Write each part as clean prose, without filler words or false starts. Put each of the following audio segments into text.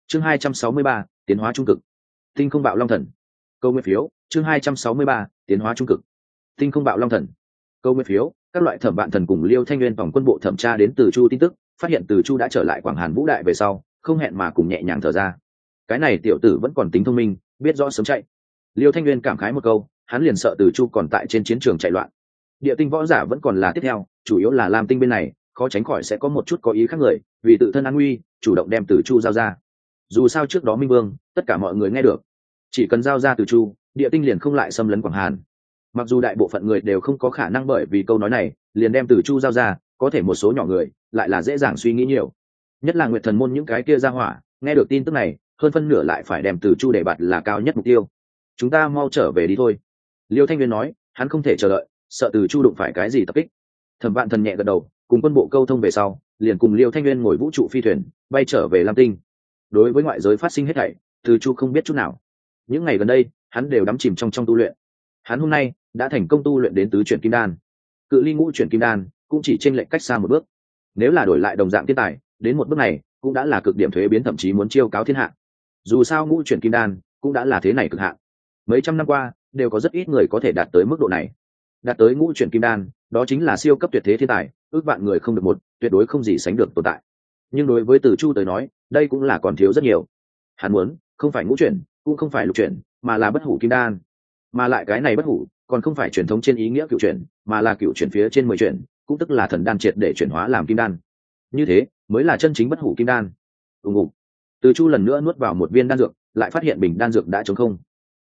chương 263, tiến hóa trung cực. Tinh không bạo long thần. Câu nguyên phiếu, chương 263, tiến hóa trung cực. Tinh không bạo long thần. Câu nguyên phiếu, các loại thẩm vạn thần cùng Liêu Thanh Nguyên tổng quân bộ thẩm tra đến Từ Chu tin tức, phát hiện Từ Chu đã trở lại Quảng Hàn Vũ Đại về sau, không hẹn mà cùng nhẹ nhàng thở ra. Cái này tiểu tử vẫn còn tính thông minh, biết rõ sớm chạy. Liêu Thanh Nguyên cảm khái một câu, hắn liền sợ Từ Chu còn tại trên chiến trường chạy loạn. Địa tinh võ giả vẫn còn là tiếp theo, chủ yếu là Lam Tinh bên này, khó tránh khỏi sẽ có một chút có ý khác người, vì tự thân an nguy, chủ động đem Từ Chu giao ra. Dù sao trước đó Minh Vương, tất cả mọi người nghe được, chỉ cần giao ra Từ Chu, địa tinh liền không lại xâm lấn Quảng Hàn. Mặc dù đại bộ phận người đều không có khả năng bởi vì câu nói này liền đem Từ Chu giao ra, có thể một số nhỏ người lại là dễ dàng suy nghĩ nhiều. Nhất là Nguyệt Thần môn những cái kia ra hỏa, nghe được tin tức này, hơn phân nửa lại phải đem Từ Chu để bạt là cao nhất mục tiêu. Chúng ta mau trở về đi thôi. Liêu Thanh Nguyên nói, hắn không thể chờ đợi, sợ Từ Chu đụng phải cái gì tập kích. Thẩm Vạn Thần nhẹ gật đầu, cùng quân bộ câu thông về sau, liền cùng Liêu Thanh Nguyên ngồi vũ trụ phi thuyền bay trở về Lam Tinh. Đối với ngoại giới phát sinh hết thảy, Từ Chu không biết chút nào. Những ngày gần đây, hắn đều đắm chìm trong tu luyện. Hắn hôm nay đã thành công tu luyện đến tứ chuyển kim đan, cự ly ngũ chuyển kim đan cũng chỉ chênh lệch cách xa một bước. Nếu là đổi lại đồng dạng thiên tài, đến một bước này cũng đã là cực điểm thuế biến, thậm chí muốn chiêu cáo thiên hạ. Dù sao ngũ chuyển kim đan cũng đã là thế này cực hạn. Mấy trăm năm qua đều có rất ít người có thể đạt tới mức độ này. Đạt tới ngũ chuyển kim đan, đó chính là siêu cấp tuyệt thế thiên tài, ước vạn người không được một, tuyệt đối không gì sánh được tồn tại. Nhưng đối với Từ Chu tới nói, đây cũng là còn thiếu rất nhiều. Hắn muốn không phải ngũ chuyển, cũng không phải lục chuyển, mà là bất hủ kim đan. Mà lại cái này bất hủ còn không phải truyền thống trên ý nghĩa cựu chuyển, mà là cựu chuyển phía trên 10 chuyển, cũng tức là thần đan triệt để chuyển hóa làm kim đan. Như thế mới là chân chính bất hủ kim đan. Ùng ục. Từ Chu lần nữa nuốt vào một viên đan dược, lại phát hiện bình đan dược đã trống không.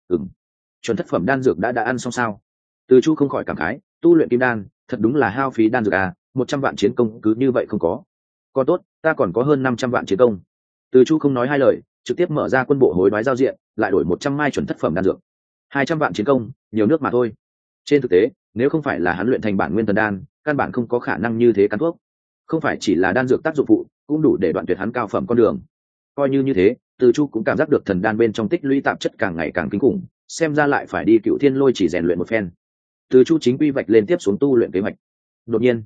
Chuẩn thất phẩm đan dược đã ăn xong sao? Từ Chu không khỏi cảm khái, tu luyện kim đan thật đúng là hao phí đan dược à, 100 vạn chiến công cứ như vậy không có. Còn tốt, ta còn có hơn 500 vạn chiến công. Từ Chu không nói hai lời, trực tiếp mở ra quân bộ hối đoái giao diện, lại đổi 100 mai chuẩn thất phẩm đan dược. 200 vạn chiến công, nhiều nước mà thôi. Trên thực tế, nếu không phải là hắn luyện thành bản nguyên thần đan, căn bản không có khả năng như thế cắn thuốc. Không phải chỉ là đan dược tác dụng phụ, cũng đủ để đoạn tuyệt hắn cao phẩm con đường. Coi như thế, Từ Chu cũng cảm giác được thần đan bên trong tích lũy tạp chất càng ngày càng kinh khủng, xem ra lại phải đi Cựu Thiên Lôi chỉ rèn luyện một phen. Từ Chu chính quy vạch lên tiếp xuống tu luyện kế hoạch. Đột nhiên,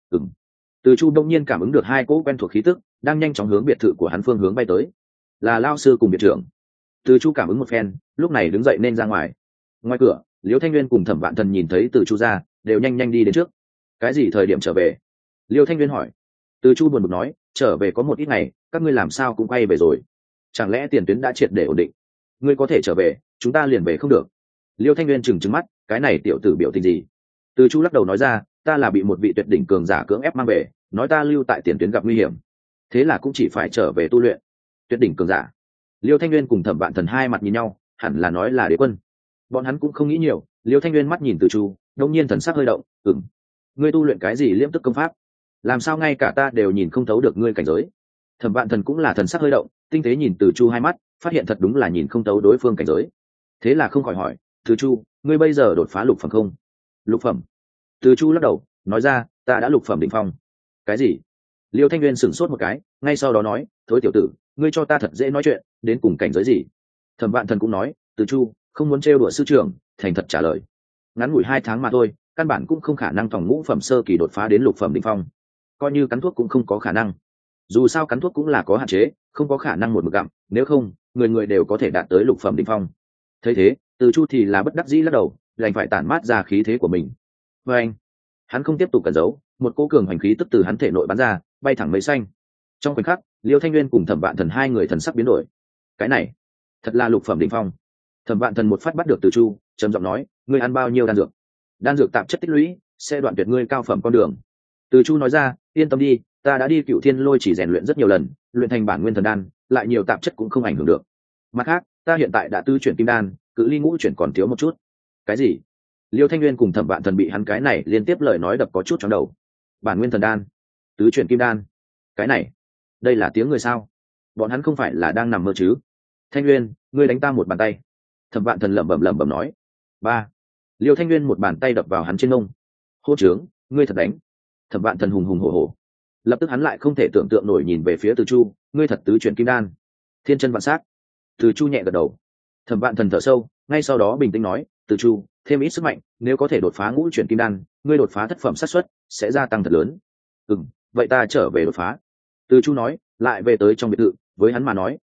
Từ Chu đông nhiên cảm ứng được hai cỗ quen thuộc khí tức đang nhanh chóng hướng biệt thự của hắn phương hướng bay tới. Là Lao sư cùng biệt trưởng. Từ Chu cảm ứng một phen, lúc này đứng dậy nên ra ngoài. Ngoài cửa, Liêu Thanh Nguyên cùng Thẩm Vạn Thần nhìn thấy Từ Chu ra, đều nhanh nhanh đi đến trước. Cái gì thời điểm trở về? Liêu Thanh Nguyên hỏi. Từ Chu buồn bực nói, trở về có một ít ngày, các ngươi làm sao cũng quay về rồi? Chẳng lẽ tiền tuyến đã triệt để ổn định? Ngươi có thể trở về, chúng ta liền về không được? Liêu Thanh Nguyên trừng trừng mắt, cái này tiểu tử biểu tình gì? Từ Chu lắc đầu nói ra, ta là bị một vị tuyệt đỉnh cường giả cưỡng ép mang về, nói ta lưu tại tiền tuyến gặp nguy hiểm, thế là cũng chỉ phải trở về tu luyện. Tuyệt đỉnh cường giả? Liêu Thanh Nguyên cùng Thẩm Vạn Thần hai mặt nhìn nhau, hẳn là nói là đế quân. Bọn hắn cũng không nghĩ nhiều. Liêu Thanh Nguyên mắt nhìn Từ Chu, đột nhiên thần sắc hơi động. Ngươi tu luyện cái gì liễm tức công pháp? Làm sao ngay cả ta đều nhìn không thấu được ngươi cảnh giới? Thẩm Vạn Thần cũng là thần sắc hơi động, tinh tế nhìn Từ Chu hai mắt, phát hiện thật đúng là nhìn không thấu đối phương cảnh giới. Thế là không khỏi hỏi, Từ Chu, ngươi bây giờ đột phá lục phẩm không? Lục phẩm? Từ Chu lắc đầu, nói ra, ta đã lục phẩm đỉnh phong. Cái gì? Liêu Thanh Nguyên sửng sốt một cái, ngay sau đó nói, thối tiểu tử, ngươi cho ta thật dễ nói chuyện, đến cùng cảnh giới gì? Thẩm Vạn Thần cũng nói, Từ Chu, không muốn trêu đùa sư trưởng, thành thật trả lời. Ngắn ngủi 2 tháng mà thôi, căn bản cũng không khả năng phòng ngũ phẩm sơ kỳ đột phá đến lục phẩm đỉnh phong. Coi như cắn thuốc cũng không có khả năng. Dù sao cắn thuốc cũng là có hạn chế, không có khả năng một mực gặm, nếu không, người người đều có thể đạt tới lục phẩm đỉnh phong. Thấy thế, Từ Chu thì là bất đắc dĩ lắc đầu, đành phải tản mát ra khí thế của mình. Và anh, hắn không tiếp tục cẩn giấu, một cỗ cường hành khí tức từ hắn thể nội bắn ra, bay thẳng mây xanh. Trong khoảnh khắc, Liêu Thanh Nguyên cùng Thẩm Vạn Thần hai người thần sắc biến đổi. Cái này, thật là lục phẩm đỉnh phong. Thẩm Vạn Thần một phát bắt được Từ Chu, trầm giọng nói, ngươi ăn bao nhiêu đan dược? Đan dược tạp chất tích lũy sẽ đoạn tuyệt ngươi cao phẩm con đường. Từ Chu nói ra, yên tâm đi, ta đã đi Cựu Thiên Lôi chỉ rèn luyện rất nhiều lần, luyện thành bản nguyên thần đan, lại nhiều tạp chất cũng không ảnh hưởng được. Mặt khác, ta hiện tại đã tứ chuyển kim đan, cự ly ngũ chuyển còn thiếu một chút. Cái gì? Liêu Thanh Nguyên cùng Thẩm Vạn Thần bị hắn cái này liên tiếp lời nói đập có chút chóng đầu. Bản nguyên thần đan, tứ chuyển kim đan, cái này, đây là tiếng người sao? Bọn hắn không phải là đang nằm mơ chứ? Thanh Nguyên, ngươi đánh ta một bàn tay. Thẩm Vạn Thần lẩm bẩm nói. Ba. Liêu Thanh Nguyên một bàn tay đập vào hắn trên mông. Hô trướng, ngươi thật đánh? Thẩm Vạn Thần hùng hùng hổ hổ. Lập tức hắn lại không thể tưởng tượng nổi nhìn về phía Từ Chu, ngươi thật tứ chuyển kim đan? Thiên chân vạn sát. Từ Chu nhẹ gật đầu. Thẩm Vạn Thần thở sâu, ngay sau đó bình tĩnh nói, Từ Chu, thêm ít sức mạnh, nếu có thể đột phá ngũ chuyển kim đan, ngươi đột phá thất phẩm xác suất sẽ gia tăng thật lớn. Vậy ta trở về đột phá. Từ Chu nói, lại về tới trong biệt thự, với hắn mà nói,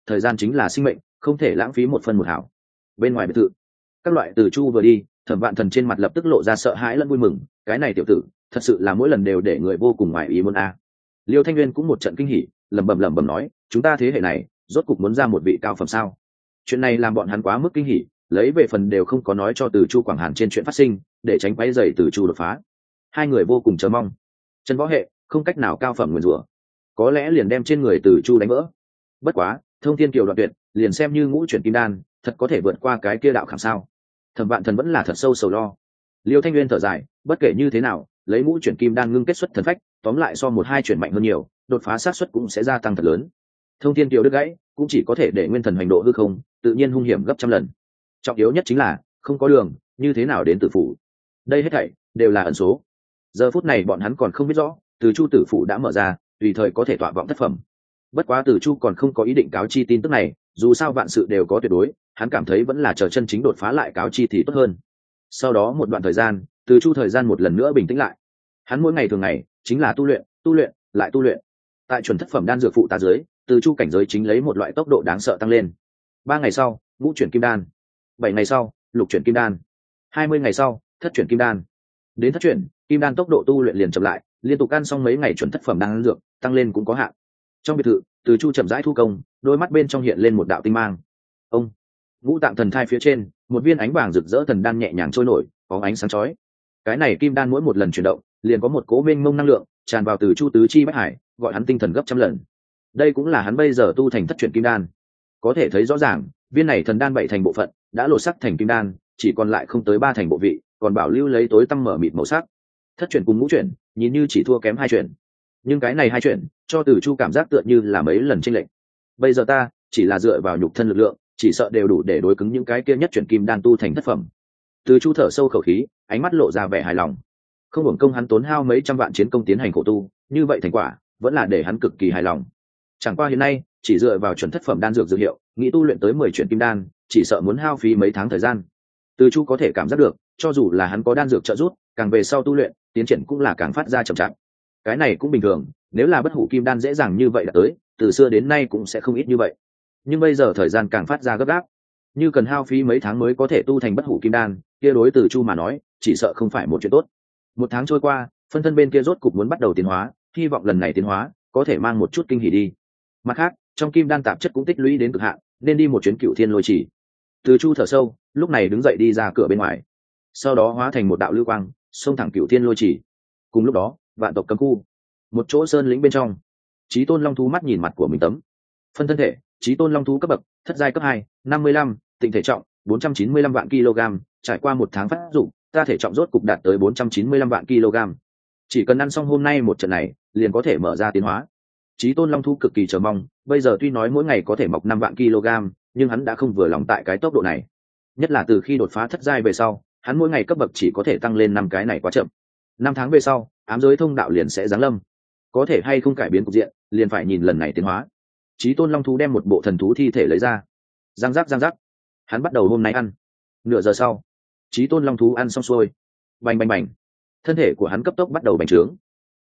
thời gian chính là sinh mệnh, không thể lãng phí một phân một hảo. Bên ngoài biệt thự, các loại Từ Chu vừa đi, Thẩm Vạn Thần trên mặt lập tức lộ ra sợ hãi lẫn vui mừng, cái này tiểu tử thật sự là mỗi lần đều để người vô cùng ngoài ý muốn a. Liêu Thanh Nguyên cũng một trận kinh hỉ, lẩm bẩm nói, chúng ta thế hệ này rốt cục muốn ra một vị cao phẩm sao? Chuyện này làm bọn hắn quá mức kinh hỉ, lấy về phần đều không có nói cho Từ Chu Quảng Hàn trên chuyện phát sinh, để tránh quấy rầy Từ Chu đột phá. Hai người vô cùng chờ mong. Chân võ hệ không cách nào cao phẩm nguyên rủa, có lẽ liền đem trên người Từ Chu đánh vỡ. Bất quá, thông thiên kiều đoạn tuyệt, liền xem như ngũ chuyển kim đan, thật có thể vượt qua cái kia đạo khảm sao? Thẩm Vạn Thần vẫn là thật sâu sầu lo. Liêu Thanh Nguyên thở dài, bất kể như thế nào, lấy ngũ chuyển kim đan ngưng kết xuất thần phách, tóm lại so một hai chuyển mạnh hơn nhiều, đột phá xác suất cũng sẽ gia tăng thật lớn. Thông thiên kiều đứt gãy, cũng chỉ có thể để nguyên thần hành độ hư không, tự nhiên hung hiểm gấp trăm lần. Trọng yếu nhất chính là không có đường, như thế nào đến tử phủ. Đây hết thảy đều là ẩn số. Giờ phút này bọn hắn còn không biết rõ, Từ Chu tử phủ đã mở ra, tùy thời có thể tọa vọng thất phẩm. Bất quá Từ Chu còn không có ý định cáo chi tin tức này, dù sao vạn sự đều có tuyệt đối, hắn cảm thấy vẫn là chờ chân chính đột phá lại cáo chi thì tốt hơn. Sau đó một đoạn thời gian, Từ Chu thời gian một lần nữa bình tĩnh lại. Hắn mỗi ngày thường ngày chính là tu luyện lại tu luyện. Tại chuẩn thất phẩm đan dược phụ tá dưới, Từ Chu cảnh giới chính lấy một loại tốc độ đáng sợ tăng lên. 3 ngày sau, ngũ chuyển kim đan; 7 ngày sau, lục chuyển kim đan; 20 ngày sau, thất chuyển kim đan. Đến thất chuyển, kim đan tốc độ tu luyện liền chậm lại, liên tục ăn xong mấy ngày chuẩn thất phẩm đan dược, tăng lên cũng có hạn. Trong biệt thự, Từ Chu chậm rãi thu công, đôi mắt bên trong hiện lên một đạo tinh mang. Ông, ngũ tạng thần thai phía trên, một viên ánh vàng rực rỡ thần đan nhẹ nhàng trôi nổi, có ánh sáng chói. Cái này kim đan mỗi một lần chuyển động, liền có một cỗ mênh mông năng lượng tràn vào Từ Chu tứ chi bách hải, gọi hắn tinh thần gấp trăm lần. Đây cũng là hắn bây giờ tu thành thất chuyển kim đan. Có thể thấy rõ ràng, viên này thần đan 7 thành bộ phận đã lột sắc thành kim đan, chỉ còn lại không tới 3 thành bộ vị, còn bảo lưu lấy tối tăm mở mịt màu sắc. Thất chuyển cùng ngũ chuyển, nhìn như chỉ thua kém 2 chuyển, nhưng cái này 2 chuyển cho Từ Chu cảm giác tựa như là mấy lần chênh lệch. Bây giờ ta chỉ là dựa vào nhục thân lực lượng, chỉ sợ đều đủ để đối cứng những cái kia nhất chuyển kim đan tu thành thất phẩm. Từ Chu thở sâu khẩu khí, ánh mắt lộ ra vẻ hài lòng. Không hưởng công hắn tốn hao mấy trăm vạn chiến công tiến hành khổ tu, như vậy thành quả vẫn là để hắn cực kỳ hài lòng. Chẳng qua hiện nay, chỉ dựa vào chuẩn thất phẩm đan dược dược hiệu, nghĩ tu luyện tới 10 chuyển kim đan, chỉ sợ muốn hao phí mấy tháng thời gian. Từ Chu có thể cảm giác được, cho dù là hắn có đan dược trợ giúp, càng về sau tu luyện, tiến triển cũng là càng phát ra chậm chạp. Cái này cũng bình thường, nếu là bất hủ kim đan dễ dàng như vậy đã tới, từ xưa đến nay cũng sẽ không ít như vậy. Nhưng bây giờ thời gian càng phát ra gấp gáp, như cần hao phí mấy tháng mới có thể tu thành bất hủ kim đan, kia đối Từ Chu mà nói, chỉ sợ không phải một chuyện tốt. 1 tháng trôi qua, phân thân bên kia rốt cục muốn bắt đầu tiến hóa, hy vọng lần này tiến hóa có thể mang một chút kinh hỉ đi. Mặt khác, trong kim đan tạp chất cũng tích lũy đến cực hạn, nên đi một chuyến Cửu Thiên Lôi Chỉ. Từ Chu thở sâu, lúc này đứng dậy đi ra cửa bên ngoài, sau đó hóa thành một đạo lưu quang, xông thẳng Cửu Thiên Lôi Chỉ. Cùng lúc đó, vạn tộc cấm khu, một chỗ sơn lĩnh bên trong, Chí Tôn Long thú mắt nhìn mặt của mình tấm phân thân thể. Chí Tôn Long thú cấp bậc thất giai cấp 2, 55, tịnh thể trọng 495 vạn kg, trải qua 1 tháng phát dụng, ta thể trọng rốt cục đạt tới 495 vạn kg. Chỉ cần ăn xong hôm nay một trận này, liền có thể mở ra tiến hóa. Chí Tôn Long thú cực kỳ chờ mong, bây giờ tuy nói mỗi ngày có thể mọc 5 vạn kg, nhưng hắn đã không vừa lòng tại cái tốc độ này. Nhất là từ khi đột phá thất giai về sau, hắn mỗi ngày cấp bậc chỉ có thể tăng lên 5 cái này quá chậm. 5 tháng về sau, ám giới thông đạo liền sẽ giáng lâm. Có thể hay không cải biến cục diện, liền phải nhìn lần này tiến hóa. Chí Tôn Long thú đem một bộ thần thú thi thể lấy ra, răng rắc, hắn bắt đầu hôm nay ăn. Nửa giờ sau, Chí Tôn Long thú ăn xong xuôi, bành, thân thể của hắn cấp tốc bắt đầu bành trướng.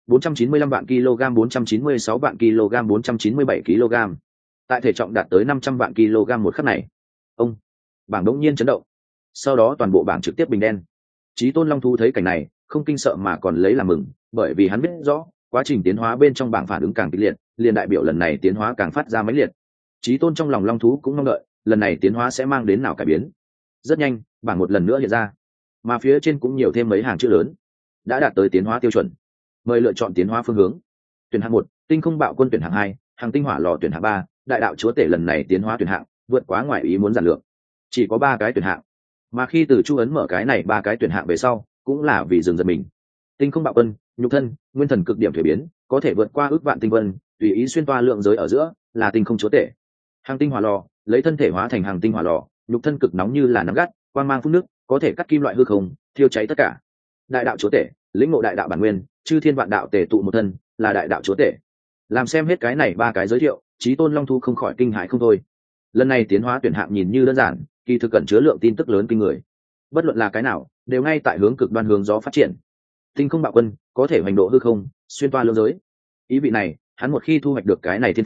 495 vạn kg, 496 vạn kg, 497 kg. Tại thể trọng đạt tới 500 vạn kg một khắc này, ông, bảng đống nhiên chấn động. Sau đó toàn bộ bảng trực tiếp bình đen. Chí Tôn Long thú thấy cảnh này, không kinh sợ mà còn lấy làm mừng, bởi vì hắn biết rõ, quá trình tiến hóa bên trong bảng phản ứng càng kịch liệt, liền đại biểu lần này tiến hóa càng phát ra mãnh liệt. Chí Tôn trong lòng Long thú cũng mong đợi, lần này tiến hóa sẽ mang đến nào cải biến. Rất nhanh, bảng một lần nữa hiện ra, mà phía trên cũng nhiều thêm mấy hàng chữ lớn, đã đạt tới tiến hóa tiêu chuẩn. Mời lựa chọn tiến hóa phương hướng. Tuyển hạng 1, tinh không bạo quân tuyển hạng 2, hàng tinh hỏa lò tuyển hạng 3, đại đạo chúa tể lần này tiến hóa tuyển hạng, vượt quá ngoài ý muốn giản lượng. Chỉ có 3 cái tuyển hạng. Mà khi Từ Chu ấn mở cái này 3 cái tuyển hạng về sau, cũng là vì dừng giật mình. Tinh không bạo quân, nhục thân, nguyên thần cực điểm thuế biến, có thể vượt qua ước vạn tinh vân, tùy ý xuyên toa lượng giới ở giữa, là tinh không chúa tể. Hàng tinh hỏa lò, lấy thân thể hóa thành hàng tinh hỏa lò, nhục thân cực nóng như là nắm gắt, quang mang phun nước, có thể cắt kim loại hư không, thiêu cháy tất cả. Đại đạo chúa tể, lĩnh ngộ đại đạo bản nguyên, chư thiên vạn đạo tề tụ một thân, là đại đạo chúa tể. Làm xem hết cái này 3 cái giới thiệu, Chí Tôn Long thú không khỏi kinh hãi không thôi. Lần này tiến hóa tuyển hạng nhìn như đơn giản, kỳ thực cẩn chứa lượng tin tức lớn kinh người. Bất luận là cái nào, đều ngay tại hướng cực đoan hướng gió phát triển. Tinh không bạo quân có thể hoành độ hư không, xuyên toa lượng giới. Ý vị này, hắn một khi thu hoạch được cái này thiên phú,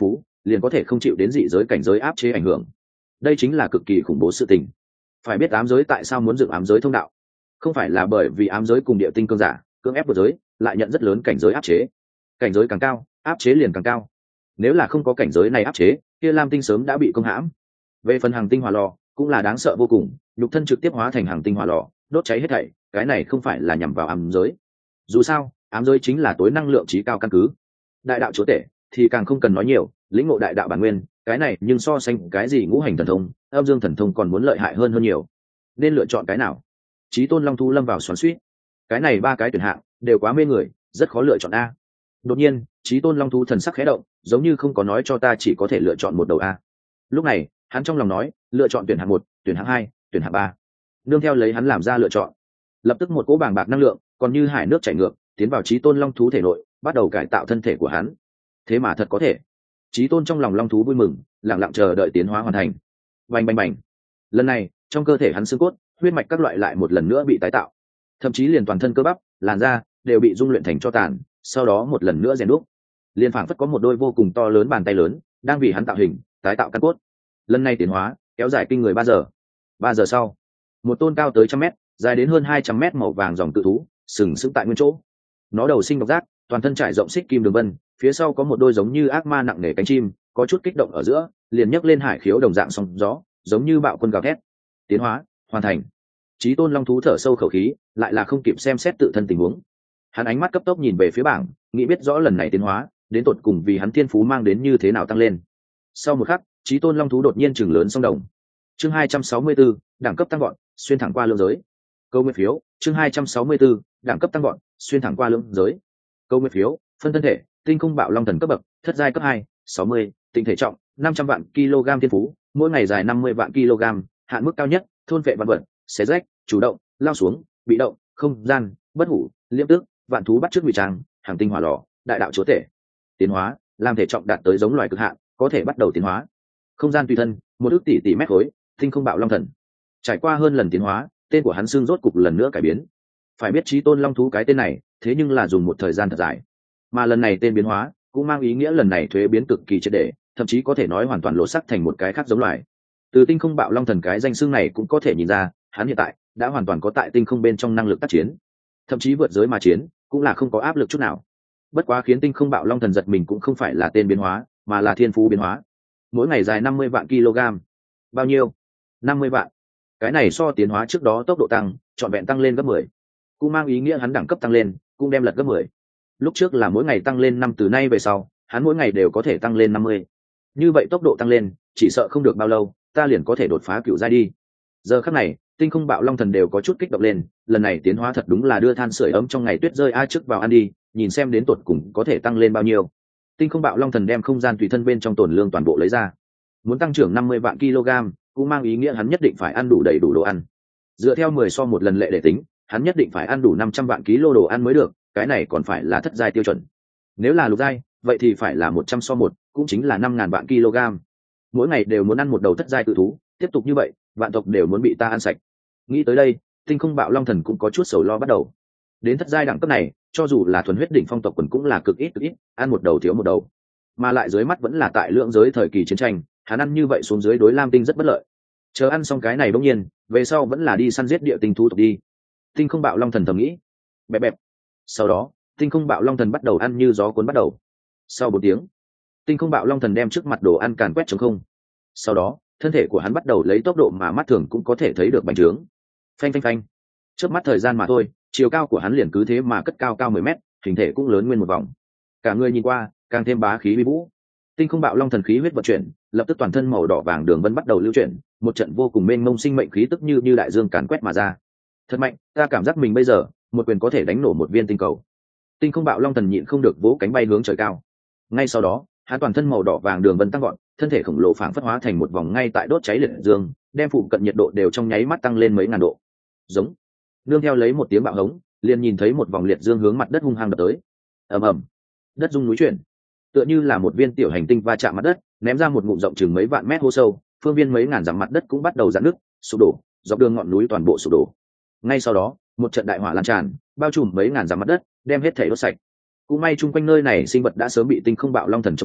liền có thể không chịu đến dị giới cảnh giới áp chế ảnh hưởng. Đây chính là cực kỳ khủng bố sự tình. Phải biết ám giới tại sao muốn dựng ám giới thông đạo, không phải là bởi vì ám giới cùng địa tinh cương giả cưỡng ép vượt giới lại nhận rất lớn cảnh giới áp chế. Cảnh giới càng cao áp chế liền càng cao, nếu là không có cảnh giới này áp chế kia lam tinh sớm đã bị công hãm. Về phần hàng tinh hỏa lò cũng là đáng sợ vô cùng, nhục thân trực tiếp hóa thành hàng tinh hỏa lò đốt cháy hết thảy. Cái này không phải là nhằm vào ám giới, dù sao ám giới chính là tối năng lượng trí cao căn cứ. Đại đạo chúa tể thì càng không cần nói nhiều, lĩnh ngộ đại đạo bản nguyên, cái này nhưng so sánh cái gì ngũ hành thần thông âm dương thần thông còn muốn lợi hại hơn nhiều. Nên lựa chọn cái nào? Chí tôn long thú lâm vào xoắn xuýt. Cái này ba cái tuyển hạng đều quá mê người, rất khó lựa chọn a. Đột nhiên chí tôn long thú thần sắc khẽ động, giống như không có nói cho ta chỉ có thể lựa chọn một đầu a. Lúc này hắn trong lòng nói lựa chọn tuyển hạng 1, tuyển hạng 2, tuyển hạng 3. Nương theo lấy hắn làm ra lựa chọn, lập tức một cỗ bàng bạc năng lượng còn như hải nước chảy ngược tiến vào chí tôn long thú thể nội, bắt đầu cải tạo thân thể của hắn. Thế mà thật có thể. Chí tôn trong lòng long thú vui mừng, lặng lặng chờ đợi tiến hóa hoàn thành. Bành bành bành. Lần này trong cơ thể hắn xương cốt huyết mạch các loại lại một lần nữa bị tái tạo, thậm chí liền toàn thân cơ bắp làn da đều bị dung luyện thành tro tàn, sau đó một lần nữa rèn đúc. Liên phảng phất có một đôi vô cùng to lớn bàn tay lớn đang vì hắn tạo hình tái tạo căn cốt. Lần này tiến hóa kéo dài kinh người 3 giờ sau, một tôn cao tới 100 mét, dài đến hơn 200 mét màu vàng dòng cự thú sừng sững tại nguyên chỗ. Nó đầu sinh độc giác, toàn thân trải rộng xích kim đường vân, phía sau có một đôi giống như ác ma nặng nề cánh chim, có chút kích động ở giữa liền nhấc lên hải khiếu đồng dạng sóng gió, giống như bạo quân gào thét. Tiến hóa hoàn thành. Chí tôn long thú thở sâu khẩu khí, lại là không kịp xem xét tự thân tình huống. Hắn ánh mắt cấp tốc nhìn về phía bảng, nghĩ biết rõ lần này tiến hóa đến tột cùng vì hắn thiên phú mang đến như thế nào tăng lên. Sau một khắc, chí tôn long thú đột nhiên chừng lớn song đồng. Chương 264, đẳng cấp tăng gọn, xuyên thẳng qua lưỡng giới. Câu nguyên phiếu, chương 264, đẳng cấp tăng gọn, xuyên thẳng qua lưỡng giới. Câu nguyên phiếu, phân thân thể, tinh không bạo long thần cấp bậc, thất giai cấp 2, 60, tinh thể trọng 500 vạn kg thiên phú, mỗi ngày dài 50 vạn kg, hạn mức cao nhất, thôn vệ vạn vật, xé rách, chủ động, lao xuống, bị động, không gian, bất hủ, liêm tức, vạn thú bắt trước ngụy trang, hàng tinh hỏa lò, đại đạo chúa tể. Tiến hóa, làm thể trọng đạt tới giống loài cực hạn, có thể bắt đầu tiến hóa. Không gian tùy thân, 1 ức tỷ mét khối, tinh không bạo long thần. Trải qua hơn lần tiến hóa, tên của hắn xương rốt cục lần nữa cải biến. Phải biết chí tôn long thú cái tên này, thế nhưng là dùng một thời gian thật dài. Mà lần này tên biến hóa, cũng mang ý nghĩa lần này thuế biến cực kỳ triệt để, thậm chí có thể nói hoàn toàn lộ sắc thành một cái khác giống loài. Từ tinh không bạo long thần cái danh xưng này cũng có thể nhìn ra, hắn hiện tại đã hoàn toàn có tại tinh không bên trong năng lực tác chiến, thậm chí vượt giới mà chiến, cũng là không có áp lực chút nào. Bất quá khiến tinh không bạo long thần giật mình cũng không phải là tên biến hóa, mà là thiên phú biến hóa. Mỗi ngày dài 50 vạn kg. Bao nhiêu? 50 vạn. Cái này so tiến hóa trước đó tốc độ tăng trọn vẹn tăng lên gấp 10, cũng mang ý nghĩa hắn đẳng cấp tăng lên cũng đem lật gấp 10. Lúc trước là mỗi ngày tăng lên 5, từ nay về sau hắn mỗi ngày đều có thể tăng lên 50. Như vậy tốc độ tăng lên chỉ sợ không được bao lâu ta liền có thể đột phá cựu giai đi. Giờ khắc này tinh không bạo long thần đều có chút kích động lên, lần này tiến hóa thật đúng là đưa than sưởi ấm trong ngày tuyết rơi, ai trước vào ăn đi, nhìn xem đến tột cùng có thể tăng lên bao nhiêu. Tinh không bạo long thần đem không gian tùy thân bên trong tổn lương toàn bộ lấy ra. Muốn tăng trưởng 50 vạn kg cũng mang ý nghĩa hắn nhất định phải ăn đủ đầy đủ đồ ăn. Dựa theo 10 so một lần lệ để tính, hắn nhất định phải ăn đủ 500 vạn kg đồ ăn mới được, cái này còn phải là thất giai tiêu chuẩn. Nếu là lục giai, vậy thì phải là 100 so 1, cũng chính là 5.000 vạn kg. Mỗi ngày đều muốn ăn một đầu thất giai cự thú, tiếp tục như vậy, vạn tộc đều muốn bị ta ăn sạch. Nghĩ tới đây, tinh không bạo long thần cũng có chút sầu lo bắt đầu. Đến thất giai đẳng cấp này, cho dù là thuần huyết đỉnh phong tộc quần cũng là cực ít, ăn một đầu thiếu một đầu. Mà lại dưới mắt vẫn là tại lượng giới thời kỳ chiến tranh, hắn ăn như vậy xuống dưới đối lam tinh rất bất lợi. Chờ ăn xong cái này bỗng nhiên, về sau vẫn là đi săn giết địa tinh thú tộc đi. Tinh không bạo long thần thầm nghĩ. Bẹp bẹp. Sau đó tinh không bạo long thần bắt đầu ăn như gió cuốn bắt đầu. Sau 4 tiếng, tinh không bạo long thần đem trước mặt đồ ăn càn quét trống không. Sau đó thân thể của hắn bắt đầu lấy tốc độ mà mắt thường cũng có thể thấy được bành trướng. Phanh phanh phanh. Trước mắt thời gian mà thôi, chiều cao của hắn liền cứ thế mà cất cao 10 mét, hình thể cũng lớn nguyên một vòng. Cả người nhìn qua càng thêm bá khí uy vũ. Tinh không bạo long thần khí huyết vận chuyển, lập tức toàn thân màu đỏ vàng đường vân bắt đầu lưu chuyển, một trận vô cùng mênh mông sinh mệnh khí tức như đại dương càn quét mà ra. Thật mạnh, ta cảm giác mình bây giờ một quyền có thể đánh nổ một viên tinh cầu. Tinh không bạo long thần nhịn không được vỗ cánh bay hướng trời cao. Ngay sau đó hắn toàn thân màu đỏ vàng đường vân tăng gọn, thân thể khổng lồ phảng phất hóa thành một vòng ngay tại đốt cháy liệt dương, đem phụ cận nhiệt độ đều trong nháy mắt tăng lên mấy ngàn độ. Giống. Nương theo lấy một tiếng bạo hống, liền nhìn thấy một vòng liệt dương hướng mặt đất hung hăng đập tới. Ầm ầm. Đất rung núi chuyển, tựa như là một viên tiểu hành tinh va chạm mặt đất, ném ra một ngụm rộng chừng mấy vạn mét hố sâu, phương viên mấy ngàn dặm mặt đất cũng bắt đầu rạn nứt, sụp đổ, dọc đường ngọn núi toàn bộ sụp đổ. Ngay sau đó một trận đại hỏa lan tràn, bao trùm mấy ngàn dặm mặt đất, đem hết thảy đốt sạch. Cũng may chung quanh nơi này sinh vật đã sớm bị tinh không bạo long thần chống rỗng,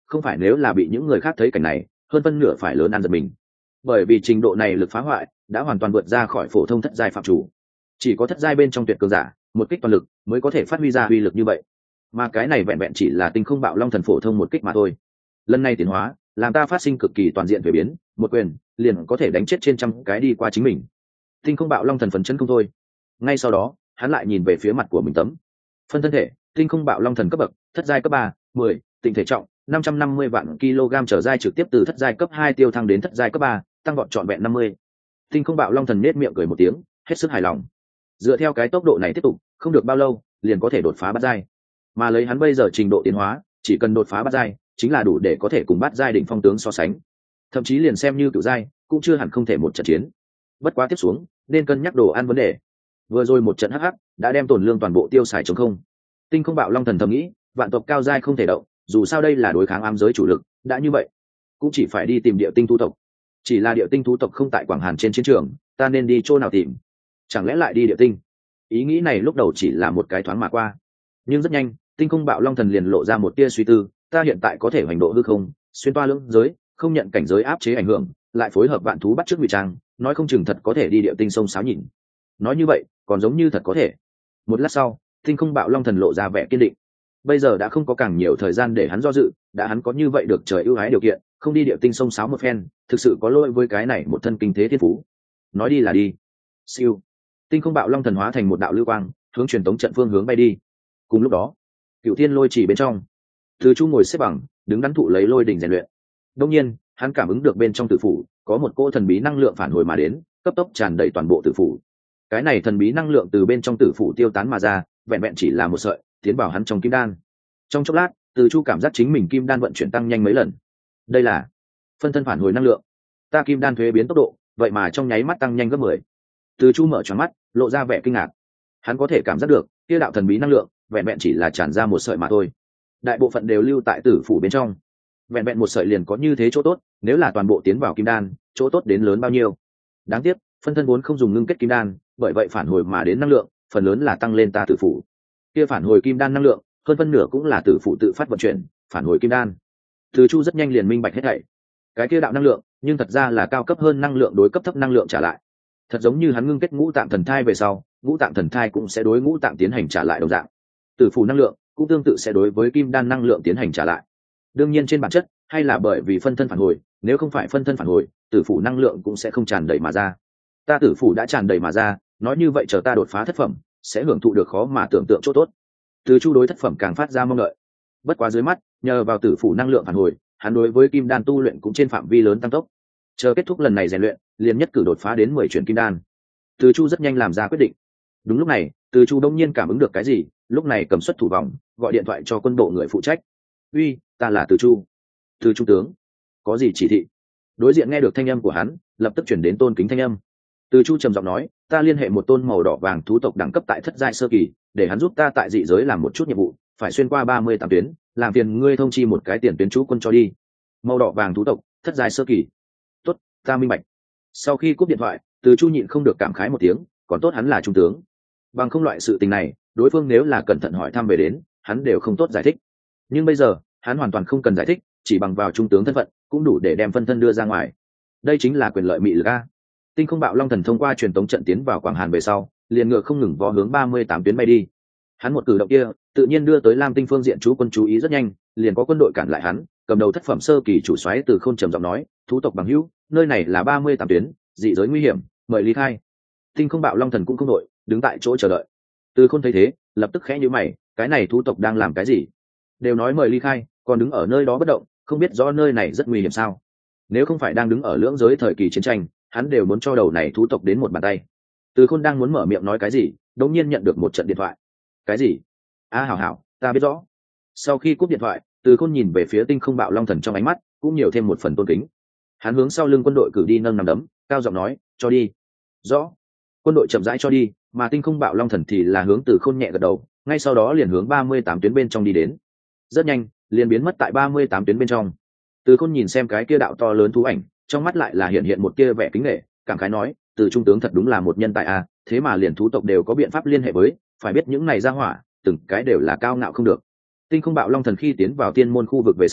không phải nếu là bị những người khác thấy cảnh này hơn phân nửa phải lớn ăn giật mình, bởi vì trình độ này lực phá hoại đã hoàn toàn vượt ra khỏi phổ thông thất giai phạm chủ. Chỉ có thất giai bên trong tuyệt cường giả một kích toàn lực mới có thể phát huy ra uy lực như vậy, mà cái này vẹn vẹn chỉ là tinh không bạo long thần phổ thông một kích mà thôi. Lần này tiến hóa làm ta phát sinh cực kỳ toàn diện thuế biến, một quyền liền có thể đánh chết trên trăm cái đi qua chính mình. Tinh không bạo long thần phấn chân không thôi. Ngay sau đó hắn lại nhìn về phía mặt của mình tấm phân thân thể, tinh không bạo long thần cấp bậc thất giai cấp 3, 10, tịnh thể trọng 550 vạn kg trở giai trực tiếp từ thất giai cấp 2 tiêu thăng đến thất giai cấp 3, tăng vọt trọn vẹn 50. Tinh không bạo long thần nết miệng cười một tiếng, hết sức hài lòng. Dựa theo cái tốc độ này tiếp tục, không được bao lâu liền có thể đột phá bát giai. Mà lấy hắn bây giờ trình độ tiến hóa, chỉ cần đột phá bát giai, chính là đủ để có thể cùng bát giai đỉnh phong tướng so sánh. Thậm chí liền xem như cửu giai, cũng chưa hẳn không thể một trận chiến. Bất quá tiếp xuống, nên cân nhắc đồ ăn vấn đề. Vừa rồi một trận hắc hắc, đã đem tổn lương toàn bộ tiêu xài trống không. Tinh không bạo long thần thầm nghĩ, vạn tộc cao giai không thể động, dù sao đây là đối kháng ám giới chủ lực, đã như vậy, cũng chỉ phải đi tìm địa tinh thú tộc. Chỉ là địa tinh thú tộc không tại Quảng Hàn trên chiến trường, ta nên đi chỗ nào tìm? Chẳng lẽ lại đi địa tinh? Ý nghĩ này lúc đầu chỉ là một cái thoáng mà qua, nhưng rất nhanh, tinh không bạo long thần liền lộ ra một tia suy tư. Ta hiện tại có thể hành độ hư không, xuyên toa lưỡng giới, không nhận cảnh giới áp chế ảnh hưởng, lại phối hợp vạn thú bắt chước ngụy trang, nói không chừng thật có thể đi địa tinh sông sáo nhìn. Nói như vậy, còn giống như thật có thể. Một lát sau, tinh không bạo long thần lộ ra vẻ kiên định. Bây giờ đã không có càng nhiều thời gian để hắn do dự, đã hắn có như vậy được trời ưu ái điều kiện, không đi địa tinh sông sáo một phen, thực sự có lỗi với cái này một thân kinh thế thiên phú. Nói đi là đi. Siêu. Tinh không bạo long thần hóa thành một đạo lưu quang, hướng truyền tống trận phương hướng bay đi. Cùng lúc đó, Cựu Thiên Lôi Chỉ bên trong, Từ Chu ngồi xếp bằng, đứng đắn thụ lấy lôi đỉnh rèn luyện. Đương nhiên, hắn cảm ứng được bên trong tử phủ có một cỗ thần bí năng lượng phản hồi mà đến, cấp tốc tràn đầy toàn bộ tử phủ. Cái này thần bí năng lượng từ bên trong tử phủ tiêu tán mà ra, vẹn vẹn chỉ là một sợi, tiến vào hắn trong kim đan. Trong chốc lát, Từ Chu cảm giác chính mình kim đan vận chuyển tăng nhanh mấy lần. Đây là phân thân phản hồi năng lượng. Ta kim đan thuế biến tốc độ, vậy mà trong nháy mắt tăng nhanh gấp 10. Từ Chu mở tròn mắt, lộ ra vẻ kinh ngạc. Hắn có thể cảm giác được, kia đạo thần bí năng lượng, vẹn vẹn chỉ là tràn ra một sợi mà thôi. Đại bộ phận đều lưu tại tử phủ bên trong. Vẹn vẹn một sợi liền có như thế chỗ tốt, nếu là toàn bộ tiến vào kim đan, chỗ tốt đến lớn bao nhiêu. Đáng tiếc, phân thân vốn không dùng ngưng kết kim đan, bởi vậy phản hồi mà đến năng lượng, phần lớn là tăng lên ta tử phủ. Kia phản hồi kim đan năng lượng, hơn phân nửa cũng là tử phủ tự phát vận chuyển, phản hồi kim đan. Từ Chu rất nhanh liền minh bạch hết thảy. Cái kia đạo năng lượng, nhưng thật ra là cao cấp hơn năng lượng đối cấp thấp năng lượng trả lại. Thật giống như hắn ngưng kết ngũ tạng thần thai về sau, ngũ tạng thần thai cũng sẽ đối ngũ tạng tiến hành trả lại đồng dạng. Tử phủ năng lượng cũng tương tự sẽ đối với kim đan năng lượng tiến hành trả lại. Đương nhiên trên bản chất, hay là bởi vì phân thân phản hồi, nếu không phải phân thân phản hồi, tử phủ năng lượng cũng sẽ không tràn đầy mà ra. Ta tử phủ đã tràn đầy mà ra, nói như vậy chờ ta đột phá thất phẩm, sẽ hưởng thụ được khó mà tưởng tượng chỗ tốt. Từ Chu đối thất phẩm càng phát ra mong đợi. Bất quá dưới mắt, nhờ vào tử phủ năng lượng phản hồi, hắn đối với kim đan tu luyện cũng trên phạm vi lớn tăng tốc. Chờ kết thúc lần này rèn luyện, liền nhất cử đột phá đến 10 chuyển kim đan. Từ Chu rất nhanh làm ra quyết định. Đúng lúc này, Từ Chu đông nhiên cảm ứng được cái gì, lúc này cầm xuất thủ vòng, gọi điện thoại cho quân bộ người phụ trách. "Uy, ta là Từ Chu." "Từ Chu tướng, có gì chỉ thị?" Đối diện nghe được thanh âm của hắn, lập tức chuyển đến tôn kính thanh âm. Từ Chu trầm giọng nói, "Ta liên hệ một tôn màu đỏ vàng thú tộc đẳng cấp tại thất giai sơ kỳ, để hắn giúp ta tại dị giới làm một chút nhiệm vụ, phải xuyên qua 38 tuyến, làm phiền ngươi thông chi một cái tiền tuyến chú quân cho đi." Màu đỏ vàng thú tộc, thất giai sơ kỳ. "Tốt, ta minh bạch." Sau khi cúp điện thoại, Từ Chu nhịn không được cảm khái một tiếng, còn tốt hắn là trung tướng. Bằng không loại sự tình này, đối phương nếu là cẩn thận hỏi thăm về đến, hắn đều không tốt giải thích. Nhưng bây giờ, hắn hoàn toàn không cần giải thích, chỉ bằng vào trung tướng thân phận, cũng đủ để đem phân thân đưa ra ngoài. Đây chính là quyền lợi mị lực a. Tinh không bạo long thần thông qua truyền tống trận tiến vào Quảng Hàn về sau, liền ngựa không ngừng vó hướng 38 tuyến bay đi. Hắn một cử động kia, tự nhiên đưa tới Lam Tinh phương diện chú quân chú ý rất nhanh, liền có quân đội cản lại hắn, cầm đầu thất phẩm sơ kỳ chủ soái Từ Khôn trầm giọng nói, "Thú tộc bằng hữu, nơi này là 38 tuyến, dị giới nguy hiểm, mời ly khai." Tinh không bạo long thần cũng không đội, đứng tại chỗ chờ đợi. Từ Khôn thấy thế, lập tức khẽ nhíu mày, cái này thú tộc đang làm cái gì? Đều nói mời ly khai, còn đứng ở nơi đó bất động, không biết rõ nơi này rất nguy hiểm sao? Nếu không phải đang đứng ở lưỡng giới thời kỳ chiến tranh, hắn đều muốn cho đầu này thú tộc đến một bàn tay. Từ Khôn đang muốn mở miệng nói cái gì, đột nhiên nhận được một trận điện thoại. "Cái gì?" Hảo hảo, ta biết rõ." Sau khi cúp điện thoại, Từ Khôn nhìn về phía tinh không bạo long thần trong ánh mắt cũng nhiều thêm một phần tôn kính. Hắn hướng sau lưng quân đội cử đi nâng nằm đấm, cao giọng nói, "Cho đi." "Rõ." Quân đội chậm rãi cho đi, mà tinh không bạo long thần thì là hướng Từ Khôn nhẹ gật đầu, ngay sau đó liền hướng 38 tuyến bên trong đi đến. Rất nhanh, liền biến mất tại 38 tuyến bên trong. Từ Khôn nhìn xem cái kia đạo to lớn thú ảnh, trong mắt lại là hiện một kia vẻ kính nể, cảm khái nói, Từ trung tướng thật đúng là một nhân tài a, thế mà liền thú tộc đều có biện pháp liên hệ với, phải biết những này ra hỏa, từng cái đều là cao ngạo không được. Tinh không bạo long thần khi tiến vào tiên môn khu vực về sau,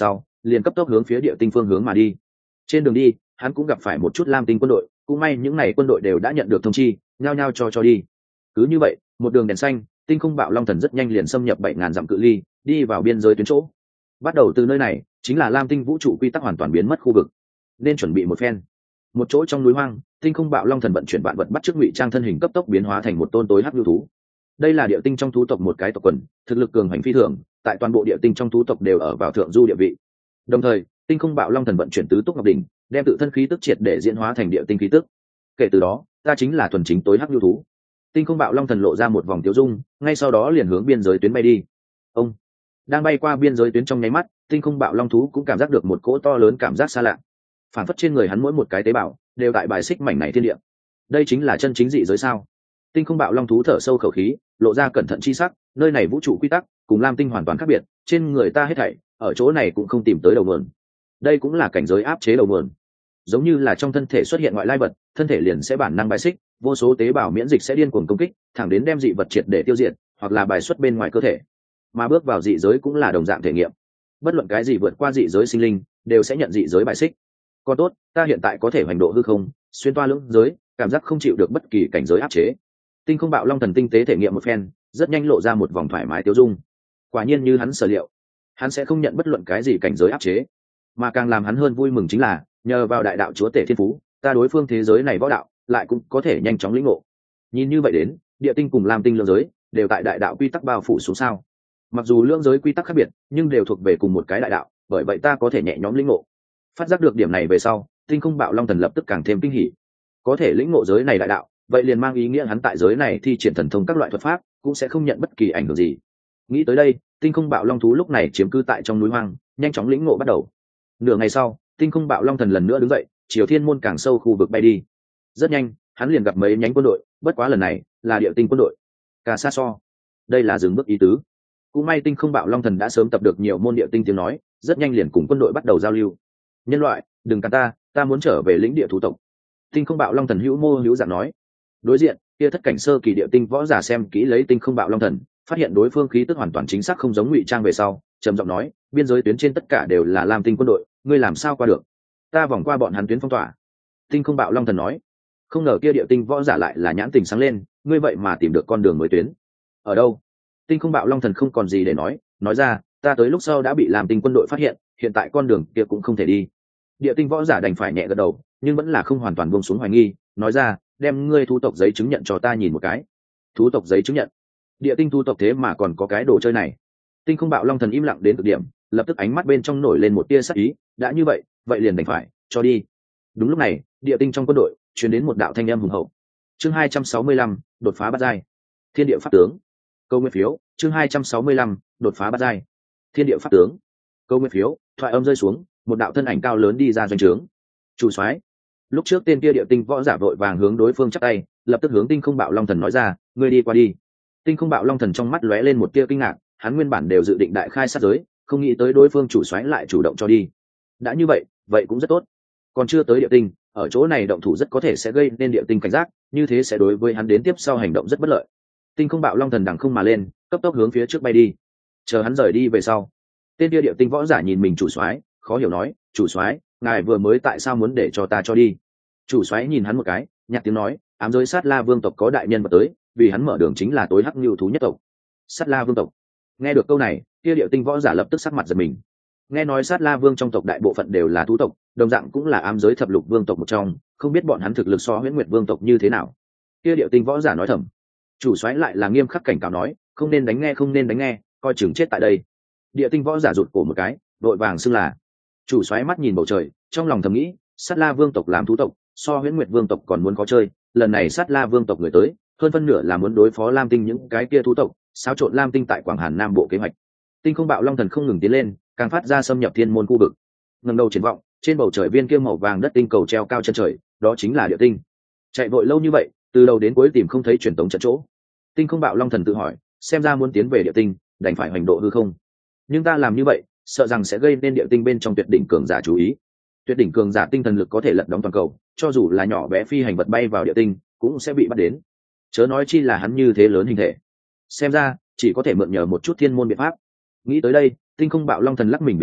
liền cấp tốc hướng phía địa tinh phương hướng mà đi. Trên đường đi hắn cũng gặp phải một chút lam tinh quân đội, cũng may những này quân đội đều đã nhận được thông chi, nhao nhao cho đi. Cứ như vậy một đường đèn xanh, tinh không bạo long thần rất nhanh liền xâm nhập 7.000 dặm cự ly, đi vào biên giới tuyến chỗ. Bắt đầu từ nơi này chính là lam tinh vũ trụ quy tắc hoàn toàn biến mất khu vực, nên chuẩn bị một phen. Một chỗ trong núi hoang, tinh không bạo long thần vận chuyển vạn vật bắt chước ngụy trang thân hình cấp tốc biến hóa thành một tôn tối hắc lưu thú. Đây là địa tinh trong thú tộc một cái tộc quần, thực lực cường hành phi thường, tại toàn bộ địa tinh trong thú tộc đều ở vào thượng du địa vị. Đồng thời tinh không bạo long thần vận chuyển tứ túc ngọc đỉnh, đem tự thân khí tức triệt để diễn hóa thành địa tinh khí tức. Kể từ đó ta chính là thuần chính tối hắc lưu thú. Tinh không bạo long thần lộ ra một vòng tiêu dung, ngay sau đó liền hướng biên giới tuyến bay đi. Ông đang bay qua biên giới tuyến trong nháy mắt, tinh không bạo long thú cũng cảm giác được một cỗ to lớn cảm giác xa lạ, phản phất trên người hắn mỗi một cái tế bào đều tại bài xích mảnh này thiên địa. Đây chính là chân chính dị giới sao? Tinh không bạo long thú thở sâu khẩu khí, lộ ra cẩn thận chi sắc, nơi này vũ trụ quy tắc cùng lam tinh hoàn toàn khác biệt, trên người ta hết thảy ở chỗ này cũng không tìm tới đầu nguồn. Đây cũng là cảnh giới áp chế đầu nguồn. Giống như là trong thân thể xuất hiện ngoại lai vật, thân thể liền sẽ bản năng bài xích, vô số tế bào miễn dịch sẽ điên cuồng công kích, thẳng đến đem dị vật triệt để tiêu diệt, hoặc là bài xuất bên ngoài cơ thể. Mà bước vào dị giới cũng là đồng dạng thể nghiệm. Bất luận cái gì vượt qua dị giới sinh linh, đều sẽ nhận dị giới bài xích. Còn tốt, ta hiện tại có thể hành độ hư không, xuyên toa lưỡng giới, cảm giác không chịu được bất kỳ cảnh giới áp chế. Tinh không bạo long thần tinh tế thể nghiệm một phen, rất nhanh lộ ra một vòng thoải mái tiêu dung. Quả nhiên như hắn sở liệu, hắn sẽ không nhận bất luận cái gì cảnh giới áp chế, mà càng làm hắn hơn vui mừng chính là nhờ vào đại đạo chúa tể thiên phú, ta đối phương thế giới này võ đạo lại cũng có thể nhanh chóng lĩnh ngộ. Nhìn như vậy đến, địa tinh cùng lam tinh lưỡng giới đều tại đại đạo quy tắc bao phủ xuống sao. Mặc dù lưỡng giới quy tắc khác biệt, nhưng đều thuộc về cùng một cái đại đạo, bởi vậy ta có thể nhẹ nhõm lĩnh ngộ. Phát giác được điểm này về sau, tinh không bạo long thần lập tức càng thêm kinh hỉ. Có thể lĩnh ngộ giới này đại đạo, vậy liền mang ý nghĩa hắn tại giới này thi triển thần thông các loại thuật pháp cũng sẽ không nhận bất kỳ ảnh hưởng gì. Nghĩ tới đây, tinh không bạo long thú lúc này chiếm cư tại trong núi hoang, nhanh chóng lĩnh ngộ bắt đầu. Nửa ngày sau, tinh không bạo long thần lần nữa đứng dậy, chiều thiên môn càng sâu khu vực bay đi. Rất nhanh hắn liền gặp mấy nhánh quân đội, bất quá lần này là địa tinh quân đội. Cả xa so, đây là dừng bước ý tứ. Cũng may tinh không bạo long thần đã sớm tập được nhiều môn địa tinh tiếng nói, rất nhanh liền cùng quân đội bắt đầu giao lưu. Nhân loại, đừng cản ta muốn trở về lĩnh địa thú tộc. Tinh không bạo long thần hữu mô hữu dạng nói. Đối diện kia thất cảnh sơ kỳ địa tinh võ giả xem kỹ lấy tinh không bạo long thần, phát hiện đối phương khí tức hoàn toàn chính xác không giống ngụy trang về sau, trầm giọng nói, biên giới tuyến trên tất cả đều là lam tinh quân đội, ngươi làm sao qua được? Ta vòng qua bọn hắn tuyến phong tỏa. Tinh không bạo long thần nói. Không ngờ kia địa tinh võ giả lại là nhãn tình sáng lên, ngươi vậy mà tìm được con đường mới tuyến. Ở đâu? Tinh không bạo long thần không còn gì để nói ra, ta tới lúc sau đã bị làm tinh quân đội phát hiện, hiện tại con đường kia cũng không thể đi. Địa tinh võ giả đành phải nhẹ gật đầu, nhưng vẫn là không hoàn toàn buông xuống hoài nghi, nói ra, đem ngươi thú tộc giấy chứng nhận cho ta nhìn một cái. Thú tộc giấy chứng nhận? Địa tinh thú tộc thế mà còn có cái đồ chơi này? Tinh không bạo long thần im lặng đến cực điểm, lập tức ánh mắt bên trong nổi lên một tia sắc ý, đã như vậy liền đành phải cho đi. Đúng lúc này, địa tinh trong quân đội truyền đến một đạo thanh âm hùng hậu. Chương 265, đột phá bát giai. Thiên địa pháp tướng. Câu nguyên phiếu, chương 265, đột phá bát giai. Thiên địa pháp tướng. Câu nguyên phiếu, thoại âm rơi xuống, một đạo thân ảnh cao lớn đi ra doanh trướng. Chủ soái. Lúc trước tên kia địa tinh võ giả vội vàng hướng đối phương chắp tay, lập tức hướng tinh không bạo long thần nói ra, ngươi đi qua đi. Tinh không bạo long thần trong mắt lóe lên một tia kinh ngạc, hắn nguyên bản đều dự định đại khai sát giới, không nghĩ tới đối phương chủ soái lại chủ động cho đi. Đã như vậy cũng rất tốt. Còn chưa tới địa tinh, ở chỗ này động thủ rất có thể sẽ gây nên địa tinh cảnh giác, như thế sẽ đối với hắn đến tiếp sau hành động rất bất lợi. Tinh không bạo long thần đằng không mà lên, cấp tốc hướng phía trước bay đi. Chờ hắn rời đi về sau, tên kia địa tinh võ giả nhìn mình chủ soái, khó hiểu nói, chủ soái, ngài vừa mới tại sao muốn để cho ta cho đi? Chủ soái nhìn hắn một cái, nhạt tiếng nói, ám giới sát la vương tộc có đại nhân vật tới, vì hắn mở đường chính là tối hắc nhu thú nhất tộc. Sát la vương tộc. Nghe được câu này, kia địa tinh võ giả lập tức sắc mặt giật mình. Nghe nói sát la vương trong tộc đại bộ phận đều là thú tộc, đồng dạng cũng là ám giới thập lục vương tộc một trong, không biết bọn hắn thực lực so huyễn nguyệt vương tộc như thế nào. Kia địa tinh võ giả nói thầm. Chủ soái lại là nghiêm khắc cảnh cáo nói, không nên đánh nghe, coi chừng chết tại đây. Địa tinh võ giả rụt cổ một cái, đội vàng xưng là. Chủ soái mắt nhìn bầu trời, trong lòng thầm nghĩ, sát la vương tộc làm thú tộc, so huyễn nguyệt vương tộc còn muốn có chơi, lần này sát la vương tộc người tới, hơn phân nửa là muốn đối phó lam tinh những cái kia thú tộc, xáo trộn lam tinh tại quảng hàn nam bộ kế hoạch. Tinh không bạo long thần không ngừng tiến lên, càng phát ra xâm nhập thiên môn khu vực. Ngẩng đầu triển vọng, trên bầu trời viên kia màu vàng đất tinh cầu treo cao chân trời, đó chính là địa tinh. Chạy vội lâu như vậy, từ đầu đến cuối tìm không thấy truyền tống trận chỗ. Tinh không bạo long thần tự hỏi, xem ra muốn tiến về địa tinh, đành phải hành độ hư không. Nhưng ta làm như vậy, sợ rằng sẽ gây nên địa tinh bên trong tuyệt đỉnh cường giả chú ý. Tuyệt đỉnh cường giả tinh thần lực có thể lật đóng toàn cầu, cho dù là nhỏ bé phi hành vật bay vào địa tinh, cũng sẽ bị bắt đến. Chớ nói chi là hắn như thế lớn hình thể. Xem ra chỉ có thể mượn nhờ một chút thiên môn biện pháp. Nghĩ tới đây, tinh không bạo long thần lắc mình biến hóa,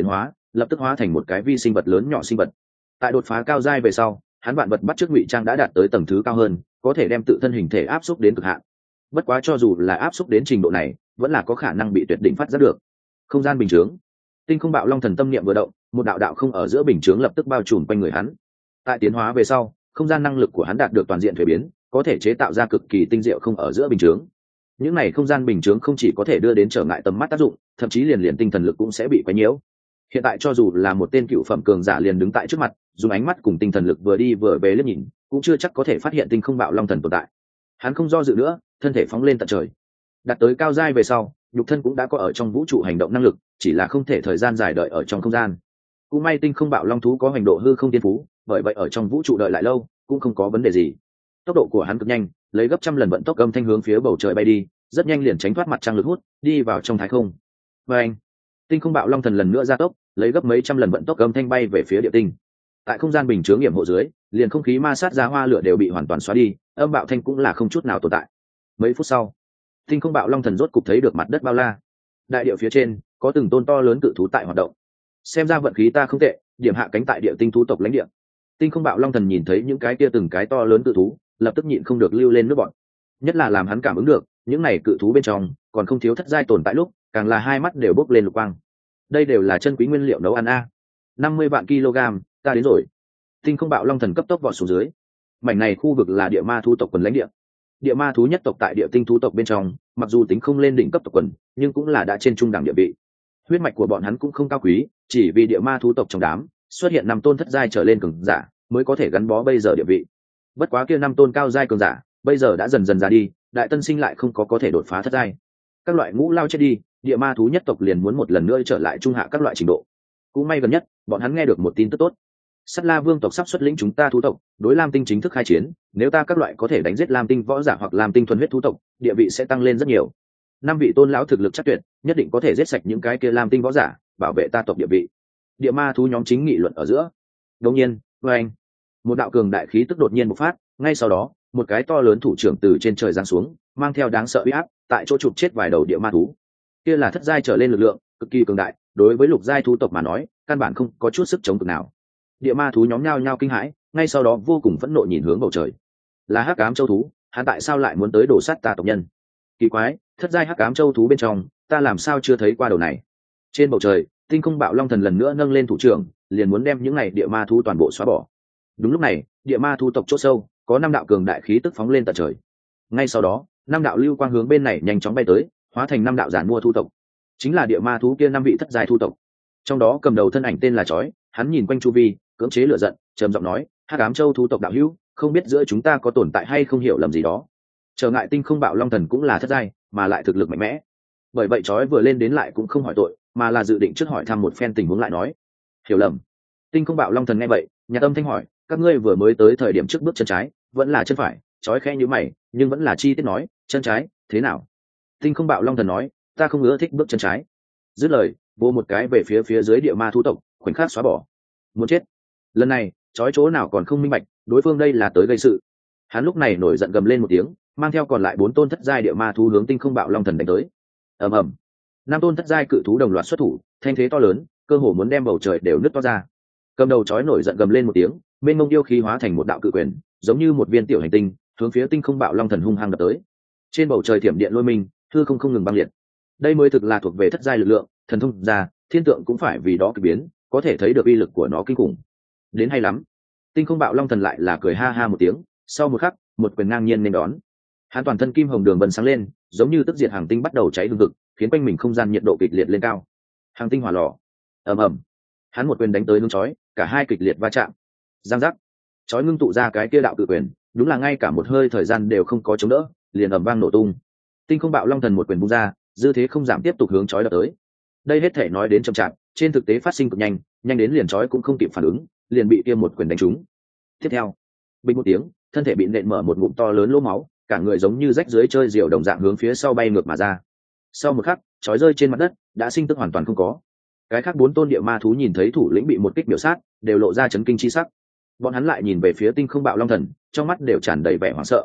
lập tức hóa thành một cái vi sinh vật lớn nhỏ sinh vật. Tại đột phá cao giai về sau, hắn vạn vật bắt chước ngụy trang đã đạt tới tầng thứ cao hơn, có thể đem tự thân hình thể áp xúc đến cực hạn. Bất quá cho dù là áp xúc đến trình độ này, vẫn là có khả năng bị tuyệt đỉnh phát giác được. Không gian bình chướng. Tinh không bạo long thần tâm niệm vừa động, một đạo đạo không ở giữa bình chướng lập tức bao trùm quanh người hắn. Tại tiến hóa về sau, không gian năng lực của hắn đạt được toàn diện thuế biến, có thể chế tạo ra cực kỳ tinh diệu không ở giữa bình chướng. Những này không gian bình chướng không chỉ có thể đưa đến trở ngại tầm mắt tác dụng, thậm chí liền tinh thần lực cũng sẽ bị quấy nhiễu. Hiện tại cho dù là một tên cựu phẩm cường giả liền đứng tại trước mặt, dùng ánh mắt cùng tinh thần lực vừa đi vừa về liếc nhìn, cũng chưa chắc có thể phát hiện tinh không bạo long thần tồn tại. Hắn không do dự nữa, thân thể phóng lên tận trời. Đạt tới cao giai về sau, nhục thân cũng đã có ở trong vũ trụ hành động năng lực, chỉ là không thể thời gian dài đợi ở trong không gian. Cũng may tinh không bạo long thú có hành độ hư không tiên phú, bởi vậy ở trong vũ trụ đợi lại lâu cũng không có vấn đề gì. Tốc độ của hắn cực nhanh, lấy gấp trăm lần vận tốc âm thanh hướng phía bầu trời bay đi, rất nhanh liền tránh thoát mặt trăng lực hút, đi vào trong thái không. Và anh, tinh không bạo long thần lần nữa gia tốc, lấy gấp mấy trăm lần vận tốc âm thanh bay về phía địa tinh. Tại không gian bình chướng nghiệm hộ dưới, liền không khí ma sát ra hoa lửa đều bị hoàn toàn xóa đi, âm bạo thanh cũng là không chút nào tồn tại. Mấy phút sau, tinh không bạo long thần rốt cục thấy được mặt đất bao la. Đại địa phía trên có từng tôn to lớn cự thú tại hoạt động. Xem ra vận khí ta không tệ, điểm hạ cánh tại địa tinh thú tộc lãnh địa. Tinh không bạo long thần nhìn thấy những cái kia từng cái to lớn cự thú, lập tức nhịn không được lưu lên nước bọt. Nhất là làm hắn cảm ứng được, những này cự thú bên trong còn không thiếu thất giai tồn tại lúc, càng là hai mắt đều bốc lên lục quang. Đây đều là chân quý nguyên liệu nấu ăn a. 50 vạn kg, ta đến rồi. Tinh không bạo long thần cấp tốc vọt xuống dưới. Mảnh này khu vực là địa ma thú tộc quần lãnh địa. Địa ma thú nhất tộc tại địa tinh thú tộc bên trong, mặc dù tính không lên đỉnh cấp tộc quần, nhưng cũng là đã trên trung đẳng địa vị. Huyết mạch của bọn hắn cũng không cao quý, chỉ vì địa ma thú tộc trong đám xuất hiện 5 tôn thất giai trở lên cường giả, mới có thể gắn bó bây giờ địa vị. Bất quá kia 5 tôn cao giai cường giả, bây giờ đã dần dần ra đi, đại tân sinh lại không có thể đột phá thất giai. Các loại ngũ lao chết đi, địa ma thú nhất tộc liền muốn một lần nữa trở lại trung hạ các loại trình độ. Cũng may gần nhất, bọn hắn nghe được một tin tức tốt. Sắt La Vương tộc sắp xuất lĩnh chúng ta thú tộc, đối Lam Tinh chính thức khai chiến, nếu ta các loại có thể đánh giết Lam Tinh võ giả hoặc Lam Tinh thuần huyết thú tộc, địa vị sẽ tăng lên rất nhiều. 5 vị tôn lão thực lực chắc tuyệt, nhất định có thể giết sạch những cái kia Lam Tinh võ giả, bảo vệ ta tộc địa vị. Địa ma thú nhóm chính nghị luận ở giữa. Đột nhiên, oeng, một đạo cường đại khí tức đột nhiên bộc phát, ngay sau đó, một cái to lớn thủ trưởng từ trên trời giáng xuống, mang theo đáng sợ uy áp, tại chỗ chụp chết vài đầu địa ma thú. Kia là thất giai trở lên lực lượng, cực kỳ cường đại, đối với lục giai thú tộc mà nói, căn bản không có chút sức chống cự nào. Địa ma thú nhóm nhao nhao kinh hãi, ngay sau đó vô cùng phẫn nộ nhìn hướng bầu trời. Là hắc ám châu thú, hắn tại sao lại muốn tới đổ sát ta tộc nhân? Kỳ quái, thất giai hắc ám châu thú bên trong, ta làm sao chưa thấy qua đầu này? Trên bầu trời, tinh không bạo long thần lần nữa nâng lên thủ trưởng, liền muốn đem những này địa ma thú toàn bộ xóa bỏ. Đúng lúc này, địa ma thú tộc chỗ sâu, có 5 đạo cường đại khí tức phóng lên tận trời. Ngay sau đó, 5 đạo lưu quang hướng bên này nhanh chóng bay tới, hóa thành 5 đạo giản mua thú tộc. Chính là địa ma thú kia 5 vị thất giai thú tộc. Trong đó cầm đầu thân ảnh tên là Chói, hắn nhìn quanh chu vi, cưỡng chế lửa giận, trầm giọng nói: "Hắc ám châu thú tộc đạo hữu, không biết giữa chúng ta có tồn tại hay không hiểu lầm gì đó." Trở ngại tinh không bạo long thần cũng là thất giai, mà lại thực lực mạnh mẽ. Bởi vậy Chói vừa lên đến lại cũng không hỏi tội, mà là dự định trước hỏi thăm một phen tình huống lại nói: "Hiểu lầm?" Tinh không bạo long thần nghe vậy, nhà tâm thanh hỏi: "Các ngươi vừa mới tới thời điểm trước bước chân trái, vẫn là chân phải?" Chói khẽ nhíu mày, nhưng vẫn là chi tiết nói: "Chân trái, thế nào?" Tinh không bạo long thần nói: "Ta không ưa thích bước chân trái." Dứt lời, vô một cái về phía dưới địa ma thú tộc, khoảnh khắc xóa bỏ. Muốn chết. Lần này, Chói chỗ nào còn không minh bạch, đối phương đây là tới gây sự. Hắn lúc này nổi giận gầm lên một tiếng, mang theo còn lại 4 tôn thất giai địa ma thú hướng tinh không bạo long thần đánh tới. Ầm ầm. 5 tôn thất giai cự thú đồng loạt xuất thủ, thanh thế to lớn, cơ hồ muốn đem bầu trời đều nứt toa ra. Cầm đầu Chói nổi giận gầm lên một tiếng, mênh mông yêu khí hóa thành một đạo cự quyền, giống như một viên tiểu hành tinh, hướng phía tinh không bạo long thần hung hăng đập tới. Trên bầu trời thiểm điện lôi minh, hư không ngừng băng liệt. Đây mới thực là thuộc về thất giai lực lượng, thần thông ra, thiên tượng cũng phải vì đó kỳ biến, có thể thấy được uy lực của nó kinh khủng. Đến hay lắm. Tinh không bạo long thần lại là cười ha ha một tiếng, sau một khắc, một quyền ngang nhiên nên đón. Hắn toàn thân kim hồng đường vân sáng lên, giống như tức diệt hàng tinh bắt đầu cháy hừng hực, khiến quanh mình không gian nhiệt độ kịch liệt lên cao. Hàng tinh hỏa lò. Ầm ầm. Hắn một quyền đánh tới hướng Chói, cả hai kịch liệt va chạm. Giang giác. Chói ngưng tụ ra cái kia đạo cự quyền, đúng là ngay cả một hơi thời gian đều không có chống đỡ, liền ầm vang nổ tung. Tinh không bạo long thần một quyền vung ra, dư thế không giảm tiếp tục hướng Chói đập tới. Đây hết thể nói đến chậm chạp, trên thực tế phát sinh cực nhanh, nhanh đến liền Chói cũng không kịp phản ứng, liền bị kia một quyền đánh trúng. Tiếp theo, bình một tiếng, thân thể bị nện mở một ngụm to lớn lỗ máu, cả người giống như rách dưới chơi diều đồng dạng hướng phía sau bay ngược mà ra. Sau một khắc, Chói rơi trên mặt đất, đã sinh tức hoàn toàn không có. Cái khác 4 tôn địa ma thú nhìn thấy thủ lĩnh bị một kích biểu sát, đều lộ ra chấn kinh chi sắc. Bọn hắn lại nhìn về phía tinh không bạo long thần, trong mắt đều tràn đầy vẻ hoảng sợ.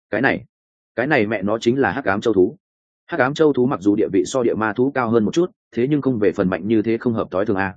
Cái này mẹ nó chính là hắc ám châu thú. Hắc ám châu thú mặc dù địa vị so địa ma thú cao hơn một chút, thế nhưng không về phần mạnh như thế không hợp tối thường a.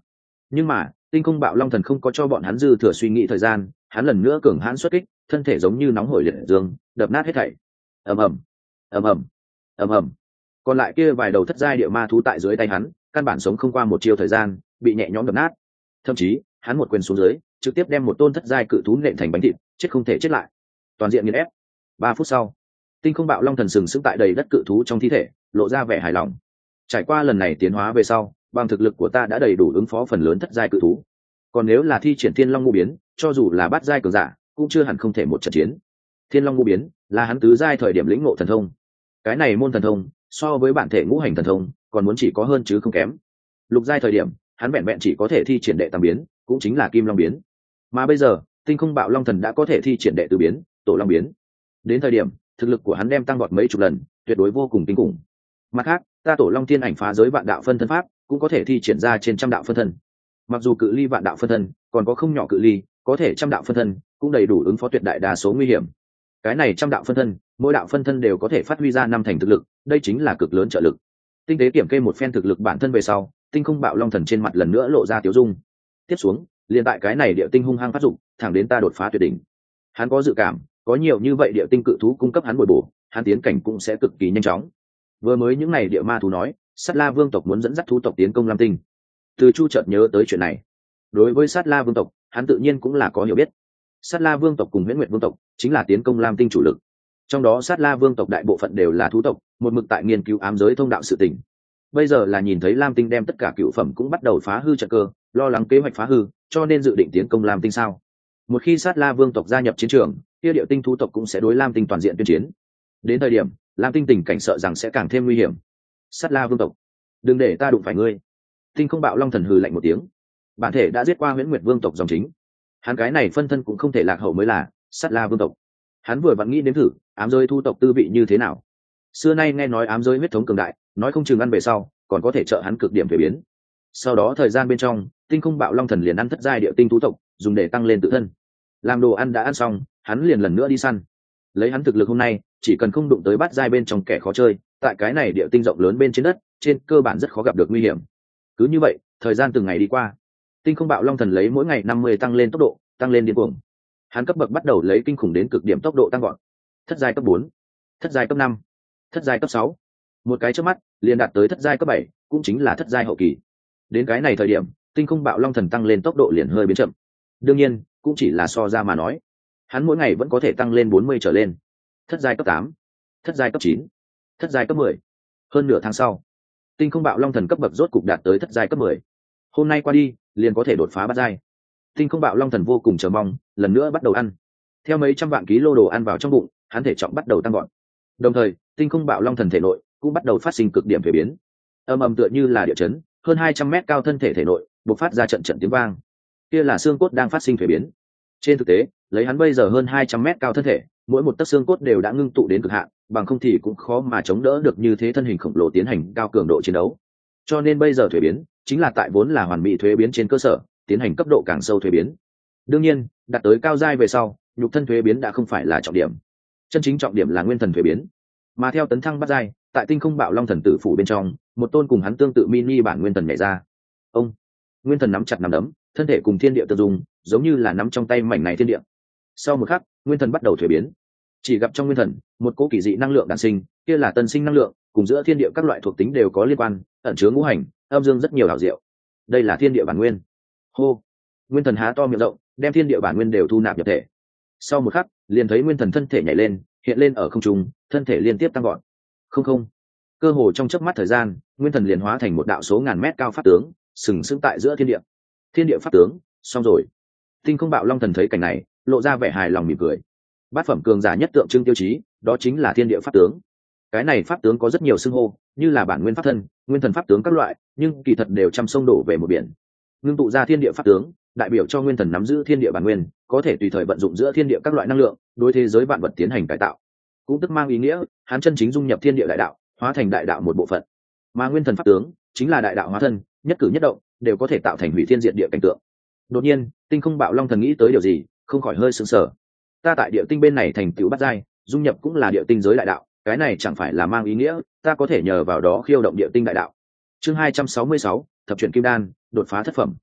Nhưng mà tinh không bạo long thần không có cho bọn hắn dư thừa suy nghĩ thời gian, hắn lần nữa cường hãn xuất kích, thân thể giống như nóng hổi liệt dương, đập nát hết thảy. ầm ầm ầm ầm ầm ầm. Còn lại kia vài đầu thất giai địa ma thú tại dưới tay hắn, căn bản sống không qua một chiều thời gian, bị nhẹ nhõm đập nát. Thậm chí hắn một quyền xuống dưới, trực tiếp đem một tôn thất giai cự thú nện thành bánh thịt, chết không thể chết lại. Toàn diện nghiền ép. 3 phút sau, tinh không bạo long thần sừng sững tại đầy đất cự thú trong thi thể, lộ ra vẻ hài lòng. Trải qua lần này tiến hóa về sau, bằng thực lực của ta đã đầy đủ ứng phó phần lớn thất giai cự thú. Còn nếu là thi triển thiên long ngũ biến, cho dù là bát giai cường giả, cũng chưa hẳn không thể một trận chiến. Thiên long ngũ biến là hắn tứ giai thời điểm lĩnh ngộ thần thông. Cái này môn thần thông, so với bản thể ngũ hành thần thông, còn muốn chỉ có hơn chứ không kém. Lục giai thời điểm, hắn vẹn vẹn chỉ có thể thi triển đệ tam biến, cũng chính là kim long biến. Mà bây giờ, tinh không bạo long thần đã có thể thi triển đệ tứ biến, tổ long biến. Đến thời điểm, thực lực của hắn đem tăng vọt mấy chục lần, tuyệt đối vô cùng kinh khủng. Mặt khác, ta tổ long thiên ảnh phá giới vạn đạo phân thân pháp, cũng có thể thi triển ra trên trăm đạo phân thân. Mặc dù cự ly vạn đạo phân thân còn có không nhỏ cự ly, có thể trăm đạo phân thân cũng đầy đủ ứng phó tuyệt đại đa số nguy hiểm. Cái này trăm đạo phân thân, mỗi đạo phân thân đều có thể phát huy ra 5 thành thực lực, đây chính là cực lớn trợ lực. Tinh tế kiểm kê một phen thực lực bản thân về sau, tinh không bạo long thần trên mặt lần nữa lộ ra tiếu dung. Tiếp xuống, liền tại cái này địa tinh hung hăng phát dụng, thẳng đến ta đột phá tuyệt đỉnh. Hắn có dự cảm, có nhiều như vậy địa tinh cự thú cung cấp hắn bồi bổ, hắn tiến cảnh cũng sẽ cực kỳ nhanh chóng. Vừa mới những này địa ma thú nói, Sát La Vương tộc muốn dẫn dắt thú tộc tiến công Lam Tinh. Từ Chu chợt nhớ tới chuyện này. Đối với Sát La Vương tộc, hắn tự nhiên cũng là có hiểu biết. Sát La Vương tộc cùng Huyễn Nguyệt Vương tộc chính là tiến công Lam Tinh chủ lực. Trong đó Sát La Vương tộc đại bộ phận đều là thú tộc, một mực tại nghiên cứu ám giới thông đạo sự tình. Bây giờ là nhìn thấy Lam Tinh đem tất cả cựu phẩm cũng bắt đầu phá hư trận cơ, lo lắng kế hoạch phá hư, cho nên dự định tiến công Lam Tinh sao? Một khi Sát La Vương tộc gia nhập chiến trường, kia Điệu Tinh thú tộc cũng sẽ đối Lam Tinh toàn diện tuyên chiến. Đến thời điểm, Lam Tinh tình cảnh sợ rằng sẽ càng thêm nguy hiểm. Sát La Vương tộc, đừng để ta đụng phải ngươi. Tinh không bạo long thần hừ lạnh một tiếng. Bản thể đã giết qua Huyễn Nguyệt Vương tộc dòng chính, hắn cái này phân thân cũng không thể lạc hậu mới là. Sát La Vương tộc, hắn vừa vặn nghĩ đến thử ám giới thu tộc tư vị như thế nào. Xưa nay nghe nói ám giới huyết thống cường đại, nói không chừng ăn về sau còn có thể trợ hắn cực điểm về biến. Sau đó thời gian bên trong, tinh không bạo long thần liền ăn thất giai địa tinh thú tộc, dùng để tăng lên tự thân. Làm đồ ăn đã ăn xong, hắn liền lần nữa đi săn. Lấy hắn thực lực hôm nay, chỉ cần không đụng tới bát giai bên trong kẻ khó chơi, tại cái này địa tinh rộng lớn bên trên đất, trên cơ bản rất khó gặp được nguy hiểm. Cứ như vậy, thời gian từng ngày đi qua, tinh không bạo long thần lấy mỗi ngày 50 tăng lên tốc độ, tăng lên điên cuồng. Hắn cấp bậc bắt đầu lấy kinh khủng đến cực điểm tốc độ tăng vọt. Thất giai cấp 4, thất giai cấp 5, thất giai cấp 6. Một cái chớp mắt, liền đạt tới thất giai cấp 7, cũng chính là thất giai hậu kỳ. Đến cái này thời điểm, tinh không bạo long thần tăng lên tốc độ liền hơi biến chậm. Đương nhiên, cũng chỉ là so ra mà nói. Hắn mỗi ngày vẫn có thể tăng lên 40 trở lên. Thất giai cấp 8, thất giai cấp 9, thất giai cấp 10. Hơn nửa tháng sau, tinh không bạo long thần cấp bậc rốt cục đạt tới thất giai cấp 10. Hôm nay qua đi, liền có thể đột phá bát giai. Tinh không bạo long thần vô cùng chờ mong, lần nữa bắt đầu ăn. Theo mấy trăm vạn ký lô đồ ăn vào trong bụng, hắn thể trọng bắt đầu tăng gọn. Đồng thời, tinh không bạo long thần thể nội cũng bắt đầu phát sinh cực điểm thể biến. Âm ầm tựa như là địa chấn, hơn 200 mét cao thân thể thể nội bộc phát ra trận trận tiếng vang. Kia là xương cốt đang phát sinh thể biến. Trên thực tế, lấy hắn bây giờ hơn 200 mét cao thân thể, mỗi một tấc xương cốt đều đã ngưng tụ đến cực hạn, bằng không thì cũng khó mà chống đỡ được như thế thân hình khổng lồ tiến hành cao cường độ chiến đấu. Cho nên bây giờ thuế biến chính là tại vốn là hoàn mỹ thuế biến trên cơ sở, tiến hành cấp độ càng sâu thuế biến. Đương nhiên, đạt tới cao giai về sau, nhục thân thuế biến đã không phải là trọng điểm. Chân chính trọng điểm là nguyên thần thuế biến. Mà theo tấn thăng bát giai, tại tinh không bạo long thần tử phủ bên trong, một tôn cùng hắn tương tự mini bản nguyên thần nhảy ra. Ông, nguyên thần nắm chặt nắm đấm, thân thể cùng thiên địa tương dung, giống như là nắm trong tay mảnh này thiên địa. Sau một khắc, nguyên thần bắt đầu thuế biến. Chỉ gặp trong nguyên thần, một cỗ kỳ dị năng lượng đản sinh, kia là tân sinh năng lượng, cùng giữa thiên địa các loại thuộc tính đều có liên quan, ẩn chứa ngũ hành, âm dương rất nhiều ảo diệu. Đây là thiên địa bản nguyên. Hô, nguyên thần há to miệng rộng, đem thiên địa bản nguyên đều thu nạp nhập thể. Sau một khắc, liền thấy nguyên thần thân thể nhảy lên, hiện lên ở không trung, thân thể liên tiếp tăng gọn. Không, cơ hồ trong chớp mắt thời gian, nguyên thần liền hóa thành một đạo số ngàn mét cao pháp tướng, sừng sững tại giữa thiên địa. Thiên địa pháp tướng, xong rồi. Tinh không bạo long thần thấy cảnh này, lộ ra vẻ hài lòng mỉm cười. Bát phẩm cường giả nhất tượng trưng tiêu chí, đó chính là thiên địa pháp tướng. Cái này pháp tướng có rất nhiều xưng hô, như là bản nguyên pháp thân, nguyên thần pháp tướng các loại, nhưng kỳ thật đều trăm sông đổ về một biển. Ngưng tụ ra thiên địa pháp tướng, đại biểu cho nguyên thần nắm giữ thiên địa bản nguyên, có thể tùy thời vận dụng giữa thiên địa các loại năng lượng, đối thế giới vạn vật tiến hành cải tạo. Cũng tức mang ý nghĩa, hắn chân chính dung nhập thiên địa đại đạo, hóa thành đại đạo một bộ phận. Mà nguyên thần pháp tướng chính là đại đạo hóa thân, nhất cử nhất động đều có thể tạo thành hủy thiên diệt địa cảnh tượng. Đột nhiên, tinh không bạo long thần nghĩ tới điều gì, không khỏi hơi sững sờ. Ta tại địa tinh bên này thành tựu bát giai, dung nhập cũng là địa tinh giới đại đạo, cái này chẳng phải là mang ý nghĩa ta có thể nhờ vào đó khiêu động địa tinh đại đạo. Chương 266, thập truyện kim đan, đột phá thất phẩm.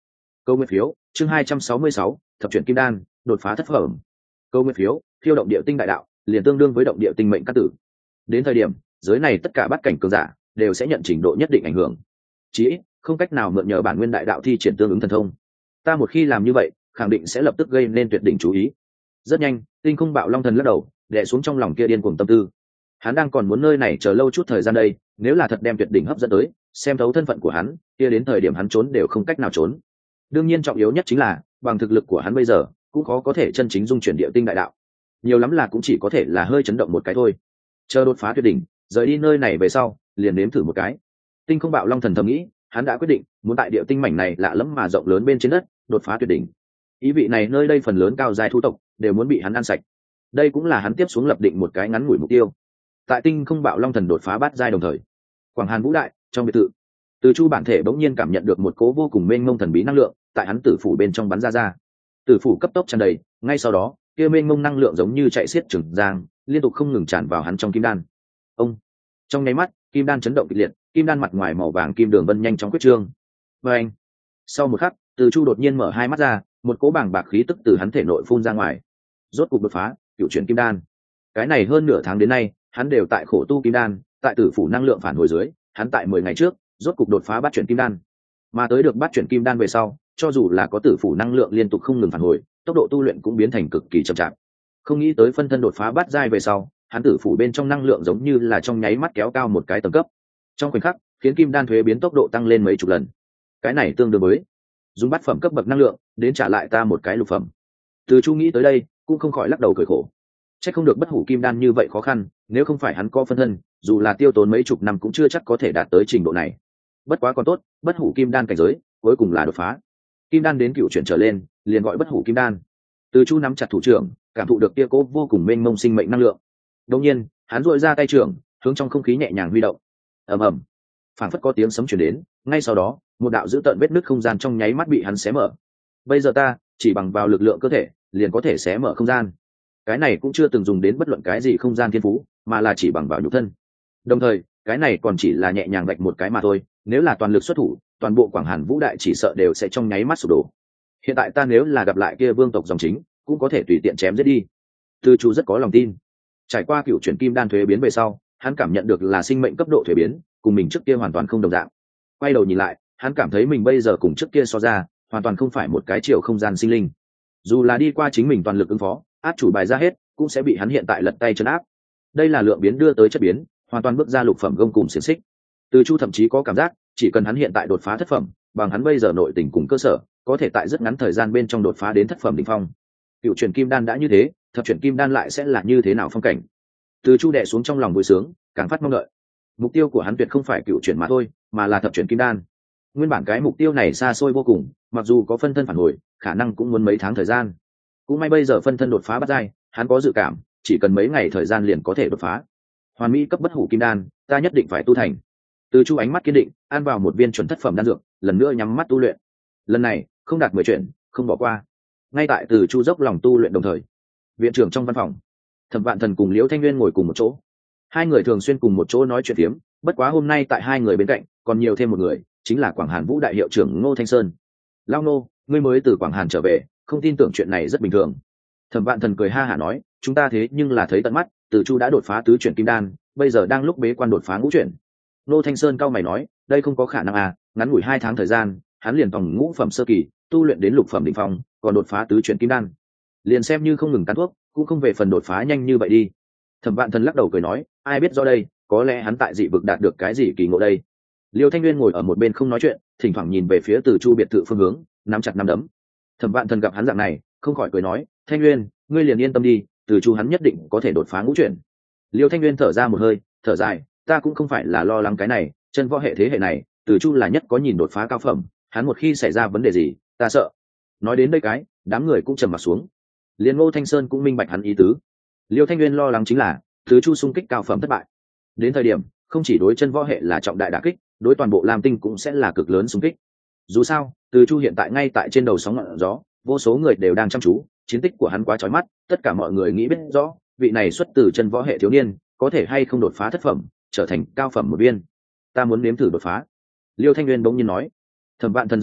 Câu nguyên phiếu chương 266, thập truyện kim đan đột phá thất phẩm. Câu nguyên phiếu khiêu động địa tinh đại đạo liền tương đương với động địa tinh mệnh cát tử. Đến thời điểm giới này tất cả bát cảnh cường giả đều sẽ nhận trình độ nhất định ảnh hưởng, chí ít không cách nào mượn nhờ bản nguyên đại đạo thi triển tương ứng thần thông. Ta một khi làm như vậy khẳng định sẽ lập tức gây nên tuyệt đỉnh chú ý. Rất nhanh Tinh Không Bạo Long Thần lắc đầu đè xuống trong lòng kia điên cuồng tâm tư. Hắn đang còn muốn nơi này chờ lâu chút thời gian đây, nếu là thật đem tuyệt đỉnh hấp dẫn tới, xem thấu thân phận của hắn, kia đến thời điểm hắn trốn đều không cách nào trốn. Đương nhiên trọng yếu nhất chính là bằng thực lực của hắn bây giờ cũng khó có thể chân chính dung chuyển địa tinh đại đạo, nhiều lắm là cũng chỉ có thể là hơi chấn động một cái thôi. Chờ đột phá tuyệt đỉnh rời đi nơi này về sau liền nếm thử một cái. Tinh Không Bạo Long Thần thầm nghĩ, hắn đã quyết định muốn tại địa tinh mảnh này lạ lẫm mà rộng lớn bên trên đất đột phá tuyệt đỉnh. Ý vị này nơi đây phần lớn cao giai thu tộc đều muốn bị hắn ăn sạch. Đây cũng là hắn tiếp xuống lập định một cái ngắn ngủi mục tiêu. Tại Tinh Không Bạo Long Thần đột phá bát giai đồng thời, Quảng Hàn Vũ Đại trong biệt thự, Từ Chu bản thể bỗng nhiên cảm nhận được một cỗ vô cùng mênh mông thần bí năng lượng tại hắn tử phủ bên trong bắn ra. Tử phủ cấp tốc tràn đầy, ngay sau đó kia mênh mông năng lượng giống như chạy xiết trường giang, liên tục không ngừng tràn vào hắn trong kim đan. Ông trong nháy mắt kim đan chấn động kịch liệt, kim đan mặt ngoài màu vàng kim đường vân nhanh chóng quyết trương. Và anh sau một khắc Từ Chu đột nhiên mở hai mắt ra, một cỗ bàng bạc khí tức từ hắn thể nội phun ra ngoài. Rốt cục đột phá cựu chuyển kim đan. Cái này hơn nửa tháng đến nay hắn đều tại khổ tu kim đan, tại tử phủ năng lượng phản hồi dưới, hắn tại 10 ngày trước rốt cục đột phá bát chuyển kim đan. Mà tới được bát chuyển kim đan về sau, cho dù là có tử phủ năng lượng liên tục không ngừng phản hồi, tốc độ tu luyện cũng biến thành cực kỳ chậm chạp. Không nghĩ tới phân thân đột phá bát giai về sau, hắn tử phủ bên trong năng lượng giống như là trong nháy mắt kéo cao một cái tầng cấp. Trong khoảnh khắc, khiến kim đan thuế biến tốc độ tăng lên mấy chục lần. Cái này tương đương với dùng bát phẩm cấp bậc năng lượng đến trả lại ta một cái lục phẩm. Từ Chu nghĩ tới đây cũng không khỏi lắc đầu cười khổ. Chắc không được bất hủ kim đan như vậy khó khăn, nếu không phải hắn có phân thân, dù là tiêu tốn mấy chục năm cũng chưa chắc có thể đạt tới trình độ này. Bất quá còn tốt, bất hủ kim đan cảnh giới cuối cùng là đột phá. Kim đan đến cựu chuyển trở lên, liền gọi bất hủ kim đan. Từ Chu nắm chặt thủ trưởng, cảm thụ được kia cố vô cùng mênh mông sinh mệnh năng lượng. Đột nhiên, hắn duỗi ra tay trưởng, hướng trong không khí nhẹ nhàng huy động. Ầm ầm, phảng phất có tiếng sấm truyền đến, ngay sau đó, một đạo dữ tợn vết nứt không gian trong nháy mắt bị hắn xé mở. Bây giờ ta chỉ bằng vào lực lượng cơ thể, liền có thể xé mở không gian. Cái này cũng chưa từng dùng đến bất luận cái gì không gian thiên phú, mà là chỉ bằng vào nhục thân. Đồng thời, cái này còn chỉ là nhẹ nhàng vạch một cái mà thôi, nếu là toàn lực xuất thủ, toàn bộ Quảng Hàn Vũ Đại chỉ sợ đều sẽ trong nháy mắt sụp đổ. Hiện tại ta nếu là gặp lại kia vương tộc dòng chính, cũng có thể tùy tiện chém giết đi. Từ Chu rất có lòng tin. Trải qua cựu chuyển kim đan thuế biến về sau, hắn cảm nhận được là sinh mệnh cấp độ thuế biến, cùng mình trước kia hoàn toàn không đồng dạng. Quay đầu nhìn lại, hắn cảm thấy mình bây giờ cùng trước kia so ra, hoàn toàn không phải một cái chiều không gian sinh linh. Dù là đi qua chính mình toàn lực ứng phó, áp chủ bài ra hết, cũng sẽ bị hắn hiện tại lật tay trấn áp. Đây là lượng biến đưa tới chất biến, hoàn toàn bước ra lục phẩm gông cùng xiển xích. Từ Chu thậm chí có cảm giác, chỉ cần hắn hiện tại đột phá thất phẩm, bằng hắn bây giờ nội tình cùng cơ sở, có thể tại rất ngắn thời gian bên trong đột phá đến thất phẩm đỉnh phong. Cựu chuyển kim đan đã như thế, thập chuyển kim đan lại sẽ là như thế nào phong cảnh? Từ Chu đè xuống trong lòng vui sướng, càng phát mong đợi. Mục tiêu của hắn tuyệt không phải cựu chuyển mà thôi, mà là thập chuyển kim đan. Nguyên bản cái mục tiêu này xa xôi vô cùng, mặc dù có phân thân phản hồi, khả năng cũng muốn mấy tháng thời gian. Cũng may bây giờ phân thân đột phá bát giai, hắn có dự cảm, chỉ cần mấy ngày thời gian liền có thể đột phá. Hoàn mỹ cấp bất hủ kim đan, ta nhất định phải tu thành. Từ Chu ánh mắt kiên định, ăn vào một viên chuẩn thất phẩm đan dược, lần nữa nhắm mắt tu luyện. Lần này, không đạt 10 chuyện, không bỏ qua. Ngay tại Từ Chu dốc lòng tu luyện đồng thời, viện trưởng trong văn phòng, Thẩm Vạn Thần cùng Liễu Thanh Nguyên ngồi cùng một chỗ. Hai người thường xuyên cùng một chỗ nói chuyện phiếm, bất quá hôm nay tại hai người bên cạnh, còn nhiều thêm một người, chính là Quảng Hàn Vũ Đại hiệu trưởng Ngô Thanh Sơn. Lao Ngô, ngươi mới từ Quảng Hàn trở về, không tin tưởng chuyện này rất bình thường. Thẩm Vạn Thần cười ha hả nói, chúng ta thế nhưng là thấy tận mắt, Từ Chu đã đột phá tứ chuyển kim đan, bây giờ đang lúc bế quan đột phá ngũ chuyển. Ngô Thanh Sơn cao mày nói, đây không có khả năng à, ngắn ngủi 2 tháng thời gian, hắn liền tòng ngũ phẩm sơ kỳ, tu luyện đến lục phẩm đỉnh phong, còn đột phá tứ chuyển kim đan. Liền xem như không ngừng tán thuốc, cũng không về phần đột phá nhanh như vậy đi. Thẩm Vạn Thần lắc đầu cười nói, ai biết do đây, có lẽ hắn tại dị vực đạt được cái gì kỳ ngộ đây. Liêu Thanh Nguyên ngồi ở một bên không nói chuyện, thỉnh thoảng nhìn về phía Từ Chu biệt thự phương hướng, nắm chặt nắm đấm. Thẩm Vạn Thần gặp hắn dạng này, không khỏi cười nói, Thanh Nguyên, ngươi liền yên tâm đi, Từ Chu hắn nhất định có thể đột phá ngũ chuyển. Liêu Thanh Nguyên thở ra một hơi, thở dài, ta cũng không phải là lo lắng cái này, chân võ hệ thế hệ này, Từ Chu là nhất có nhìn đột phá cao phẩm, hắn một khi xảy ra vấn đề gì, ta sợ. Nói đến đây cái, đám người cũng trầm mặt xuống. Liên Ngô Thanh Sơn cũng minh bạch hắn ý tứ. Liêu Thanh Nguyên lo lắng chính là Từ Chu xung kích cao phẩm thất bại. Đến thời điểm, không chỉ đối chân võ hệ là trọng đại đả kích, đối toàn bộ Lam Tinh cũng sẽ là cực lớn xung kích. Dù sao, Từ Chu hiện tại ngay tại trên đầu sóng ngọn gió, vô số người đều đang chăm chú, chiến tích của hắn quá chói mắt, tất cả mọi người nghĩ biết rõ, vị này xuất từ chân võ hệ thiếu niên, có thể hay không đột phá thất phẩm, trở thành cao phẩm một viên. Ta muốn nếm thử đột phá. Liêu Thanh Nguyên bỗng nhiên nói. Thẩm Vạn Thần giật mình,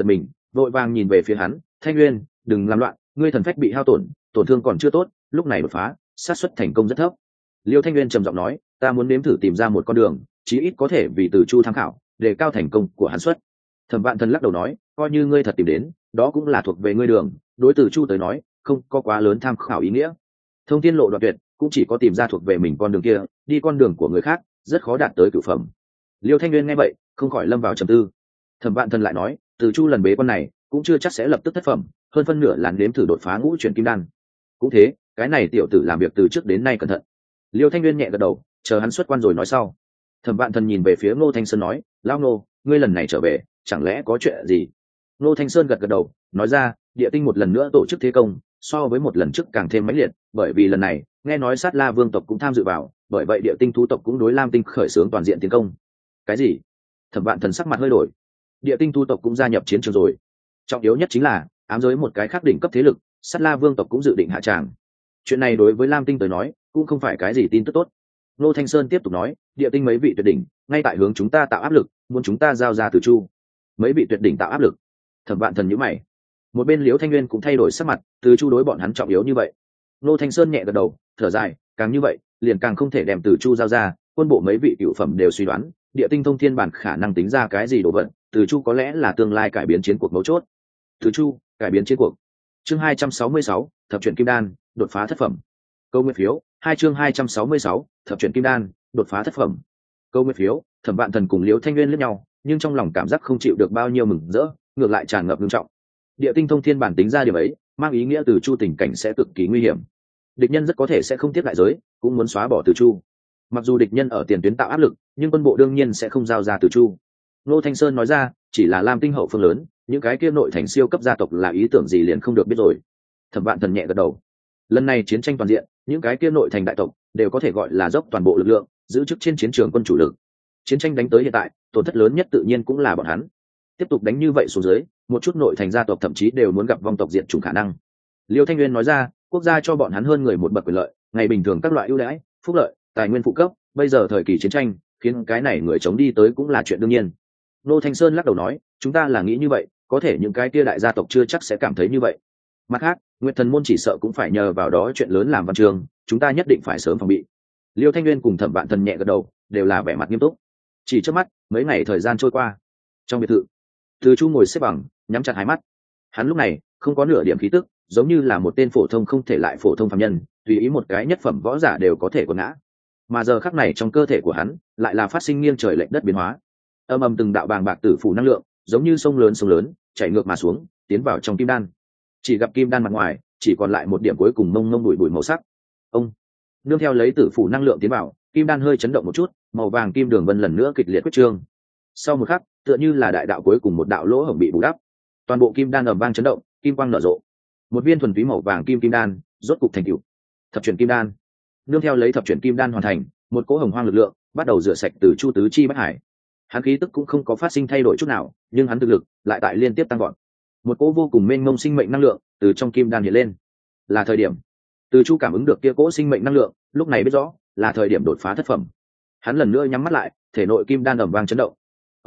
vội vàng nhìn về phía hắn, Thanh Nguyên, đừng làm loạn, ngươi thần phách bị hao tổn, tổn thương còn chưa tốt, lúc này đột phá xác suất thành công rất thấp. Liêu Thanh Nguyên trầm giọng nói, ta muốn nếm thử tìm ra một con đường, chí ít có thể vì Từ Chu tham khảo, để cao thành công của hắn suất. Thẩm Vạn Thần lắc đầu nói, coi như ngươi thật tìm đến, đó cũng là thuộc về ngươi đường, đối Từ Chu tới nói không có quá lớn tham khảo ý nghĩa. Thông thiên lộ đoạn tuyệt, cũng chỉ có tìm ra thuộc về mình con đường kia, đi con đường của người khác rất khó đạt tới cửu phẩm. Liêu Thanh Nguyên nghe vậy không khỏi lâm vào trầm tư. Thẩm Vạn Thần lại nói, Từ Chu lần bế con này cũng chưa chắc sẽ lập tức thất phẩm, hơn phân nửa là nếm thử đột phá ngũ chuyển kim đan. Cũng thế, cái này tiểu tử làm việc từ trước đến nay cẩn thận. Liêu Thanh Nguyên nhẹ gật đầu, chờ hắn xuất quan rồi nói sau. Thẩm Vạn Thần nhìn về phía Ngô Thanh Sơn nói, lão Ngô, ngươi lần này trở về chẳng lẽ có chuyện gì? Ngô Thanh Sơn gật gật đầu, nói ra, địa tinh một lần nữa tổ chức thế công, so với một lần trước càng thêm mãnh liệt, bởi vì lần này nghe nói Sát La Vương tộc cũng tham dự vào, bởi vậy địa tinh thú tộc cũng đối Lam Tinh khởi xướng toàn diện tiến công. Cái gì? Thẩm Vạn Thần sắc mặt hơi đổi. Địa tinh thú tộc cũng gia nhập chiến trường rồi. Trọng yếu nhất chính là ám giới một cái khác đỉnh cấp thế lực, Sát La Vương tộc cũng dự định hạ tràng. Chuyện này đối với Lam Tinh tới nói cũng không phải cái gì tin tức tốt. Ngô Thanh Sơn tiếp tục nói, địa tinh mấy vị tuyệt đỉnh ngay tại hướng chúng ta tạo áp lực, muốn chúng ta giao ra Từ Chu. Mấy vị tuyệt đỉnh tạo áp lực? Thẩm Vạn Thần nhíu mày. Một bên Liễu Thanh Nguyên cũng thay đổi sắc mặt, Từ Chu đối bọn hắn trọng yếu như vậy. Ngô Thanh Sơn nhẹ gật đầu, thở dài, càng như vậy liền càng không thể đem Từ Chu giao ra. Quân bộ mấy vị cựu phẩm đều suy đoán địa tinh thông thiên bản khả năng tính ra cái gì đồ vật, Từ Chu có lẽ là tương lai cải biến chiến cuộc mấu chốt. Từ Chu cải biến chiến cuộc. Chương 266, thập truyện kim đan, đột phá thất phẩm. Câu nguyên phiếu, chương 266, thập truyện kim đan, đột phá thất phẩm. Câu nguyên phiếu, Thẩm Vạn Thần cùng Liễu Thanh Nguyên liếc nhau, nhưng trong lòng cảm giác không chịu được bao nhiêu mừng rỡ, ngược lại tràn ngập nghiêm trọng. Địa tinh thông thiên bản tính ra điểm ấy, mang ý nghĩa Từ Chu tình cảnh sẽ cực kỳ nguy hiểm. Địch nhân rất có thể sẽ không tiếp đại giới, cũng muốn xóa bỏ Từ Chu. Mặc dù địch nhân ở tiền tuyến tạo áp lực, nhưng quân bộ đương nhiên sẽ không giao ra Từ Chu. Ngô Thanh Sơn nói ra, chỉ là Lam Tinh hậu phương lớn, những cái kia nội thành siêu cấp gia tộc là ý tưởng gì liền không được biết rồi. Thẩm Vạn Thần nhẹ gật đầu. Lần này chiến tranh toàn diện, những cái kia nội thành đại tộc đều có thể gọi là dốc toàn bộ lực lượng, giữ chức trên chiến trường quân chủ lực. Chiến tranh đánh tới hiện tại, tổn thất lớn nhất tự nhiên cũng là bọn hắn. Tiếp tục đánh như vậy xuống dưới, một chút nội thành gia tộc thậm chí đều muốn gặp vong tộc diệt chủng khả năng. Liêu Thanh Nguyên nói ra, quốc gia cho bọn hắn hơn người một bậc quyền lợi, ngày bình thường các loại ưu đãi, phúc lợi, tài nguyên phụ cấp, bây giờ thời kỳ chiến tranh, khiến cái này người chống đi tới cũng là chuyện đương nhiên. Nô Thanh Sơn lắc đầu nói, chúng ta là nghĩ như vậy, có thể những cái kia đại gia tộc chưa chắc sẽ cảm thấy như vậy. Mặt khác, Nguyệt Thần môn chỉ sợ cũng phải nhờ vào đó chuyện lớn làm văn trường, chúng ta nhất định phải sớm phòng bị. Liêu Thanh Nguyên cùng Thẩm Vạn Thần nhẹ gật đầu, đều là vẻ mặt nghiêm túc. Chỉ trước mắt, mấy ngày thời gian trôi qua, trong biệt thự, Từ Chu ngồi xếp bằng, nhắm chặt hai mắt. Hắn lúc này không có nửa điểm khí tức, giống như là một tên phổ thông không thể lại phổ thông phàm nhân, tùy ý một cái nhất phẩm võ giả đều có thể quật ngã. Mà giờ khắc này trong cơ thể của hắn lại là phát sinh nghiêng trời lệch đất biến hóa. Âm âm từng đạo bàng bạc tử phủ năng lượng, giống như sông lớn chảy ngược mà xuống, tiến vào trong kim đan. Chỉ gặp kim đan mặt ngoài chỉ còn lại một điểm cuối cùng mông mông bụi bụi màu sắc. Ông nương theo lấy tử phủ năng lượng tiến vào, kim đan hơi chấn động một chút, màu vàng kim đường vân lần nữa kịch liệt quyết trương. Sau một khắc, tựa như là đại đạo cuối cùng một đạo lỗ hổng bị bù đắp, toàn bộ kim đan ầm vang chấn động, kim quang nở rộ. Một viên thuần túy màu vàng kim kim đan rốt cục thành tựu thập chuyển kim đan. Nương theo lấy thập chuyển kim đan hoàn thành, một cỗ hồng hoang lực lượng bắt đầu rửa sạch từ chu tứ chi bách hải. Hắn khí tức cũng không có phát sinh thay đổi chút nào, nhưng hắn thực lực lại tại liên tiếp tăng vọt. Một cỗ vô cùng mênh mông sinh mệnh năng lượng từ trong kim đan hiện lên. Là thời điểm. Từ chu cảm ứng được kia cỗ sinh mệnh năng lượng, lúc này biết rõ là thời điểm đột phá thất phẩm. Hắn lần nữa nhắm mắt lại, thể nội kim đan ầm vang chấn động.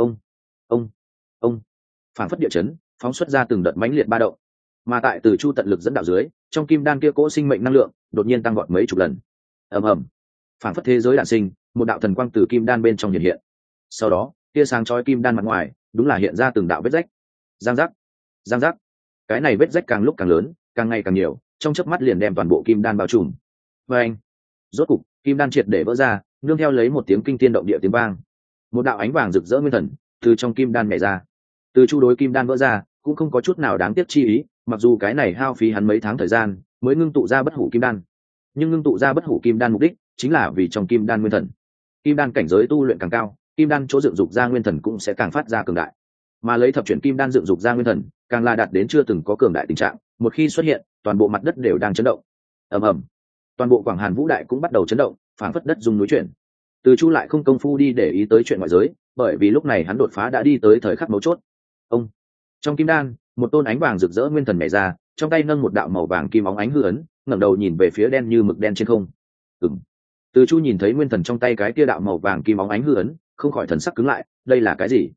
Ông, phảng phất địa chấn, phóng xuất ra từng đợt mãnh liệt ba động. Mà tại từ chu tận lực dẫn đạo dưới, trong kim đan kia cỗ sinh mệnh năng lượng đột nhiên tăng vọt mấy chục lần. Ầm ầm, phảng phất thế giới đản sinh, một đạo thần quang từ kim đan bên trong hiện hiện. Sau đó, tia sáng chói kim đan mặt ngoài, đúng là hiện ra từng đạo vết rách. Giang giác. Cái này vết rách càng lúc càng lớn, càng ngày càng nhiều, trong chớp mắt liền đem toàn bộ kim đan bao trùm. Và anh, rốt cục, kim đan triệt để vỡ ra, nương theo lấy một tiếng kinh thiên động địa tiếng vang. Một đạo ánh vàng rực rỡ nguyên thần từ trong kim đan nhảy ra. Từ chu đối kim đan vỡ ra, cũng không có chút nào đáng tiếc chi ý, mặc dù cái này hao phí hắn mấy tháng thời gian mới ngưng tụ ra bất hủ kim đan, nhưng ngưng tụ ra bất hủ kim đan mục đích chính là vì trong kim đan nguyên thần. Kim đan cảnh giới tu luyện càng cao, kim đan chỗ dựng dục ra nguyên thần cũng sẽ càng phát ra cường đại, mà lấy thập chuyển kim đan dựng dục ra nguyên thần càng là đạt đến chưa từng có cường đại tình trạng, một khi xuất hiện toàn bộ mặt đất đều đang chấn động. Ầm ầm, toàn bộ Quảng Hàn Vũ Đại cũng bắt đầu chấn động, phảng phất đất rung núi chuyển. Từ chu lại không công phu đi để ý tới chuyện ngoại giới, bởi vì lúc này hắn đột phá đã đi tới thời khắc mấu chốt. Ông, trong kim đan, một tôn ánh vàng rực rỡ nguyên thần nhảy ra, trong tay nâng một đạo màu vàng kim óng ánh hư ấn, ngẩng đầu nhìn về phía đen như mực đen trên không. Từ chu nhìn thấy nguyên thần trong tay cái kia đạo màu vàng kim óng ánh hư ấn, không khỏi thần sắc cứng lại, đây là cái gì?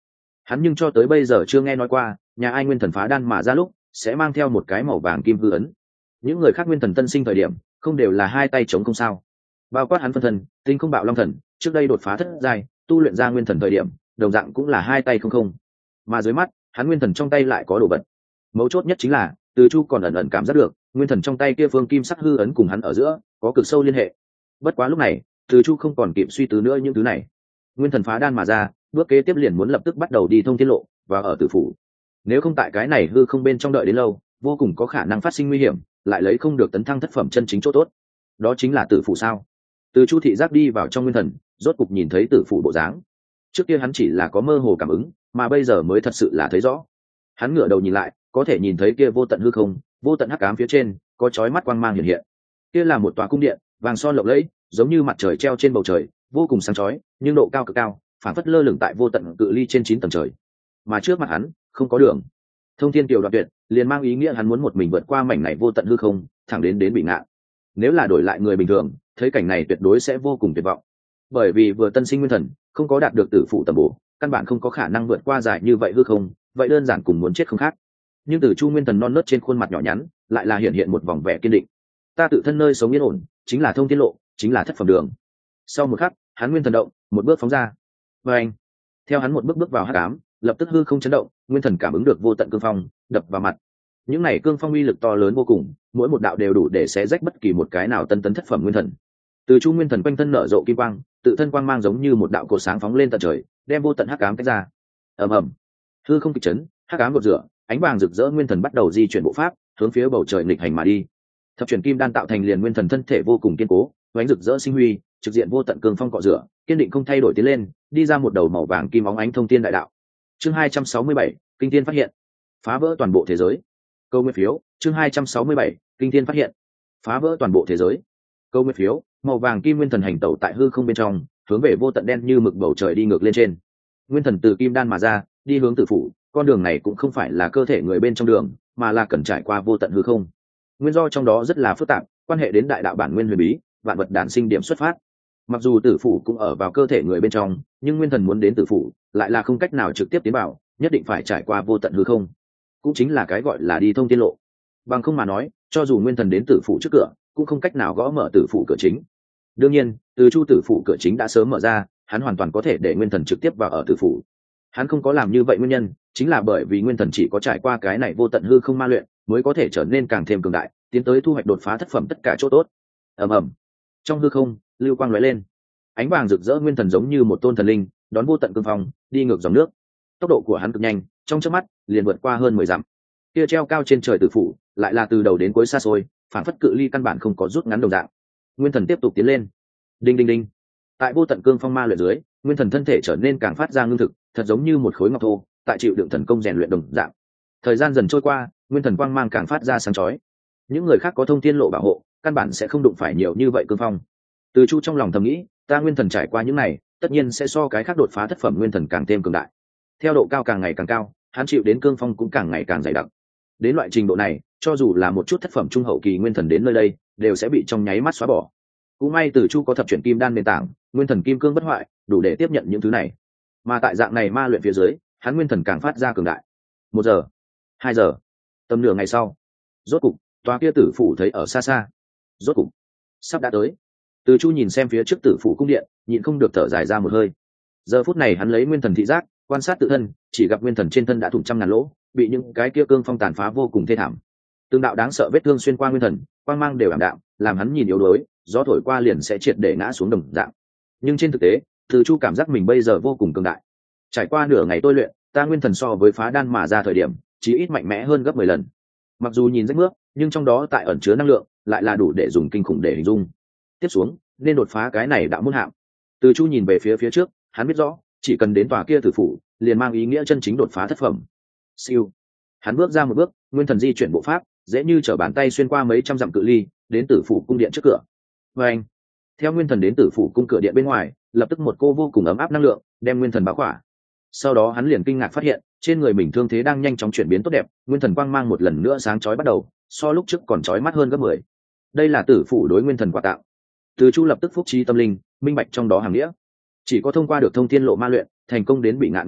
Hắn nhưng cho tới bây giờ chưa nghe nói qua nhà ai nguyên thần phá đan mà ra lúc sẽ mang theo một cái màu vàng kim hư ấn. Những người khác nguyên thần tân sinh thời điểm không đều là hai tay chống không sao? Bao quát hắn phân thân tinh không bạo long thần trước đây đột phá thất giai tu luyện ra nguyên thần thời điểm đồng dạng cũng là hai tay không không, mà dưới mắt hắn nguyên thần trong tay lại có đồ vật. Mấu chốt nhất chính là Từ Chu còn ẩn ẩn cảm giác được nguyên thần trong tay kia phương kim sắc hư ấn cùng hắn ở giữa có cực sâu liên hệ. Bất quá lúc này Từ Chu không còn kịp suy tư nữa những thứ này, nguyên thần phá đan mà ra, bước kế tiếp liền muốn lập tức bắt đầu đi thông tiết lộ và ở tử phủ. Nếu không tại cái này hư không bên trong đợi đến lâu, vô cùng có khả năng phát sinh nguy hiểm, lại lấy không được tấn thăng thất phẩm chân chính chỗ tốt. Đó chính là tử phủ sao? Từ Chu thị giác đi vào trong nguyên thần, rốt cục nhìn thấy tử phủ bộ dáng. Trước kia hắn chỉ là có mơ hồ cảm ứng, mà bây giờ mới thật sự là thấy rõ. Hắn ngửa đầu nhìn lại, có thể nhìn thấy kia vô tận hư không, vô tận hắc ám phía trên, có chói mắt quang mang hiện hiện. Kia là một tòa cung điện, vàng son lộng lẫy, giống như mặt trời treo trên bầu trời, vô cùng sáng chói, nhưng độ cao cực cao, phản phất lơ lửng tại vô tận cự ly trên 9 tầng trời. Mà trước mặt hắn, không có đường. Thông thiên kiều đoạn tuyệt, liền mang ý nghĩa hắn muốn một mình vượt qua mảnh này vô tận hư không, thẳng đến bị ngạn. Nếu là đổi lại người bình thường, thấy cảnh này tuyệt đối sẽ vô cùng tuyệt vọng. Bởi vì vừa tân sinh nguyên thần, không có đạt được tử phụ tầm bổ, căn bản không có khả năng vượt qua dài như vậy hư không, vậy đơn giản cùng muốn chết không khác. Nhưng Tử Chu nguyên thần non nớt trên khuôn mặt nhỏ nhắn, lại là hiện một vòng vẻ kiên định. Ta tự thân nơi sống yên ổn, chính là thông thiên lộ, chính là thất phẩm đường. Sau một khắc, hắn nguyên thần động, một bước phóng ra. Và anh, theo hắn một bước bước vào hắc ám, lập tức hư không chấn động, nguyên thần cảm ứng được vô tận cương phong đập vào mặt. Những này cương phong uy lực to lớn vô cùng, mỗi một đạo đều đủ để xé rách bất kỳ một cái nào tân tấn thất phẩm nguyên thần. Từ Chu nguyên thần quanh thân nở rộ kim quang, tự thân quang mang giống như một đạo cột sáng phóng lên tận trời, đem vô tận hắc ám tách ra. ầm ầm, hư không kịch chấn, hắc ám gột rửa, ánh vàng rực rỡ nguyên thần bắt đầu di chuyển bộ pháp, hướng phía bầu trời nghịch hành mà đi. Thập chuyển kim đan tạo thành liền nguyên thần thân thể vô cùng kiên cố, ánh rực rỡ sinh huy, trực diện vô tận cương phong cọ rửa, kiên định không thay đổi tiến lên, đi ra một đầu màu vàng kim óng ánh thông thiên đại đạo. Chương 267, kinh thiên phát hiện, phá vỡ toàn bộ thế giới. Câu nguyên phiếu, chương 267, kinh thiên phát hiện, phá vỡ toàn bộ thế giới. Câu nguyên phiếu, màu vàng kim nguyên thần hành tẩu tại hư không bên trong, hướng về vô tận đen như mực bầu trời đi ngược lên trên. Nguyên thần từ kim đan mà ra, đi hướng tử phủ, con đường này cũng không phải là cơ thể người bên trong đường, mà là cần trải qua vô tận hư không. Nguyên do trong đó rất là phức tạp, quan hệ đến đại đạo bản nguyên huyền bí, vạn vật đản sinh điểm xuất phát. Mặc dù tử phủ cũng ở vào cơ thể người bên trong, nhưng nguyên thần muốn đến tử phủ, lại là không cách nào trực tiếp tiến vào, nhất định phải trải qua vô tận hư không. Cũng chính là cái gọi là đi thông tiên lộ. Bằng không mà nói, cho dù nguyên thần đến tử phủ trước cửa, cũng không cách nào gõ mở tử phủ cửa chính. Đương nhiên, Từ Chu tử phủ cửa chính đã sớm mở ra, hắn hoàn toàn có thể để nguyên thần trực tiếp vào ở tử phủ. Hắn không có làm như vậy nguyên nhân, chính là bởi vì nguyên thần chỉ có trải qua cái này vô tận hư không ma luyện, mới có thể trở nên càng thêm cường đại, tiến tới thu hoạch đột phá thất phẩm tất cả chỗ tốt. ầm ầm, trong hư không, lưu quang lóe lên, ánh vàng rực rỡ nguyên thần giống như một tôn thần linh, đón vô tận cương phong, đi ngược dòng nước. Tốc độ của hắn cực nhanh, trong chớp mắt liền vượt qua hơn 10 dặm. Kia treo cao trên trời tử phủ, lại là từ đầu đến cuối xa xôi, phản phất cự ly căn bản không có rút ngắn đồng dạng. Nguyên thần tiếp tục tiến lên. Đinh đinh đinh. Tại vô tận cương phong ma luyện dưới, nguyên thần thân thể trở nên càng phát ra ngưng thực, thật giống như một khối ngọc thô, tại chịu đựng thần công rèn luyện đồng dạng. Thời gian dần trôi qua, nguyên thần quang mang càng phát ra sáng chói. Những người khác có thông thiên lộ bảo hộ, căn bản sẽ không đụng phải nhiều như vậy cương phong. Từ Chu trong lòng thầm nghĩ, ta nguyên thần trải qua những này, tất nhiên sẽ so cái khác đột phá thất phẩm nguyên thần càng thêm cường đại. Theo độ cao càng ngày càng cao, hắn chịu đến cương phong cũng càng ngày càng dày đặc. Đến loại trình độ này, cho dù là một chút thất phẩm trung hậu kỳ nguyên thần đến nơi đây, đều sẽ bị trong nháy mắt xóa bỏ. Cũng may Từ Chu có thập chuyển kim đan nền tảng, nguyên thần kim cương bất hoại, đủ để tiếp nhận những thứ này. Mà tại dạng này ma luyện phía dưới, hắn nguyên thần càng phát ra cường đại. 1 giờ, 2 giờ, tầm nửa ngày sau, rốt cục, tòa kia tử phủ thấy ở xa xa. Rốt cục, sắp đã tới. Từ Chu nhìn xem phía trước tử phủ cung điện, nhịn không được thở dài ra một hơi. Giờ phút này hắn lấy nguyên thần thị giác, quan sát tự thân, chỉ gặp nguyên thần trên thân đã thủng trăm ngàn lỗ, bị những cái kia cương phong tàn phá vô cùng thê thảm. Từng đạo đáng sợ vết thương xuyên qua nguyên thần, quang mang đều ảm đạm, làm hắn nhìn yếu đuối, gió thổi qua liền sẽ triệt để ngã xuống đồng dạng. Nhưng trên thực tế, Từ Chu cảm giác mình bây giờ vô cùng cường đại. Trải qua nửa ngày tôi luyện, ta nguyên thần so với phá đan mà ra thời điểm, chỉ ít mạnh mẽ hơn gấp 10 lần. Mặc dù nhìn rách mướp, nhưng trong đó tại ẩn chứa năng lượng, lại là đủ để dùng kinh khủng để hình dung. Tiếp xuống, nên đột phá cái này đạo môn hạng. Từ Chu nhìn về phía trước, hắn biết rõ, chỉ cần đến tòa kia tử phủ, liền mang ý nghĩa chân chính đột phá thất phẩm. Siêu. Hắn bước ra một bước, nguyên thần di chuyển bộ pháp, dễ như trở bàn tay xuyên qua mấy trăm dặm cự ly, đến tử phủ cung điện trước cửa. Và anh, theo nguyên thần đến tử phủ cung cửa điện bên ngoài, lập tức một cô vô cùng ấm áp năng lượng đem nguyên thần bao khỏa. Sau đó hắn liền kinh ngạc phát hiện, trên người mình thương thế đang nhanh chóng chuyển biến tốt đẹp, nguyên thần quang mang một lần nữa sáng chói bắt đầu, so lúc trước còn chói mắt hơn gấp 10. Đây là tử phủ đối nguyên thần quà tặng. Từ Chu lập tức phúc trí tâm linh, minh bạch trong đó hàng nghĩa. Chỉ có thông qua được thông thiên lộ ma luyện, thành công đến bị ngạn nguyên thần,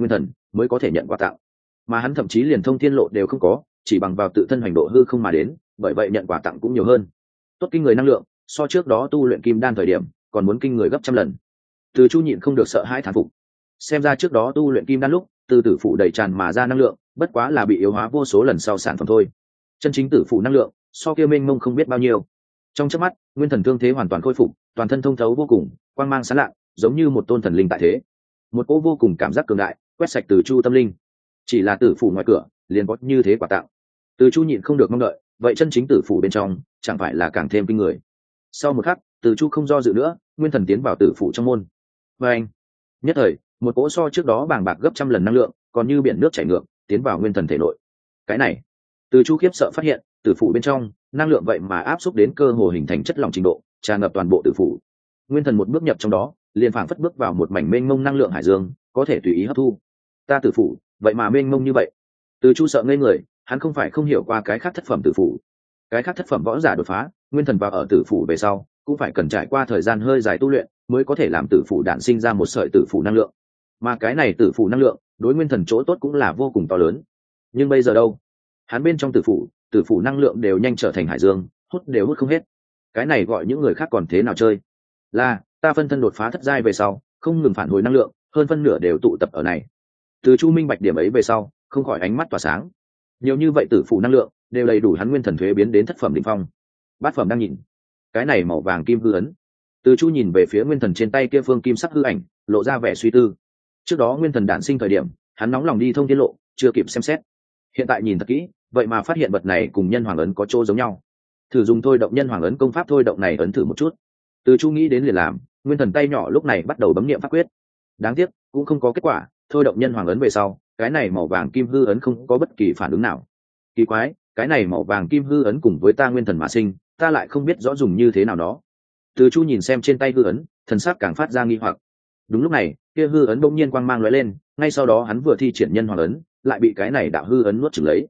mới có thể nhận quà tặng, mà hắn thậm chí liền thông thiên lộ đều không có, chỉ bằng vào tự thân hành độ hư không mà đến, bởi vậy nhận quà tặng cũng nhiều hơn. Tốt kinh người năng lượng, so trước đó tu luyện kim đan thời điểm còn muốn kinh người gấp trăm lần. Từ Chu nhịn không được sợ hãi thán phục. Xem ra trước đó tu luyện kim đan lúc, từ tử phụ đầy tràn mà ra năng lượng, bất quá là bị yếu hóa vô số lần sau sản phẩm thôi. Chân chính tử phụ năng lượng, so kia mênh mông không biết bao nhiêu. Trong chớp mắt, nguyên thần thương thế hoàn toàn khôi phục, toàn thân thông thấu vô cùng, quang mang sáng lạng, giống như một tôn thần linh tại thế. Một cỗ vô cùng cảm giác cường đại, quét sạch từ Chu tâm linh. Chỉ là tử phụ ngoài cửa, liền có như thế quà tặng. Từ Chu nhịn không được mong đợi, vậy chân chính tử phụ bên trong, chẳng phải là càng thêm kinh người. Sau một khắc, Từ Chu không do dự nữa, nguyên thần tiến vào tử phụ trong môn. Và anh, nhất thời, một cỗ so trước đó bàng bạc gấp trăm lần năng lượng, còn như biển nước chảy ngược, tiến vào nguyên thần thể nội. Cái này, Từ Chu khiếp sợ phát hiện, tử phụ bên trong, năng lượng vậy mà áp xúc đến cơ hồ hình thành chất lỏng trình độ, tràn ngập toàn bộ tử phụ. Nguyên thần một bước nhập trong đó, liền phảng phất bước vào một mảnh mênh mông năng lượng hải dương, có thể tùy ý hấp thu. Ta tử phụ, vậy mà mênh mông như vậy. Từ Chu sợ ngây người, hắn không phải không hiểu qua cái khác thất phẩm tử phụ. Cái khác thất phẩm võ giả đột phá, nguyên thần vào ở tử phụ về sau, cũng phải cần trải qua thời gian hơi dài tu luyện, mới có thể làm tử phụ đản sinh ra một sợi tử phụ năng lượng. Mà cái này tử phụ năng lượng, đối nguyên thần chỗ tốt cũng là vô cùng to lớn. Nhưng bây giờ đâu? Hắn bên trong tử phụ năng lượng đều nhanh trở thành hải dương, hút không hết. Cái này gọi những người khác còn thế nào chơi? Là, ta phân thân đột phá thất giai về sau, không ngừng phản hồi năng lượng, hơn phân nửa đều tụ tập ở này. Từ Chu minh bạch điểm ấy về sau, không khỏi ánh mắt tỏa sáng. Nhiều như vậy tử phụ năng lượng, đều đầy đủ hắn nguyên thần thuế biến đến thất phẩm đỉnh phong. Bát phẩm đang nhìn, cái này màu vàng kim hư ấn. Từ Chu nhìn về phía nguyên thần trên tay kia phương kim sắc hư ảnh, lộ ra vẻ suy tư. Trước đó nguyên thần đản sinh thời điểm, hắn nóng lòng đi thông tiết lộ, chưa kịp xem xét. Hiện tại nhìn thật kỹ, vậy mà phát hiện vật này cùng nhân hoàng ấn có chỗ giống nhau. Thử dùng thôi động nhân hoàng ấn công pháp thôi động này ấn thử một chút. Từ Chu nghĩ đến liền làm, nguyên thần tay nhỏ lúc này bắt đầu bấm niệm pháp quyết. Đáng tiếc, cũng không có kết quả, thôi động nhân hoàng ấn về sau, cái này màu vàng kim hư ấn không có bất kỳ phản ứng nào. Kỳ quái, cái này màu vàng kim hư ấn cùng với ta nguyên thần mà sinh, ta lại không biết rõ dùng như thế nào nó. Từ Chu nhìn xem trên tay hư ấn, thần sắc càng phát ra nghi hoặc. Đúng lúc này, kia hư ấn bỗng nhiên quang mang lóe lên, ngay sau đó hắn vừa thi triển nhân hoàng ấn, lại bị cái này đạo hư ấn nuốt chửng lấy.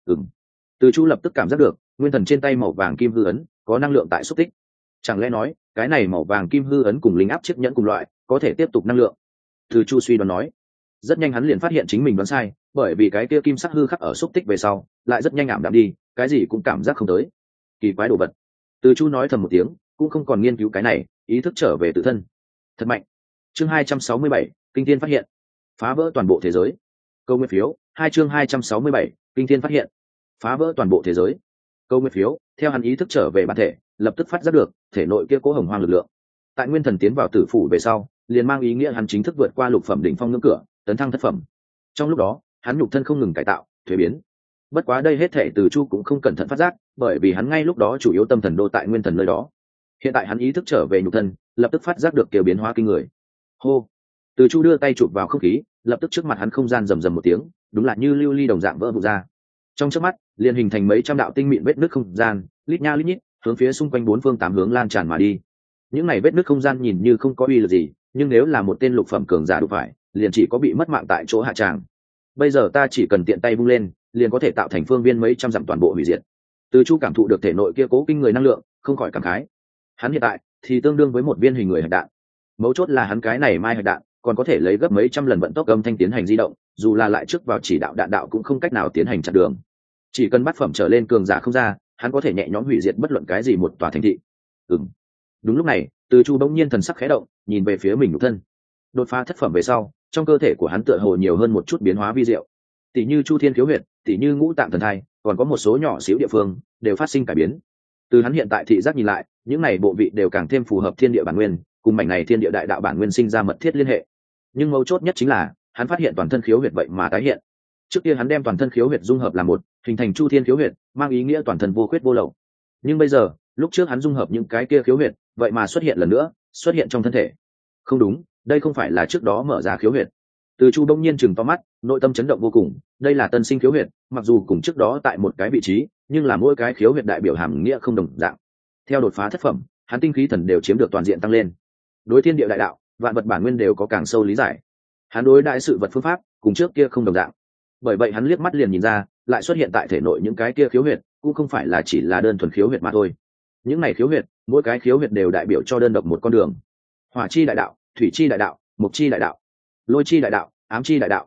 Từ Chu lập tức cảm giác được, nguyên thần trên tay màu vàng kim hư ấn có năng lượng tại xúc tích. Chẳng lẽ nói, cái này màu vàng kim hư ấn cùng linh áp chiếc nhẫn cùng loại, có thể tiếp tục năng lượng? Từ Chu suy đoán nói. Rất nhanh hắn liền phát hiện chính mình đoán sai, bởi vì cái kia kim sắc hư khắc ở xúc tích về sau, lại rất nhanh ảm đạm đi, cái gì cũng cảm giác không tới. Kỳ quái đồ vật. Từ Chu nói thầm một tiếng, cũng không còn nghiên cứu cái này, ý thức trở về tự thân. Thật mạnh. Chương 267, kinh thiên phát hiện. Phá vỡ toàn bộ thế giới. Câu nguyên phiếu, chương 267, kinh thiên phát hiện. Phá vỡ toàn bộ thế giới. Câu nguyên phiếu, theo hắn ý thức trở về bản thể, lập tức phát giác được thể nội kia cố hồng hoang lực lượng. Tại nguyên thần tiến vào tử phủ về sau, liền mang ý nghĩa hắn chính thức vượt qua lục phẩm đỉnh phong ngưỡng cửa, tấn thăng thất phẩm. Trong lúc đó, hắn nhục thân không ngừng cải tạo, thuế biến. Bất quá đây hết thể Từ Chu cũng không cẩn thận phát giác, bởi vì hắn ngay lúc đó chủ yếu tâm thần đô tại nguyên thần nơi đó. Hiện tại hắn ý thức trở về nhục thân, lập tức phát giác được kiểu biến hóa kinh người. Hô! Từ Chu đưa tay chụp vào không khí, lập tức trước mặt hắn không gian rầm rầm một tiếng, đúng là như lưu ly đồng dạng vỡ vụn ra. Trong chớp mắt, liền hình thành mấy trăm đạo tinh mịn vết nứt không gian, lít nha lít nhít, hướng phía xung quanh bốn phương tám hướng lan tràn mà đi. Những này vết nứt không gian nhìn như không có uy lực gì, nhưng nếu là một tên lục phẩm cường giả đủ phải, liền chỉ có bị mất mạng tại chỗ hạ tràng. Bây giờ ta chỉ cần tiện tay vung lên, liền có thể tạo thành phương viên mấy trăm dặm toàn bộ hủy diệt. Từ Chu cảm thụ được thể nội kia cố kinh người năng lượng, không khỏi cảm khái. Hắn hiện tại thì tương đương với một viên hình người hạch đạn. Mấu chốt là hắn cái này mai hạch đạn còn có thể lấy gấp mấy trăm lần vận tốc âm thanh tiến hành di động, dù là lại trước vào chỉ đạo đạn đạo cũng không cách nào tiến hành chặn đường. Chỉ cần bắt phẩm trở lên cường giả không ra, hắn có thể nhẹ nhõm hủy diệt bất luận cái gì một tòa thành thị. Đúng lúc này, Từ Chu bỗng nhiên thần sắc khẽ động, nhìn về phía mình nhục thân. Đột phá thất phẩm về sau, trong cơ thể của hắn tựa hồ nhiều hơn một chút biến hóa vi diệu. Tỷ như Chu Thiên khiếu huyệt, tỷ như ngũ tạng thần thai, còn có một số nhỏ xíu địa phương đều phát sinh cải biến. Từ hắn hiện tại thị giác nhìn lại, những này bộ vị đều càng thêm phù hợp thiên địa bản nguyên, cùng mảnh này thiên địa đại đạo bản nguyên sinh ra mật thiết liên hệ. Nhưng mấu chốt nhất chính là, hắn phát hiện toàn thân khiếu huyệt vậy mà tái hiện. Trước kia hắn đem toàn thân khiếu huyệt dung hợp làm một, hình thành Chu Thiên khiếu huyệt, mang ý nghĩa toàn thân vô khuyết vô lậu. Nhưng bây giờ, lúc trước hắn dung hợp những cái kia khiếu huyệt, vậy mà xuất hiện lần nữa, xuất hiện trong thân thể. Không đúng, đây không phải là trước đó mở ra khiếu huyệt. Từ Chu đông nhiên chừng to mắt, nội tâm chấn động vô cùng, đây là tân sinh khiếu huyệt, mặc dù cùng trước đó tại một cái vị trí, nhưng là mỗi cái khiếu huyệt đại biểu hàm nghĩa không đồng dạng. Theo đột phá thất phẩm, hắn tinh khí thần đều chiếm được toàn diện tăng lên. Đối thiên địa đại đạo, vạn vật bản nguyên đều có càng sâu lý giải. Hắn đối đại sự vật phương pháp, cùng trước kia không đồng dạng. Bởi vậy hắn liếc mắt liền nhìn ra, lại xuất hiện tại thể nội những cái kia khiếu huyệt, cũng không phải là chỉ là đơn thuần khiếu huyệt mà thôi. Những này khiếu huyệt, mỗi cái khiếu huyệt đều đại biểu cho đơn độc một con đường. Hỏa chi đại đạo, thủy chi đại đạo, mộc chi đại đạo, lôi chi đại đạo, ám chi đại đạo.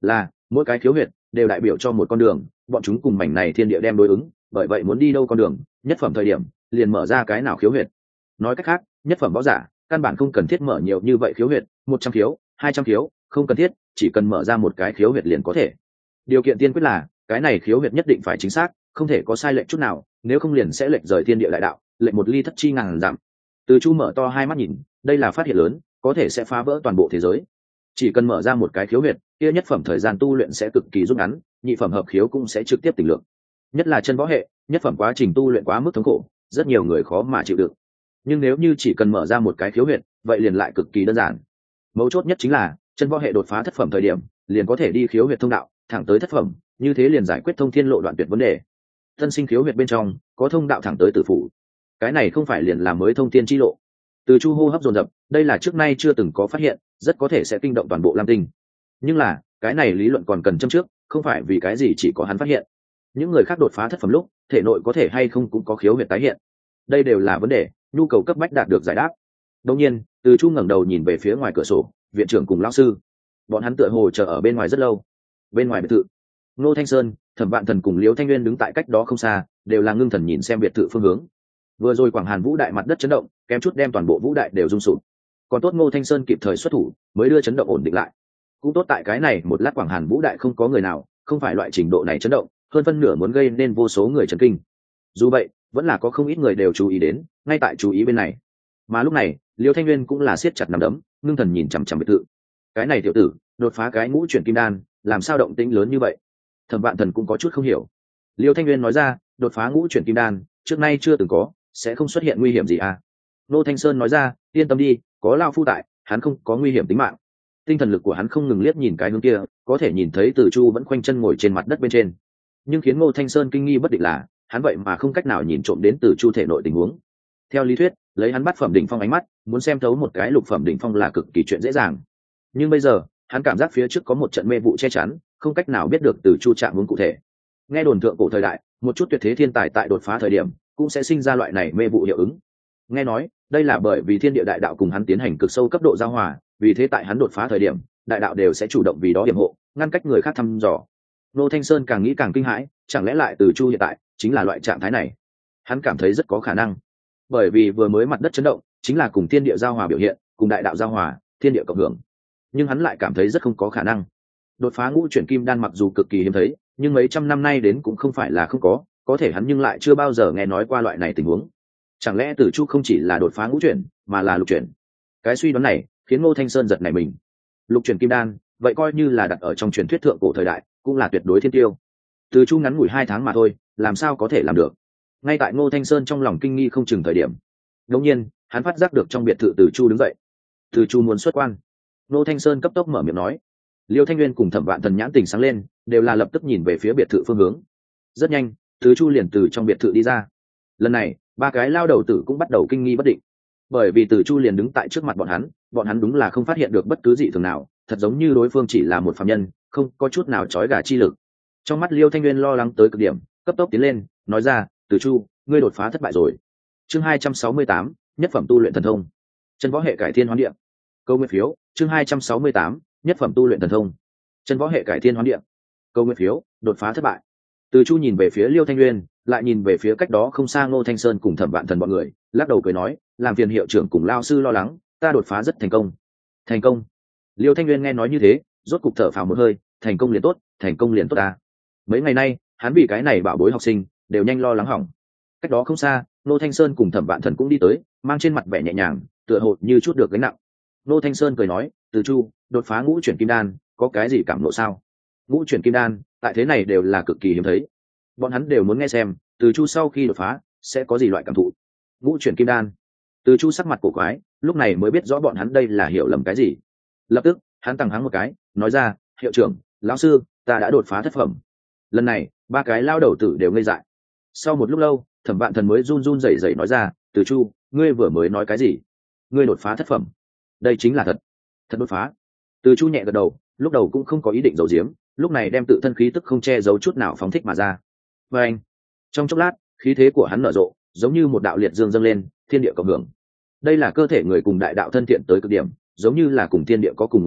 là mỗi cái khiếu huyệt đều đại biểu cho một con đường, bọn chúng cùng mảnh này thiên địa đem đối ứng, bởi vậy muốn đi đâu con đường, nhất phẩm thời điểm liền mở ra cái nào khiếu huyệt. Nói cách khác, nhất phẩm võ giả căn bản không cần thiết mở nhiều như vậy khiếu huyệt, 100 khiếu, 200 khiếu, không cần thiết, chỉ cần mở ra một cái khiếu huyệt liền có thể. Điều kiện tiên quyết là cái này khiếu huyệt nhất định phải chính xác, không thể có sai lệch chút nào, nếu không liền sẽ lệch rời thiên địa đại đạo, lệch một ly thất chi ngàn dặm. Từ Chu mở to hai mắt nhìn, đây là phát hiện lớn, có thể sẽ phá vỡ toàn bộ thế giới. Chỉ cần mở ra một cái khiếu huyệt, kia nhất phẩm thời gian tu luyện sẽ cực kỳ rút ngắn, nhị phẩm hợp khiếu cũng sẽ trực tiếp tỉnh lượng. Nhất là chân võ hệ, nhất phẩm quá trình tu luyện quá mức thống khổ, rất nhiều người khó mà chịu đựng. Nhưng nếu như chỉ cần mở ra một cái khiếu huyệt, vậy liền lại cực kỳ đơn giản. Mấu chốt nhất chính là chân võ hệ đột phá thất phẩm thời điểm, liền có thể đi khiếu huyệt thông đạo, thẳng tới thất phẩm, như thế liền giải quyết thông thiên lộ đoạn tuyệt vấn đề. Thân sinh khiếu huyệt bên trong có thông đạo thẳng tới tử phủ, cái này không phải liền làm mới thông thiên chi lộ. Từ Chu hô hấp dồn dập, đây là trước nay chưa từng có phát hiện, rất có thể sẽ kinh động toàn bộ Lam Tinh. Nhưng là cái này lý luận còn cần châm trước, không phải vì cái gì chỉ có hắn phát hiện. Những người khác đột phá thất phẩm lúc, thể nội có thể hay không cũng có khiếu huyệt tái hiện. Đây đều là vấn đề, nhu cầu cấp bách đạt được giải đáp. Đương nhiên, Từ Chu ngẩng đầu nhìn về phía ngoài cửa sổ, viện trưởng cùng lão sư, bọn hắn tựa hồ chờ ở bên ngoài rất lâu. Bên ngoài biệt thự, Ngô Thanh Sơn, Thẩm Vạn Thần cùng Liễu Thanh Nguyên đứng tại cách đó không xa, đều là ngưng thần nhìn xem biệt thự phương hướng. Vừa rồi Quảng Hàn Vũ Đại mặt đất chấn động, kém chút đem toàn bộ Vũ Đại đều rung sụp. Còn tốt Ngô Thanh Sơn kịp thời xuất thủ, mới đưa chấn động ổn định lại. Cũng tốt tại cái này một lát Quảng Hàn Vũ Đại không có người nào, không phải loại trình độ này chấn động, hơn phân nửa muốn gây nên vô số người chấn kinh. Dù vậy, vẫn là có không ít người đều chú ý đến, ngay tại chú ý bên này. Mà lúc này, Liễu Thanh Nguyên cũng là siết chặt nắm đấm, ngưng thần nhìn chằm chằm biệt thự. Cái này tiểu tử, đột phá cái ngũ chuyển kim đan, làm sao động tĩnh lớn như vậy? Thẩm Vạn Thần cũng có chút không hiểu. Liễu Thanh Nguyên nói ra, đột phá ngũ chuyển kim đan, trước nay chưa từng có, sẽ không xuất hiện nguy hiểm gì à? Nô Thanh Sơn nói ra, yên tâm đi, có lão phu tại, hắn không có nguy hiểm tính mạng. Tinh thần lực của hắn không ngừng liếc nhìn cái hướng kia, có thể nhìn thấy Từ Chu vẫn khoanh chân ngồi trên mặt đất bên trên. Nhưng khiến Ngô Thanh Sơn kinh nghi bất định là, hắn vậy mà không cách nào nhìn trộm đến Từ Chu thể nội tình huống. Theo lý thuyết, lấy hắn bắt phẩm đỉnh phong ánh mắt, muốn xem thấu một cái lục phẩm đỉnh phong là cực kỳ chuyện dễ dàng. Nhưng bây giờ, hắn cảm giác phía trước có một trận mê vụ che chắn, không cách nào biết được Từ Chu trạng huống cụ thể. Nghe đồn thượng cổ thời đại, một chút tuyệt thế thiên tài tại đột phá thời điểm, cũng sẽ sinh ra loại này mê vụ hiệu ứng. Nghe nói, đây là bởi vì thiên địa đại đạo cùng hắn tiến hành cực sâu cấp độ giao hòa, vì thế tại hắn đột phá thời điểm, đại đạo đều sẽ chủ động vì đó hiểm hộ, ngăn cách người khác thăm dò. Nô Thanh Sơn càng nghĩ càng kinh hãi, chẳng lẽ lại Từ Chu hiện tại chính là loại trạng thái này? Hắn cảm thấy rất có khả năng, bởi vì vừa mới mặt đất chấn động, chính là cùng thiên địa giao hòa biểu hiện, cùng đại đạo giao hòa, thiên địa cộng hưởng. Nhưng hắn lại cảm thấy rất không có khả năng. Đột phá ngũ chuyển kim đan mặc dù cực kỳ hiếm thấy, nhưng mấy trăm năm nay đến cũng không phải là không có thể hắn nhưng lại chưa bao giờ nghe nói qua loại này tình huống. Chẳng lẽ Từ Chu không chỉ là đột phá ngũ chuyển, mà là lục chuyển? Cái suy đoán này khiến Ngô Thanh Sơn giật nảy mình. Lục chuyển kim đan, vậy coi như là đặt ở trong truyền thuyết thượng cổ thời đại, cũng là tuyệt đối thiên tiêu. Từ Chu ngắn ngủi 2 tháng mà thôi, làm sao có thể làm được? Ngay tại Ngô Thanh Sơn trong lòng kinh nghi không chừng thời điểm, đột nhiên hắn phát giác được trong biệt thự Từ Chu đứng dậy. Từ Chu muốn xuất quan. Ngô Thanh Sơn cấp tốc mở miệng nói. Liêu Thanh Nguyên cùng Thẩm Vạn Thần nhãn tình sáng lên, đều là lập tức nhìn về phía biệt thự phương hướng. Rất nhanh, Từ Chu liền từ trong biệt thự đi ra. Lần này, 3 cái lao đầu tử cũng bắt đầu kinh nghi bất định, bởi vì Từ Chu liền đứng tại trước mặt bọn hắn đúng là không phát hiện được bất cứ gì thường nào, thật giống như đối phương chỉ là một phàm nhân, không có chút nào trói gà chi lực. Trong mắt Liêu Thanh Nguyên lo lắng tới cực điểm, cấp tốc tiến lên, nói ra, Từ Chu, ngươi đột phá thất bại rồi. Chương 268, nhất phẩm tu luyện thần thông. Chân võ hệ cải thiên hoán địa. Câu nguyên phiếu, chương 268, nhất phẩm tu luyện thần thông. Chân võ hệ cải thiên hoán địa. Câu nguyên phiếu, đột phá thất bại. Từ Chu nhìn về phía Liêu Thanh Nguyên, lại nhìn về phía cách đó không xa Ngô Thanh Sơn cùng Thẩm Vạn Thần bọn người, lắc đầu cười nói, làm phiền hiệu trưởng cùng lao sư lo lắng, ta đột phá rất thành công. Thành công? Liêu Thanh Nguyên nghe nói như thế, rốt cục thở phào một hơi, thành công liền tốt, thành công liền tốt ta. Mấy ngày nay, hắn vì cái này bảo bối học sinh, đều nhanh lo lắng hỏng. Cách đó không xa, Ngô Thanh Sơn cùng Thẩm Vạn Thần cũng đi tới, mang trên mặt vẻ nhẹ nhàng, tựa hồ như chút được gánh nặng. Ngô Thanh Sơn cười nói, Từ Chu, đột phá ngũ chuyển kim đan, có cái gì cảm ngộ sao? Ngũ chuyển kim đan, tại thế này đều là cực kỳ hiếm thấy. Bọn hắn đều muốn nghe xem, Từ Chu sau khi đột phá sẽ có gì loại cảm thụ. Ngũ chuyển kim đan. Từ Chu sắc mặt cổ quái, lúc này mới biết rõ bọn hắn đây là hiểu lầm cái gì. Lập tức, hắn tằng hắng một cái, nói ra, hiệu trưởng, lão sư, ta đã đột phá thất phẩm. Lần này, 3 cái lao đầu tử đều ngây dại. Sau một lúc lâu, Thẩm Vạn Thần mới run run rẩy rẩy nói ra, Từ Chu, ngươi vừa mới nói cái gì? Ngươi đột phá thất phẩm? Đây chính là thật đột phá. Từ Chu nhẹ gật đầu, lúc đầu cũng không có ý định giấu giếm, lúc này đem tự thân khí tức không che giấu chút nào phóng thích mà ra. Và anh, trong chốc lát, khí thế của hắn nở rộ, giống như một đạo liệt dương dâng lên, thiên địa cộng hưởng. Đây là cơ thể người cùng đại đạo thân thiện tới cực điểm, giống như là cùng thiên địa có cùng nguồn gốc,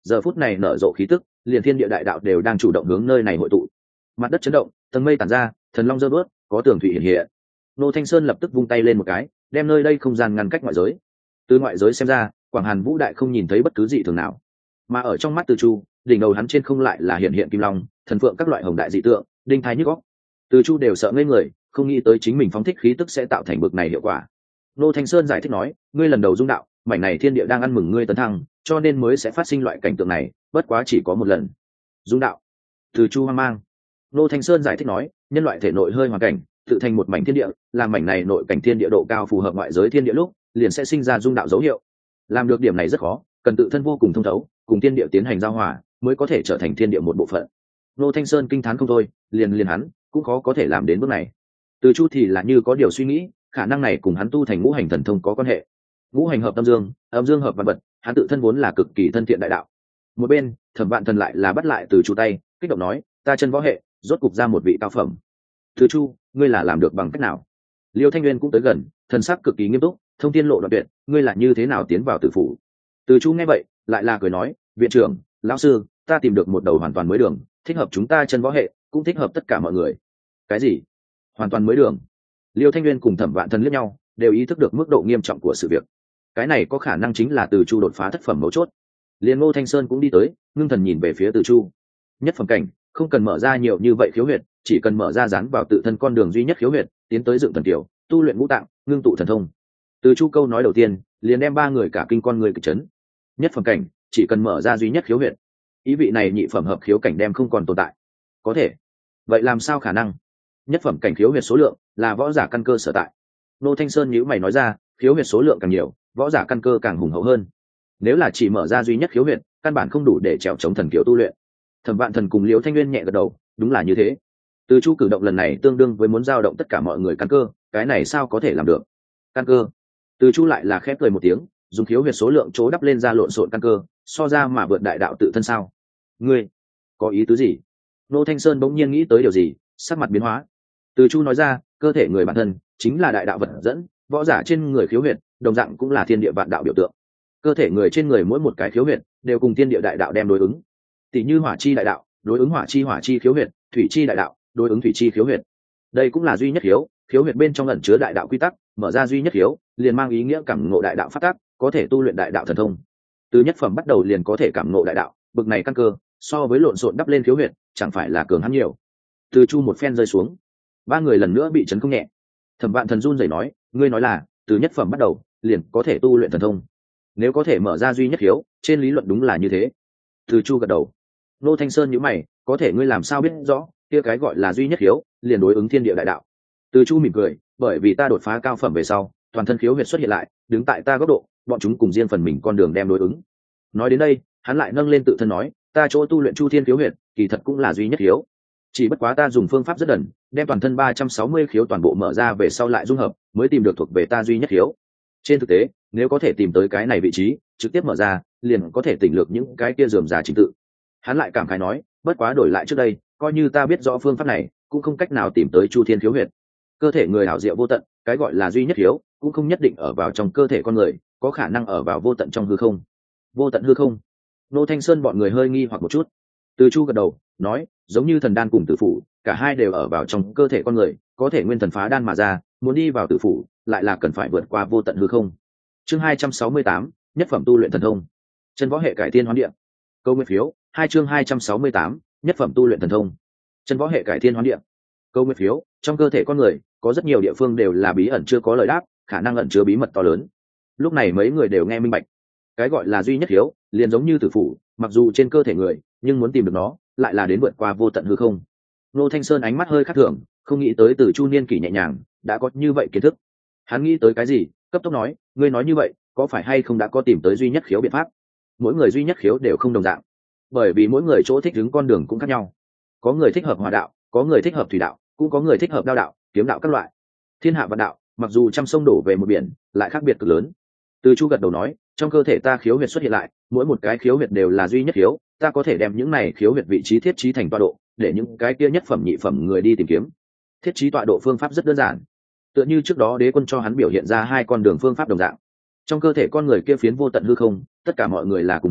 giờ phút này nở rộ khí tức, liền thiên địa đại đạo đều đang chủ động hướng nơi này hội tụ. Mặt đất chấn động, tầng mây tản ra, thần long giơ bước, có tường thủy hiện hiện. Nô Thanh Sơn lập tức vung tay lên một cái, đem nơi đây không gian ngăn cách ngoại giới. Từ ngoại giới xem ra, Quảng Hàn Vũ Đại không nhìn thấy bất cứ gì thường nào, mà ở trong mắt Từ Chu, đỉnh đầu hắn trên không lại là hiện hiện kim long, thần phượng các loại hồng đại dị tượng, đinh thái nhức óc. Từ Chu đều sợ ngây người, không nghĩ tới chính mình phóng thích khí tức sẽ tạo thành bực này hiệu quả. Nô Thanh Sơn giải thích nói, ngươi lần đầu dung đạo, mảnh này thiên địa đang ăn mừng ngươi tấn thăng, cho nên mới sẽ phát sinh loại cảnh tượng này, bất quá chỉ có một lần. Dung đạo. Từ Chu hoang mang. Nô Thanh Sơn giải thích nói, nhân loại thể nội hơi hoàn cảnh, tự thành một mảnh thiên địa, làm mảnh này nội cảnh thiên địa độ cao phù hợp ngoại giới thiên địa lúc, liền sẽ sinh ra dung đạo dấu hiệu. Làm được điểm này rất khó, cần tự thân vô cùng thông thấu, cùng thiên địa tiến hành giao hòa, mới có thể trở thành thiên địa một bộ phận. Nô Thanh Sơn kinh thán không thôi, liền hắn cũng khó có thể làm đến bước này. Từ Chu thì là như có điều suy nghĩ, khả năng này cùng hắn tu thành ngũ hành thần thông có quan hệ. Ngũ hành hợp âm dương hợp vạn vật, hắn tự thân vốn là cực kỳ thân thiện đại đạo. Một bên, Thẩm Vạn Thần lại là bắt lại Từ Chu tay, kích động nói, ta chân võ hệ, rốt cục ra một vị cao phẩm. Từ Chu, ngươi là làm được bằng cách nào? Liêu Thanh Nguyên cũng tới gần, thần sắc cực kỳ nghiêm túc, thông thiên lộ đoạn tuyệt, ngươi là như thế nào tiến vào tử phủ? Từ Chu nghe vậy, lại là cười nói, viện trưởng, lão sư, ta tìm được một đầu hoàn toàn mới đường, thích hợp chúng ta chân võ hệ, cũng thích hợp tất cả mọi người. Cái gì? Hoàn toàn mới đường? Liêu Thanh Nguyên cùng Thẩm Vạn Thần liếc nhau, đều ý thức được mức độ nghiêm trọng của sự việc. Cái này có khả năng chính là Từ Chu đột phá thất phẩm mấu chốt. Liên Ngô Thanh Sơn cũng đi tới, ngưng thần nhìn về phía Từ Chu. Nhất phẩm cảnh, không cần mở ra nhiều như vậy khiếu huyệt, chỉ cần mở ra dán vào tự thân con đường duy nhất khiếu huyệt, tiến tới dựng thần tiểu, tu luyện ngũ tạng, ngưng tụ thần thông. Từ Chu câu nói đầu tiên, liền đem ba người cả kinh con người kịch chấn. Nhất phẩm cảnh, chỉ cần mở ra duy nhất khiếu huyệt, ý vị này nhị phẩm hợp khiếu cảnh đem không còn tồn tại. Có thể. Vậy làm sao khả năng? Nhất phẩm cảnh khiếu huyệt số lượng là võ giả căn cơ sở tại. Nô Thanh Sơn nhíu mày nói ra, khiếu huyệt số lượng càng nhiều, võ giả căn cơ càng hùng hậu hơn. Nếu là chỉ mở ra duy nhất khiếu huyệt, căn bản không đủ để trèo chống thần kiều tu luyện. Thẩm Vạn Thần cùng Liễu Thanh Nguyên nhẹ gật đầu, đúng là như thế. Từ Chu cử động lần này tương đương với muốn giao động tất cả mọi người căn cơ, cái này sao có thể làm được? Căn cơ? Từ Chu lại là khép cười một tiếng, dùng khiếu huyệt số lượng chỗ đắp lên ra lộn xộn căn cơ, so ra mà vượt đại đạo tự thân sao? Ngươi có ý tứ gì? Nô Thanh Sơn bỗng nhiên nghĩ tới điều gì, sắc mặt biến hóa. Từ Chu nói ra, cơ thể người bản thân chính là đại đạo vật dẫn, võ giả trên người khiếu huyệt, đồng dạng cũng là thiên địa vạn đạo biểu tượng. Cơ thể người trên người mỗi một cái khiếu huyệt đều cùng thiên địa đại đạo đem đối ứng. Tỷ như hỏa chi đại đạo, đối ứng hỏa chi khiếu huyệt, thủy chi đại đạo, đối ứng thủy chi khiếu huyệt. Đây cũng là duy nhất khiếu huyệt bên trong ẩn chứa đại đạo quy tắc, mở ra duy nhất khiếu, liền mang ý nghĩa cảm ngộ đại đạo pháp tắc, có thể tu luyện đại đạo thần thông. Từ nhất phẩm bắt đầu liền có thể cảm ngộ đại đạo, bực này căn cơ, so với lộn xộn đắp lên khiếu huyệt, chẳng phải là cường hắn nhiều. Từ Chu một phen rơi xuống, ba người lần nữa bị chấn không nhẹ. Thẩm Vạn Thần run rẩy nói, ngươi nói là từ nhất phẩm bắt đầu liền có thể tu luyện thần thông? Nếu có thể mở ra duy nhất khiếu, trên lý luận đúng là như thế. Từ Chu gật đầu. Nô Thanh Sơn nhíu mày, có thể ngươi làm sao biết rõ kia cái gọi là duy nhất khiếu liền đối ứng thiên địa đại đạo? Từ Chu mỉm cười, bởi vì ta đột phá cao phẩm về sau, toàn thân khiếu huyệt xuất hiện lại, đứng tại ta góc độ, bọn chúng cùng riêng phần mình con đường đem đối ứng. Nói đến đây, hắn lại nâng lên tự thân nói, ta chỗ tu luyện Chu Thiên khiếu huyệt, kỳ thật cũng là duy nhất khiếu. Chỉ bất quá ta dùng phương pháp rất đần, đem toàn thân 360 khiếu toàn bộ mở ra về sau lại dung hợp, mới tìm được thuộc về ta duy nhất khiếu. Trên thực tế, nếu có thể tìm tới cái này vị trí, trực tiếp mở ra, liền có thể tỉnh lược những cái kia rườm rà trình tự. Hắn lại cảm khái nói, bất quá đổi lại trước đây, coi như ta biết rõ phương pháp này, cũng không cách nào tìm tới Chu Thiên khiếu huyệt. Cơ thể người hảo diệu vô tận, cái gọi là duy nhất khiếu, cũng không nhất định ở vào trong cơ thể con người, có khả năng ở vào vô tận trong hư không. Vô tận hư không? Nô Thanh Sơn bọn người hơi nghi hoặc một chút. Từ Chu gật đầu, nói, giống như thần đan cùng tử phủ, cả hai đều ở vào trong cơ thể con người, có thể nguyên thần phá đan mà ra, muốn đi vào tử phủ, lại là cần phải vượt qua vô tận hư không. Chương 268, nhất phẩm tu luyện thần thông. Chân võ hệ cải thiên hoán địa. Câu nguyên phiếu, chương 268, nhất phẩm tu luyện thần thông. Chân võ hệ cải thiên hoán địa. Câu nguyên phiếu, trong cơ thể con người, có rất nhiều địa phương đều là bí ẩn chưa có lời đáp, khả năng ẩn chứa bí mật to lớn. Lúc này mấy người đều nghe minh bạch. Cái gọi là duy nhất hiếu, liền giống như tử phủ, mặc dù trên cơ thể người, nhưng muốn tìm được nó, lại là đến vượt qua vô tận hư không. Nô Thanh Sơn ánh mắt hơi khác thường, không nghĩ tới Từ Chu niên kỷ nhẹ nhàng, đã có như vậy kiến thức. Hắn nghĩ tới cái gì, cấp tốc nói, ngươi nói như vậy, có phải hay không đã có tìm tới duy nhất khiếu biện pháp? Mỗi người duy nhất khiếu đều không đồng dạng, bởi vì mỗi người chỗ thích ứng con đường cũng khác nhau. Có người thích hợp hỏa đạo, có người thích hợp thủy đạo, cũng có người thích hợp đao đạo, kiếm đạo các loại. Thiên hạ vạn đạo, mặc dù trăm sông đổ về một biển, lại khác biệt cực lớn. Từ Chu gật đầu nói, trong cơ thể ta khiếu huyệt xuất hiện lại, mỗi một cái khiếu huyệt đều là duy nhất khiếu, ta có thể đem những này khiếu huyệt vị trí thiết trí thành tọa độ, để những cái kia nhất phẩm nhị phẩm người đi tìm kiếm. Thiết trí tọa độ phương pháp rất đơn giản, tựa như trước đó Đế Quân cho hắn biểu hiện ra hai con đường phương pháp đồng dạng. Trong cơ thể con người kia phiến vô tận hư không, tất cả mọi người là cùng hưởng,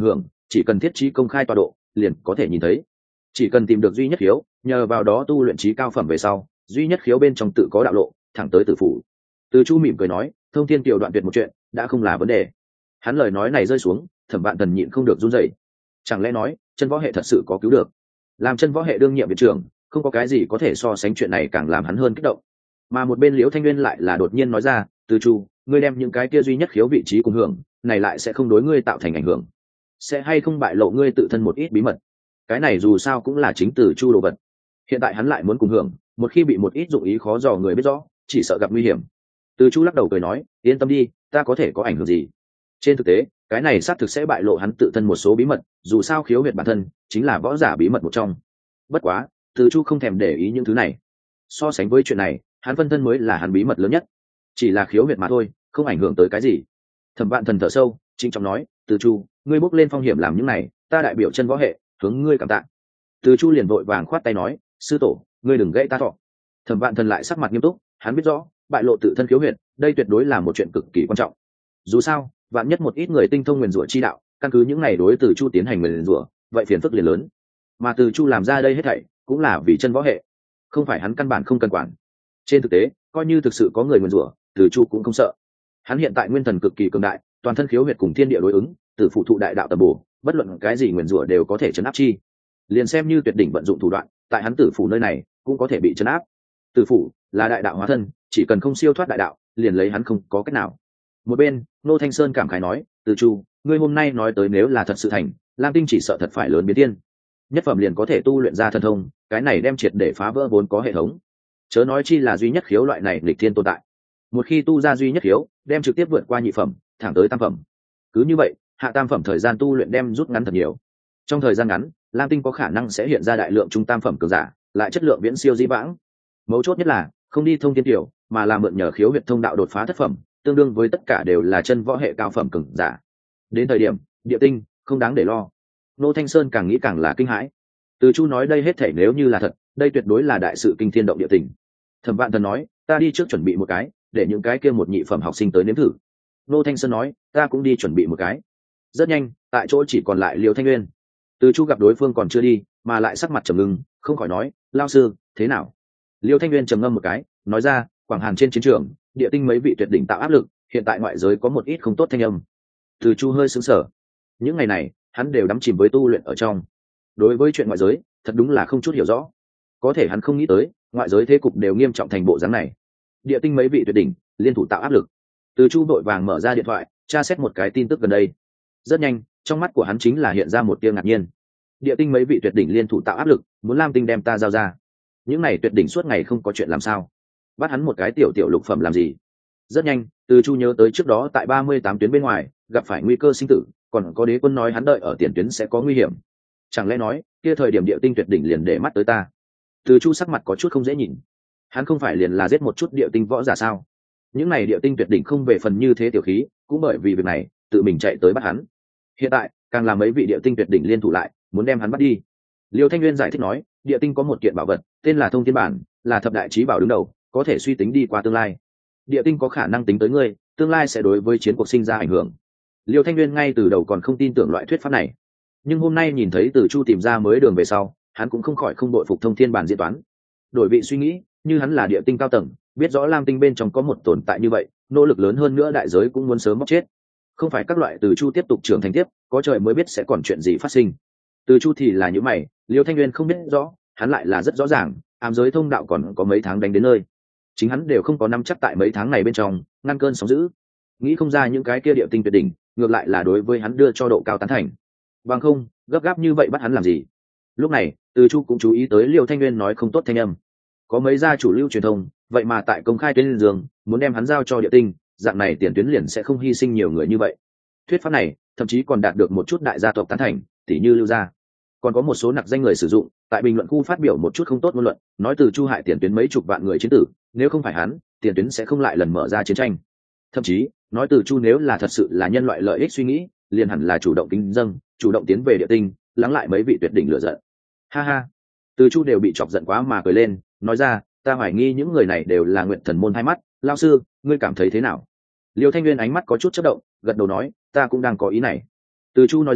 chỉ cần thiết trí công khai tọa độ liền có thể nhìn thấy. Chỉ cần tìm được duy nhất khiếu, nhờ vào đó tu luyện trí cao phẩm về sau, duy nhất khiếu bên trong tự có đạo lộ thẳng tới tử phủ. Từ Chu mỉm cười nói, thông thiên kiều đoạn tuyệt một chuyện đã không là vấn đề. Hắn lời nói này rơi xuống, Thẩm Vạn Thần nhịn không được run rẩy. Chẳng lẽ nói chân võ hệ thật sự có cứu được? Làm chân võ hệ đương nhiệm viện trưởng, không có cái gì có thể so sánh chuyện này càng làm hắn hơn kích động. Mà một bên Liễu Thanh Nguyên lại là đột nhiên nói ra, Từ Chu, ngươi đem những cái kia duy nhất khiếu vị trí cùng hưởng, này lại sẽ không đối ngươi tạo thành ảnh hưởng, sẽ hay không bại lộ ngươi tự thân một ít bí mật. Cái này dù sao cũng là chính Từ Chu đồ vật, hiện tại hắn lại muốn cùng hưởng, một khi bị một ít dụng ý khó dò người biết rõ, chỉ sợ gặp nguy hiểm. Từ Chu lắc đầu cười nói, yên tâm đi, ta có thể có ảnh hưởng gì? Trên thực tế, cái này xác thực sẽ bại lộ hắn tự thân một số bí mật, dù sao khiếu huyệt bản thân chính là võ giả bí mật một trong. Bất quá, Từ Chu không thèm để ý những thứ này. So sánh với chuyện này, hắn phân thân mới là hắn bí mật lớn nhất. Chỉ là khiếu huyệt mà thôi, không ảnh hưởng tới cái gì. Thẩm Vạn Thần thở sâu, trịnh trọng nói, Từ Chu, ngươi bốc lên phong hiểm làm những này, ta đại biểu chân võ hệ, hướng ngươi cảm tạ. Từ Chu liền vội vàng khoát tay nói, sư tổ, ngươi đừng gãy ta thọ. Thẩm Vạn Thần lại sắc mặt nghiêm túc, hắn biết rõ, bại lộ tự thân khiếu huyệt, đây tuyệt đối là một chuyện cực kỳ quan trọng. Dù sao, vạn nhất một ít người tinh thông nguyền rủa chi đạo, căn cứ những ngày đối Từ Chu tiến hành nguyền rủa, vậy phiền phức liền lớn. Mà Từ Chu làm ra đây hết thảy, cũng là vì chân võ hệ, không phải hắn căn bản không cần quản. Trên thực tế, coi như thực sự có người nguyền rủa, Từ Chu cũng không sợ. Hắn hiện tại nguyên thần cực kỳ cường đại, toàn thân khiếu huyệt cùng thiên địa đối ứng, từ phụ thụ đại đạo tầm bổ, bất luận cái gì nguyền rủa đều có thể chấn áp chi. Liền xem như tuyệt đỉnh vận dụng thủ đoạn, tại hắn tử phủ nơi này cũng có thể bị chấn áp. Tử phủ là đại đạo hóa thân, chỉ cần không siêu thoát đại đạo, liền lấy hắn không có cách nào. Một bên, Nô Thanh Sơn cảm khái nói, Từ Chu, ngươi hôm nay nói tới nếu là thật sự thành, Lam Tinh chỉ sợ thật phải lớn biến thiên. Nhất phẩm liền có thể tu luyện ra thần thông, cái này đem triệt để phá vỡ vốn có hệ thống. Chớ nói chi là duy nhất khiếu loại này nghịch thiên tồn tại. Một khi tu ra duy nhất khiếu, đem trực tiếp vượt qua nhị phẩm, thẳng tới tam phẩm. Cứ như vậy, hạ tam phẩm thời gian tu luyện đem rút ngắn thật nhiều. Trong thời gian ngắn, Lam Tinh có khả năng sẽ hiện ra đại lượng trung tam phẩm cường giả, lại chất lượng viễn siêu dĩ vãng. Mấu chốt nhất là, không đi thông thiên tiểu, mà là mượn nhờ khiếu huyệt thông đạo đột phá thất phẩm, tương đương với tất cả đều là chân võ hệ cao phẩm cường giả. Đến thời điểm, địa tinh không đáng để lo. Nô Thanh Sơn càng nghĩ càng là kinh hãi. Từ Chu nói đây hết thảy nếu như là thật, đây tuyệt đối là đại sự kinh thiên động địa tình. Thẩm Vạn Thần nói, ta đi trước chuẩn bị một cái, để những cái kia một nhị phẩm học sinh tới nếm thử. Nô Thanh Sơn nói, ta cũng đi chuẩn bị một cái. Rất nhanh, tại chỗ chỉ còn lại Liêu Thanh Nguyên. Từ Chu gặp đối phương còn chưa đi, mà lại sắc mặt trầm ngưng, không khỏi nói, lao sư, thế nào? Liêu Thanh Nguyên trầm ngâm một cái, nói ra, Quảng Hàn trên chiến trường, địa tinh mấy vị tuyệt đỉnh tạo áp lực, hiện tại ngoại giới có một ít không tốt thanh âm. Từ Chu hơi sững sờ. Những ngày này, hắn đều đắm chìm với tu luyện ở trong. Đối với chuyện ngoại giới, thật đúng là không chút hiểu rõ. Có thể hắn không nghĩ tới, ngoại giới thế cục đều nghiêm trọng thành bộ dáng này. Địa tinh mấy vị tuyệt đỉnh liên thủ tạo áp lực. Từ Chu vội vàng mở ra điện thoại, tra xét một cái tin tức gần đây. Rất nhanh, trong mắt của hắn chính là hiện ra một tia ngạc nhiên. Địa tinh mấy vị tuyệt đỉnh liên thủ tạo áp lực, muốn Lam Tinh đem ta giao ra. Những này tuyệt đỉnh suốt ngày không có chuyện làm sao? Bắt hắn một cái tiểu tiểu lục phẩm làm gì? Rất nhanh, Từ Chu nhớ tới trước đó tại 38 tuyến bên ngoài, gặp phải nguy cơ sinh tử, còn có đế quân nói hắn đợi ở tiền tuyến sẽ có nguy hiểm. Chẳng lẽ nói, kia thời điểm địa tinh tuyệt đỉnh liền để mắt tới ta? Từ Chu sắc mặt có chút không dễ nhìn. Hắn không phải liền là giết một chút địa tinh võ giả sao? Những này địa tinh tuyệt đỉnh không về phần như thế tiểu khí, cũng bởi vì việc này, tự mình chạy tới bắt hắn. Hiện tại, càng làm mấy vị địa tinh tuyệt đỉnh liên thủ lại, muốn đem hắn bắt đi. Liêu Thanh Nguyên giải thích nói, địa tinh có một kiện bảo vật, tên là Thông Thiên Bản, là thập đại chí bảo đứng đầu, có thể suy tính đi qua tương lai. Địa tinh có khả năng tính tới ngươi, tương lai sẽ đối với chiến cuộc sinh ra ảnh hưởng. Liêu Thanh Nguyên ngay từ đầu còn không tin tưởng loại thuyết pháp này, nhưng hôm nay nhìn thấy Từ Chu tìm ra mới đường về sau, hắn cũng không khỏi không đội phục Thông Thiên Bản diễn toán. Đổi vị suy nghĩ, như hắn là địa tinh cao tầng, biết rõ Lam Tinh bên trong có một tồn tại như vậy, nỗ lực lớn hơn nữa đại giới cũng muốn sớm móc chết. Không phải các loại Từ Chu tiếp tục trưởng thành tiếp, có trời mới biết sẽ còn chuyện gì phát sinh. Từ Chu thì là những mày, Liêu Thanh Nguyên không biết rõ, hắn lại là rất rõ ràng, ám giới thông đạo còn có mấy tháng đánh đến nơi. Chính hắn đều không có nắm chắc tại mấy tháng này bên trong ngăn cơn sóng dữ, nghĩ không ra những cái kia địa tinh tuyệt đỉnh, ngược lại là đối với hắn đưa cho độ cao tán thành. Bằng không, gấp gáp như vậy bắt hắn làm gì? Lúc này, Từ Chu cũng chú ý tới Liêu Thanh Nguyên nói không tốt thanh âm. Có mấy gia chủ lưu truyền thông, vậy mà tại công khai tuyên dương, muốn đem hắn giao cho địa tinh, dạng này tiền tuyến liền sẽ không hy sinh nhiều người như vậy. Thuyết pháp này, thậm chí còn đạt được một chút đại gia tộc tán thành, tỷ như Lưu gia. Còn có một số nặc danh người sử dụng, tại bình luận khu phát biểu một chút không tốt ngôn luận, nói Từ Chu hại tiền tuyến mấy chục vạn người chiến tử, nếu không phải hắn, tiền tuyến sẽ không lại lần mở ra chiến tranh. Thậm chí, nói Từ Chu nếu là thật sự là nhân loại lợi ích suy nghĩ, liền hẳn là chủ động kính dâng, chủ động tiến về địa tinh, lắng lại mấy vị tuyệt đỉnh lửa giận. Ha ha, Từ Chu đều bị chọc giận quá mà cười lên, nói ra, ta hoài nghi những người này đều là nguyện thần môn hai mắt, lao sư, ngươi cảm thấy thế nào? Liêu Thanh Nguyên ánh mắt có chút chớp động, gật đầu nói, ta cũng đang có ý này. Từ Chu nói ra,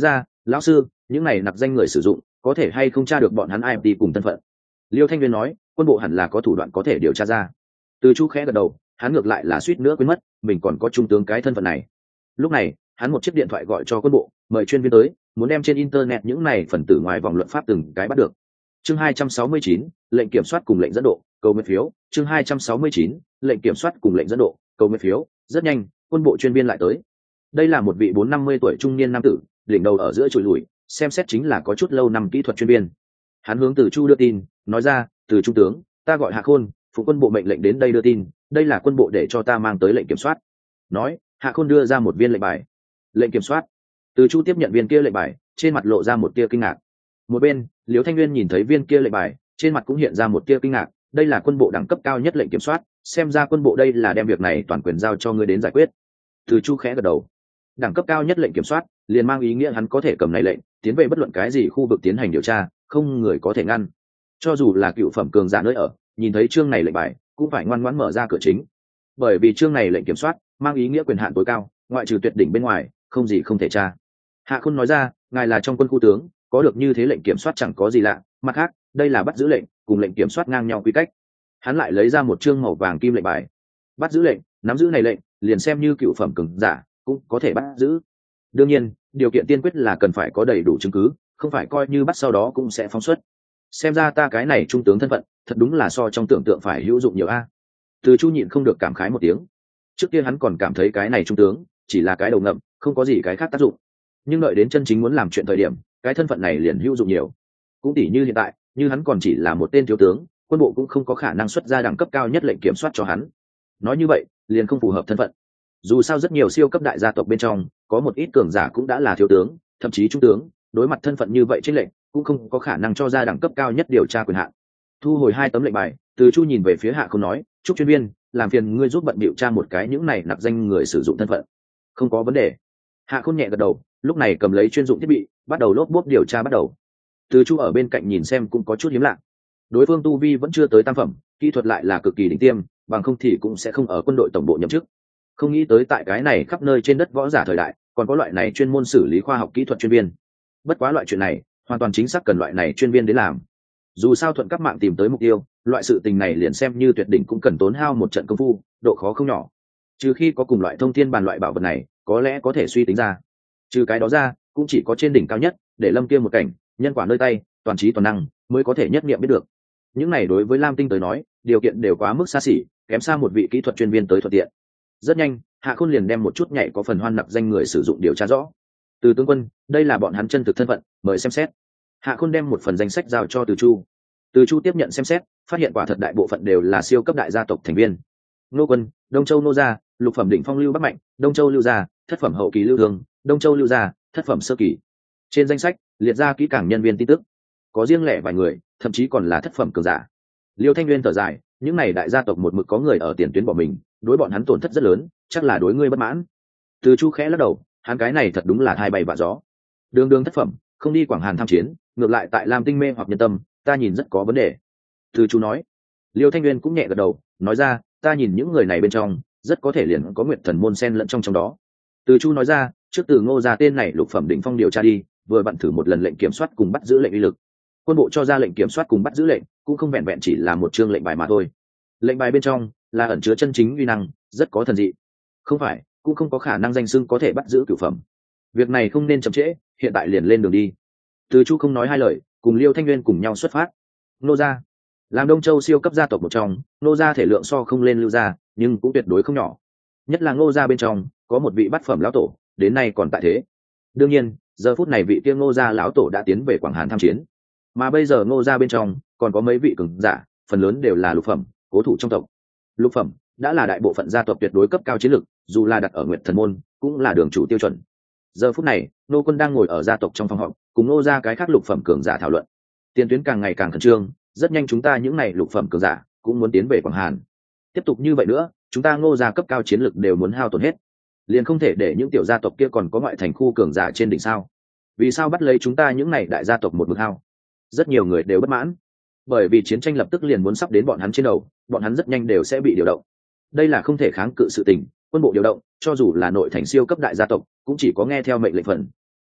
Lão sư, những này nặc danh người sử dụng có thể hay không tra được bọn hắn IMT cùng thân phận? Liêu Thanh Nguyên nói, quân bộ hẳn là có thủ đoạn có thể điều tra ra. Từ Chu khẽ gật đầu, hắn ngược lại là suýt nữa quên mất mình còn có trung tướng cái thân phận này. Lúc này hắn một chiếc điện thoại gọi cho quân bộ, mời chuyên viên tới, muốn đem trên internet những này phần tử ngoài vòng luật pháp từng cái bắt được. Chương 269, lệnh kiểm soát cùng lệnh dẫn độ, cầu nguyện phiếu. Chương 269, lệnh kiểm soát cùng lệnh dẫn độ, cầu nguyện phiếu. Rất nhanh, quân bộ chuyên viên lại tới. Đây là một vị 450 tuổi trung niên nam tử, đỉnh đầu ở giữa chùi lùi, xem xét chính là có chút lâu năm kỹ thuật chuyên viên. Hắn hướng Từ Chu đưa tin, nói ra, Từ trung tướng, ta gọi Hạ Khôn, phụ quân bộ mệnh lệnh đến đây đưa tin, đây là quân bộ để cho ta mang tới lệnh kiểm soát. Nói, Hạ Khôn đưa ra một viên lệnh bài. Lệnh kiểm soát. Từ Chu tiếp nhận viên kia lệnh bài, trên mặt lộ ra một tia kinh ngạc. Một bên, Liễu Thanh Nguyên nhìn thấy viên kia lệnh bài, trên mặt cũng hiện ra một tia kinh ngạc, đây là quân bộ đẳng cấp cao nhất lệnh kiểm soát, xem ra quân bộ đây là đem việc này toàn quyền giao cho ngươi đến giải quyết. Từ Chu khẽ gật đầu. Đẳng cấp cao nhất lệnh kiểm soát, liền mang ý nghĩa hắn có thể cầm này lệnh, tiến về bất luận cái gì khu vực tiến hành điều tra, không người có thể ngăn. Cho dù là cựu phẩm cường giả nơi ở, nhìn thấy chương này lệnh bài, cũng phải ngoan ngoãn mở ra cửa chính. Bởi vì chương này lệnh kiểm soát, mang ý nghĩa quyền hạn tối cao, ngoại trừ tuyệt đỉnh bên ngoài, không gì không thể tra. Hạ Khôn nói ra, ngài là trong quân khu tướng, có được như thế lệnh kiểm soát chẳng có gì lạ, mặt khác, đây là bắt giữ lệnh, cùng lệnh kiểm soát ngang nhau quy cách. Hắn lại lấy ra một chương màu vàng kim lệnh bài. Bắt giữ lệnh, nắm giữ này lệnh, liền xem như cựu phẩm cường giả, cũng có thể bắt giữ. Đương nhiên, điều kiện tiên quyết là cần phải có đầy đủ chứng cứ, không phải coi như bắt sau đó cũng sẽ phóng xuất. Xem ra ta cái này trung tướng thân phận, thật đúng là so trong tưởng tượng phải hữu dụng nhiều a. Từ Chu nhịn không được cảm khái một tiếng. Trước kia hắn còn cảm thấy cái này trung tướng chỉ là cái đầu ngậm, không có gì cái khác tác dụng. Nhưng đợi đến chân chính muốn làm chuyện thời điểm, cái thân phận này liền hữu dụng nhiều. Cũng tỉ như hiện tại, như hắn còn chỉ là một tên thiếu tướng, quân bộ cũng không có khả năng xuất ra đẳng cấp cao nhất lệnh kiểm soát cho hắn. Nói như vậy, liền không phù hợp thân phận. Dù sao rất nhiều siêu cấp đại gia tộc bên trong, có một ít cường giả cũng đã là thiếu tướng, thậm chí trung tướng, đối mặt thân phận như vậy trên lệnh, cũng không có khả năng cho ra đẳng cấp cao nhất điều tra quyền hạn. Thu hồi 2 tấm lệnh bài, Từ Chu nhìn về phía Hạ Khôn nói, "Trúc chuyên viên, làm phiền ngươi giúp bận điều tra một cái những này nặc danh người sử dụng thân phận." Không có vấn đề. Hạ Khôn nhẹ gật đầu, lúc này cầm lấy chuyên dụng thiết bị, bắt đầu lốp bốp điều tra bắt đầu. Từ Chu ở bên cạnh nhìn xem cũng có chút hiếm lạ. Đối phương tu vi vẫn chưa tới tam phẩm, kỹ thuật lại là cực kỳ đỉnh tiêm, bằng không thì cũng sẽ không ở quân đội tổng bộ nhậm chức. Không nghĩ tới tại cái này khắp nơi trên đất võ giả thời đại, còn có loại này chuyên môn xử lý khoa học kỹ thuật chuyên viên. Bất quá loại chuyện này, hoàn toàn chính xác cần loại này chuyên viên đến làm. Dù sao thuận các mạng tìm tới mục tiêu, loại sự tình này liền xem như tuyệt đỉnh cũng cần tốn hao một trận công phu, độ khó không nhỏ. Trừ khi có cùng loại thông thiên bàn loại bảo vật này, có lẽ có thể suy tính ra. Trừ cái đó ra, cũng chỉ có trên đỉnh cao nhất, để lâm kia một cảnh, nhân quả nơi tay, toàn trí toàn năng, mới có thể nhất nghiệm biết được. Những này đối với Lam Tinh tới nói, điều kiện đều quá mức xa xỉ, kém xa một vị kỹ thuật chuyên viên tới thuận tiện. Rất nhanh, Hạ Khôn liền đem một chút nhảy có phần hoan nặc danh người sử dụng điều tra rõ. Từ tướng quân, đây là bọn hắn chân thực thân phận, mời xem xét. Hạ Khôn đem một phần danh sách giao cho Từ Chu. Từ Chu tiếp nhận xem xét, phát hiện quả thật đại bộ phận đều là siêu cấp đại gia tộc thành viên. Nô Quân, Đông Châu Nô gia, lục phẩm đỉnh phong Lưu Bắc Mạnh, Đông Châu Lưu gia, thất phẩm hậu kỳ Lưu Thương, Đông Châu Lưu gia, thất phẩm sơ kỳ. Trên danh sách liệt ra kỹ càng nhân viên tin tức, có riêng lẻ vài người, thậm chí còn là thất phẩm cường giả. Liêu Thanh Nguyên thở dài, những này đại gia tộc một mực có người ở tiền tuyến bỏ mình, đối bọn hắn tổn thất rất lớn, chắc là đối ngươi bất mãn. Từ Chu khẽ lắc đầu, hắn cái này thật đúng là hai bày vạ gió. Đường đường thất phẩm, không đi Quảng Hàn tham chiến, ngược lại tại Lam Tinh mê hoặc nhân tâm, ta nhìn rất có vấn đề. Từ Chu nói. Liêu Thanh Nguyên cũng nhẹ gật đầu, nói ra, ta nhìn những người này bên trong, rất có thể liền có Nguyệt Thần môn xen lẫn trong đó. Từ Chu nói ra, trước từ Ngô gia tên này lục phẩm đỉnh phong điều tra đi, vừa bận thử một lần lệnh kiểm soát cùng bắt giữ lệnh uy lực. Quân bộ cho ra lệnh kiểm soát cùng bắt giữ lệnh, cũng không vẹn vẹn chỉ là một chương lệnh bài mà thôi. Lệnh bài bên trong là ẩn chứa chân chính uy năng, rất có thần dị. Không phải, cũng không có khả năng danh xưng có thể bắt giữ cửu phẩm. Việc này không nên chậm trễ, hiện tại liền lên đường đi. Từ Chu không nói hai lời, cùng Liêu Thanh Nguyên cùng nhau xuất phát. Nô gia, làm Đông Châu siêu cấp gia tộc một trong, Nô gia thể lượng so không lên Lưu gia, nhưng cũng tuyệt đối không nhỏ. Nhất là Ngô gia bên trong, có một vị bát phẩm lão tổ, đến nay còn tại thế. Đương nhiên, giờ phút này vị kia Ngô gia lão tổ đã tiến về Quảng Hàn tham chiến, mà bây giờ Ngô gia bên trong còn có mấy vị cường giả, phần lớn đều là lục phẩm, cố thủ trong tộc. Lục phẩm đã là đại bộ phận gia tộc tuyệt đối cấp cao chiến lực, dù là đặt ở Nguyệt Thần môn, cũng là đường chủ tiêu chuẩn. Giờ phút này, Nô Quân đang ngồi ở gia tộc trong phòng họp, cùng Ngô gia cái khác lục phẩm cường giả thảo luận. Tiền tuyến càng ngày càng khẩn trương, rất nhanh chúng ta những này lục phẩm cường giả cũng muốn tiến về Quảng Hàn. Tiếp tục như vậy nữa, chúng ta Ngô gia cấp cao chiến lực đều muốn hao tổn hết, liền không thể để những tiểu gia tộc kia còn có ngoại thành khu cường giả trên đỉnh sao? Vì sao bắt lấy chúng ta những này đại gia tộc một mực hao? Rất nhiều người đều bất mãn, bởi vì chiến tranh lập tức liền muốn sắp đến bọn hắn trên đầu, bọn hắn rất nhanh đều sẽ bị điều động. Đây là không thể kháng cự sự tình, quân bộ điều động, cho dù là nội thành siêu cấp đại gia tộc, cũng chỉ có nghe theo mệnh lệnh phần.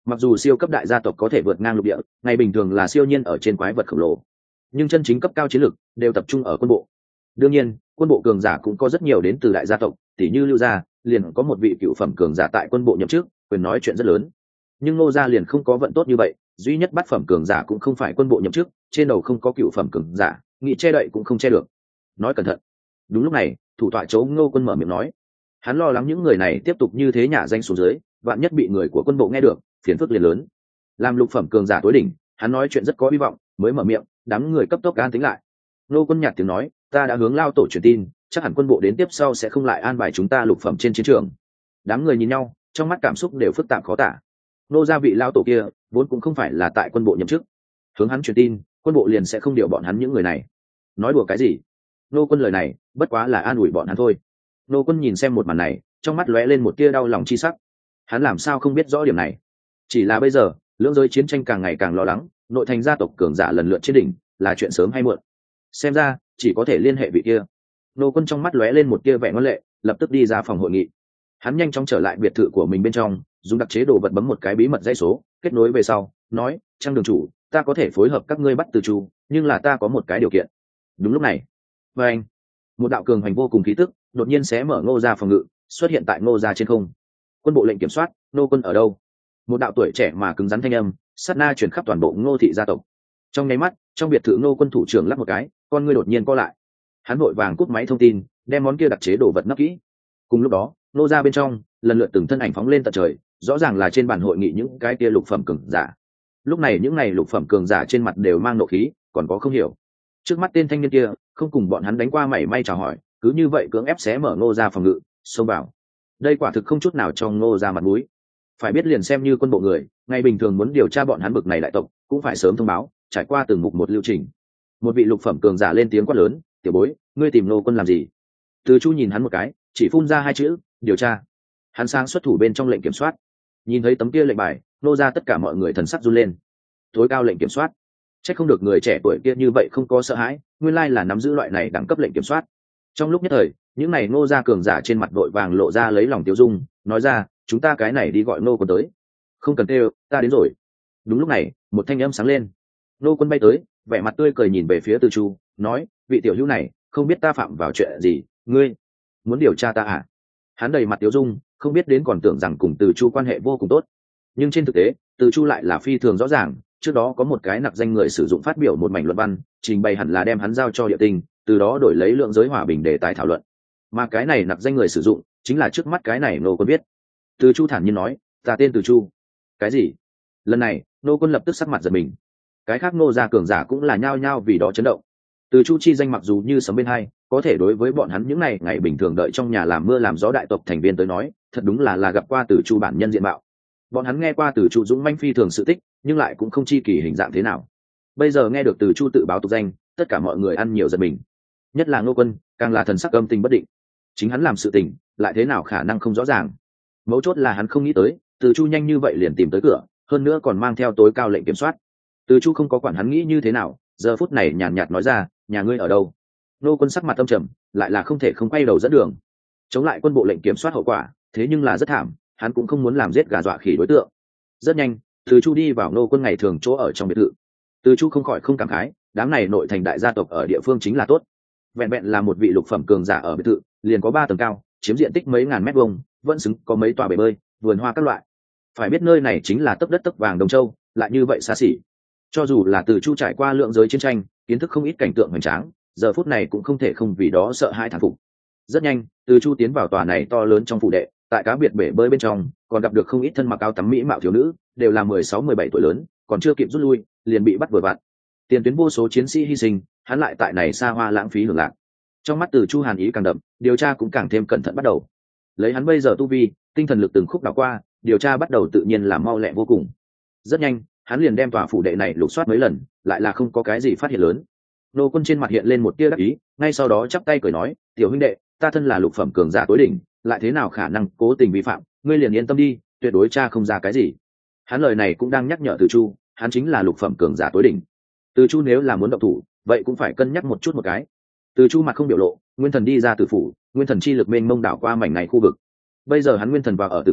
Mặc dù siêu cấp đại gia tộc có thể vượt ngang lục địa, ngày bình thường là siêu nhiên ở trên quái vật khổng lồ, nhưng chân chính cấp cao chiến lược đều tập trung ở quân bộ. Đương nhiên quân bộ cường giả cũng có rất nhiều đến từ đại gia tộc, tỷ như Lưu gia liền có một vị cựu phẩm cường giả tại quân bộ nhậm chức, quyền nói chuyện rất lớn. Nhưng Ngô gia liền không có vận tốt như vậy, duy nhất bát phẩm cường giả cũng không phải quân bộ nhậm chức, trên đầu không có cựu phẩm cường giả, nghĩ che đậy cũng không che được. Nói cẩn thận. Đúng lúc này thủ tọa chỗ Ngô Quân mở miệng nói, hắn lo lắng những người này tiếp tục như thế nhả danh xuống dưới, vạn nhất bị người của quân bộ nghe được, phiền phức liền lớn. Làm lục phẩm cường giả tối đỉnh, hắn nói chuyện rất có hy vọng, mới mở miệng, đám người cấp tốc an tính lại. Ngô Quân nhạt tiếng nói, ta đã hướng lao tổ truyền tin, chắc hẳn quân bộ đến tiếp sau sẽ không lại an bài chúng ta lục phẩm trên chiến trường. Đám người nhìn nhau, trong mắt cảm xúc đều phức tạp khó tả. Nô gia vị lao tổ kia vốn cũng không phải là tại quân bộ nhậm chức, hướng hắn truyền tin quân bộ liền sẽ không điều bọn hắn những người này. Nói đùa cái gì? Nô Quân lời này bất quá là an ủi bọn hắn thôi. Nô Quân nhìn xem một màn này, trong mắt lóe lên một tia đau lòng chi sắc. Hắn làm sao không biết rõ điểm này? Chỉ là bây giờ lưỡng giới chiến tranh càng ngày càng lo lắng, nội thành gia tộc cường giả lần lượt trên đỉnh, là chuyện sớm hay muộn. Xem ra chỉ có thể liên hệ vị kia. Nô Quân trong mắt lóe lên một tia vẻ ngoan lệ, lập tức đi ra phòng hội nghị. Hắn nhanh chóng trở lại biệt thự của mình bên trong, dùng đặc chế đồ vật bấm một cái bí mật dãy số, kết nối về sau nói, Trang đường chủ, ta có thể phối hợp các ngươi bắt Từ Chu, nhưng là ta có một cái điều kiện. Đúng lúc này, và anh, một đạo cường hành vô cùng khí tức đột nhiên xé mở Ngô gia phòng ngự, xuất hiện tại Ngô gia trên không. Quân bộ lệnh kiểm soát, Nô Quân ở đâu? Một đạo tuổi trẻ mà cứng rắn thanh âm sát na chuyển khắp toàn bộ Ngô thị gia tộc. Trong nháy mắt, trong biệt thự Nô Quân thủ trưởng lắp một cái, con ngươi đột nhiên co lại. Hắn vội vàng cúp máy thông tin, đem món kia đặc chế đồ vật nấp kỹ. Cùng lúc đó Nô gia bên trong lần lượt từng thân ảnh phóng lên tận trời, rõ ràng là trên bàn hội nghị những cái kia lục phẩm cường giả. Lúc này những này lục phẩm cường giả trên mặt đều mang nộ khí, còn có không hiểu. Trước mắt tên thanh niên kia không cùng bọn hắn đánh qua mảy may chào hỏi, cứ như vậy cưỡng ép xé mở Ngô gia phòng ngự, xông vào. Đây quả thực không chút nào cho Ngô gia mặt mũi. Phải biết liền xem như quân bộ người, ngày bình thường muốn điều tra bọn hắn bực này đại tộc, cũng phải sớm thông báo, trải qua từng mục một lưu trình. Một vị lục phẩm cường giả lên tiếng quát lớn, tiểu bối, ngươi tìm Nô Quân làm gì? Từ Chu nhìn hắn một cái, chỉ phun ra hai chữ, điều tra. Hắn sang xuất thủ bên trong lệnh kiểm soát, nhìn thấy tấm kia lệnh bài, nô ra tất cả mọi người thần sắc run lên. Tối cao lệnh kiểm soát, chắc không được người trẻ tuổi kia như vậy không có sợ hãi, nguyên lai là nắm giữ loại này đẳng cấp lệnh kiểm soát. Trong lúc nhất thời, những này nô ra cường giả trên mặt đội vàng lộ ra lấy lòng tiêu dung, nói ra, chúng ta cái này đi gọi Nô Quân tới. Không cần kêu, ta đến rồi. Đúng lúc này, một thanh âm sáng lên. Nô Quân bay tới, vẻ mặt tươi cười nhìn về phía Từ Chu, nói, vị tiểu hữu này, không biết ta phạm vào chuyện gì, ngươi muốn điều tra ta à? Hắn đầy mặt tiêu dung, không biết đến còn tưởng rằng cùng Từ Chu quan hệ vô cùng tốt, nhưng trên thực tế Từ Chu lại là phi thường rõ ràng. Trước đó có một cái nặc danh người sử dụng phát biểu một mảnh luận văn, trình bày hẳn là đem hắn giao cho địa tinh, từ đó đổi lấy lượng giới hòa bình để tái thảo luận, mà cái này nặc danh người sử dụng chính là trước mắt cái này Nô Quân biết. Từ Chu thản nhiên nói, ta tên Từ Chu. Cái gì? Lần này Nô Quân lập tức sắc mặt giật mình, cái khác Nô gia cường giả cũng là nhao nhao vì đó chấn động. Từ Chu chi danh mặc dù như sấm bên hai, có thể đối với bọn hắn những ngày bình thường đợi trong nhà làm mưa làm gió đại tộc thành viên tới nói, thật đúng là gặp qua Từ Chu bản nhân diện mạo. Bọn hắn nghe qua Từ Chu dũng manh phi thường sự tích, nhưng lại cũng không chi kỳ hình dạng thế nào. Bây giờ nghe được Từ Chu tự báo tục danh, tất cả mọi người ăn nhiều giật mình. Nhất là Ngô Quân, càng là thần sắc âm tình bất định. Chính hắn làm sự tình, lại thế nào khả năng không rõ ràng. Mấu chốt là hắn không nghĩ tới, Từ Chu nhanh như vậy liền tìm tới cửa, hơn nữa còn mang theo tối cao lệnh kiểm soát. Từ Chu không có quản hắn nghĩ như thế nào, giờ phút này nhàn nhạt nói ra, nhà ngươi ở đâu? Nô Quân sắc mặt âm trầm, lại là không thể không quay đầu dẫn đường. Chống lại quân bộ lệnh kiểm soát hậu quả, thế nhưng là rất thảm, hắn cũng không muốn làm giết gà dọa khỉ đối tượng. Rất nhanh, Từ Chu đi vào Nô Quân ngày thường chỗ ở trong biệt thự. Từ Chu không khỏi không cảm khái, đám này nội thành đại gia tộc ở địa phương chính là tốt. Vẹn vẹn là một vị lục phẩm cường giả ở biệt thự, liền có 3 tầng cao, chiếm diện tích mấy ngàn mét vuông, vẫn xứng có mấy tòa bể bơi, vườn hoa các loại. Phải biết nơi này chính là tấc đất tấc vàng Đồng Châu, lại như vậy xa xỉ. Cho dù là Từ Chu trải qua lượng giới chiến tranh, kiến thức không ít cảnh tượng hoành tráng, giờ phút này cũng không thể không vì đó sợ hãi thán phục. Rất nhanh, Từ Chu tiến vào tòa này to lớn trong phủ đệ, tại cá biệt bể bơi bên trong, còn gặp được không ít thân mặc áo tắm mỹ mạo thiếu nữ, đều là 16-17 tuổi lớn, còn chưa kịp rút lui, liền bị bắt vừa vặn. Tiền tuyến vô số chiến sĩ hy sinh, hắn lại tại này xa hoa lãng phí hưởng lạc. Trong mắt Từ Chu hàn ý càng đậm, điều tra cũng càng thêm cẩn thận bắt đầu. Lấy hắn bây giờ tu vi, tinh thần lực từng khúc đảo qua, điều tra bắt đầu tự nhiên là mau lẹ vô cùng. Rất nhanh, hắn liền đem tòa phủ đệ này lục soát mấy lần, lại là không có cái gì phát hiện lớn. Nô Quân trên mặt hiện lên một tia đắc ý, ngay sau đó chắp tay cười nói, tiểu huynh đệ, ta thân là lục phẩm cường giả tối đỉnh, lại thế nào khả năng cố tình vi phạm, ngươi liền yên tâm đi, tuyệt đối tra không ra cái gì. Hắn lời này cũng đang nhắc nhở Từ Chu, hắn chính là lục phẩm cường giả tối đỉnh. Từ Chu nếu là muốn động thủ, vậy cũng phải cân nhắc một chút một cái. Từ Chu mặt không biểu lộ, nguyên thần đi ra từ phủ, nguyên thần chi lực mênh mông đảo qua mảnh này khu vực. Bây giờ hắn nguyên thần vào ở tử phủ,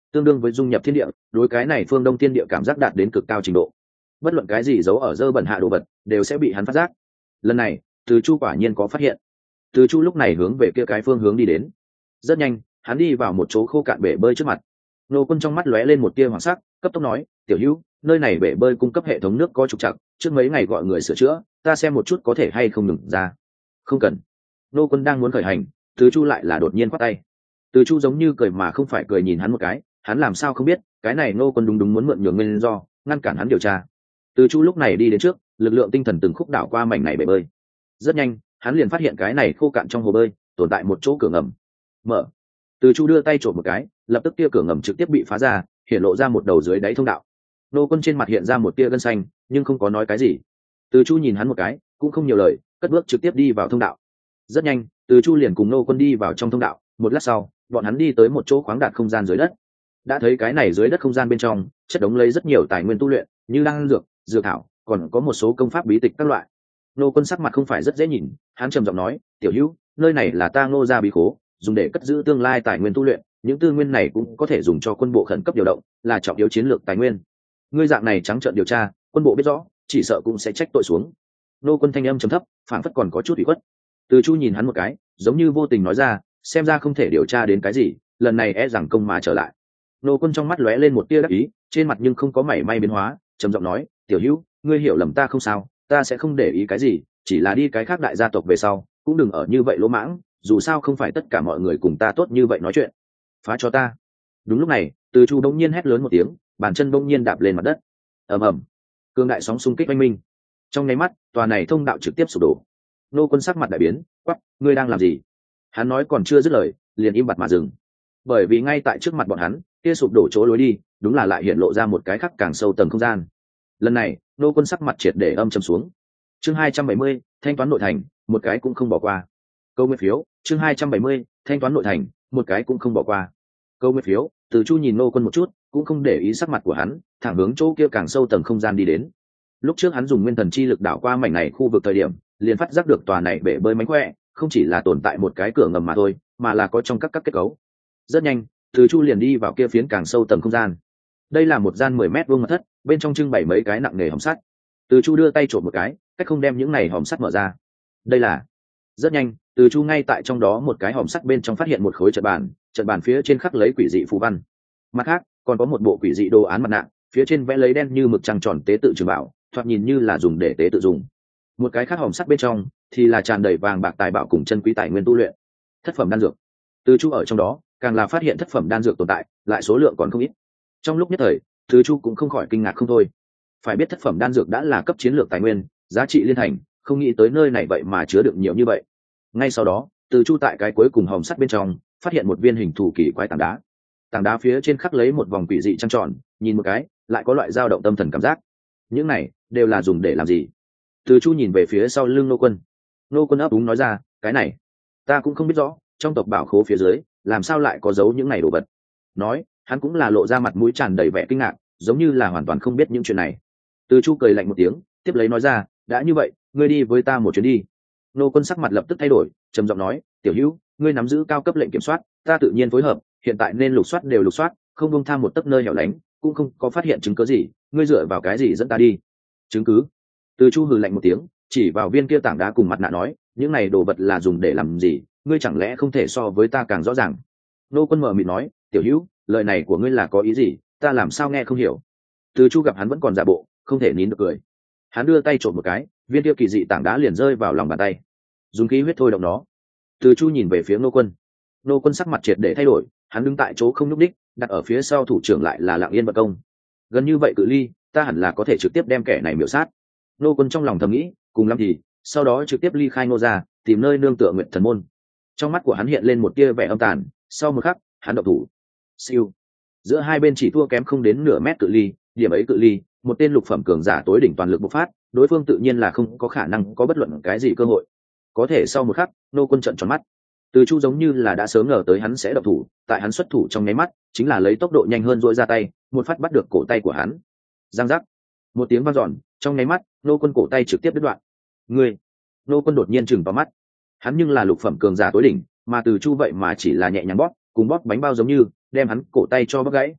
tương đương với dung nhập thiên địa, đối cái này phương đông thiên địa cảm giác đạt đến cực cao trình độ. Bất luận cái gì giấu ở dơ bẩn hạ đồ vật đều sẽ bị hắn phát giác. Lần này Từ Chu quả nhiên có phát hiện. Từ Chu lúc này hướng về kia cái phương hướng đi đến. Rất nhanh hắn đi vào một chỗ khô cạn bể bơi trước mặt. Nô Quân trong mắt lóe lên một tia hoàng sắc, cấp tốc nói, tiểu hữu, nơi này bể bơi cung cấp hệ thống nước có trục trặc, trước mấy ngày gọi người sửa chữa, ta xem một chút có thể hay không ngừng ra. Không cần. Nô Quân đang muốn khởi hành, Từ Chu lại là đột nhiên quát tay. Từ Chu giống như cười mà không phải cười nhìn hắn một cái, hắn làm sao không biết cái này Nô Quân đúng muốn mượn nhường nguyên do ngăn cản hắn điều tra. Từ Chu lúc này đi đến trước, lực lượng tinh thần từng khúc đảo qua mảnh này bể bơi. Rất nhanh hắn liền phát hiện cái này khô cạn trong hồ bơi tồn tại một chỗ cửa ngầm. Mở. Từ Chu đưa tay trộm một cái, lập tức kia cửa ngầm trực tiếp bị phá ra, hiện lộ ra một đầu dưới đáy thông đạo. Nô Quân trên mặt hiện ra một tia gân xanh, nhưng không có nói cái gì. Từ Chu nhìn hắn một cái, cũng không nhiều lời, cất bước trực tiếp đi vào thông đạo. Rất nhanh, Từ Chu liền cùng Nô Quân đi vào trong thông đạo, một lát sau, bọn hắn đi tới một chỗ khoáng đạt không gian dưới đất. Đã thấy cái này dưới đất không gian bên trong, chất đống lấy rất nhiều tài nguyên tu luyện, như đan dược, dược thảo, còn có một số công pháp bí tịch các loại. Nô Quân sắc mặt không phải rất dễ nhìn, hắn trầm giọng nói, "Tiểu Hữu, nơi này là ta Ngô gia bí khố, dùng để cất giữ tương lai tài nguyên tu luyện, những tư nguyên này cũng có thể dùng cho quân bộ khẩn cấp điều động, là trọng yếu chiến lược tài nguyên. Ngươi dạng này trắng trợn điều tra, quân bộ biết rõ, chỉ sợ cũng sẽ trách tội xuống." Nô Quân thanh âm trầm thấp, phảng phất còn có chút ủy khuất. Từ Chu nhìn hắn một cái, giống như vô tình nói ra, xem ra không thể điều tra đến cái gì, lần này e rằng công mà trở lại. Nô Quân trong mắt lóe lên một tia đắc ý, trên mặt nhưng không có mảy may biến hóa, trầm giọng nói, "Tiểu Hữu, ngươi hiểu lầm ta không sao, ta sẽ không để ý cái gì, chỉ là đi cái khác đại gia tộc về sau, cũng đừng ở như vậy lỗ mãng, dù sao không phải tất cả mọi người cùng ta tốt như vậy nói chuyện. Phá cho ta." Đúng lúc này, Từ Chu bỗng nhiên hét lớn một tiếng, bàn chân bỗng nhiên đạp lên mặt đất. Ầm ầm, cương đại sóng xung kích oanh minh. Trong nháy mắt, tòa này thông đạo trực tiếp sụp đổ. Nô Quân sắc mặt đại biến, quắc, ngươi đang làm gì? Hắn nói còn chưa dứt lời, liền im bặt mà dừng. Bởi vì ngay tại trước mặt bọn hắn, kia sụp đổ chỗ lối đi, đúng là lại hiện lộ ra một cái khắc càng sâu tầng không gian. Lần này, Nô Quân sắc mặt triệt để âm trầm xuống. Chương 270, thanh toán nội thành, một cái cũng không bỏ qua. Câu nguyên phiếu, chương 270, thanh toán nội thành, một cái cũng không bỏ qua. Câu nguyên phiếu, Từ Chu nhìn Nô Quân một chút, cũng không để ý sắc mặt của hắn, thẳng hướng chỗ kia càng sâu tầng không gian đi đến. Lúc trước hắn dùng nguyên thần chi lực đảo qua mảnh này khu vực thời điểm, liền phát giác được tòa này bể bơi mánh khỏe, không chỉ là tồn tại một cái cửa ngầm mà thôi, mà là có trong các kết cấu. Rất nhanh, Từ Chu liền đi vào kia phiến càng sâu tầng không gian. Đây là một gian 10 mét vuông mật thất, bên trong trưng bày mấy cái nặng nề hòm sắt. Từ Chu đưa tay trộm một cái, cách không đem những này hòm sắt mở ra. Đây là. Rất nhanh, Từ Chu ngay tại trong đó một cái hòm sắt bên trong phát hiện một khối trận bàn phía trên khắc lấy quỷ dị phù văn. Mặt khác, còn có một bộ quỷ dị đồ án mặt nạ, phía trên vẽ lấy đen như mực trăng tròn tế tự trường bảo, thoạt nhìn như là dùng để tế tự dùng. Một cái khác hòm sắt bên trong thì là tràn đầy vàng bạc tài bảo cùng chân quý tài nguyên tu luyện. Thất phẩm đan dược. Từ Chu ở trong đó, càng là phát hiện thất phẩm đan dược tồn tại, lại số lượng còn không ít. Trong lúc nhất thời, Từ Chu cũng không khỏi kinh ngạc không thôi. Phải biết thất phẩm đan dược đã là cấp chiến lược tài nguyên, giá trị liên thành, không nghĩ tới nơi này vậy mà chứa đựng nhiều như vậy. Ngay sau đó, Từ Chu tại cái cuối cùng hòm sắt bên trong, phát hiện một viên hình thù kỳ quái tảng đá. Tảng đá phía trên khắc lấy một vòng quỷ dị trăng tròn, nhìn một cái, lại có loại dao động tâm thần cảm giác. Những này đều là dùng để làm gì? Từ Chu nhìn về phía sau lưng Nô Quân. Nô Quân ấp úng nói ra, cái này, ta cũng không biết rõ, trong tộc bảo khố phía dưới, làm sao lại có giấu những này đồ vật. Nói, hắn cũng là lộ ra mặt mũi tràn đầy vẻ kinh ngạc, giống như là hoàn toàn không biết những chuyện này. Từ Chu cười lạnh một tiếng, tiếp lấy nói ra, đã như vậy, ngươi đi với ta một chuyến đi. Nô Quân sắc mặt lập tức thay đổi, trầm giọng nói, tiểu hữu, ngươi nắm giữ cao cấp lệnh kiểm soát, ta tự nhiên phối hợp, hiện tại nên lục soát đều lục soát, không buông tham một tấc nơi hẻo lánh, cũng không có phát hiện chứng cứ gì, ngươi dựa vào cái gì dẫn ta đi? Chứng cứ? Từ Chu hừ lạnh một tiếng, chỉ vào viên kia tảng đá cùng mặt nạ nói, những này đồ vật là dùng để làm gì, ngươi chẳng lẽ không thể so với ta càng rõ ràng? Nô Quân mở miệng nói, tiểu hữu, lời này của ngươi là có ý gì, ta làm sao nghe không hiểu? Từ Chu gặp hắn vẫn còn giả bộ, không thể nín được cười. Hắn đưa tay trộm một cái, viên kia kỳ dị tảng đá liền rơi vào lòng bàn tay, dùng khí huyết thôi động nó. Từ Chu nhìn về phía Nô Quân. Nô Quân sắc mặt triệt để thay đổi, hắn đứng tại chỗ không nhúc đích, đặt ở phía sau thủ trưởng lại là lặng yên vận công. Gần như vậy cự ly, ta hẳn là có thể trực tiếp đem kẻ này miểu sát. Nô Quân trong lòng thầm nghĩ, cùng lắm thì sau đó trực tiếp ly khai Ngô gia, tìm nơi nương tựa Nguyện Thần môn. Trong mắt của hắn hiện lên một tia vẻ âm tàn, sau một khắc, hắn động thủ. Siêu. Giữa hai bên chỉ thua kém không đến nửa mét cự ly, điểm ấy cự ly, một tên lục phẩm cường giả tối đỉnh toàn lực bộc phát, đối phương tự nhiên là không có khả năng có bất luận cái gì cơ hội. Có thể sau một khắc, Nô Quân trợn tròn mắt. Từ Chu giống như là đã sớm ngờ tới hắn sẽ động thủ, tại hắn xuất thủ trong nháy mắt, chính là lấy tốc độ nhanh hơn duỗi ra tay, một phát bắt được cổ tay của hắn. Giang giác. Một tiếng vang dọn, trong nháy mắt, Nô Quân cổ tay trực tiếp đứt đoạn. Ngươi! Nô Quân đột nhiên chừng vào mắt. Hắn nhưng là lục phẩm cường giả tối đỉnh, mà Từ Chu vậy mà chỉ là nhẹ nhàng bóp, cùng bóp bánh bao giống như, đem hắn cổ tay cho bóc gãy.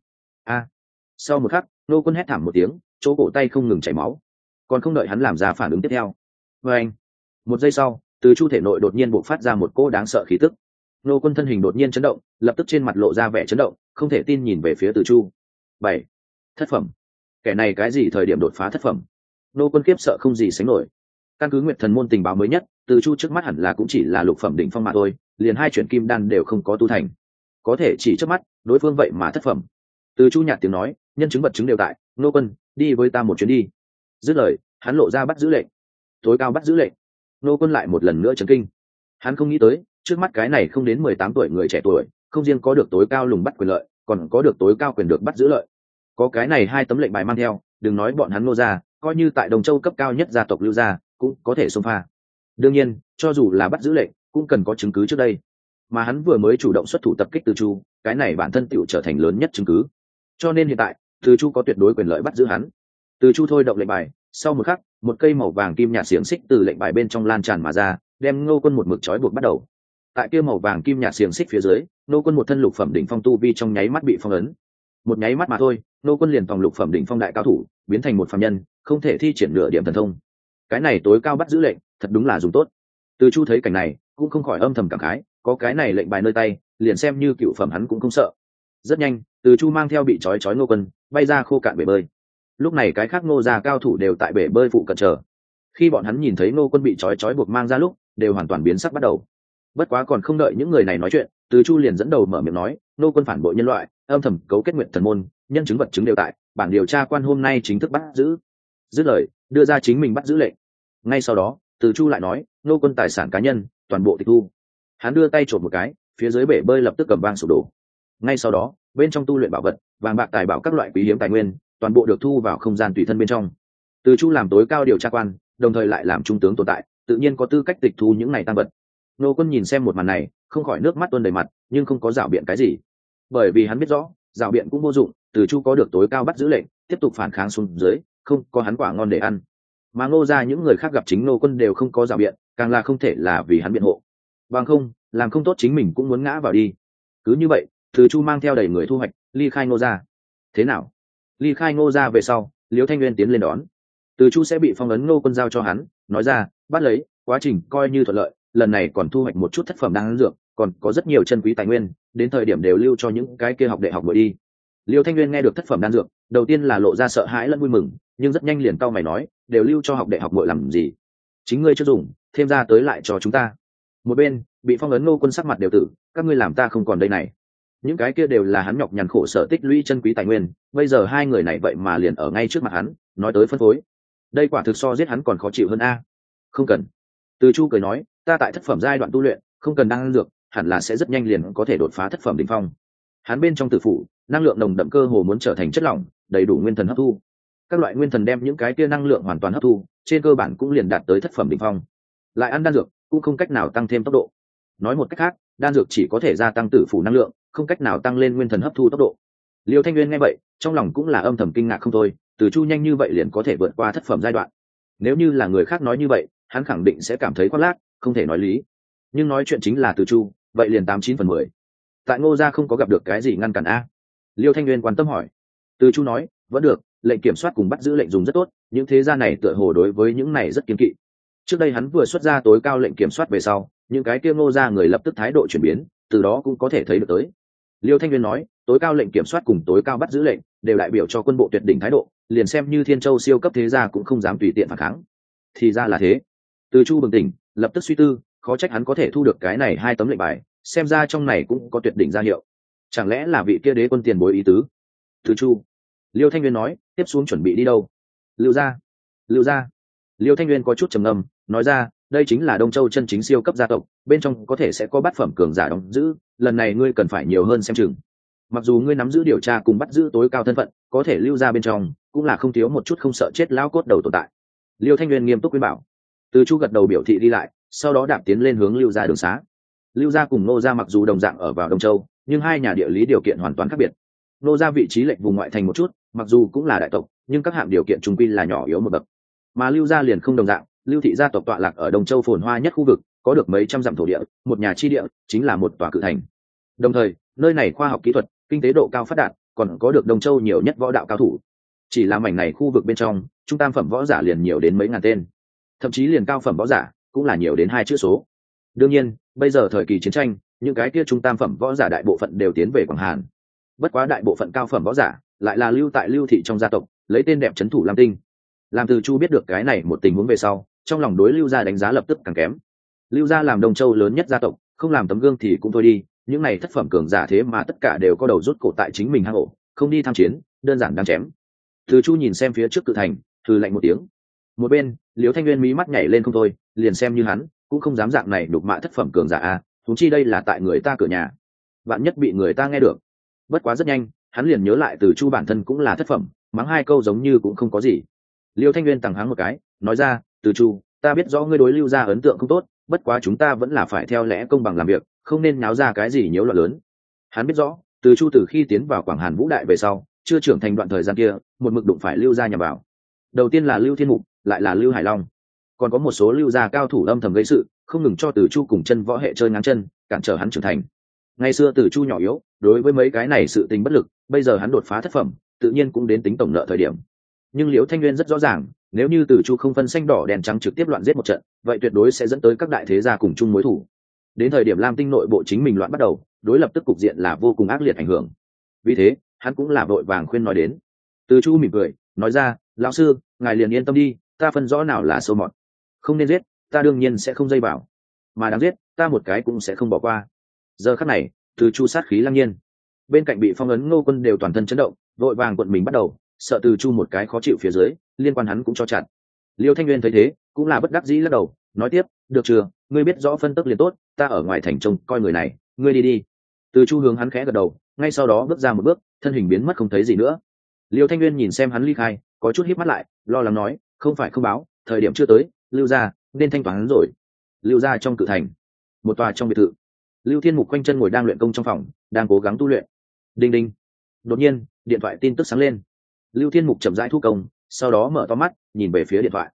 Sau một khắc nô quân hét thảm một tiếng, chỗ cổ tay không ngừng chảy máu. Còn không đợi hắn làm ra phản ứng tiếp theo, vê anh, một giây sau, từ chu thể nội đột nhiên bộc phát ra một cỗ đáng sợ khí tức. Nô quân thân hình đột nhiên chấn động, lập tức trên mặt lộ ra vẻ chấn động, không thể tin nhìn về phía từ chu. 7. Thất phẩm. Kẻ này cái gì thời điểm đột phá thất phẩm? Nô quân khiếp sợ không gì sánh nổi. Căn cứ Nguyệt Thần môn tình báo mới nhất, từ chu trước mắt hẳn là cũng chỉ là lục phẩm đỉnh phong mà thôi, liền 2 chuyển kim đan đều không có tu thành. Có thể chỉ trước mắt, đối phương vậy mà thất phẩm. Từ chu nhạt tiếng nói, nhân chứng vật chứng đều tại, nô quân, đi với ta một chuyến đi. Dứt lời, hắn lộ ra bắt giữ lệnh. Tối cao bắt giữ lệnh. Nô quân lại một lần nữa chấn kinh. Hắn không nghĩ tới, trước mắt cái này không đến 18 tuổi người trẻ tuổi, không riêng có được tối cao lùng bắt quyền lợi, còn có được tối cao quyền được bắt giữ lợi. Có cái này 2 tấm lệnh bài mang theo, đừng nói bọn hắn Ngô gia, coi như tại Đồng Châu cấp cao nhất gia tộc Lưu gia, cũng có thể xông pha. Đương nhiên, cho dù là bắt giữ lệnh, cũng cần có chứng cứ trước đây. Mà hắn vừa mới chủ động xuất thủ tập kích Từ Chu, cái này bản thân tựu trở thành lớn nhất chứng cứ. Cho nên hiện tại, Từ Chu có tuyệt đối quyền lợi bắt giữ hắn. Từ Chu thôi động lệnh bài, sau một khắc, một cây màu vàng kim nhạt xiềng xích từ lệnh bài bên trong lan tràn mà ra, đem Ngô Quân một mực trói buộc bắt đầu. Tại kia màu vàng kim nhạt xiềng xích phía dưới, Ngô Quân một thân lục phẩm đỉnh phong tu vi trong nháy mắt bị phong ấn. Một nháy mắt mà thôi, Ngô Quân liền tòng lục phẩm đỉnh phong đại cao thủ, biến thành một phàm nhân, không thể thi triển nửa điểm thần thông. Cái này tối cao bắt giữ lệnh, thật đúng là dùng tốt. Từ Chu thấy cảnh này, cũng không khỏi âm thầm cảm khái, có cái này lệnh bài nơi tay, liền xem như cựu phẩm hắn cũng không sợ. Rất nhanh, Từ Chu mang theo bị trói Ngô Quân, bay ra khô cạn bể bơi. Lúc này cái khác Ngô gia cao thủ đều tại bể bơi phụ cận chờ. Khi bọn hắn nhìn thấy Ngô Quân bị trói buộc mang ra lúc, đều hoàn toàn biến sắc bắt đầu. Bất quá còn không đợi những người này nói chuyện, Từ Chu liền dẫn đầu mở miệng nói, Ngô Quân phản bội nhân loại, âm thầm cấu kết Nguyệt Thần môn, nhân chứng vật chứng đều tại, bản điều tra quan hôm nay chính thức bắt giữ. Dứt lời, đưa ra chính mình bắt giữ lệnh. Ngay sau đó, Từ Chu lại nói, Ngô Quân tài sản cá nhân, toàn bộ tịch thu. Hắn đưa tay trộm một cái, phía dưới bể bơi lập tức cầm vang sụp đổ. Ngay sau đó, bên trong tu luyện bảo vật, vàng bạc tài bảo các loại quý hiếm tài nguyên, toàn bộ được thu vào không gian tùy thân bên trong. Từ Chu làm tối cao điều tra quan, đồng thời lại làm trung tướng tồn tại, tự nhiên có tư cách tịch thu những này tăng vật. Ngô Quân nhìn xem một màn này, không khỏi nước mắt tuôn đầy mặt, nhưng không có giảo biện cái gì, bởi vì hắn biết rõ, giảo biện cũng vô dụng. Từ Chu có được tối cao bắt giữ lệnh, tiếp tục phản kháng xuống dưới, không có hắn quả ngon để ăn. Mà Ngô gia những người khác gặp chính Ngô Quân đều không có giảo biện, càng là không thể là vì hắn biện hộ. Bằng không, làm không tốt chính mình cũng muốn ngã vào đi. Cứ như vậy, Từ Chu mang theo đầy người thu hoạch, ly khai Ngô gia. Thế nào? Ly khai Ngô gia về sau, Liễu Thanh Nguyên tiến lên đón. Từ Chu sẽ bị phong ấn Ngô Quân giao cho hắn, nói ra, bắt lấy, quá trình coi như thuận lợi, lần này còn thu hoạch một chút thất phẩm đan dược, còn có rất nhiều chân quý tài nguyên, đến thời điểm đều lưu cho những cái kia học đệ học muội đi. Liễu Thanh Nguyên nghe được thất phẩm đan dược, đầu tiên là lộ ra sợ hãi lẫn vui mừng, nhưng rất nhanh liền cau mày nói, đều lưu cho học đệ học muội làm gì? Chính ngươi chưa dùng, thêm ra tới lại cho chúng ta. Một bên, bị phong ấn Ngô Quân sắc mặt đều tử, các ngươi làm ta không còn đây này. Những cái kia đều là hắn nhọc nhằn khổ sở tích lũy chân quý tài nguyên, bây giờ hai người này vậy mà liền ở ngay trước mặt hắn, nói tới phân phối. Đây quả thực so giết hắn còn khó chịu hơn a. Không cần. Từ Chu cười nói, ta tại thất phẩm giai đoạn tu luyện, không cần đan dược, hẳn là sẽ rất nhanh liền có thể đột phá thất phẩm đỉnh phong. Hắn bên trong tử phủ, năng lượng nồng đậm cơ hồ muốn trở thành chất lỏng, đầy đủ nguyên thần hấp thu. Các loại nguyên thần đem những cái kia năng lượng hoàn toàn hấp thu, trên cơ bản cũng liền đạt tới thất phẩm đỉnh phong. Lại ăn đan dược, cũng không cách nào tăng thêm tốc độ. Nói một cách khác, đan dược chỉ có thể gia tăng tử phủ năng lượng, không cách nào tăng lên nguyên thần hấp thu tốc độ. Liêu Thanh Nguyên nghe vậy, trong lòng cũng là âm thầm kinh ngạc không thôi, Từ Chu nhanh như vậy liền có thể vượt qua thất phẩm giai đoạn. Nếu như là người khác nói như vậy, hắn khẳng định sẽ cảm thấy khoác lác, không thể nói lý. Nhưng nói chuyện chính là Từ Chu, vậy liền 89/10. Tại Ngô gia không có gặp được cái gì ngăn cản a? Liêu Thanh Nguyên quan tâm hỏi. Từ Chu nói, vẫn được, lệnh kiểm soát cùng bắt giữ lệnh dùng rất tốt, những thế gia này tựa hồ đối với những này rất kiêng kỵ. Trước đây hắn vừa xuất ra tối cao lệnh kiểm soát về sau, những cái kia Ngô gia người lập tức thái độ chuyển biến, từ đó cũng có thể thấy được tới. Liêu Thanh Nguyên nói, tối cao lệnh kiểm soát cùng tối cao bắt giữ lệnh đều đại biểu cho quân bộ tuyệt đỉnh thái độ, liền xem như Thiên Châu siêu cấp thế gia cũng không dám tùy tiện phản kháng. Thì ra là thế. Từ Chu bừng tỉnh, lập tức suy tư, khó trách hắn có thể thu được cái này 2 tấm lệnh bài, xem ra trong này cũng có tuyệt đỉnh gia hiệu. Chẳng lẽ là vị kia đế quân tiền bối ý tứ? Từ Chu. Liêu Thanh Nguyên nói, tiếp xuống chuẩn bị đi đâu? Lưu gia. Lưu gia. Liêu Thanh Nguyên có chút trầm ngâm, nói ra, đây chính là Đông Châu chân chính siêu cấp gia tộc, bên trong có thể sẽ có bát phẩm cường giả đóng giữ, lần này ngươi cần phải nhiều hơn xem chừng. Mặc dù ngươi nắm giữ điều tra cùng bắt giữ tối cao thân phận, có thể lưu ra bên trong, cũng là không thiếu một chút không sợ chết lão cốt đầu tồn tại. Liêu Thanh Nguyên nghiêm túc khuyên bảo. Từ Chu gật đầu biểu thị đi lại, sau đó đạp tiến lên hướng Lưu gia đường xá. Lưu gia cùng Nô gia mặc dù đồng dạng ở vào Đông Châu, nhưng hai nhà địa lý điều kiện hoàn toàn khác biệt. Nô gia vị trí lệch vùng ngoại thành một chút, mặc dù cũng là đại tộc, nhưng các hạng điều kiện trung quy là nhỏ yếu một bậc. Mà Lưu gia liền không đồng dạng, Lưu thị gia tộc tọa lạc ở Đông Châu phồn hoa nhất khu vực, có được mấy trăm dặm thổ địa, một nhà chi địa chính là một tòa cự thành. Đồng thời, nơi này khoa học kỹ thuật, kinh tế độ cao phát đạt, còn có được Đông Châu nhiều nhất võ đạo cao thủ. Chỉ là mảnh này khu vực bên trong, trung tam phẩm võ giả liền nhiều đến mấy ngàn tên, thậm chí liền cao phẩm võ giả cũng là nhiều đến 2 chữ số. Đương nhiên, bây giờ thời kỳ chiến tranh, những cái kia trung tam phẩm võ giả đại bộ phận đều tiến về Quảng Hàn. Bất quá đại bộ phận cao phẩm võ giả lại là lưu tại Lưu thị trong gia tộc, lấy tên đẹp trấn thủ Lam Tinh. Làm Từ Chu biết được cái này một tình huống về sau, trong lòng đối Lưu gia đánh giá lập tức càng kém. Lưu gia làm Đông Châu lớn nhất gia tộc, không làm tấm gương thì cũng thôi đi, những này thất phẩm cường giả thế mà tất cả đều có đầu rút cổ tại chính mình hang ổ, không đi tham chiến, đơn giản đang chém. Từ Chu nhìn xem phía trước cự thành, hừ lạnh một tiếng. Một bên, Liễu Thanh Nguyên mí mắt nhảy lên không thôi, liền xem như hắn, cũng không dám dạng này đục mạ thất phẩm cường giả a, huống chi đây là tại người ta cửa nhà, vạn nhất bị người ta nghe được. Bất quá rất nhanh, hắn liền nhớ lại Từ Chu bản thân cũng là thất phẩm, mắng 2 câu giống như cũng không có gì. Liễu Thanh Nguyên tằng hắng một cái, nói ra, Từ Chu, ta biết rõ ngươi đối Lưu gia ấn tượng không tốt, bất quá chúng ta vẫn là phải theo lẽ công bằng làm việc, không nên náo ra cái gì nhiễu loạn lớn. Hắn biết rõ, Từ Chu từ khi tiến vào Quảng Hàn Vũ Đại về sau, chưa trưởng thành đoạn thời gian kia, một mực đụng phải Lưu gia nhằm vào. Đầu tiên là Lưu Thiên Mục, lại là Lưu Hải Long, còn có một số Lưu gia cao thủ âm thầm gây sự, không ngừng cho Từ Chu cùng chân võ hệ chơi ngáng chân, cản trở hắn trưởng thành. Ngày xưa Từ Chu nhỏ yếu, đối với mấy cái này sự tình bất lực, bây giờ hắn đột phá thất phẩm, tự nhiên cũng đến tính tổng nợ thời điểm. Nhưng Liễu Thanh Nguyên rất rõ ràng, nếu như Từ Chu không phân xanh đỏ đen trắng trực tiếp loạn giết một trận, vậy tuyệt đối sẽ dẫn tới các đại thế gia cùng chung mối thù. Đến thời điểm Lam Tinh nội bộ chính mình loạn bắt đầu, đối lập tức cục diện là vô cùng ác liệt ảnh hưởng. Vì thế, hắn cũng là vội vàng khuyên nói đến. Từ Chu mỉm cười, nói ra, lão sư, ngài liền yên tâm đi, ta phân rõ nào là sâu mọt. Không nên giết, ta đương nhiên sẽ không dây vào, mà đáng giết, ta một cái cũng sẽ không bỏ qua. Giờ khắc này, Từ Chu sát khí lăng nhiên. Bên cạnh bị phong ấn Ngô Quân đều toàn thân chấn động, vội vàng cuộn mình bắt đầu, sợ Từ Chu một cái khó chịu phía dưới, liên quan hắn cũng cho chặt. Liêu Thanh Nguyên thấy thế, cũng là bất đắc dĩ lắc đầu, nói tiếp, được chưa, ngươi biết rõ phân tức liền tốt, ta ở ngoài thành trông coi người này, ngươi đi đi. Từ Chu hướng hắn khẽ gật đầu, ngay sau đó bước ra một bước, thân hình biến mất không thấy gì nữa. Liêu Thanh Nguyên nhìn xem hắn ly khai, có chút híp mắt lại, lo lắng nói, không phải không báo, thời điểm chưa tới, Lưu gia nên thanh toán hắn rồi. Lưu gia trong cự thành, một tòa trong biệt thự, Lưu Thiên Mục quanh chân ngồi đang luyện công trong phòng, đang cố gắng tu luyện. Đinh đinh. Đột nhiên, điện thoại tin tức sáng lên. Lưu Thiên Mục chậm rãi thu công, sau đó mở to mắt, nhìn về phía điện thoại.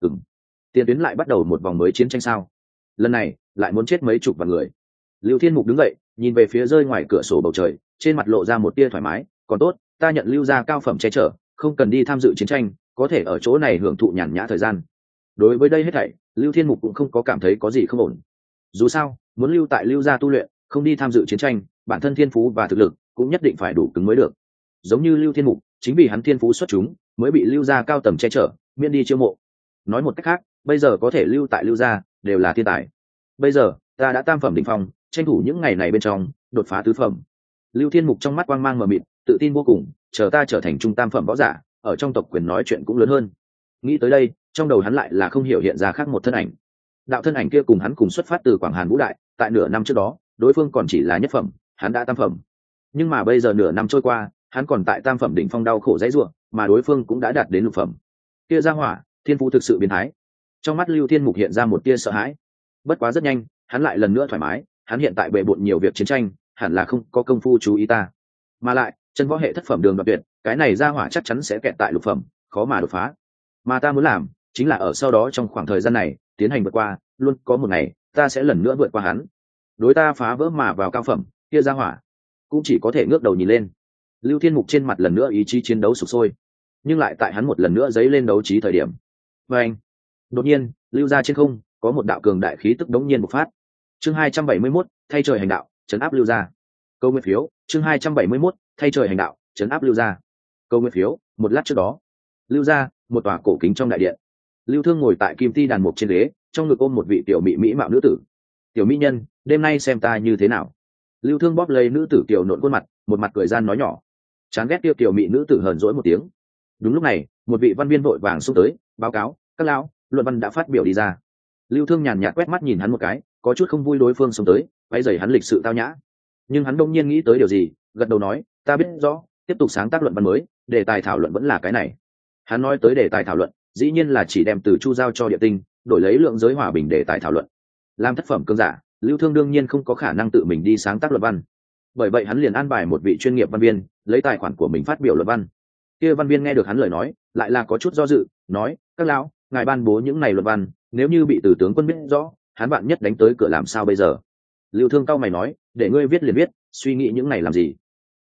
Tiền tuyến lại bắt đầu một vòng mới chiến tranh sao? Lần này, lại muốn chết mấy chục vạn người. Lưu Thiên Mục đứng dậy, nhìn về phía rơi ngoài cửa sổ bầu trời, trên mặt lộ ra một tia thoải mái, còn tốt, ta nhận Lưu gia cao phẩm che chở, không cần đi tham dự chiến tranh, có thể ở chỗ này hưởng thụ nhàn nhã thời gian. Đối với đây hết thảy, Lưu Thiên Mục cũng không có cảm thấy có gì không ổn. Dù sao, muốn lưu tại Lưu gia tu luyện, không đi tham dự chiến tranh, bản thân thiên phú và thực lực cũng nhất định phải đủ cứng mới được. Giống như Lưu Thiên Mục, chính vì hắn thiên phú xuất chúng, mới bị Lưu gia cao tầm che chở, miễn đi chiêu mộ. Nói một cách khác, bây giờ có thể lưu tại Lưu gia đều là thiên tài. Bây giờ, ta đã tam phẩm đỉnh phong, tranh thủ những ngày này bên trong đột phá tứ phẩm. Lưu Thiên Mục trong mắt quang mang mờ mịt, tự tin vô cùng, chờ ta trở thành trung tam phẩm võ giả, ở trong tộc quyền nói chuyện cũng lớn hơn. Nghĩ tới đây, trong đầu hắn lại là không hiểu hiện ra khác một thân ảnh. Đạo thân ảnh kia cùng hắn cùng xuất phát từ Quảng Hàn Vũ Đại, tại nửa năm trước đó, đối phương còn chỉ là nhất phẩm, hắn đã tam phẩm. Nhưng mà bây giờ nửa năm trôi qua, hắn còn tại tam phẩm đỉnh phong đau khổ dãy rủa, mà đối phương cũng đã đạt đến lục phẩm. Kia ra hỏa, thiên phú thực sự biến thái. Trong mắt Lưu Thiên Mục hiện ra một tia sợ hãi. Bất quá rất nhanh, hắn lại lần nữa thoải mái, hắn hiện tại bệ bội nhiều việc chiến tranh, hẳn là không có công phu chú ý ta. Mà lại, chân võ hệ thất phẩm đường đoạt tuyệt, cái này ra hỏa chắc chắn sẽ kẹt tại lục phẩm, khó mà đột phá. Mà ta muốn làm, chính là ở sau đó trong khoảng thời gian này, tiến hành vượt qua, luôn có một ngày, ta sẽ lần nữa vượt qua hắn. Đối ta phá vỡ mà vào cao phẩm, kia ra hỏa, cũng chỉ có thể ngước đầu nhìn lên. Lưu Thiên Mục trên mặt lần nữa ý chí chiến đấu sục sôi, nhưng lại tại hắn một lần nữa dấy lên đấu trí thời điểm. Và anh, đột nhiên, Lưu gia trên không có một đạo cường đại khí tức đống nhiên bộc phát. Chương 271, thay trời hành đạo, trấn áp Lưu gia. Câu nguyên phiếu, chương 271, thay trời hành đạo, trấn áp Lưu gia. Câu nguyên phiếu, một lát trước đó, Lưu gia, một tòa cổ kính trong đại điện. Lưu Thương ngồi tại kim ti đàn mục trên ghế, trong ngực ôm một vị tiểu mỹ mạo nữ tử. Tiểu mỹ nhân, đêm nay xem ta như thế nào? Lưu Thương bóp lấy nữ tử tiểu nộn khuôn mặt, một mặt cười gian nói nhỏ. Chán ghét tiêu tiểu mỹ nữ tử hờn dỗi một tiếng. Đúng lúc này, một vị văn viên vội vàng xông tới, báo cáo, các lão, luận văn đã phát biểu đi ra. Lưu Thương nhàn nhạt quét mắt nhìn hắn một cái, có chút không vui đối phương xông tới, quấy rầy hắn lịch sự tao nhã. Nhưng hắn đông nhiên nghĩ tới điều gì, gật đầu nói, ta biết rõ, tiếp tục sáng tác luận văn mới, đề tài thảo luận vẫn là cái này. Hắn nói tới đề tài thảo luận, dĩ nhiên là chỉ đem từ Chu giao cho Địa Tinh, đổi lấy lượng giới hòa bình đề tài thảo luận. Làm thất phẩm cương giả, Lưu Thương đương nhiên không có khả năng tự mình đi sáng tác luận văn. Bởi vậy hắn liền an bài một vị chuyên nghiệp văn viên, lấy tài khoản của mình phát biểu luận văn. Kia văn viên nghe được hắn lời nói, lại là có chút do dự, nói, các lão, ngài ban bố những này luận văn, nếu như bị Từ tướng quân biết rõ, hắn bạn nhất đánh tới cửa làm sao bây giờ? Lưu Thương cau mày nói, để ngươi viết liền viết, suy nghĩ những này làm gì?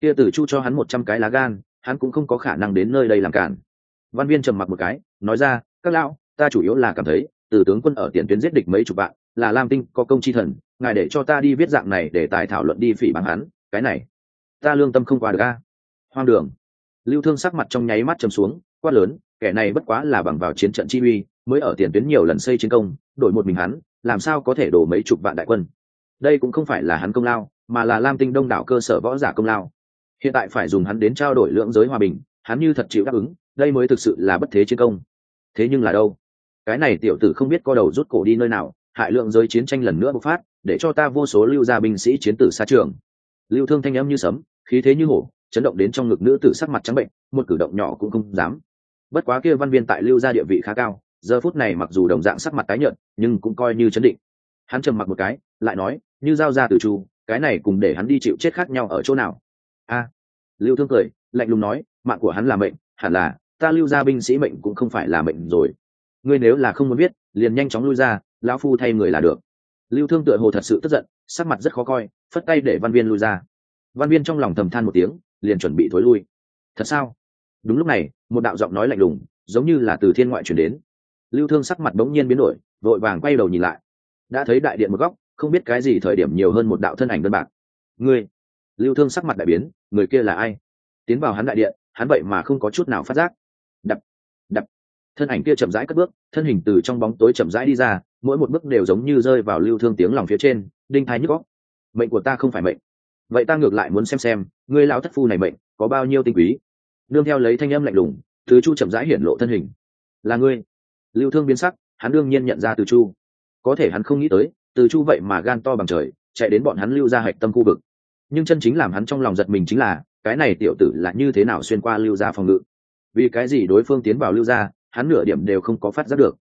kia Từ Chu cho hắn 100 cái lá gan, hắn cũng không có khả năng đến nơi đây làm cản. Văn Viên trầm mặc một cái, nói ra, các lão, ta chủ yếu là cảm thấy Từ tướng quân ở tiền tuyến giết địch mấy chục vạn, là Lam Tinh có công chi thần, ngài để cho ta đi viết dạng này để tài thảo luận đi phỉ báng hắn, cái này ta lương tâm không qua được a. Hoang đường. Lưu Thương sắc mặt trong nháy mắt trầm xuống, quát lớn, kẻ này bất quá là bằng vào chiến trận chi uy, mới ở tiền tuyến nhiều lần xây chiến công, đổi một mình hắn, làm sao có thể đổ mấy chục vạn đại quân. Đây cũng không phải là hắn công lao, mà là Lam Tinh đông đảo cơ sở võ giả công lao. Hiện tại phải dùng hắn đến trao đổi lưỡng giới hòa bình, hắn như thật chịu đáp ứng, đây mới thực sự là bất thế chiến công. Thế nhưng là đâu? Cái này tiểu tử không biết co đầu rút cổ đi nơi nào, hại lượng giới chiến tranh lần nữa bộc phát, để cho ta vô số lưu gia binh sĩ chiến tử xa trường. Lưu Thương thanh âm như sấm, khí thế như hổ, chấn động đến trong ngực nữ tử sắc mặt trắng bệnh, một cử động nhỏ cũng không dám. Bất quá kia Văn Viên tại lưu gia địa vị khá cao, giờ phút này mặc dù đồng dạng sắc mặt tái nhợt, nhưng cũng coi như chấn định. Hắn trầm mặc một cái, lại nói, như giao ra Từ Chu, cái này cùng để hắn đi chịu chết khác nhau ở chỗ nào? A. Lưu Thương cười, lạnh lùng nói, mạng của hắn là mệnh, hẳn là ta lưu gia binh sĩ mệnh cũng không phải là mệnh rồi. Ngươi nếu là không muốn biết, liền nhanh chóng lui ra, lão phu thay người là được. Lưu Thương tựa hồ thật sự tức giận, sắc mặt rất khó coi, phất tay để Văn Viên lui ra. Văn Viên trong lòng thầm than một tiếng, liền chuẩn bị thối lui. Thật sao? Đúng lúc này, một đạo giọng nói lạnh lùng, giống như là từ thiên ngoại truyền đến. Lưu Thương sắc mặt bỗng nhiên biến đổi, vội vàng quay đầu nhìn lại. Đã thấy đại điện một góc, không biết cái gì thời điểm nhiều hơn một đạo thân ảnh đơn bạc. Ngươi? Lưu Thương sắc mặt đại biến, người kia là ai? Tiến vào hắn đại điện, hắn vậy mà không có chút nào phát giác. Đập, đập. Thân ảnh kia chậm rãi cất bước, thân hình từ trong bóng tối chậm rãi đi ra, mỗi một bước đều giống như rơi vào Lưu Thương tiếng lòng phía trên, đinh thái nhức óc. Mệnh của ta không phải mệnh, vậy ta ngược lại muốn xem ngươi lão thất phu này mệnh có bao nhiêu tinh quý. Nương theo lấy thanh âm lạnh lùng, Từ Chu chậm rãi hiển lộ thân hình. Là ngươi? Lưu Thương biến sắc, hắn đương nhiên nhận ra Từ Chu, có thể hắn không nghĩ tới Từ Chu vậy mà gan to bằng trời, chạy đến bọn hắn lưu gia hạch tâm khu vực. Nhưng chân chính làm hắn trong lòng giật mình chính là, cái này tiểu tử là như thế nào xuyên qua lưu gia phòng ngự? Vì cái gì đối phương tiến vào lưu gia, hắn nửa điểm đều không có phát giác được.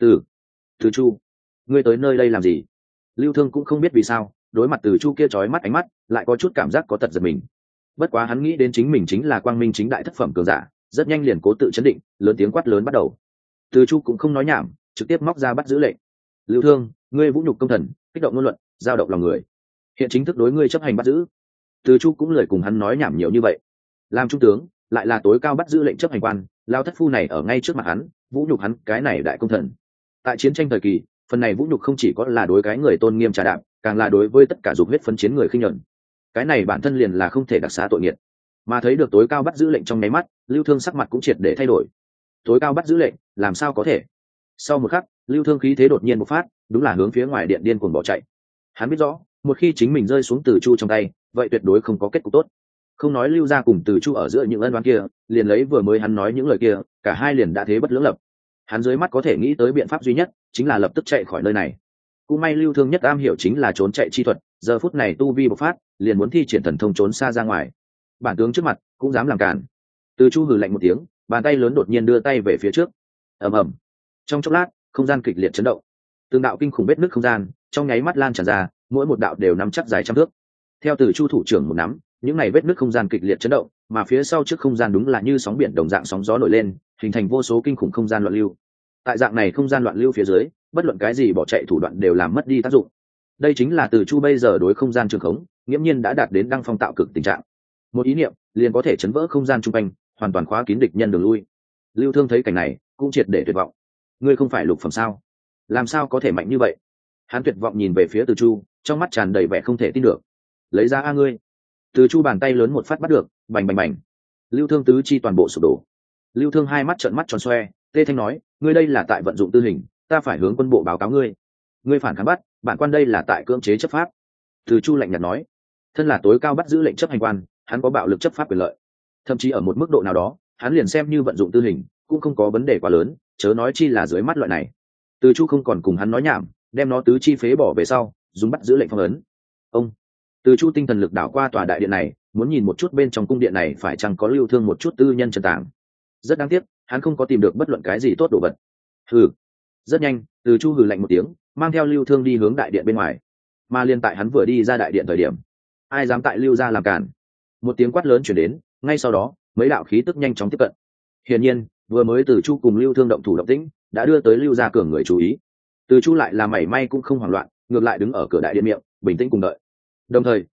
Từ Chu, ngươi tới nơi đây làm gì? Lưu Thương cũng không biết vì sao, đối mặt Từ Chu kia chói mắt ánh mắt, lại có chút cảm giác có tật giật mình. Bất quá hắn nghĩ đến chính mình chính là quang minh chính đại thất phẩm cường giả, rất nhanh liền cố tự chấn định, lớn tiếng quát lớn bắt đầu. Từ Chu cũng không nói nhảm, trực tiếp móc ra bắt giữ lệnh. Lưu Thương, ngươi vũ nhục công thần, kích động ngôn luận, giao động lòng người, hiện chính thức đối ngươi chấp hành bắt giữ. Từ Chu cũng lời cùng hắn nói nhảm nhiều như vậy. Làm trung tướng, lại là tối cao bắt giữ lệnh chấp hành quan, lao thất phu này ở ngay trước mặt hắn, vũ nhục hắn cái này đại công thần. Tại chiến tranh thời kỳ, phần này vũ nhục không chỉ có là đối cái người tôn nghiêm trà đạp, càng là đối với tất cả dục huyết phấn chiến người khinh nhẫn. Cái này bản thân liền là không thể đặc xá tội nghiệt. Mà thấy được tối cao bắt giữ lệnh trong nháy mắt, Lưu Thương sắc mặt cũng triệt để thay đổi. Tối cao bắt giữ lệnh, làm sao có thể? Sau một khắc, Lưu Thương khí thế đột nhiên bộc phát, đúng là hướng phía ngoài điện điên cuồng bỏ chạy. Hắn biết rõ, một khi chính mình rơi xuống Từ Chu trong tay, vậy tuyệt đối không có kết cục tốt. Không nói Lưu gia cùng Từ Chu ở giữa những ân oán kia, liền lấy vừa mới hắn nói những lời kia, cả hai liền đã thế bất lưỡng lập. Hắn dưới mắt có thể nghĩ tới biện pháp duy nhất, chính là lập tức chạy khỏi nơi này. Cũng may Lưu Thương nhất am hiểu chính là trốn chạy chi thuật, giờ phút này tu vi bộc phát, liền muốn thi triển thần thông trốn xa ra ngoài. Bản tướng trước mặt cũng dám làm cản. Từ Chu hừ lạnh một tiếng, bàn tay lớn đột nhiên đưa tay về phía trước. Ầm ầm. Trong chốc lát, không gian kịch liệt chấn động. Từng đạo kinh khủng vết nứt không gian, trong nháy mắt lan tràn ra, mỗi một đạo đều nắm chắc dài trăm thước. Theo Từ Chu thủ trưởng một nắm, những này vết nứt không gian kịch liệt chấn động, mà phía sau trước không gian đúng là như sóng biển đồng dạng sóng gió nổi lên, hình thành vô số kinh khủng không gian loạn lưu. Tại dạng này không gian loạn lưu phía dưới, bất luận cái gì bỏ chạy thủ đoạn đều làm mất đi tác dụng. Đây chính là Từ Chu bây giờ đối không gian trường khống, nghiễm nhiên đã đạt đến đăng phong tạo cực tình trạng. Một ý niệm liền có thể chấn vỡ không gian trung quanh, hoàn toàn khóa kín địch nhân đường lui. Lưu Thương thấy cảnh này, cũng triệt để tuyệt vọng. Ngươi không phải lục phẩm sao? Làm sao có thể mạnh như vậy? Hắn tuyệt vọng nhìn về phía Từ Chu, trong mắt tràn đầy vẻ không thể tin được. Lấy ra a ngươi. Từ Chu bàn tay lớn một phát bắt được, bành bành bành. Lưu Thương tứ chi toàn bộ sụp đổ. Lưu Thương hai mắt trợn mắt tròn xoe, tê thanh nói, ngươi đây là tại vận dụng tư hình, ta phải hướng quân bộ báo cáo ngươi. Ngươi phản kháng bắt, bản quan đây là tại cưỡng chế chấp pháp. Từ Chu lạnh nhạt nói, thân là tối cao bắt giữ lệnh chấp hành quan, hắn có bạo lực chấp pháp quyền lợi. Thậm chí ở một mức độ nào đó, hắn liền xem như vận dụng tư hình, cũng không có vấn đề quá lớn, chớ nói chi là dưới mắt loại này. Từ Chu không còn cùng hắn nói nhảm, đem nó tứ chi phế bỏ về sau, dùng bắt giữ lệnh phong ấn. Ông. Từ Chu tinh thần lực đảo qua tòa đại điện này, muốn nhìn một chút bên trong cung điện này phải chăng có Lưu Thương một chút tư nhân trần tàng. Rất đáng tiếc, hắn không có tìm được bất luận cái gì tốt đồ vật. Hừ. Rất nhanh, Từ Chu hừ lạnh một tiếng, mang theo Lưu Thương đi hướng đại điện bên ngoài. Mà liên tại hắn vừa đi ra đại điện thời điểm, ai dám tại Lưu gia làm cản? Một tiếng quát lớn truyền đến, ngay sau đó, mấy đạo khí tức nhanh chóng tiếp cận. Hiển nhiên, vừa mới Từ Chu cùng Lưu Thương động thủ động tĩnh, đã đưa tới Lưu gia cường người chú ý. Từ Chu lại là mảy may cũng không hoảng loạn, ngược lại đứng ở cửa đại điện miệng, bình tĩnh cùng đợi. Đồng thời,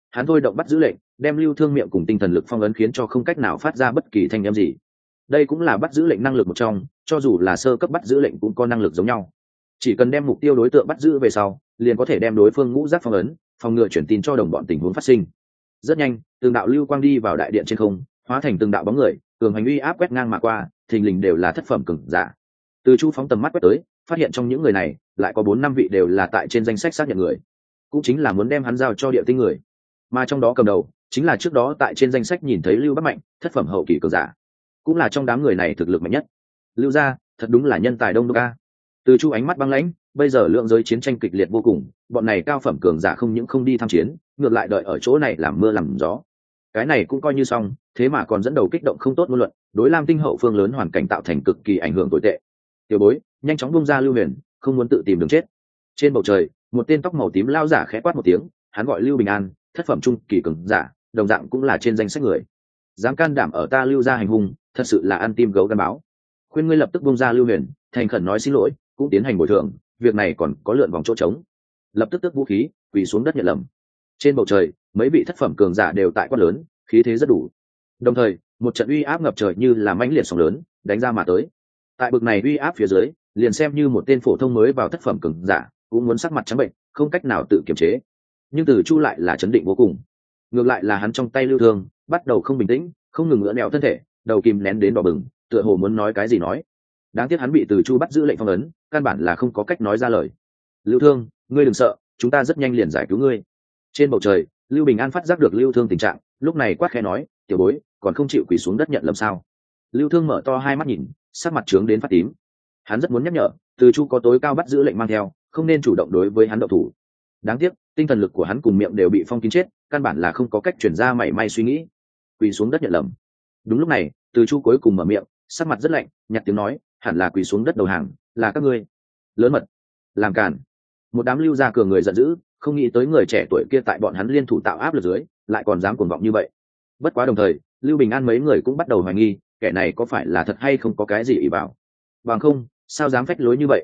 hắn thôi động bắt giữ lệnh, đem Lưu Thương miệng cùng tinh thần lực phong ấn khiến cho không cách nào phát ra bất kỳ thanh âm gì. Đây cũng là bắt giữ lệnh năng lực một trong, cho dù là sơ cấp bắt giữ lệnh cũng có năng lực giống nhau. Chỉ cần đem mục tiêu đối tượng bắt giữ về sau, liền có thể đem đối phương ngũ giác phong ấn, phòng ngừa chuyển tin cho đồng bọn tình huống phát sinh. Rất nhanh, từng đạo lưu quang đi vào đại điện trên không, hóa thành từng đạo bóng người, cường hành uy áp quét ngang mà qua, thình lình đều là thất phẩm cường giả. Từ Chu phóng tầm mắt quét tới, phát hiện trong những người này lại có 4-5 vị đều là tại trên danh sách xác nhận người, cũng chính là muốn đem hắn giao cho địa tinh người. Mà trong đó cầm đầu chính là trước đó tại trên danh sách nhìn thấy Lưu Bắc Mạnh, thất phẩm hậu kỳ cường giả, cũng là trong đám người này thực lực mạnh nhất. Lưu gia thật đúng là nhân tài đông đúc a. Từ Chu ánh mắt băng lãnh, bây giờ lượng giới chiến tranh kịch liệt vô cùng, bọn này cao phẩm cường giả không những không đi tham chiến, ngược lại đợi ở chỗ này làm mưa làm gió. Cái này cũng coi như xong, thế mà còn dẫn đầu kích động không tốt ngôn luận, đối Lam Tinh hậu phương lớn hoàn cảnh tạo thành cực kỳ ảnh hưởng tồi tệ. Tiểu bối, nhanh chóng buông ra Lưu Huyền, không muốn tự tìm đường chết. Trên bầu trời, một tên tóc màu tím lao giả khẽ quát một tiếng, hắn gọi Lưu Bình An, thất phẩm trung kỳ cường giả, đồng dạng cũng là trên danh sách người. Dám can đảm ở ta Lưu gia hành hung, thật sự là ăn tim gấu gan báo. Khuyên ngươi lập tức buông ra Lưu Huyền, thành khẩn nói xin lỗi, cũng tiến hành bồi thường, việc này còn có lượn vòng chỗ trống. Lập tức tước vũ khí, quỳ xuống đất nhận lầm. Trên bầu trời, mấy vị thất phẩm cường giả đều tại quát lớn, khí thế rất đủ. Đồng thời, một trận uy áp ngập trời như là mãnh liệt sóng lớn, đánh ra mà tới. Tại bực này uy áp phía dưới, liền xem như một tên phổ thông mới vào thất phẩm cường giả, cũng muốn sắc mặt trắng bệnh, không cách nào tự kiềm chế. Nhưng Từ Chu lại là chấn định vô cùng. Ngược lại là hắn trong tay Lưu Thương, bắt đầu không bình tĩnh, không ngừng ngửa nẹo thân thể, đầu kìm nén đến đỏ bừng, tựa hồ muốn nói cái gì nói. Đáng tiếc hắn bị Từ Chu bắt giữ lệnh phong ấn, căn bản là không có cách nói ra lời. Lưu Thương, ngươi đừng sợ, chúng ta rất nhanh liền giải cứu ngươi. Trên bầu trời, Lưu Bình An phát giác được Lưu Thương tình trạng, lúc này quát khẽ nói, tiểu bối, còn không chịu quỳ xuống đất nhận lầm sao? Lưu Thương mở to hai mắt nhìn, sắc mặt trướng đến phát tím. Hắn rất muốn nhắc nhở, Từ Chu có tối cao bắt giữ lệnh mang theo, không nên chủ động đối với hắn động thủ. Đáng tiếc, tinh thần lực của hắn cùng miệng đều bị phong kín chết, căn bản là không có cách truyền ra mảy may suy nghĩ. Quỳ xuống đất nhận lầm. Đúng lúc này, Từ Chu cuối cùng mở miệng, sắc mặt rất lạnh, nhạt tiếng nói, hẳn là quỳ xuống đất đầu hàng, là các ngươi lớn mật làm càn. Một đám Lưu gia cường người giận dữ, không nghĩ tới người trẻ tuổi kia tại bọn hắn liên thủ tạo áp lực dưới, lại còn dám cuồng vọng như vậy. Bất quá đồng thời, Lưu Bình An mấy người cũng bắt đầu hoài nghi, kẻ này có phải là thật hay không có cái gì ỷ vào. Bằng không, sao dám phách lối như vậy?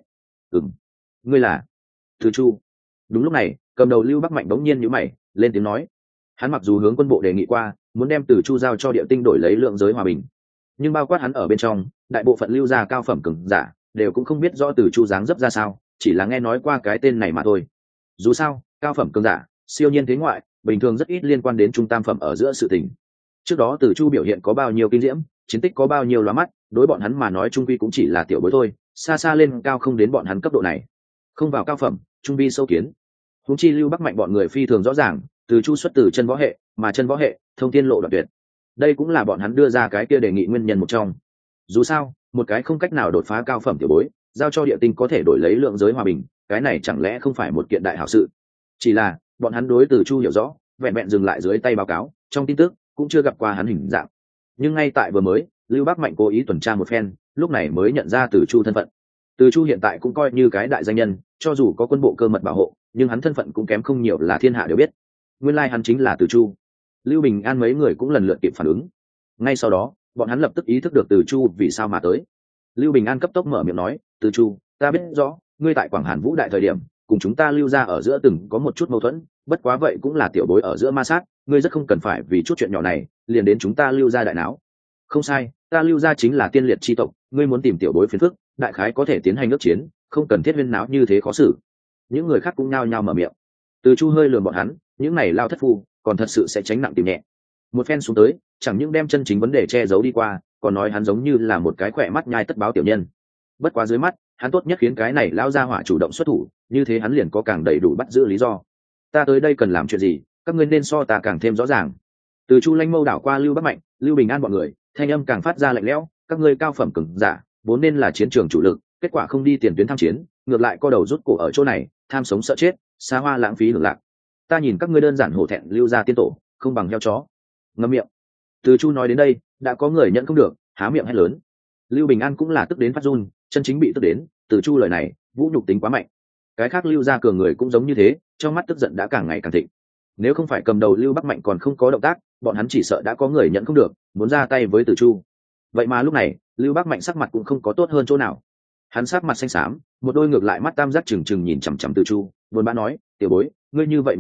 Ngươi là Từ Chu. Đúng lúc này, cầm đầu Lưu Bắc Mạnh bỗng nhiên nhíu mày, lên tiếng nói. Hắn mặc dù hướng quân bộ đề nghị qua, muốn đem Từ Chu giao cho địa tinh đổi lấy lượng giới hòa bình, nhưng bao quát hắn ở bên trong, đại bộ phận Lưu gia cao phẩm cường giả đều cũng không biết rõ Từ Chu dáng dấp ra sao, chỉ là nghe nói qua cái tên này mà thôi. Dù sao, cao phẩm cường giả, siêu nhiên thế ngoại, bình thường rất ít liên quan đến trung tam phẩm ở giữa sự tình. Trước đó Từ Chu biểu hiện có bao nhiêu kinh diễm, chiến tích có bao nhiêu lóa mắt, đối bọn hắn mà nói trung quy cũng chỉ là tiểu bối thôi, xa xa lên cao không đến bọn hắn cấp độ này. Không vào cao phẩm, trung vi sâu kiến. Huống chi Lưu Bắc Mạnh bọn người phi thường rõ ràng, Từ Chu xuất từ chân võ hệ, mà chân võ hệ, thông thiên lộ đoạn tuyệt. Đây cũng là bọn hắn đưa ra cái kia đề nghị nguyên nhân một trong. Dù sao, một cái không cách nào đột phá cao phẩm tiểu bối, giao cho địa tinh có thể đổi lấy lượng giới hòa bình, cái này chẳng lẽ không phải một kiện đại hảo sự? Chỉ là, bọn hắn đối Từ Chu hiểu rõ, vẹn vẹn dừng lại dưới tay báo cáo, trong tin tức cũng chưa gặp qua hắn hình dạng. Nhưng ngay tại vừa mới, Lưu Bắc Mạnh cố ý tuần tra một phen, lúc này mới nhận ra Từ Chu thân phận. Từ Chu hiện tại cũng coi như cái đại danh nhân, cho dù có quân bộ cơ mật bảo hộ, nhưng hắn thân phận cũng kém không nhiều là thiên hạ đều biết. Nguyên lai hắn chính là Từ Chu. Lưu Bình An mấy người cũng lần lượt kịp phản ứng. Ngay sau đó, bọn hắn lập tức ý thức được Từ Chu vì sao mà tới. Lưu Bình An cấp tốc mở miệng nói, Từ Chu, ta biết rõ, ngươi tại Quảng Hàn Vũ đại thời điểm, cùng chúng ta Lưu gia ở giữa từng có một chút mâu thuẫn, bất quá vậy cũng là tiểu bối ở giữa ma sát, ngươi rất không cần phải vì chút chuyện nhỏ này liền đến chúng ta Lưu gia đại náo. Không sai, ta Lưu gia chính là tiên liệt chi tộc, ngươi muốn tìm tiểu bối phiền phức, đại khái có thể tiến hành ước chiến, không cần thiết huyên náo như thế khó xử. Những người khác cũng nhao nhao mở miệng. Từ Chu hơi lườm bọn hắn, những này lao thất phu, còn thật sự sẽ tránh nặng tìm nhẹ. Một phen xuống tới, chẳng những đem chân chính vấn đề che giấu đi qua, còn nói hắn giống như là một cái khỏe mắt nhai tất báo tiểu nhân. Bất quá dưới mắt, hắn tốt nhất khiến cái này lao ra hỏa chủ động xuất thủ, như thế hắn liền có càng đầy đủ bắt giữ lý do. Ta tới đây cần làm chuyện gì, các ngươi nên so ta càng thêm rõ ràng. Từ Chu lanh mâu đảo qua Lưu Bắc Mạnh, Lưu Bình An bọn người, thanh âm càng phát ra lạnh lẽo, các ngươi cao phẩm cường giả, vốn nên là chiến trường chủ lực, kết quả không đi tiền tuyến tham chiến, ngược lại co đầu rút cổ ở chỗ này, tham sống sợ chết, xa hoa lãng phí hưởng lạc. Ta nhìn các ngươi đơn giản hổ thẹn Lưu gia tiên tổ, không bằng heo chó. Ngậm miệng. Từ Chu nói đến đây, đã có người nhận không được, há miệng hét lớn. Lưu Bình An cũng là tức đến phát run, chân chính bị tức đến, Từ Chu lời này, vũ nhục tính quá mạnh. Cái khác Lưu gia cường người cũng giống như thế, trong mắt tức giận đã càng ngày càng thịnh. Nếu không phải cầm đầu Lưu Bắc Mạnh còn không có động tác, bọn hắn chỉ sợ đã có người nhận không được, muốn ra tay với Từ Chu. Vậy mà lúc này, Lưu Bắc Mạnh sắc mặt cũng không có tốt hơn chỗ nào. Hắn sắc mặt xanh xám, một đôi ngược lại mắt tam giác trừng trừng nhìn chằm chằm Từ Chu, buồn bã nói, tiểu bối, ngươi như vậy đục mạng,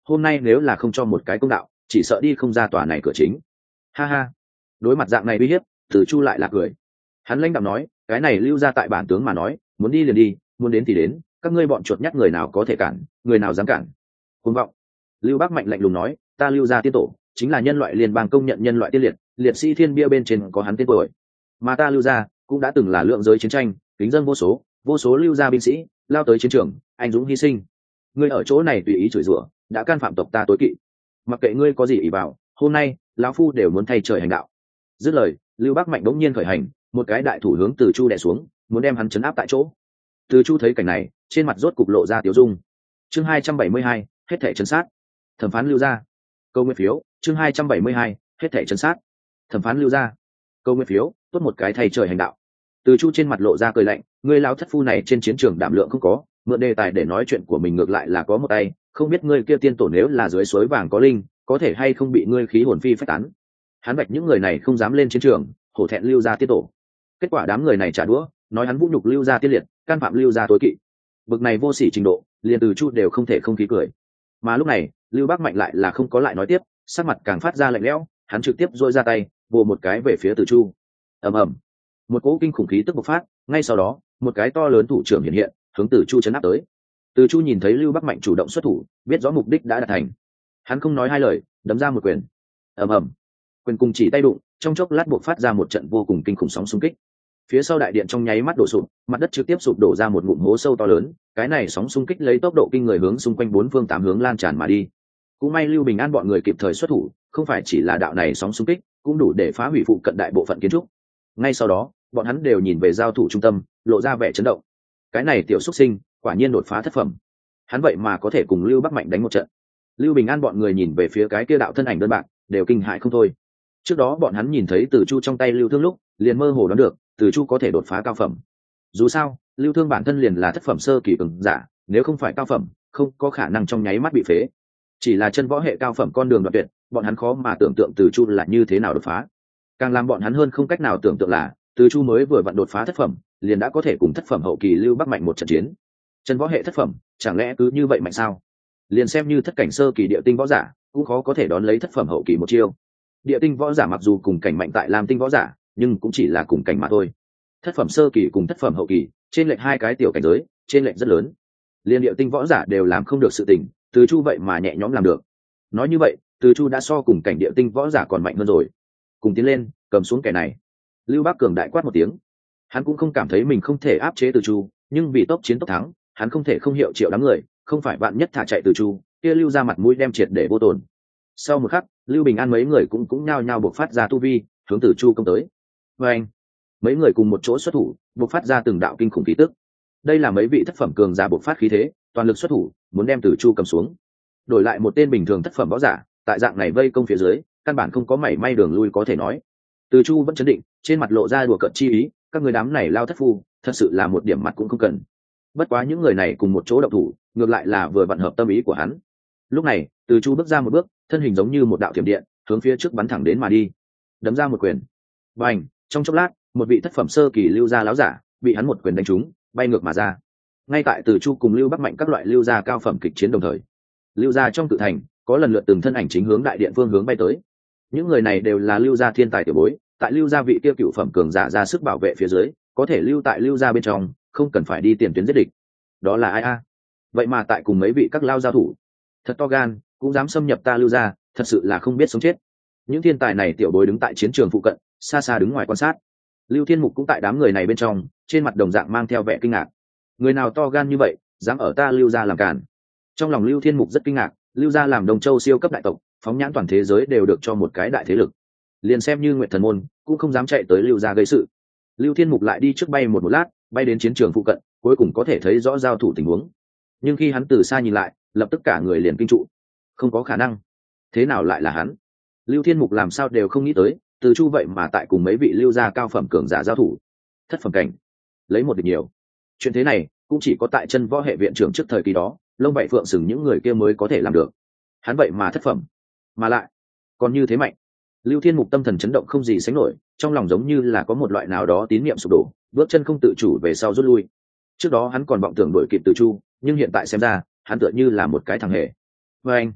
hôm nay nếu là không cho một cái công đạo chỉ sợ đi không ra tòa này cửa chính. Ha ha, đối mặt dạng này uy hiếp, Từ Chu lại là cười. Hắn lãnh đạm nói, cái này Lưu gia tại bản tướng mà nói, muốn đi liền đi, muốn đến thì đến, các ngươi bọn chuột nhắt người nào có thể cản, người nào dám cản. Cuồng vọng. Lưu Bác Mạnh lạnh lùng nói, ta Lưu gia tiên tổ chính là nhân loại liên bang công nhận nhân loại tiên liệt, liệt sĩ thiên bia bên trên có hắn tên tuổi, mà ta Lưu gia cũng đã từng là lượng giới chiến tranh, kính dân vô số Lưu gia binh sĩ lao tới chiến trường, anh dũng hy sinh. Ngươi ở chỗ này tùy ý chửi rủa, đã can phạm tộc ta tối kỵ. Mặc kệ ngươi có gì ý bảo, hôm nay lão phu đều muốn thay trời hành đạo. Dứt lời, Lưu Bác Mạnh bỗng nhiên khởi hành, một cái đại thủ hướng Từ Chu đè xuống, muốn đem hắn chấn áp tại chỗ. Từ Chu thấy cảnh này, trên mặt rốt cục lộ ra tiểu dung. Chương 272, hết thảy trấn sát. Thẩm phán Lưu gia. Câu nguyên phiếu, chương 272, hết thảy trấn sát. Thẩm phán Lưu gia. Câu nguyên phiếu, tốt một cái thay trời hành đạo. Từ Chu trên mặt lộ ra cười lạnh, ngươi lão thất phu này trên chiến trường đảm lượng không có, mượn đề tài để nói chuyện của mình ngược lại là có một tay, không biết ngươi kia tiên tổ nếu là dưới suối vàng có linh, có thể hay không bị ngươi khí hồn phi phách tán. Hắn bạch những người này không dám lên chiến trường, hổ thẹn Lưu gia tiên tổ. Kết quả đám người này trả đũa, nói hắn vũ nhục Lưu gia tiên liệt, can phạm Lưu gia tối kỵ. Bực này vô sỉ trình độ, liền Từ Chu đều không thể không khí cười. Mà lúc này, Lưu Bác Mạnh lại là không có lại nói tiếp, sắc mặt càng phát ra lạnh lẽo, hắn trực tiếp duỗi ra tay, vồ một cái về phía Từ Chu. Ầm ầm, một cỗ kinh khủng khí tức bộc phát, ngay sau đó, một cái to lớn thủ trưởng hiện hiện, hướng Từ Chu chấn áp tới. Từ Chu nhìn thấy Lưu Bác Mạnh chủ động xuất thủ, biết rõ mục đích đã đạt thành. Hắn không nói hai lời, đấm ra một quyền. Ầm ầm, quyền cùng chỉ tay đụng, trong chốc lát bộc phát ra một trận vô cùng kinh khủng sóng xung kích. Phía sau đại điện trong nháy mắt đổ sụp, mặt đất trực tiếp sụp đổ ra một ngụm hố sâu to lớn, cái này sóng xung kích lấy tốc độ kinh người hướng xung quanh bốn phương tám hướng lan tràn mà đi. Cũng may Lưu Bình An bọn người kịp thời xuất thủ, không phải chỉ là đạo này sóng xung kích, cũng đủ để phá hủy phụ cận đại bộ phận kiến trúc. Ngay sau đó, bọn hắn đều nhìn về giao thủ trung tâm, lộ ra vẻ chấn động. Cái này tiểu xuất sinh, quả nhiên đột phá thất phẩm. Hắn vậy mà có thể cùng Lưu Bắc Mạnh đánh một trận. Lưu Bình An bọn người nhìn về phía cái kia đạo thân ảnh đơn bạc, đều kinh hãi không thôi. Trước đó bọn hắn nhìn thấy Từ Chu trong tay Lưu Thương lúc, liền mơ hồ đoán được, Từ Chu có thể đột phá cao phẩm. Dù sao, Lưu Thương bản thân liền là thất phẩm sơ kỳ cường giả, nếu không phải cao phẩm, không có khả năng trong nháy mắt bị phế. Chỉ là chân võ hệ cao phẩm con đường đoạn tuyệt, bọn hắn khó mà tưởng tượng Từ Chu là như thế nào đột phá. Càng làm bọn hắn hơn không cách nào tưởng tượng là, Từ Chu mới vừa vặn đột phá thất phẩm, liền đã có thể cùng thất phẩm hậu kỳ Lưu Bắc Mạnh một trận chiến. Chân võ hệ thất phẩm, chẳng lẽ cứ như vậy mạnh sao? Liền xem như thất cảnh sơ kỳ địa tinh võ giả, cũng khó có thể đón lấy thất phẩm hậu kỳ một chiêu. Địa tinh võ giả mặc dù cùng cảnh mạnh tại Lam tinh võ giả, nhưng cũng chỉ là cùng cảnh mà thôi. Thất phẩm sơ kỳ cùng thất phẩm hậu kỳ, trên lệch hai cái tiểu cảnh giới, trên lệch rất lớn. Liên địa tinh võ giả đều làm không được sự tình, Từ Chu vậy mà nhẹ nhõm làm được. Nói như vậy, Từ Chu đã so cùng cảnh địa tinh võ giả còn mạnh hơn rồi. Cùng tiến lên, cầm xuống kẻ này. Lưu Bác Cường đại quát một tiếng. Hắn cũng không cảm thấy mình không thể áp chế Từ Chu, nhưng vì tốc chiến tốc thắng, hắn không thể không hiệu triệu đám người, không phải bạn nhất thả chạy Từ Chu, kia Lưu ra mặt mũi đem triệt để vô tồn. Sau một khắc, Lưu Bình An mấy người cũng nhao nhao bộc phát ra tu vi, hướng Từ Chu công tới. Và anh, mấy người cùng một chỗ xuất thủ, bộc phát ra từng đạo kinh khủng khí tức. Đây là mấy vị thất phẩm cường giả bộc phát khí thế, toàn lực xuất thủ, muốn đem Từ Chu cầm xuống. Đổi lại một tên bình thường thất phẩm võ giả, tại dạng này vây công phía dưới, căn bản không có mảy may đường lui có thể nói. Từ Chu vẫn chấn định, trên mặt lộ ra đùa cợt chi ý, các người đám này lao thất phu, thật sự là một điểm mặt cũng không cần. Bất quá những người này cùng một chỗ động thủ, ngược lại là vừa vặn hợp tâm ý của hắn. Lúc này, Từ Chu bước ra một bước, thân hình giống như một đạo thiểm điện, hướng phía trước bắn thẳng đến mà đi. Đấm ra một quyền. Bành, trong chốc lát, một vị thất phẩm sơ kỳ Lưu gia láo giả, bị hắn một quyền đánh trúng, bay ngược mà ra. Ngay tại Từ Chu cùng Lưu Bắc Mạnh các loại Lưu gia cao phẩm kịch chiến đồng thời, Lưu gia trong tự thành, có lần lượt từng thân ảnh chính hướng đại điện phương hướng bay tới. Những người này đều là Lưu gia thiên tài tiểu bối, tại Lưu gia vị kia cựu phẩm cường giả ra sức bảo vệ phía dưới, có thể lưu tại Lưu gia bên trong, không cần phải đi tiền tuyến giết địch. Đó là ai a? Vậy mà tại cùng mấy vị các lao giao thủ, thật to gan, cũng dám xâm nhập ta Lưu gia, thật sự là không biết sống chết. Những thiên tài này tiểu bối đứng tại chiến trường phụ cận, xa xa đứng ngoài quan sát. Lưu Thiên Mục cũng tại đám người này bên trong, trên mặt đồng dạng mang theo vẻ kinh ngạc. Người nào to gan như vậy, dám ở ta Lưu gia làm cản? Trong lòng Lưu Thiên Mục rất kinh ngạc, Lưu gia làm Đông Châu siêu cấp đại tộc, phóng nhãn toàn thế giới đều được cho một cái đại thế lực. Liền xem như Nguyệt Thần môn, cũng không dám chạy tới Lưu gia gây sự. Lưu Thiên Mục lại đi trước bay một lát, bay đến chiến trường phụ cận, cuối cùng có thể thấy rõ giao thủ tình huống. Nhưng khi hắn từ xa nhìn lại, lập tức cả người liền kinh trụ. Không có khả năng, thế nào lại là hắn? Lưu Thiên Mục làm sao đều không nghĩ tới, Từ Chu vậy mà tại cùng mấy vị Lưu gia cao phẩm cường giả giao thủ. Thất phẩm cảnh, lấy một địch nhiều. Chuyện thế này cũng chỉ có tại chân võ hệ viện trưởng trước thời kỳ đó, lông bảy phượng sừng những người kia mới có thể làm được. Hắn vậy mà thất phẩm, mà lại còn như thế mạnh. Lưu Thiên Mục tâm thần chấn động không gì sánh nổi, trong lòng giống như là có một loại nào đó tín niệm sụp đổ, bước chân không tự chủ về sau rút lui. Trước đó hắn còn vọng tưởng đuổi kịp Từ Chu, nhưng hiện tại xem ra, hắn tựa như là một cái thằng hề. Và anh,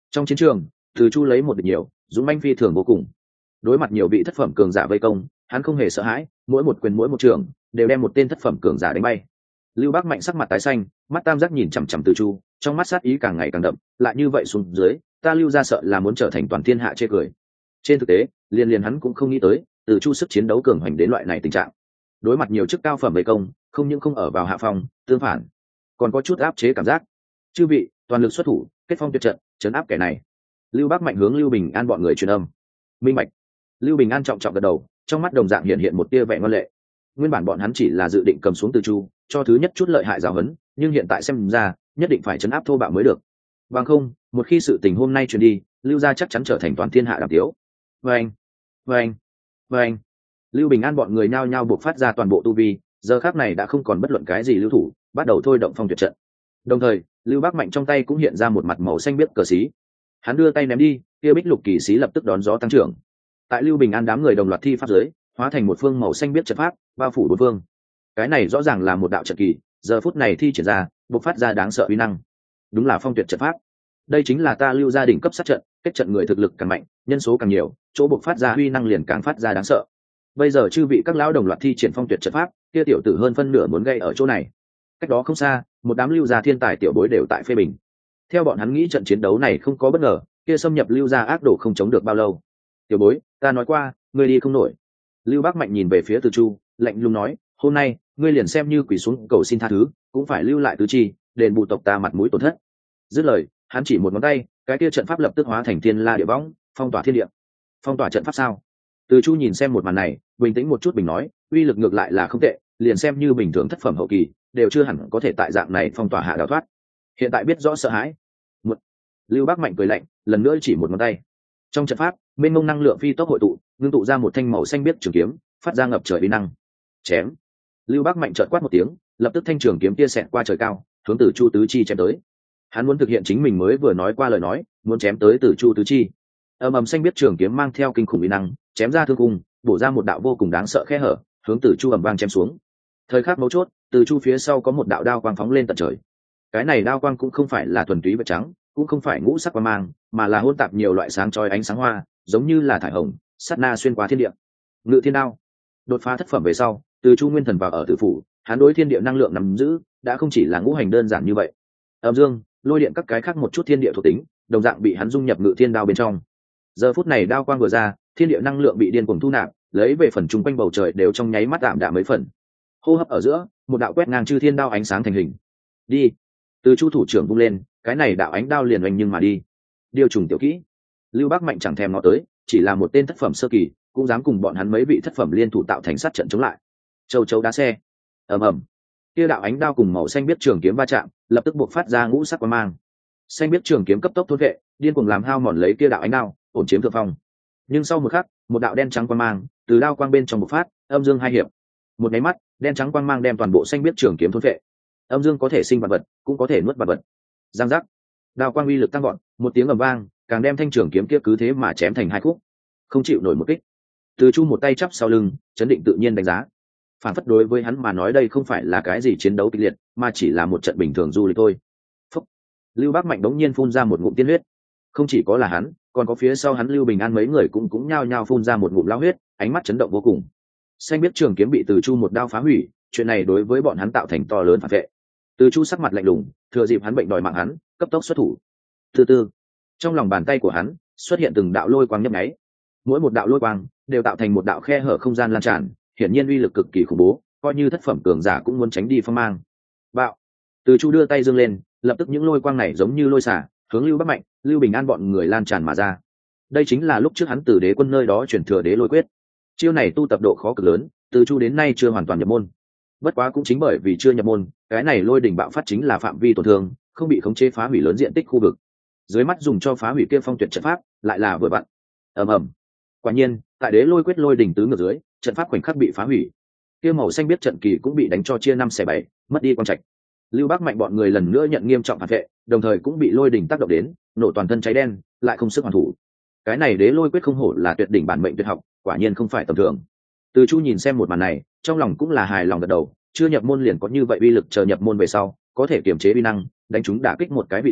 Trong chiến trường, Từ Chu lấy một địch nhiều, dũng manh phi thường vô cùng. Đối mặt nhiều vị thất phẩm cường giả vây công, hắn không hề sợ hãi, mỗi một quyền mỗi một trường đều đem một tên thất phẩm cường giả đánh bay. Lưu Bác Mạnh sắc mặt tái xanh, mắt tam giác nhìn chằm chằm Từ Chu, trong mắt sát ý càng ngày càng đậm, lại như vậy xuống dưới, ta Lưu gia sợ là muốn trở thành toàn thiên hạ chê cười. Trên thực tế, liền hắn cũng không nghĩ tới, Từ Chu sức chiến đấu cường hoành đến loại này tình trạng. Đối mặt nhiều chức cao phẩm vây công, không những không ở vào hạ phong, tương phản, còn có chút áp chế cảm giác. Chư vị, toàn lực xuất thủ, kết phong tuyệt trận, trấn áp kẻ này. Lưu Bác Mạnh hướng Lưu Bình An bọn người truyền âm. Minh bạch. Lưu Bình An trọng trọng gật đầu, trong mắt đồng dạng hiện một tia vẻ ngoan lệ. Nguyên bản bọn hắn chỉ là dự định cầm xuống Từ Chu, cho thứ nhất chút lợi hại giáo huấn, nhưng hiện tại xem ra, nhất định phải trấn áp thô bạo mới được. Bằng không, một khi sự tình hôm nay truyền đi, Lưu gia chắc chắn trở thành toàn thiên hạ đàm tiếu. Vâng, vâng, vâng. Lưu Bình An bọn người nhao nhao buộc phát ra toàn bộ tu vi, giờ khắc này đã không còn bất luận cái gì lưu thủ, bắt đầu thôi động phong tuyệt trận. Đồng thời, Lưu Bác Mạnh trong tay cũng hiện ra một mặt màu xanh biếc cờ xí. Hắn đưa tay ném đi, kia bích lục kỳ xí lập tức đón gió tăng trưởng. Tại Lưu Bình An đám người đồng loạt thi pháp giới, hóa thành một phương màu xanh biếc trận pháp, bao phủ bốn phương. Cái này rõ ràng là một đạo trận kỳ, giờ phút này thi triển ra, bộc phát ra đáng sợ uy năng. Đúng là phong tuyệt trận pháp. Đây chính là ta Lưu gia đỉnh cấp sát trận, kết trận người thực lực càng mạnh, nhân số càng nhiều, chỗ bộc phát ra uy năng liền càng phát ra đáng sợ. Bây giờ chư vị các lão đồng loạt thi triển phong tuyệt trận pháp, kia tiểu tử hơn phân nửa muốn gây ở chỗ này. Cách đó không xa, một đám Lưu gia thiên tài tiểu bối đều tại phê bình. Theo bọn hắn nghĩ trận chiến đấu này không có bất ngờ, kia xâm nhập Lưu gia ác đồ không chống được bao lâu. Tiểu bối, ta nói qua, ngươi đi không nổi. Lưu Bác Mạnh nhìn về phía Từ Chu, lạnh lùng nói, hôm nay ngươi liền xem như quỳ xuống cầu xin tha thứ, cũng phải lưu lại tứ chi, đền bù tộc ta mặt mũi tổn thất. Dứt lời, hắn chỉ một ngón tay, cái kia trận pháp lập tức hóa thành thiên la địa võng, phong tỏa thiên địa. Phong tỏa trận pháp sao? Từ Chu nhìn xem một màn này, bình tĩnh một chút bình nói, uy lực ngược lại là không tệ, liền xem như bình thường thất phẩm hậu kỳ, đều chưa hẳn có thể tại dạng này phong tỏa hạ đào thoát. Hiện tại biết rõ sợ hãi. Lưu Bác Mạnh cười lạnh, lần nữa chỉ một ngón tay. Trong trận pháp, mênh mông năng lượng phi tốc hội tụ, ngưng tụ ra một thanh màu xanh biếc trường kiếm, phát ra ngập trời uy năng. Chém. Lưu Bác Mạnh chợt quát một tiếng, lập tức thanh trường kiếm kia xẹt qua trời cao, hướng Từ Chu tứ chi chém tới. Hắn muốn thực hiện chính mình mới vừa nói qua lời nói, muốn chém tới Từ Chu tứ chi. Ầm xanh biếc trường kiếm mang theo kinh khủng uy năng, chém ra thương cung, bổ ra một đạo vô cùng đáng sợ khe hở, hướng Từ Chu ầm vang chém xuống. Thời khắc mấu chốt, Từ Chu phía sau có một đạo đao quang phóng lên tận trời. Cái này đao quang cũng không phải là thuần túy vật trắng, cũng không phải ngũ sắc quang mang, mà là hỗn tạp nhiều loại sáng chói ánh sáng hoa, giống như là thải hồng, sát na xuyên qua thiên địa. Ngự thiên đao. Đột phá thất phẩm về sau, Từ Chu nguyên thần vào ở tử phủ, hắn đối thiên địa năng lượng nắm giữ, đã không chỉ là ngũ hành đơn giản như vậy. Âm dương, lôi điện các cái khác một chút thiên địa thuộc tính, đồng dạng bị hắn dung nhập ngự thiên đao bên trong. Giờ phút này đao quang vừa ra, thiên địa năng lượng bị điên cuồng thu nạp, lấy về phần chung quanh bầu trời đều trong nháy mắt tạm đạm mấy phần. Hô hấp ở giữa, một đạo quét ngang chư thiên đao ánh sáng thành hình. Đi. Từ Chu thủ trưởng vung lên, cái này đạo ánh đao liền oanh nhưng mà đi. Điều trùng tiểu kỹ. Lưu Bác Mạnh chẳng thèm nó tới, chỉ là một tên thất phẩm sơ kỳ, cũng dám cùng bọn hắn mấy vị thất phẩm liên thủ tạo thành sát trận chống lại. Châu chấu đá xe. Ầm. Kia đạo ánh đao cùng màu xanh biết trường kiếm va chạm, lập tức buộc phát ra ngũ sắc quang mang. Xanh biết trường kiếm cấp tốc thôn vệ, điên cuồng làm hao mòn lấy kia đạo ánh đao, ổn chiếm thượng phong. Nhưng sau một khắc, một đạo đen trắng quang mang từ đao quang bên trong bộc phát, âm dương hai hiệp. Một cái mắt, đen trắng quang mang đem toàn bộ xanh biết trường kiếm thôn vệ. Âm dương có thể sinh vật vật, cũng có thể nuốt vật vật. Giang giác. Đao quang uy lực tăng vọt, một tiếng ầm vang, càng đem thanh trường kiếm kia cứ thế mà chém thành hai khúc. Không chịu nổi một kích. Từ Chu một tay chắp sau lưng, chấn định tự nhiên đánh giá. Phản phất đối với hắn mà nói đây không phải là cái gì chiến đấu kịch liệt, mà chỉ là một trận bình thường du lịch thôi. Phúc. Lưu Bác Mạnh đống nhiên phun ra một ngụm tiên huyết. Không chỉ có là hắn, còn có phía sau hắn Lưu Bình An mấy người cũng nhao nhao phun ra một ngụm lao huyết, ánh mắt chấn động vô cùng. Xanh biết trường kiếm bị Từ Chu một đao phá hủy, chuyện này đối với bọn hắn tạo thành to lớn phản vệ. Từ Chu sắc mặt lạnh lùng, thừa dịp hắn bệnh đòi mạng hắn, cấp tốc xuất thủ. Từ từ, trong lòng bàn tay của hắn xuất hiện từng đạo lôi quang nhấp nháy. Mỗi một đạo lôi quang đều tạo thành một đạo khe hở không gian lan tràn, hiển nhiên uy lực cực kỳ khủng bố, coi như thất phẩm cường giả cũng muốn tránh đi phong mang. Bạo. Từ Chu đưa tay giương lên, lập tức những lôi quang này giống như lôi xả, hướng Lưu Bác Mạnh, Lưu Bình An bọn người lan tràn mà ra. Đây chính là lúc trước hắn từ đế quân nơi đó chuyển thừa đế lôi quyết. Chiêu này tu tập độ khó cực lớn, Từ Chu đến nay chưa hoàn toàn nhập môn. Bất quá cũng chính bởi vì chưa nhập môn, cái này lôi đỉnh bạo phát chính là phạm vi tổn thương, không bị khống chế phá hủy lớn diện tích khu vực. Dưới mắt dùng cho phá hủy kia phong tuyệt trận pháp, lại là vừa vặn. Ầm. Quả nhiên, tại đế lôi quyết lôi đỉnh tứ ngược dưới, trận pháp khoảnh khắc bị phá hủy. Kia màu xanh biết trận kỳ cũng bị đánh cho chia 5/7, mất đi quang trạch. Lưu Bác Mạnh bọn người lần nữa nhận nghiêm trọng phản vệ, đồng thời cũng bị lôi đỉnh tác động đến, nổ toàn thân cháy đen, lại không sức hoàn thủ. Cái này đế lôi quyết không hổ là tuyệt đỉnh bản mệnh tuyệt học, quả nhiên không phải tầm thường. Từ Chu nhìn xem một màn này, trong lòng cũng là hài lòng gật đầu, chưa nhập môn liền có như vậy uy lực, chờ nhập môn về sau, có thể kiềm chế uy năng, đánh chúng đả kích một cái vị trí,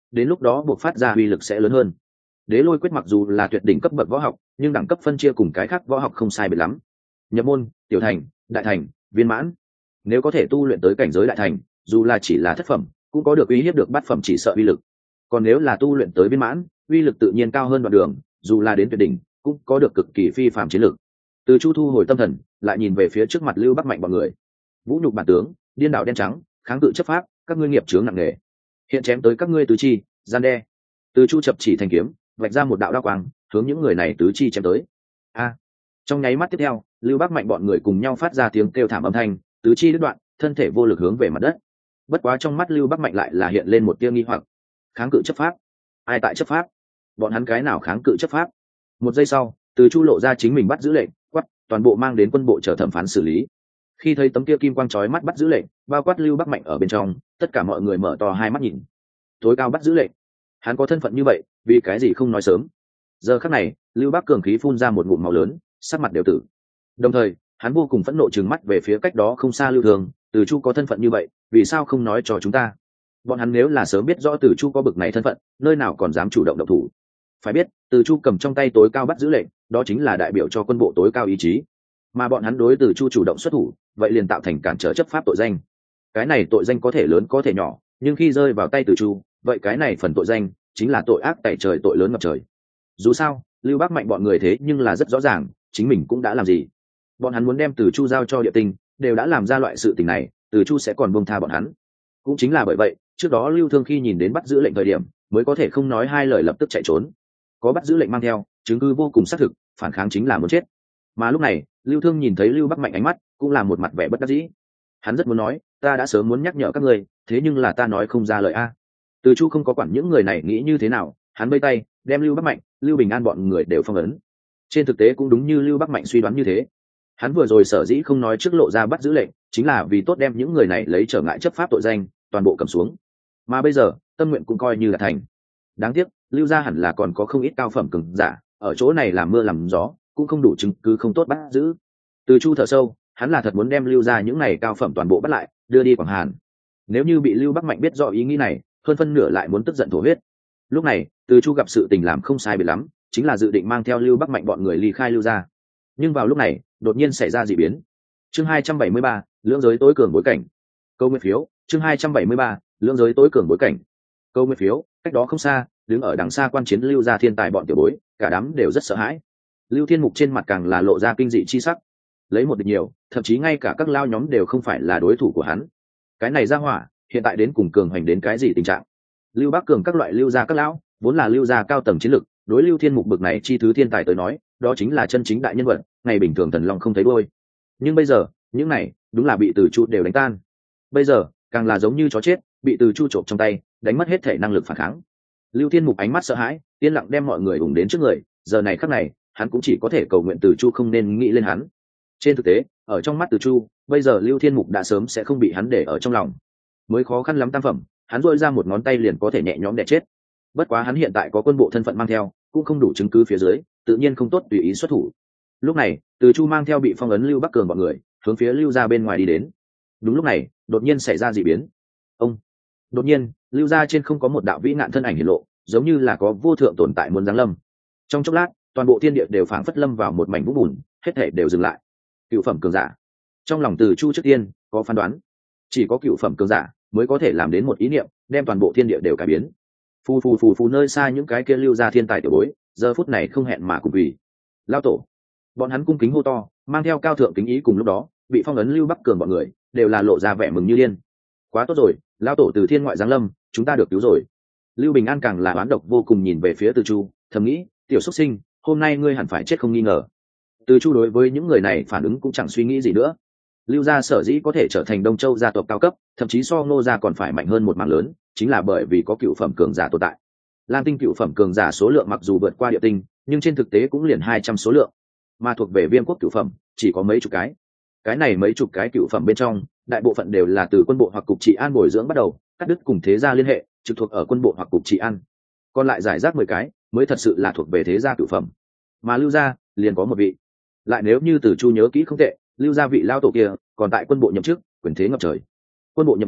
đến lúc đó buộc phát ra uy lực sẽ lớn hơn. Đế lôi quyết mặc dù là tuyệt đỉnh cấp bậc võ học, nhưng đẳng cấp phân chia cùng cái khác võ học không sai biệt lắm. Nhập môn, tiểu thành, đại thành, viên mãn. Nếu có thể tu luyện tới cảnh giới đại thành, dù là chỉ là thất phẩm, cũng có được uy hiếp được bát phẩm chỉ sợ uy lực. Còn nếu là tu luyện tới viên mãn, uy lực tự nhiên cao hơn đoạn đường, dù là đến tuyệt đỉnh, cũng có được cực kỳ phi phàm chiến lược. Từ Chu thu hồi tâm thần, lại nhìn về phía trước mặt Lưu Bắc Mạnh bọn người. Vũ nhục bản tướng, điên đảo đen trắng, kháng cự chấp pháp, các ngươi nghiệp chướng nặng nề. Hiện chém tới các ngươi tứ chi, gian đe. Từ Chu chập chỉ thành kiếm, vạch ra một đạo đao quang, hướng những người này tứ chi chém tới. A! Trong nháy mắt tiếp theo, Lưu Bắc Mạnh bọn người cùng nhau phát ra tiếng kêu thảm âm thanh, tứ chi đứt đoạn, thân thể vô lực hướng về mặt đất. Bất quá trong mắt Lưu Bắc Mạnh lại là hiện lên một tia nghi hoặc. Kháng cự chấp pháp? Ai tại chấp pháp? Bọn hắn cái nào kháng cự chấp pháp? Một giây sau, Từ Chu lộ ra chính mình bắt giữ lệnh, quát, toàn bộ mang đến quân bộ chờ thẩm phán xử lý. Khi thấy tấm kia kim quang chói mắt bắt giữ lệnh, bao quát Lưu Bắc Mạnh ở bên trong, tất cả mọi người mở to hai mắt nhìn. Tối cao bắt giữ lệnh, hắn có thân phận như vậy, vì cái gì không nói sớm? Giờ khắc này, Lưu Bắc cường khí phun ra một ngụm máu lớn, sắc mặt đều tử. Đồng thời, hắn vô cùng phẫn nộ trừng mắt về phía cách đó không xa Lưu Thường, Từ Chu có thân phận như vậy, vì sao không nói cho chúng ta? Bọn hắn nếu là sớm biết rõ Từ Chu có bực này thân phận, nơi nào còn dám chủ động động thủ? Phải biết, Từ Chu cầm trong tay tối cao bắt giữ lệnh, đó chính là đại biểu cho quân bộ tối cao ý chí. Mà bọn hắn đối Từ Chu chủ động xuất thủ, vậy liền tạo thành cản trở chấp pháp tội danh. Cái này tội danh có thể lớn có thể nhỏ, nhưng khi rơi vào tay Từ Chu, vậy cái này phần tội danh chính là tội ác tày trời, tội lớn ngập trời. Dù sao, Lưu Bắc Mạnh bọn người thế nhưng là rất rõ ràng, chính mình cũng đã làm gì. Bọn hắn muốn đem Từ Chu giao cho Địa Tinh, đều đã làm ra loại sự tình này, Từ Chu sẽ còn buông tha bọn hắn. Cũng chính là bởi vậy, trước đó Lưu Thương khi nhìn đến bắt giữ lệnh thời điểm, mới có thể không nói hai lời lập tức chạy trốn. Có bắt giữ lệnh mang theo, chứng cứ vô cùng xác thực, phản kháng chính là muốn chết. Mà lúc này, Lưu Thương nhìn thấy Lưu Bắc Mạnh ánh mắt, cũng là một mặt vẻ bất đắc dĩ. Hắn rất muốn nói, ta đã sớm muốn nhắc nhở các ngươi, thế nhưng là ta nói không ra lời a. Từ Chu không có quản những người này nghĩ như thế nào, hắn vây tay, đem Lưu Bắc Mạnh, Lưu Bình An bọn người đều phong ấn. Trên thực tế cũng đúng như Lưu Bắc Mạnh suy đoán như thế. Hắn vừa rồi sở dĩ không nói trước lộ ra bắt giữ lệnh, chính là vì tốt đem những người này lấy trở ngại chấp pháp tội danh, toàn bộ cầm xuống. Mà bây giờ, tâm nguyện cũng coi như là thành. Đáng tiếc, Lưu gia hẳn là còn có không ít cao phẩm cường giả, ở chỗ này làm mưa làm gió, cũng không đủ chứng cứ không tốt bắt giữ. Từ Chu thở sâu, hắn là thật muốn đem Lưu gia những này cao phẩm toàn bộ bắt lại, đưa đi Quảng Hàn. Nếu như bị Lưu Bắc Mạnh biết rõ ý nghĩ này, hơn phân nửa lại muốn tức giận thổ huyết. Lúc này, Từ Chu gặp sự tình làm không sai biệt lắm, chính là dự định mang theo Lưu Bắc Mạnh bọn người ly khai Lưu gia. Nhưng vào lúc này, đột nhiên xảy ra dị biến. Chương 273, lưỡng giới tối cường bối cảnh. Câu nguyên phiếu, chương 273, lưỡng giới tối cường bối cảnh. Câu nguyên phiếu, cách đó không xa, đứng ở đằng xa quan chiến Lưu gia thiên tài bọn tiểu bối, cả đám đều rất sợ hãi. Lưu Thiên Mục trên mặt càng là lộ ra kinh dị chi sắc. Lấy một địch nhiều, thậm chí ngay cả các lao nhóm đều không phải là đối thủ của hắn. Cái này ra hỏa, hiện tại đến cùng cường hoành đến cái gì tình trạng? Lưu Bắc Cường các loại Lưu gia các lão, vốn là Lưu gia cao tầng chiến lực, đối Lưu Thiên Mục bực này chi thứ thiên tài tới nói, đó chính là chân chính đại nhân vật, ngày bình thường thần long không thấy đuôi. Nhưng bây giờ, những này, đúng là bị Từ Chu đều đánh tan. Bây giờ, càng là giống như chó chết, bị Từ Chu trộm trong tay, đánh mất hết thể năng lực phản kháng. Lưu Thiên Mục ánh mắt sợ hãi, yên lặng đem mọi người ủng đến trước người, giờ này khắc này, hắn cũng chỉ có thể cầu nguyện Từ Chu không nên nghĩ lên hắn. Trên thực tế, ở trong mắt Từ Chu, bây giờ Lưu Thiên Mục đã sớm sẽ không bị hắn để ở trong lòng. Mới khó khăn lắm tam phẩm, hắn rôi ra một ngón tay liền có thể nhẹ nhõm đè chết. Bất quá hắn hiện tại có quân bộ thân phận mang theo, cũng không đủ chứng cứ phía dưới, tự nhiên không tốt tùy ý xuất thủ. Lúc này, Từ Chu mang theo bị phong ấn Lưu Bắc Cường bọn người, hướng phía Lưu gia bên ngoài đi đến. Đúng lúc này, đột nhiên xảy ra dị biến. Ông, đột nhiên, Lưu gia trên không có một đạo vĩ nạn thân ảnh hiện lộ, giống như là có vô thượng tồn tại muốn giáng lâm. Trong chốc lát, toàn bộ thiên địa đều phảng phất lâm vào một mảnh vũng bùn, hết thảy đều dừng lại. Cựu phẩm cường giả. Trong lòng Từ Chu trước tiên có phán đoán, chỉ có cựu phẩm cường giả mới có thể làm đến một ý niệm, đem toàn bộ thiên địa đều cải biến. Phù nơi xa những cái kia Lưu gia thiên tài tiểu bối, giờ phút này không hẹn mà cùng quỳ. Lao tổ. Bọn hắn cung kính hô to, mang theo cao thượng kính ý, cùng lúc đó, bị phong ấn Lưu Bắc Cường bọn người đều là lộ ra vẻ mừng như điên. Quá tốt rồi, lao tổ từ thiên ngoại giáng lâm, chúng ta được cứu rồi. Lưu Bình An càng là oán độc vô cùng nhìn về phía Từ Chu, thầm nghĩ, tiểu xuất sinh, hôm nay ngươi hẳn phải chết không nghi ngờ. Từ Chu đối với những người này phản ứng cũng chẳng suy nghĩ gì nữa. Lưu gia sở dĩ có thể trở thành Đông Châu gia tộc cao cấp, thậm chí so Ngô gia còn phải mạnh hơn một mảng lớn, chính là bởi vì có cựu phẩm cường giả tồn tại. Lam tinh cựu phẩm cường giả số lượng mặc dù vượt qua Địa Tinh, nhưng trên thực tế cũng liền 200 số lượng, mà thuộc về Viêm quốc cựu phẩm chỉ có mấy chục cái. Cái này mấy chục cái cựu phẩm bên trong, đại bộ phận đều là từ quân bộ hoặc cục trị an bồi dưỡng bắt đầu, cắt đứt cùng thế gia liên hệ, trực thuộc ở quân bộ hoặc cục trị an. Còn lại giải rác 10 cái, mới thật sự là thuộc về thế gia cựu phẩm. Mà Lưu gia liền có một vị. Lại nếu như Từ Chu nhớ kỹ không tệ, Lưu gia vị lao tổ kia còn tại quân bộ nhậm chức, quyền thế ngập trời. Quân bộ nhậm chức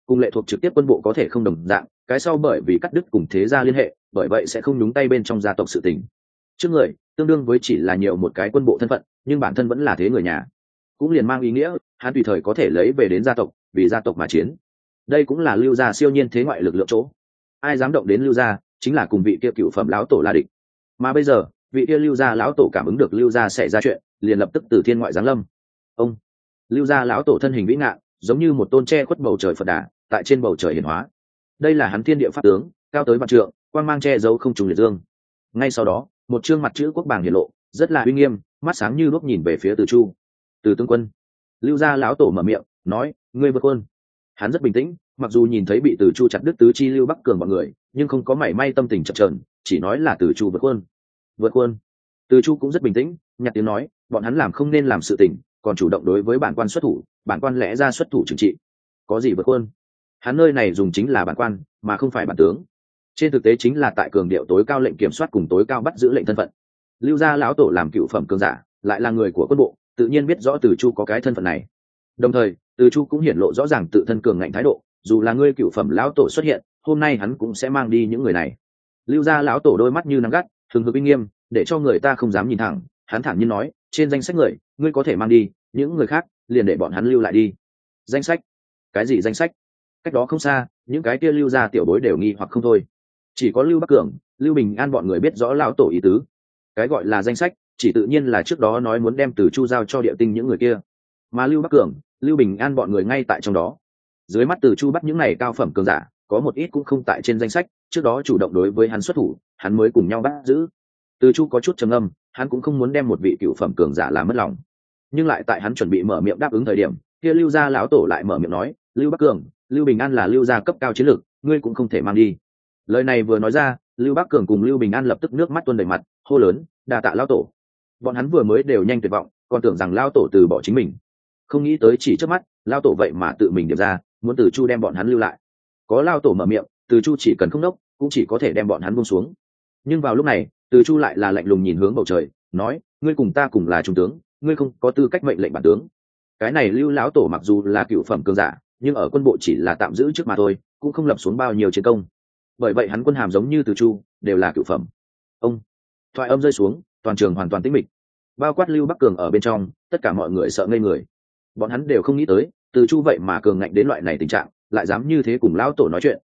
cùng lệ thuộc trực tiếp quân bộ có thể không đồng dạng, cái sau bởi vì cắt đứt cùng thế gia liên hệ, bởi vậy sẽ không nhúng tay bên trong gia tộc sự tình. Trước người tương đương với chỉ là nhiều một cái quân bộ thân phận, nhưng bản thân vẫn là thế người nhà, cũng liền mang ý nghĩa hắn tùy thời có thể lấy về đến gia tộc, vì gia tộc mà chiến. Đây cũng là Lưu gia siêu nhiên thế ngoại lực lượng chỗ. Ai dám động đến Lưu gia, chính là cùng vị kia cựu phẩm lão tổ là địch. Mà bây giờ, vị kia Lưu gia lão tổ cảm ứng được Lưu gia sẽ ra chuyện, liền lập tức từ thiên ngoại giáng lâm. Ông Lưu gia lão tổ thân hình vĩ ngạn, giống như một tôn tre khuất bầu trời Phật đà, tại trên bầu trời hiển hóa. Đây là hắn thiên địa pháp tướng, cao tới vạn trượng, quang mang che giấu không trùng liệt dương. Ngay sau đó, một chương mặt chữ quốc bảng hiển lộ, rất là uy nghiêm, mắt sáng như đuốc nhìn về phía Từ Chu. Từ tướng quân. Lưu gia lão tổ mở miệng nói, ngươi vượt quân. Hắn rất bình tĩnh, mặc dù nhìn thấy bị Từ Chu chặt đứt tứ chi Lưu Bắc Cường bọn người, nhưng không có mảy may tâm tình chập chờn, chỉ nói là Từ Chu vượt quân. Vượt quân. Từ Chu cũng rất bình tĩnh, nhặt tiếng nói, bọn hắn làm không nên làm sự tình, còn chủ động đối với bản quan xuất thủ, bản quan lẽ ra xuất thủ trừng trị. Có gì vượt quân? Hắn nơi này dùng chính là bản quan, mà không phải bản tướng. Trên thực tế chính là tại cường điệu tối cao lệnh kiểm soát cùng tối cao bắt giữ lệnh thân phận. Lưu gia lão tổ làm cựu phẩm cường giả, lại là người của quân bộ, tự nhiên biết rõ Từ Chu có cái thân phận này. Đồng thời, Từ Chu cũng hiển lộ rõ ràng tự thân cường ngạnh thái độ, dù là ngươi cựu phẩm lão tổ xuất hiện, hôm nay hắn cũng sẽ mang đi những người này. Lưu gia lão tổ đôi mắt như nắng gắt, thường hực uy nghiêm, để cho người ta không dám nhìn thẳng. Hắn thản nhiên nói, trên danh sách người, ngươi có thể mang đi, những người khác liền để bọn hắn lưu lại đi. Danh sách? Cái gì danh sách? Cách đó không xa, những cái kia Lưu gia tiểu bối đều nghi hoặc không thôi. Chỉ có Lưu Bắc Cường, Lưu Bình An bọn người biết rõ lão tổ ý tứ. Cái gọi là danh sách, chỉ tự nhiên là trước đó nói muốn đem Từ Chu giao cho Địa Tinh những người kia, mà Lưu Bắc Cường, Lưu Bình An bọn người ngay tại trong đó. Dưới mắt Từ Chu bắt những này cao phẩm cường giả, có một ít cũng không tại trên danh sách, trước đó chủ động đối với hắn xuất thủ, hắn mới cùng nhau bắt giữ. Từ Chu có chút trầm ngâm, hắn cũng không muốn đem một vị cựu phẩm cường giả làm mất lòng, nhưng lại tại hắn chuẩn bị mở miệng đáp ứng thời điểm, kia Lưu gia lão tổ lại mở miệng nói, Lưu Bắc Cường, Lưu Bình An là Lưu gia cấp cao chiến lược, ngươi cũng không thể mang đi. Lời này vừa nói ra, Lưu Bắc Cường cùng Lưu Bình An lập tức nước mắt tuôn đầy mặt, hô lớn, đa tạ lão tổ. Bọn hắn vừa mới đều nhanh tuyệt vọng, còn tưởng rằng lão tổ từ bỏ chính mình, không nghĩ tới chỉ trước mắt lão tổ vậy mà tự mình điệp ra, muốn Từ Chu đem bọn hắn lưu lại. Có lão tổ mở miệng, Từ Chu chỉ cần không đốc, cũng chỉ có thể đem bọn hắn buông xuống. Nhưng vào lúc này, Từ Chu lại là lạnh lùng nhìn hướng bầu trời, nói, ngươi cùng ta cùng là trung tướng, ngươi không có tư cách mệnh lệnh bản tướng. Cái này Lưu lão tổ mặc dù là cựu phẩm cường giả, nhưng ở quân bộ chỉ là tạm giữ trước mà thôi, cũng không lập xuống bao nhiêu chiến công. Bởi vậy hắn quân hàm giống như Từ Chu, đều là cựu phẩm. Ông thoại âm rơi xuống, toàn trường hoàn toàn tĩnh mịch, bao quát Lưu Bắc Cường ở bên trong, tất cả mọi người sợ ngây người. Bọn hắn đều không nghĩ tới, Từ Chu vậy mà cường ngạnh đến loại này tình trạng, lại dám như thế cùng lão tổ nói chuyện.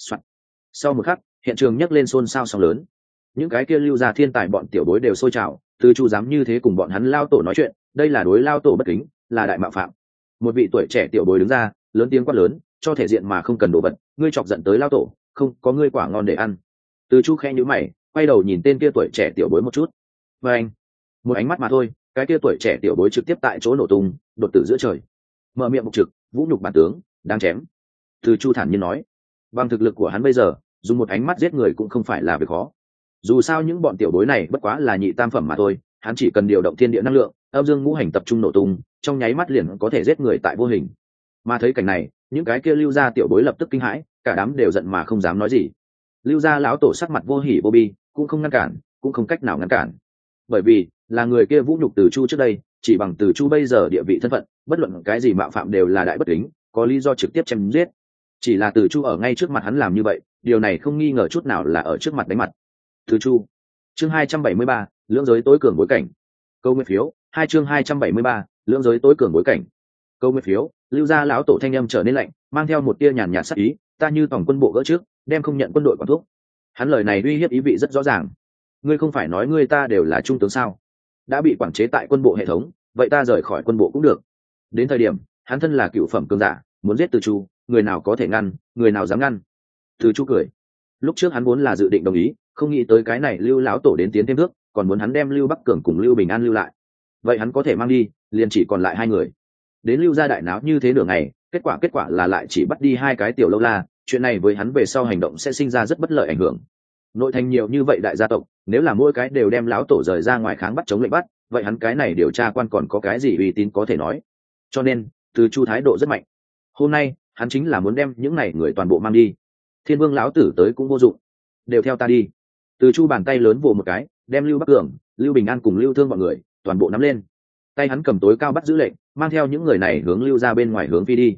Sau một khắc, hiện trường nhấc lên xôn xao sóng lớn. Những cái kia Lưu gia thiên tài bọn tiểu bối đều sôi trào, Từ Chu dám như thế cùng bọn hắn lão tổ nói chuyện, đây là đối lão tổ bất kính, là đại mạo phạm. Một vị tuổi trẻ tiểu bối đứng ra, lớn tiếng quát lớn, cho thể diện mà không cần đồ vật, ngươi chọc giận tới lão tổ, không có ngươi quả ngon để ăn. Từ Chu khẽ nhíu mày, quay đầu nhìn tên kia tuổi trẻ tiểu bối một chút. Và anh, một ánh mắt mà thôi, cái kia tuổi trẻ tiểu bối trực tiếp tại chỗ nổ tung, đột tử giữa trời. Mở miệng mục trực, vũ nhục bản tướng, đáng chém. Từ Chu thản nhiên nói, bằng thực lực của hắn bây giờ, dùng một ánh mắt giết người cũng không phải là việc khó. Dù sao những bọn tiểu bối này bất quá là nhị tam phẩm mà thôi, hắn chỉ cần điều động thiên địa năng lượng, âm dương ngũ hành tập trung nổ tung, trong nháy mắt liền có thể giết người tại vô hình. Mà thấy cảnh này, những cái kia Lưu gia tiểu bối lập tức kinh hãi, cả đám đều giận mà không dám nói gì. Lưu gia lão tổ sắc mặt vô hỉ vô bi, cũng không ngăn cản, cũng không cách nào ngăn cản. Bởi vì là người kia vũ nhục Từ Chu trước đây, chỉ bằng Từ Chu bây giờ địa vị thân phận, bất luận cái gì mạo phạm đều là đại bất kính, có lý do trực tiếp chém giết. Chỉ là Từ Chu ở ngay trước mặt hắn làm như vậy, điều này không nghi ngờ chút nào là ở trước mặt đánh mặt. Từ Chu. Chương 273, lưỡng giới tối cường bối cảnh. Câu nguyên phiếu, chương 273, lưỡng giới tối cường bối cảnh. Câu nguyên phiếu, Lưu gia lão tổ thanh âm trở nên lạnh, mang theo một tia nhàn nhạt sắc ý, ta như tổng quân bộ gỡ trước, đem không nhận quân đội quản thúc. Hắn lời này uy hiếp ý vị rất rõ ràng. Ngươi không phải nói ngươi ta đều là trung tướng sao? Đã bị quản chế tại quân bộ hệ thống, vậy ta rời khỏi quân bộ cũng được. Đến thời điểm, hắn thân là cựu phẩm cường giả, muốn giết Từ Chu, người nào có thể ngăn, người nào dám ngăn? Từ Chu cười. Lúc trước hắn vốn là dự định đồng ý, không nghĩ tới cái này Lưu lão tổ đến tiến thêm nước, còn muốn hắn đem Lưu Bắc Cường cùng Lưu Bình An lưu lại. Vậy hắn có thể mang đi, liền chỉ còn lại hai người. Đến Lưu gia đại náo như thế nửa ngày, kết quả là lại chỉ bắt đi hai cái tiểu lâu la, chuyện này với hắn về sau hành động sẽ sinh ra rất bất lợi ảnh hưởng. Nội thành nhiều như vậy đại gia tộc, nếu là mỗi cái đều đem lão tổ rời ra ngoài kháng bắt chống lệnh bắt, vậy hắn cái này điều tra quan còn có cái gì uy tín có thể nói. Cho nên Từ Chu thái độ rất mạnh. Hôm nay hắn chính là muốn đem những này người toàn bộ mang đi. Thiên Vương lão tử tới cũng vô dụng, đều theo ta đi. Từ Chu bàn tay lớn vồ một cái, đem Lưu Bắc Cường, Lưu Bình An cùng Lưu Thương mọi người toàn bộ nắm lên. Tay hắn cầm tối cao bắt giữ lệnh, mang theo những người này hướng Lưu ra bên ngoài hướng phi đi.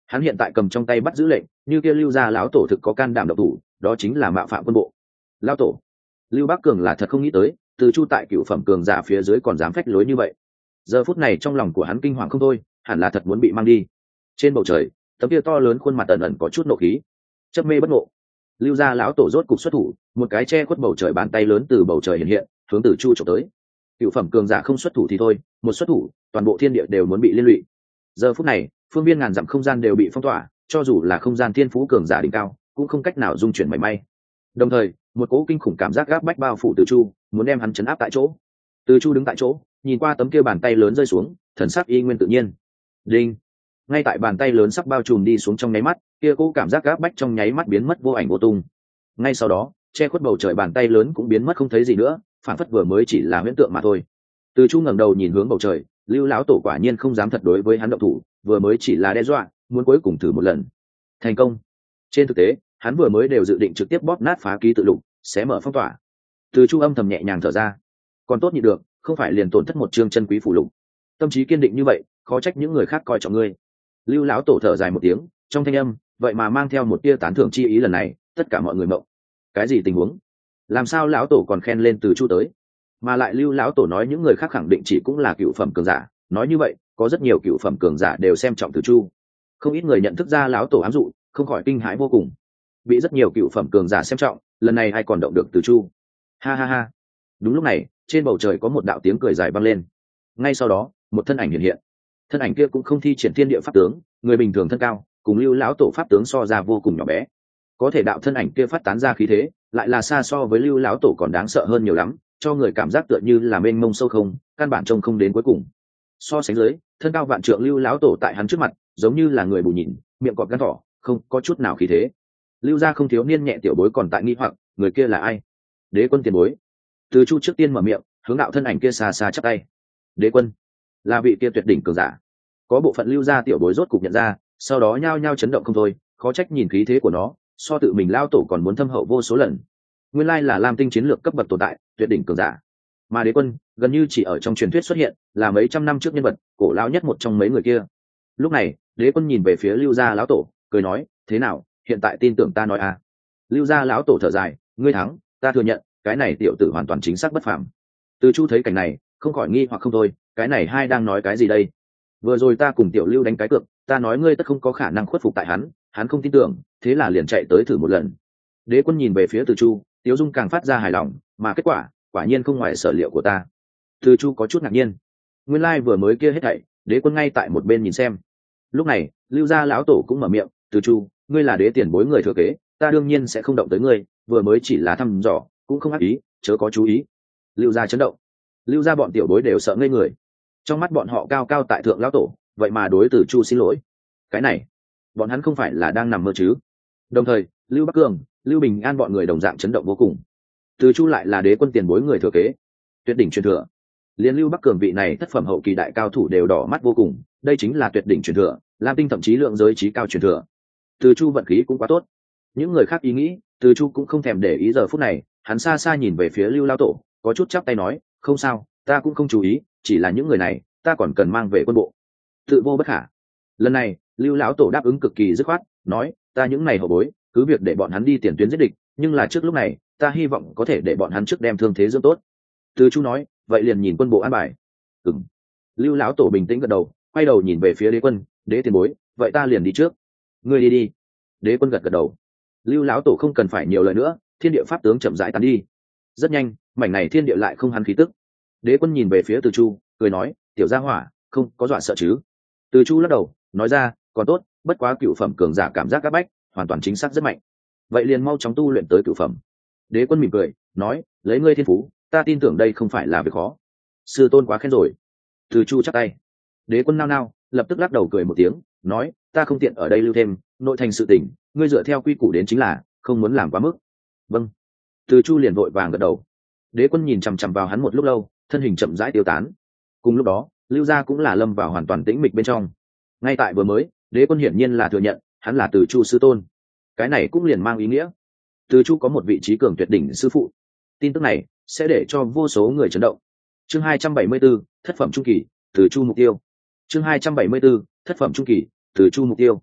Hắn hiện tại cầm trong tay bắt giữ lệnh, như kia Lưu gia lão tổ thực có can đảm độc thủ, đó chính là mạo phạm quân bộ. Lão tổ, Lưu Bắc Cường là thật không nghĩ tới, Từ Chu tại cựu phẩm cường giả phía dưới còn dám phách lối như vậy. Giờ phút này trong lòng của hắn kinh hoàng không thôi, hẳn là thật muốn bị mang đi. Trên bầu trời, tấm kia to lớn khuôn mặt ẩn ẩn có chút nộ khí. Chấp mê bất ngộ. Lưu gia lão tổ rốt cục xuất thủ, một cái che khuất bầu trời bàn tay lớn từ bầu trời hiện hiện, hướng Từ Chu chụp tới. Cựu phẩm cường giả không xuất thủ thì thôi, một xuất thủ, toàn bộ thiên địa đều muốn bị liên lụy. Giờ phút này, phương viên ngàn dặm không gian đều bị phong tỏa, cho dù là không gian thiên phú cường giả đỉnh cao, cũng không cách nào dung chuyển mảy may. Đồng thời, một cỗ kinh khủng cảm giác gáp bách bao phủ Từ Chu, muốn đem hắn chấn áp tại chỗ. Từ Chu đứng tại chỗ, nhìn qua tấm kia bàn tay lớn rơi xuống, thần sắc y nguyên tự nhiên. Đinh. Ngay tại bàn tay lớn sắp bao trùm đi xuống trong nháy mắt, kia cỗ cảm giác gáp bách trong nháy mắt biến mất vô ảnh vô tung. Ngay sau đó, che khuất bầu trời bàn tay lớn cũng biến mất không thấy gì nữa, phản phất vừa mới chỉ là huyễn tượng mà thôi. Từ Chu ngẩng đầu nhìn hướng bầu trời, Lưu lão tổ quả nhiên không dám thật đối với hắn động thủ, vừa mới chỉ là đe dọa, muốn cuối cùng thử một lần. Thành công. Trên thực tế, hắn vừa mới đều dự định trực tiếp bóp nát phá ký tự lục, xé mở phong tỏa. Từ Chu âm thầm nhẹ nhàng thở ra, còn tốt nhịn được, không phải liền tổn thất một chương chân quý phụ lục. Tâm trí kiên định như vậy, khó trách những người khác coi trọng ngươi. Lưu lão tổ thở dài một tiếng, trong thanh âm vậy mà mang theo một tia tán thưởng chi ý. Lần này tất cả mọi người mộng. Cái gì tình huống? Làm sao lão tổ còn khen lên Từ Chu tới? Mà lại Lưu lão tổ nói những người khác khẳng định chỉ cũng là cựu phẩm cường giả, nói như vậy có rất nhiều cựu phẩm cường giả đều xem trọng Từ Chu. Không ít người nhận thức ra lão tổ ám dụ, không khỏi kinh hãi vô cùng. Bị rất nhiều cựu phẩm cường giả xem trọng, lần này ai còn động được Từ Chu? Ha ha ha. Đúng lúc này, trên bầu trời có một đạo tiếng cười dài vang lên. Ngay sau đó, một thân ảnh hiện hiện. Thân ảnh kia cũng không thi triển thiên địa pháp tướng, người bình thường thân cao, cùng Lưu lão tổ pháp tướng so ra vô cùng nhỏ bé. Có thể đạo thân ảnh kia phát tán ra khí thế, lại là xa so với Lưu lão tổ còn đáng sợ hơn nhiều lắm, cho người cảm giác tựa như là mênh mông sâu không, căn bản trông không đến cuối cùng. So sánh dưới, thân cao vạn trượng Lưu lão tổ tại hắn trước mặt, giống như là người bù nhìn, miệng cọp gan thỏ, không có chút nào khí thế. Lưu gia không thiếu niên nhẹ tiểu bối còn tại nghi hoặc, người kia là ai? Đế quân tiền bối. Từ Chu trước tiên mở miệng, hướng đạo thân ảnh kia xa xa chắp tay. Đế quân, là vị kia tuyệt đỉnh cường giả. Có bộ phận Lưu gia tiểu bối rốt cục nhận ra, sau đó nhao nhao chấn động không thôi, khó trách nhìn khí thế của nó, so tự mình lao tổ còn muốn thâm hậu vô số lần. Nguyên lai là Lam Tinh chiến lược cấp bậc tồn tại, tuyệt đỉnh cường giả. Mà Đế quân gần như chỉ ở trong truyền thuyết xuất hiện, là mấy trăm năm trước nhân vật cổ lão nhất một trong mấy người kia. Lúc này, Đế quân nhìn về phía Lưu gia lão tổ, cười nói, thế nào, hiện tại tin tưởng ta nói à? Lưu gia lão tổ thở dài, ngươi thắng, ta thừa nhận, cái này tiểu tử hoàn toàn chính xác bất phàm. Từ Chu thấy cảnh này, không khỏi nghi hoặc không thôi, cái này hai đang nói cái gì đây? Vừa rồi ta cùng tiểu Lưu đánh cái cược, ta nói ngươi tất không có khả năng khuất phục tại hắn, hắn không tin tưởng, thế là liền chạy tới thử một lần. Đế quân nhìn về phía Từ Chu, Tiếu Dung càng phát ra hài lòng, mà kết quả, quả nhiên không ngoài sở liệu của ta. Từ Chu có chút ngạc nhiên, nguyên lai vừa mới kia hết thảy, Đế quân ngay tại một bên nhìn xem. Lúc này, Lưu gia lão tổ cũng mở miệng, Từ Chu, ngươi là đế tiền bối người thừa kế, ta đương nhiên sẽ không động tới ngươi, vừa mới chỉ là thăm dò, cũng không ác ý, chớ có chú ý. Lưu gia chấn động, Lưu gia bọn tiểu bối đều sợ ngây người. Trong mắt bọn họ cao cao tại thượng lão tổ, vậy mà đối Từ Chu xin lỗi. Cái này, bọn hắn không phải là đang nằm mơ chứ? Đồng thời, Lưu Bắc Cường, Lưu Bình An bọn người đồng dạng chấn động vô cùng. Từ Chu lại là đế quân tiền bối người thừa kế, tuyệt đỉnh truyền thừa. Liên Lưu Bắc Cường vị này thất phẩm hậu kỳ đại cao thủ đều đỏ mắt vô cùng, đây chính là tuyệt đỉnh truyền thừa, Lam Tinh thậm chí lượng giới trí cao truyền thừa. Từ Chu vận khí cũng quá tốt. Những người khác ý nghĩ, Từ Chu cũng không thèm để ý. Giờ phút này, hắn xa xa nhìn về phía Lưu lão tổ, có chút chắp tay nói, không sao, ta cũng không chú ý, chỉ là những người này, ta còn cần mang về quân bộ. Tự vô bất khả. Lần này, Lưu lão tổ đáp ứng cực kỳ dứt khoát, nói, ta những này hậu bối, cứ việc để bọn hắn đi tiền tuyến giết địch, nhưng là trước lúc này, ta hy vọng có thể để bọn hắn trước đem thương thế dưỡng tốt. Từ Chu nói, vậy liền nhìn quân bộ an bài. Ừm. Lưu lão tổ bình tĩnh gật đầu, quay đầu nhìn về phía đế quân, đế tiền bối, vậy ta liền đi trước. Ngươi đi đi. Đế quân gật gật đầu. Lưu lão tổ không cần phải nhiều lời nữa, thiên địa pháp tướng chậm rãi tán đi. Rất nhanh, mảnh này thiên địa lại không hắn khí tức. Đế quân nhìn về phía Từ Chu, cười nói, tiểu gia hỏa, không có dọa sợ chứ? Từ Chu lắc đầu, nói ra, còn tốt, bất quá cựu phẩm cường giả cảm giác áp bách, hoàn toàn chính xác rất mạnh. Vậy liền mau chóng tu luyện tới cựu phẩm. Đế quân mỉm cười, nói, lấy ngươi thiên phú, ta tin tưởng đây không phải là việc khó. Sư tôn quá khen rồi. Từ Chu chắp tay. Đế quân nao nao, lập tức lắc đầu cười một tiếng, nói, ta không tiện ở đây lưu thêm, nội thành sự tình, ngươi dựa theo quy củ đến chính là, không muốn làm quá mức. Vâng. Từ Chu liền vội vàng gật đầu. Đế quân nhìn chằm chằm vào hắn một lúc lâu, thân hình chậm rãi tiêu tán. Cùng lúc đó, Lưu gia cũng là lâm vào hoàn toàn tĩnh mịch bên trong. Ngay tại vừa mới, Đế quân hiển nhiên là thừa nhận, hắn là Từ Chu sư tôn. Cái này cũng liền mang ý nghĩa, Từ Chu có một vị trí cường tuyệt đỉnh sư phụ. Tin tức này sẽ để cho vô số người chấn động. Chương 274, thất phẩm trung kỳ, Từ Chu mục tiêu. Chương 274, thất phẩm trung kỳ, Từ Chu mục tiêu.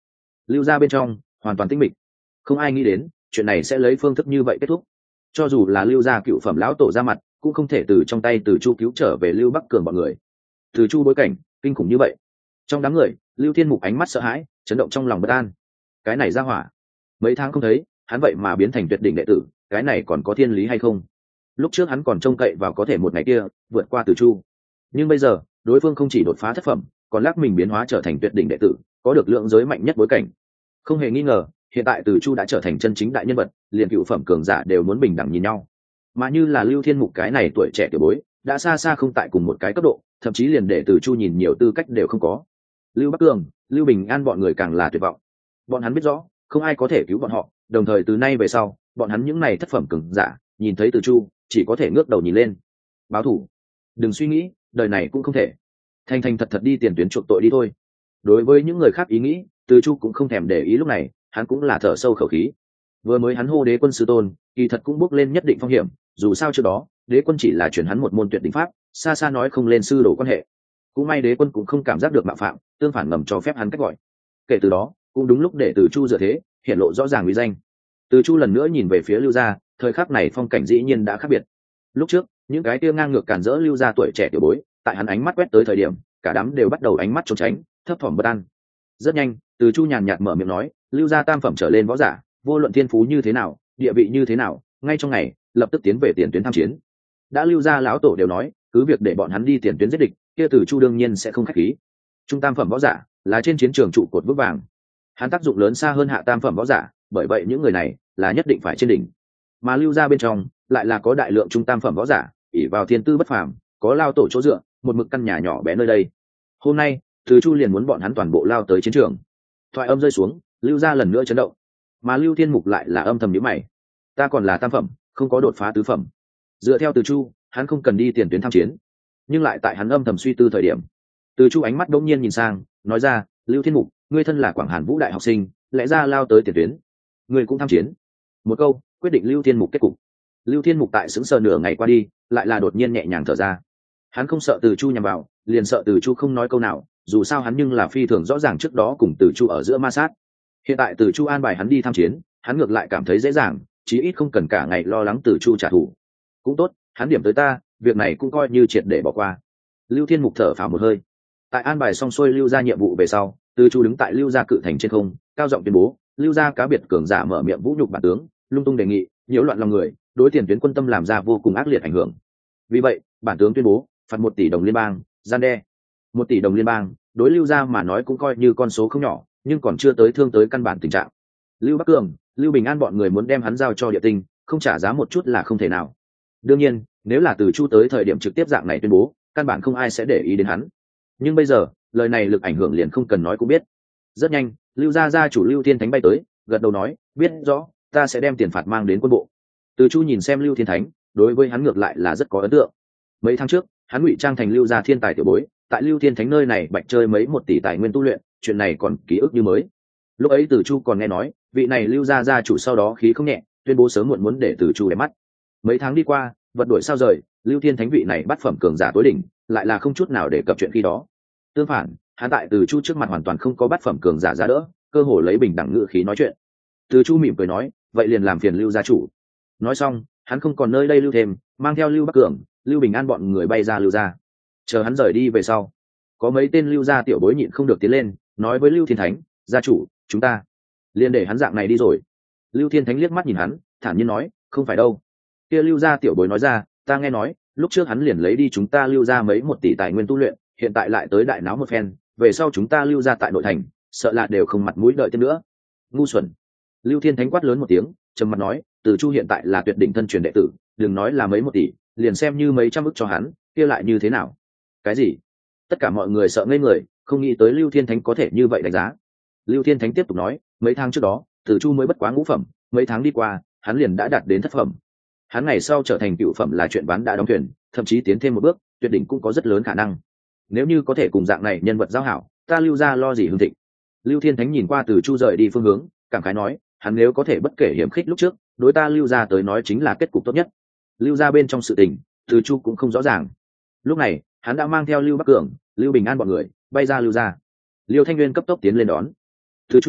lưu ra bên trong hoàn toàn tĩnh mịch, không ai nghĩ đến chuyện này sẽ lấy phương thức như vậy kết thúc. Cho dù là lưu gia cựu phẩm lão tổ ra mặt cũng không thể từ trong tay Từ Chu cứu trở về Lưu Bắc Cường bọn người. Từ Chu bối cảnh kinh khủng như vậy, trong đám người Lưu Thiên Mục ánh mắt sợ hãi, chấn động trong lòng bất an. Cái này ra hỏa, mấy tháng không thấy hắn vậy mà biến thành tuyệt đỉnh đệ tử, cái này còn có thiên lý hay không? Lúc trước hắn còn trông cậy vào có thể một ngày kia vượt qua Từ Chu, nhưng bây giờ đối phương không chỉ đột phá thất phẩm, còn lắc mình biến hóa trở thành tuyệt đỉnh đệ tử, có được lượng giới mạnh nhất bối cảnh. Không hề nghi ngờ, hiện tại Từ Chu đã trở thành chân chính đại nhân vật, liền cựu phẩm cường giả đều muốn bình đẳng nhìn nhau. Mà như là Lưu Thiên Mục cái này tuổi trẻ tiểu bối, đã xa xa không tại cùng một cái cấp độ, thậm chí liền để Từ Chu nhìn nhiều tư cách đều không có. Lưu Bắc Cường, Lưu Bình An bọn người càng là tuyệt vọng. Bọn hắn biết rõ, không ai có thể cứu bọn họ, đồng thời từ nay về sau, bọn hắn những này thất phẩm cường giả, nhìn thấy Từ Chu, chỉ có thể ngước đầu nhìn lên. Báo thủ, đừng suy nghĩ, đời này cũng không thể. Thành thành thật thật đi tiền tuyến chuộc tội đi thôi. Đối với những người khác ý nghĩ, Từ Chu cũng không thèm để ý, lúc này hắn cũng là thở sâu khẩu khí. Vừa mới hắn hô đế quân sư tôn, kỳ thật cũng bước lên nhất định phong hiểm, dù sao trước đó đế quân chỉ là chuyển hắn một môn tuyệt đỉnh pháp, xa xa nói không lên sư đồ quan hệ. Cũng may đế quân cũng không cảm giác được mạo phạm, tương phản ngầm cho phép hắn cách gọi. Kể từ đó cũng đúng lúc để Từ Chu dựa thế hiện lộ rõ ràng uy danh. Từ Chu lần nữa nhìn về phía Lưu gia, thời khắc này phong cảnh dĩ nhiên đã khác biệt. Lúc trước những cái kia ngang ngược cản rỡ Lưu gia tuổi trẻ tiểu bối, tại hắn ánh mắt quét tới thời điểm, cả đám đều bắt đầu ánh mắt trốn tránh, thấp thỏm bất an. Rất nhanh, Từ Chu nhàn nhạt mở miệng nói, Lưu gia tam phẩm trở lên võ giả, vô luận thiên phú như thế nào, địa vị như thế nào, ngay trong ngày lập tức tiến về tiền tuyến tham chiến. Đã Lưu gia lão tổ đều nói, cứ việc để bọn hắn đi tiền tuyến giết địch, kia Từ Chu đương nhiên sẽ không khách khí. Trung tam phẩm võ giả là trên chiến trường trụ cột vững vàng, hắn tác dụng lớn xa hơn hạ tam phẩm võ giả, bởi vậy những người này là nhất định phải trên đỉnh. Mà Lưu gia bên trong lại là có đại lượng trung tam phẩm võ giả, ỷ vào thiên tư bất phàm, có lao tổ chỗ dựa, một mực căn nhà nhỏ bé nơi đây. Hôm nay Từ Chu liền muốn bọn hắn toàn bộ lao tới chiến trường. Thoại âm rơi xuống, Lưu gia lần nữa chấn động, mà Lưu Thiên Mục lại là âm thầm nhíu mày. Ta còn là tam phẩm, không có đột phá tứ phẩm. Dựa theo Từ Chu, hắn không cần đi tiền tuyến tham chiến, nhưng lại tại hắn âm thầm suy tư thời điểm, Từ Chu ánh mắt đống nhiên nhìn sang, nói ra, Lưu Thiên Mục, ngươi thân là Quảng Hàn Vũ đại học sinh, lẽ ra lao tới tiền tuyến, ngươi cũng tham chiến. Một câu quyết định Lưu Thiên Mục kết cục. Lưu Thiên Mục tại sững sờ nửa ngày qua đi, lại là đột nhiên nhẹ nhàng thở ra. Hắn không sợ Từ Chu nhằm vào, liền sợ Từ Chu không nói câu nào, dù sao hắn nhưng là phi thường rõ ràng trước đó cùng Từ Chu ở giữa ma sát. Hiện tại Từ Chu an bài hắn đi tham chiến, hắn ngược lại cảm thấy dễ dàng, chí ít không cần cả ngày lo lắng Từ Chu trả thù. Cũng tốt, hắn điểm tới ta, việc này cũng coi như triệt để bỏ qua. Lưu Thiên Mục thở phào một hơi. Tại an bài xong xuôi Lưu gia nhiệm vụ về sau, Từ Chu đứng tại Lưu gia cự thành trên không, cao giọng tuyên bố, Lưu gia cá biệt cường giả mở miệng vũ nhục bản tướng, lung tung đề nghị, nhiễu loạn lòng người, đối tiền tuyến quân tâm làm ra vô cùng ác liệt ảnh hưởng. Vì vậy, bản tướng tuyên bố phạt 1 tỷ đồng liên bang, gian đe. 1 tỷ đồng liên bang, đối Lưu gia mà nói cũng coi như con số không nhỏ, nhưng còn chưa tới thương tới căn bản tình trạng. Lưu Bắc Cường, Lưu Bình An bọn người muốn đem hắn giao cho Địa Tinh, không trả giá một chút là không thể nào. Đương nhiên, nếu là Từ Chu tới thời điểm trực tiếp dạng này tuyên bố, căn bản không ai sẽ để ý đến hắn. Nhưng bây giờ, lời này lực ảnh hưởng liền không cần nói cũng biết. Rất nhanh, Lưu gia gia chủ Lưu Thiên Thánh bay tới, gật đầu nói, biết rõ, ta sẽ đem tiền phạt mang đến quân bộ. Từ Chu nhìn xem Lưu Thiên Thánh, đối với hắn ngược lại là rất có ấn tượng. Mấy tháng trước, hắn ngụy trang thành Lưu gia thiên tài tiểu bối, tại Lưu Thiên Thánh nơi này bạch chơi mấy 1 tỷ tài nguyên tu luyện, chuyện này còn ký ức như mới. Lúc ấy Từ Chu còn nghe nói, vị này Lưu gia gia chủ sau đó khí không nhẹ, tuyên bố sớm muộn muốn để Từ Chu để mắt. Mấy tháng đi qua, vật đuổi sao rời, Lưu Thiên Thánh vị này bắt phẩm cường giả tối đỉnh, lại là không chút nào để cập chuyện khi đó. Tương phản, hắn tại Từ Chu trước mặt hoàn toàn không có bắt phẩm cường giả ra đỡ, cơ hồ lấy bình đẳng ngữ khí nói chuyện. Từ Chu mỉm cười nói, vậy liền làm phiền Lưu gia chủ. Nói xong, hắn không còn nơi đây lưu thêm, mang theo Lưu Bắc Cường, Lưu Bình An bọn người bay ra Lưu gia. Chờ hắn rời đi về sau, có mấy tên Lưu gia tiểu bối nhịn không được tiến lên, nói với Lưu Thiên Thánh, gia chủ, chúng ta liền để hắn dạng này đi rồi. Lưu Thiên Thánh liếc mắt nhìn hắn, thản nhiên nói, không phải đâu. Kia Lưu gia tiểu bối nói ra, ta nghe nói, lúc trước hắn liền lấy đi chúng ta Lưu gia mấy 1 tỷ tài nguyên tu luyện, hiện tại lại tới đại náo một phen, về sau chúng ta Lưu gia tại nội thành, sợ là đều không mặt mũi đợi thêm nữa. Ngu xuẩn. Lưu Thiên Thánh quát lớn một tiếng, trầm mặt nói, Từ Chu hiện tại là tuyệt đỉnh thân truyền đệ tử, đừng nói là mấy 1 tỷ, liền xem như mấy trăm ức cho hắn, kia lại như thế nào? Cái gì? Tất cả mọi người sợ ngây người, không nghĩ tới Lưu Thiên Thánh có thể như vậy đánh giá. Lưu Thiên Thánh tiếp tục nói, mấy tháng trước đó, Từ Chu mới bất quá ngũ phẩm, mấy tháng đi qua, hắn liền đã đạt đến thất phẩm. Hắn ngày sau trở thành cựu phẩm là chuyện bán đã đóng thuyền, thậm chí tiến thêm một bước, tuyệt đỉnh cũng có rất lớn khả năng. Nếu như có thể cùng dạng này nhân vật giao hảo, ta Lưu gia lo gì hưng thịnh. Lưu Thiên Thánh nhìn qua Từ Chu rời đi phương hướng, cảm khái nói, hắn nếu có thể bất kể hiểm khích lúc trước, đối ta Lưu gia tới nói chính là kết cục tốt nhất. Lưu gia bên trong sự tình, Từ Chu cũng không rõ ràng. Lúc này, hắn đã mang theo Lưu Bắc Cường, Lưu Bình An bọn người bay ra Lưu gia. Liêu Thanh Nguyên cấp tốc tiến lên đón. Từ Chu,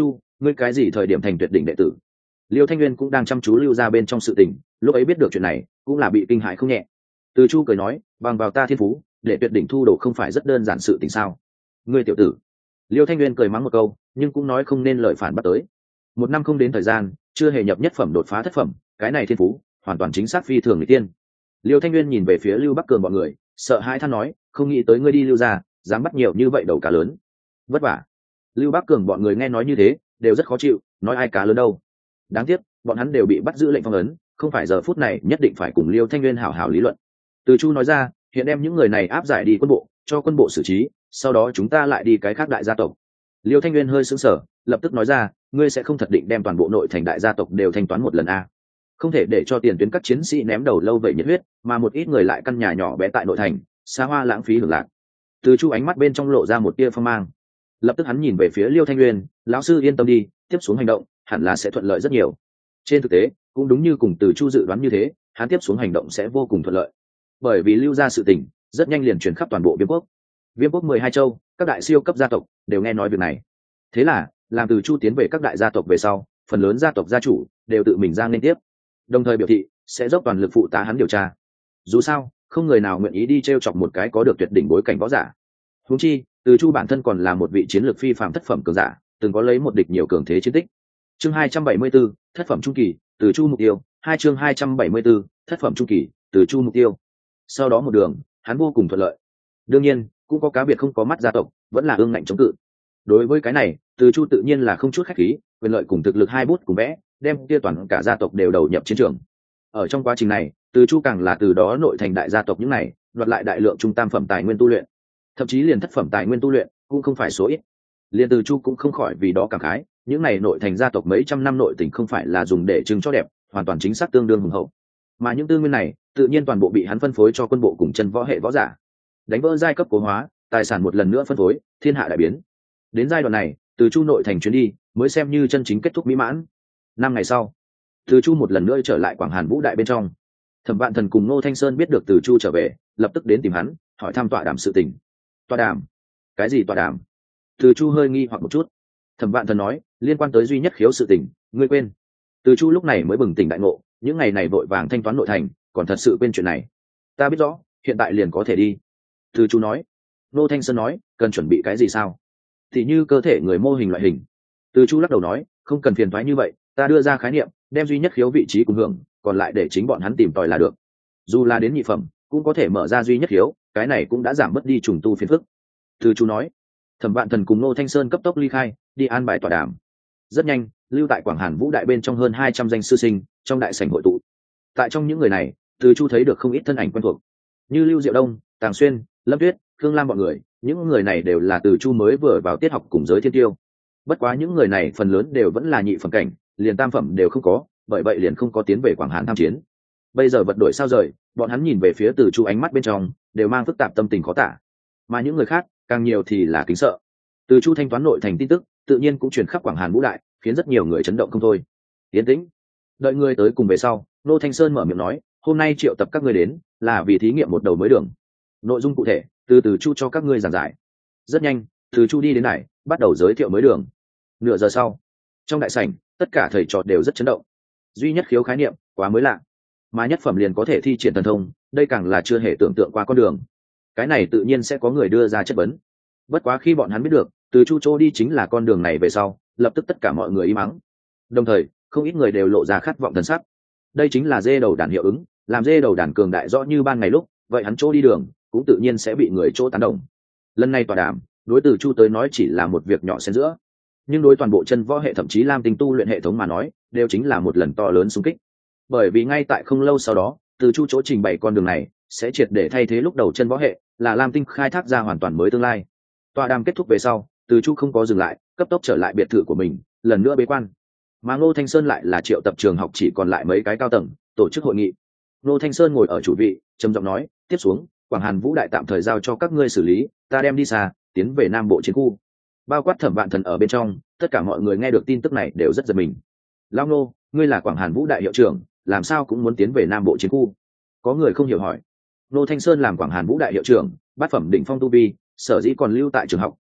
ngươi cái gì thời điểm thành tuyệt đỉnh đệ tử? Liêu Thanh Nguyên cũng đang chăm chú lưu ra bên trong sự tình, lúc ấy biết được chuyện này cũng là bị kinh hãi không nhẹ. Từ Chu cười nói, bằng vào ta thiên phú để tuyệt đỉnh thu đồ không phải rất đơn giản sự tình sao? Ngươi tiểu tử. Liêu Thanh Nguyên cười mắng một câu, nhưng cũng nói không nên lời phản bắt tới. Một năm không đến thời gian, chưa hề nhập nhất phẩm đột phá thất phẩm, cái này thiên phú hoàn toàn chính xác phi thường người tiên. Liêu Thanh Nguyên nhìn về phía Lưu Bắc Cường bọn người, sợ hãi than nói, không nghĩ tới ngươi đi Lưu ra, dám bắt nhiều như vậy đầu cá lớn, vất vả. Lưu Bắc Cường bọn người nghe nói như thế đều rất khó chịu, nói ai cá lớn đâu. Đáng tiếc bọn hắn đều bị bắt giữ lệnh phong ấn, không phải giờ phút này nhất định phải cùng Liêu Thanh Nguyên hảo hảo lý luận. Từ Chu nói ra, hiện đem những người này áp giải đi quân bộ, cho quân bộ xử trí, sau đó chúng ta lại đi cái khác đại gia tộc. Liêu Thanh Nguyên hơi sững sờ, lập tức nói ra, ngươi sẽ không thật định đem toàn bộ nội thành đại gia tộc đều thanh toán một lần a? Không thể để cho tiền tuyến các chiến sĩ ném đầu lâu vậy nhiệt huyết, mà một ít người lại căn nhà nhỏ bé tại nội thành, xa hoa lãng phí hưởng lạc. Từ Chu ánh mắt bên trong lộ ra một tia phong mang, lập tức hắn nhìn về phía Liêu Thanh Nguyên, lão sư yên tâm đi, tiếp xuống hành động hẳn là sẽ thuận lợi rất nhiều. Trên thực tế cũng đúng như cùng Từ Chu dự đoán như thế, hắn tiếp xuống hành động sẽ vô cùng thuận lợi, bởi vì lưu ra sự tình rất nhanh liền truyền khắp toàn bộ Viêm quốc. Viêm quốc 12 châu, các đại siêu cấp gia tộc đều nghe nói việc này. Thế là làm Từ Chu tiến về các đại gia tộc về sau, phần lớn gia tộc gia chủ đều tự mình ra nên tiếp, đồng thời biểu thị sẽ dốc toàn lực phụ tá hắn điều tra. Dù sao không người nào nguyện ý đi t chọc một cái có được tuyệt đỉnh bối cảnh võ giả. Huống chi Từ Chu bản thân còn là một vị chiến lược phi phàm thất phẩm cường giả, từng có lấy một địch nhiều cường thế chiến tích. Chương 274, thất phẩm trung kỳ, Từ Chu mục tiêu. Chương 274, thất phẩm trung kỳ, Từ Chu mục tiêu. Sau đó một đường hắn vô cùng thuận lợi. Đương nhiên cũng có cá biệt không có mắt gia tộc vẫn là ương ngạnh chống cự. Đối với cái này Từ Chu tự nhiên là không chút khách khí, quyền lợi cùng thực lực hai bút cùng vẽ, đem kia toàn cả gia tộc đều đầu nhập chiến trường. Ở trong quá trình này Từ Chu càng là từ đó nội thành đại gia tộc những này đoạt lại đại lượng trung tam phẩm tài nguyên tu luyện, thậm chí liền thất phẩm tài nguyên tu luyện cũng không phải số ít. Liền Từ Chu cũng không khỏi vì đó cảm khái, những này nội thành gia tộc mấy trăm năm nội tình không phải là dùng để trưng cho đẹp, hoàn toàn chính xác tương đương hùng hậu. Mà những tư nguyên này tự nhiên toàn bộ bị hắn phân phối cho quân bộ cùng chân võ hệ võ giả, đánh vỡ giai cấp cố hóa, tài sản một lần nữa phân phối, thiên hạ đại biến. Đến giai đoạn này Từ Chu nội thành chuyến đi mới xem như chân chính kết thúc mỹ mãn. 5 ngày sau Từ Chu một lần nữa trở lại Quảng Hàn Vũ Đại bên trong. Thẩm Vạn Thần cùng Ngô Thanh Sơn biết được Từ Chu trở về, lập tức đến tìm hắn hỏi thăm tọa đàm sự tình. Tọa đàm? Cái gì tọa đàm? Từ Chu hơi nghi hoặc một chút. Thẩm Vạn Thần nói, liên quan tới duy nhất khiếu sự tình, ngươi quên. Từ Chu lúc này mới bừng tỉnh đại ngộ, những ngày này vội vàng thanh toán nội thành, còn thật sự quên chuyện này. Ta biết rõ, hiện tại liền có thể đi. Từ Chu nói. Ngô Thanh Sơn nói, cần chuẩn bị cái gì sao? Thì như cơ thể người mô hình loại hình. Từ Chu lắc đầu nói, không cần phiền toái như vậy, ta đưa ra khái niệm, đem duy nhất khiếu vị trí cùng hưởng, còn lại để chính bọn hắn tìm tòi là được. Dù là đến nhị phẩm cũng có thể mở ra duy nhất khiếu, cái này cũng đã giảm bớt đi trùng tu phiền phức. Từ Chu nói. Thẩm Vạn Thần cùng Ngô Thanh Sơn cấp tốc ly khai, đi an bài tọa đàm. Rất nhanh lưu tại Quảng Hàn Vũ Đại bên trong hơn 200 danh sư sinh trong đại sảnh hội tụ. Tại trong những người này Từ Chu thấy được không ít thân ảnh quen thuộc, như Lưu Diệu Đông, Tàng Xuyên, Lâm Tuyết, Khương Lam bọn người. Những người này đều là Từ Chu mới vừa vào tiết học cùng giới thiên tiêu. Bất quá những người này phần lớn đều vẫn là nhị phẩm cảnh, liền tam phẩm đều không có, bởi vậy liền không có tiến về Quảng Hàn tham chiến. Bây giờ vật đổi sao rời, bọn hắn nhìn về phía Từ Chu ánh mắt bên trong đều mang phức tạp tâm tình khó tả, mà những người khác càng nhiều thì là kính sợ. Từ Chu thanh toán nội thành tin tức tự nhiên cũng truyền khắp Quảng Hàn Vũ Đại, khiến rất nhiều người chấn động không thôi. Yên tĩnh, đợi người tới cùng về sau, Nô Thanh Sơn mở miệng nói, hôm nay triệu tập các ngươi đến là vì thí nghiệm một đầu mới đường. Nội dung cụ thể từ Chu cho các ngươi giảng giải. Rất nhanh Từ Chu đi đến này bắt đầu giới thiệu mới đường. Nửa giờ sau trong đại sảnh tất cả thầy trò đều rất chấn động. Duy nhất khiếu khái niệm quá mới lạ, mà nhất phẩm liền có thể thi triển thần thông, đây càng là chưa hề tưởng tượng qua con đường. Cái này tự nhiên sẽ có người đưa ra chất vấn. Bất quá khi bọn hắn biết được Từ Chu chỗ đi chính là con đường này về sau, lập tức tất cả mọi người im mắng. Đồng thời không ít người đều lộ ra khát vọng thần sắc. Đây chính là dê đầu đàn hiệu ứng, làm dê đầu đàn cường đại rõ như ban ngày lúc, vậy hắn chỗ đi đường cũng tự nhiên sẽ bị người chỗ tán đồng. Lần này tọa đàm đối Từ Chu tới nói chỉ là một việc nhỏ xen giữa, nhưng đối toàn bộ chân võ hệ thậm chí lam tinh tu luyện hệ thống mà nói đều chính là một lần to lớn xung kích. Bởi vì ngay tại không lâu sau đó Từ Chu chỗ trình bày con đường này sẽ triệt để thay thế lúc đầu chân võ hệ, là lam tinh khai thác ra hoàn toàn mới tương lai. Tọa đàm kết thúc về sau Từ Chu không có dừng lại, cấp tốc trở lại biệt thự của mình, lần nữa bế quan. Mà Ngô Thanh Sơn lại là triệu tập trường học chỉ còn lại mấy cái cao tầng tổ chức hội nghị. Ngô Thanh Sơn ngồi ở chủ vị trầm giọng nói, tiếp xuống Quảng Hàn Vũ Đại tạm thời giao cho các ngươi xử lý, ta đem đi xa tiến về nam bộ chiến khu. Bao quát Thẩm Vạn Thần ở bên trong, tất cả mọi người nghe được tin tức này đều rất giật mình. Lao Ngô, ngươi là Quảng Hàn Vũ Đại hiệu trưởng, làm sao cũng muốn tiến về nam bộ chiến khu? Có người không hiểu hỏi. Ngô Thanh Sơn làm Quảng Hàn Vũ Đại hiệu trưởng, bát phẩm đỉnh phong tu vi, sở dĩ còn lưu tại trường học,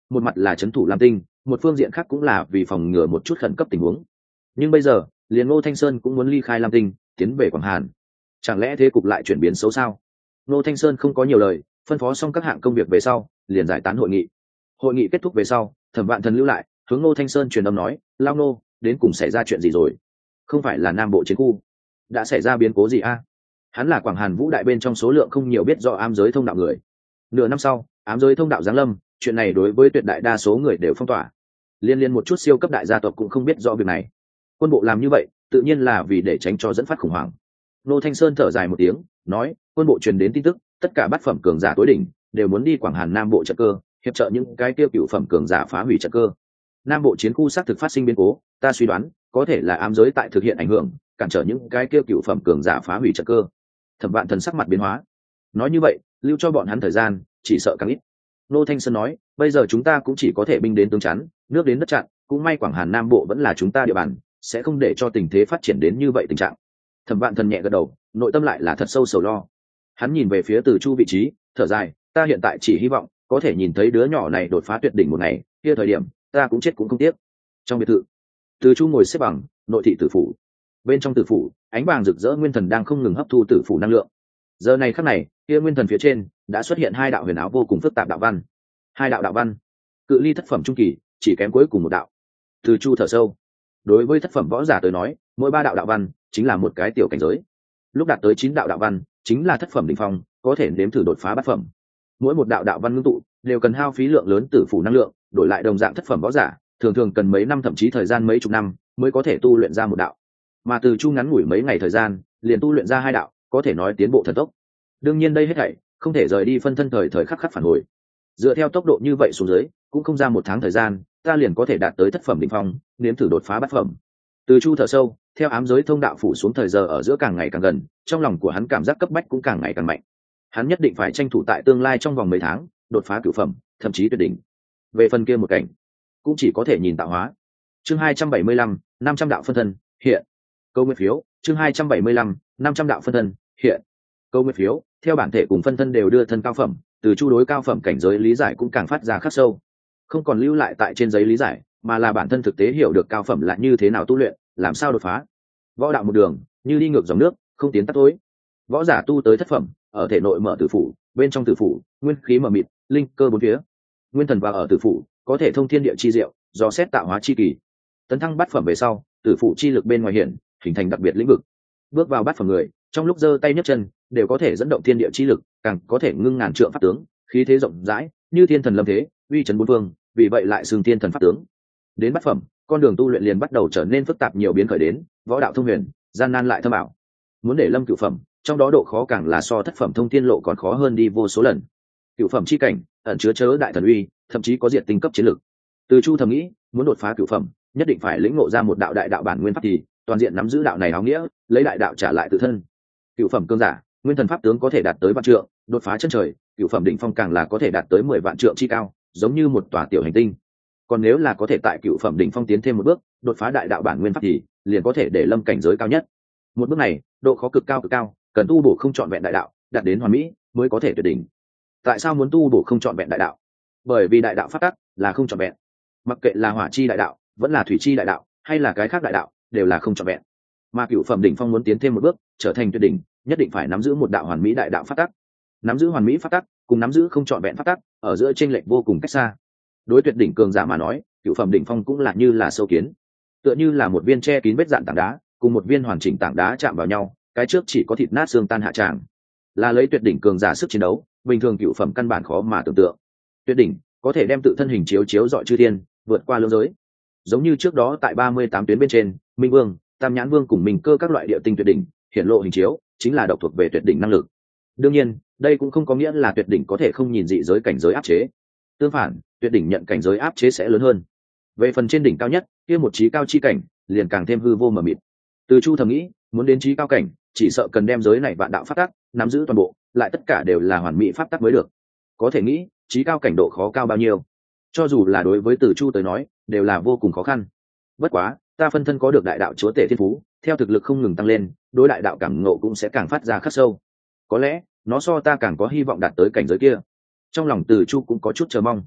một mặt là trấn thủ lam tinh, một phương diện khác cũng là vì phòng ngừa một chút khẩn cấp tình huống. Nhưng bây giờ liền Ngô Thanh Sơn cũng muốn ly khai lam tinh tiến về Quảng Hàn, chẳng lẽ thế cục lại chuyển biến xấu sao? Ngô Thanh Sơn không có nhiều lời, phân phó xong các hạng công việc về sau liền giải tán hội nghị. Hội nghị kết thúc về sau, Thẩm Vạn Thần lưu lại hướng Ngô Thanh Sơn truyền âm nói, lao Ngô, đến cùng xảy ra chuyện gì rồi? Không phải là Nam Bộ chiến khu đã xảy ra biến cố gì a? Hắn là Quảng Hàn Vũ đại bên trong số lượng không nhiều biết rõ ám giới thông đạo người. Nửa năm sau ám giới thông đạo giáng lâm, chuyện này đối với tuyệt đại đa số người đều phong tỏa, liên một chút siêu cấp đại gia tộc cũng không biết rõ việc này. Quân bộ làm như vậy tự nhiên là vì để tránh cho dẫn phát khủng hoảng. Ngô Thanh Sơn thở dài một tiếng nói, quân bộ truyền đến tin tức, tất cả bát phẩm cường giả tối đỉnh đều muốn đi Quảng Hàn Nam Bộ trận cơ, hiệp trợ những cái tiêu cựu phẩm cường giả phá hủy trận cơ. Nam Bộ chiến khu xác thực phát sinh biến cố, ta suy đoán có thể là ám giới tại thực hiện ảnh hưởng, cản trở những cái tiêu cựu phẩm cường giả phá hủy trận cơ. Thẩm Vạn Thần sắc mặt biến hóa, nói như vậy lưu cho bọn hắn thời gian chỉ sợ càng ít. Ngô Thanh Sơn nói, bây giờ chúng ta cũng chỉ có thể binh đến tướng chắn, nước đến đất chặn, cũng may Quảng Hàn Nam Bộ vẫn là chúng ta địa bàn, sẽ không để cho tình thế phát triển đến như vậy tình trạng. Thẩm Vạn Thần nhẹ gật đầu, nội tâm lại là thật sâu sầu lo. Hắn nhìn về phía Từ Chu vị trí, thở dài, ta hiện tại chỉ hy vọng có thể nhìn thấy đứa nhỏ này đột phá tuyệt đỉnh một ngày, kia thời điểm ta cũng chết cũng không tiếc. Trong biệt thự, Từ Chu ngồi xếp bằng, nội thị tử phủ. Bên trong tử phủ, ánh vàng rực rỡ nguyên thần đang không ngừng hấp thu tử phủ năng lượng. Giờ này khắc này, kia nguyên thần phía trên đã xuất hiện hai đạo huyền áo vô cùng phức tạp đạo văn. Hai đạo đạo văn, cự ly thất phẩm trung kỳ, chỉ kém cuối cùng một đạo. Từ Chu thở sâu. Đối với thất phẩm võ giả tới nói, mỗi ba đạo đạo văn chính là một cái tiểu cảnh giới. Lúc đạt tới 9 đạo đạo văn, chính là thất phẩm đỉnh phong, có thể nếm thử đột phá bát phẩm. Mỗi một đạo đạo văn ngưng tụ đều cần hao phí lượng lớn tử phủ năng lượng, đổi lại đồng dạng thất phẩm võ giả, thường thường cần mấy năm thậm chí thời gian mấy chục năm mới có thể tu luyện ra một đạo. Mà Từ Chu ngắn ngủi mấy ngày thời gian, liền tu luyện ra hai đạo, có thể nói tiến bộ thần tốc. Đương nhiên đây hết thảy không thể rời đi phân thân thời thời khắc khắc phản hồi. Dựa theo tốc độ như vậy xuống dưới, cũng không ra một tháng thời gian, ta liền có thể đạt tới thất phẩm đỉnh phong, nếm thử đột phá bát phẩm. Từ Chu thở sâu, theo ám giới thông đạo phủ xuống thời giờ ở giữa càng ngày càng gần, trong lòng của hắn cảm giác cấp bách cũng càng ngày càng mạnh. Hắn nhất định phải tranh thủ tại tương lai trong vòng mấy tháng đột phá cửu phẩm, thậm chí tuyệt đỉnh. Về phần kia một cảnh, cũng chỉ có thể nhìn tạo hóa. Chương 275, 500 đạo phân thân, hiện. Câu nguyên phiếu, chương 275, 500 đạo phân thân, hiện. Câu nguyên phiếu, theo bản thể cùng phân thân đều đưa thân cao phẩm, Từ Chu đối cao phẩm cảnh giới lý giải cũng càng phát ra khắc sâu. Không còn lưu lại tại trên giấy lý giải, mà là bản thân thực tế hiểu được cao phẩm là như thế nào tu luyện, làm sao đột phá. Võ đạo một đường, như đi ngược dòng nước, không tiến tắt tối. Võ giả tu tới thất phẩm, ở thể nội mở tử phủ, bên trong tử phủ, nguyên khí mờ mịt, linh cơ bốn phía. Nguyên thần vào ở tử phủ, có thể thông thiên địa chi diệu, do xét tạo hóa chi kỳ. Tấn thăng bát phẩm về sau, tử phủ chi lực bên ngoài hiện, hình thành đặc biệt lĩnh vực. Bước vào bát phẩm người, trong lúc giơ tay nhấc chân, đều có thể dẫn động thiên địa chi lực, càng có thể ngưng ngàn trượng pháp tướng, khí thế rộng rãi, như thiên thần lâm thế, uy chấn bốn phương, vì vậy lại xưng thiên thần pháp tướng. Đến bát phẩm, con đường tu luyện liền bắt đầu trở nên phức tạp nhiều biến khởi đến, võ đạo thông huyền, gian nan lại thâm ảo. Muốn để lâm cửu phẩm, trong đó độ khó càng là so thất phẩm thông thiên lộ còn khó hơn đi vô số lần. Cửu phẩm chi cảnh ẩn chứa chớ đại thần uy, thậm chí có diệt tinh cấp chiến lực. Từ Chu thầm nghĩ, muốn đột phá cửu phẩm, nhất định phải lĩnh ngộ ra một đạo đại đạo bản nguyên pháp thì toàn diện nắm giữ đạo này áo nghĩa, lấy đại đạo trả lại tự thân. Cửu phẩm cương giả, nguyên thần pháp tướng có thể đạt tới vạn trượng, đột phá chân trời, cửu phẩm đỉnh phong càng là có thể đạt tới 10 vạn trượng chi cao, giống như một tòa tiểu hành tinh. Còn nếu là có thể tại cửu phẩm đỉnh phong tiến thêm một bước, đột phá đại đạo bản nguyên pháp thì liền có thể để lâm cảnh giới cao nhất. Một bước này, độ khó cực cao, cần tu bổ không trọn vẹn đại đạo, đạt đến hoàn mỹ mới có thể tuyệt đỉnh. Tại sao muốn tu bổ không trọn vẹn đại đạo? Bởi vì đại đạo pháp tắc là không trọn vẹn. Mặc kệ là hỏa chi đại đạo, vẫn là thủy chi đại đạo, hay là cái khác đại đạo, đều là không trọn vẹn. Mà cửu phẩm đỉnh phong muốn tiến thêm một bước, trở thành tuyệt đỉnh, nhất định phải nắm giữ một đạo hoàn mỹ đại đạo pháp tắc. Nắm giữ hoàn mỹ pháp tắc, cùng nắm giữ không trọn vẹn pháp tắc, ở giữa chênh lệch vô cùng cách xa. Đối tuyệt đỉnh cường giả mà nói, cửu phẩm đỉnh phong cũng là như là sâu kiến, tựa như là một viên che kín vết dạn tảng đá, cùng một viên hoàn chỉnh tảng đá chạm vào nhau, cái trước chỉ có thịt nát xương tan hạ tràng. Là lấy tuyệt đỉnh cường giả sức chiến đấu, bình thường cửu phẩm căn bản khó mà tưởng tượng. Tuyệt đỉnh có thể đem tự thân hình chiếu dọi chư thiên, vượt qua lưỡng giới. Giống như trước đó tại 38 tuyến bên trên, Minh Vương, Tam Nhãn Vương cùng Minh Cơ các loại địa tinh tuyệt đỉnh, hiển lộ hình chiếu, chính là độc thuộc về tuyệt đỉnh năng lực. Đương nhiên, đây cũng không có nghĩa là tuyệt đỉnh có thể không nhìn dị giới cảnh giới áp chế. Tương phản, tuyệt đỉnh nhận cảnh giới áp chế sẽ lớn hơn. Về phần trên đỉnh cao nhất, kia một trí cao chi cảnh, liền càng thêm hư vô mờ mịt. Từ Chu thầm nghĩ, muốn đến trí cao cảnh, chỉ sợ cần đem giới này vạn đạo pháp tắc nắm giữ toàn bộ, lại tất cả đều là hoàn mỹ pháp tắc mới được. Có thể nghĩ, trí cao cảnh độ khó cao bao nhiêu? Cho dù là đối với Từ Chu tới nói, đều là vô cùng khó khăn. Bất quá, ta phân thân có được đại đạo chúa tể thiên phú, theo thực lực không ngừng tăng lên, đối đại đạo cảm ngộ cũng sẽ càng phát ra khắc sâu. Có lẽ, nó so ta càng có hy vọng đạt tới cảnh giới kia. Trong lòng Từ Chu cũng có chút chờ mong.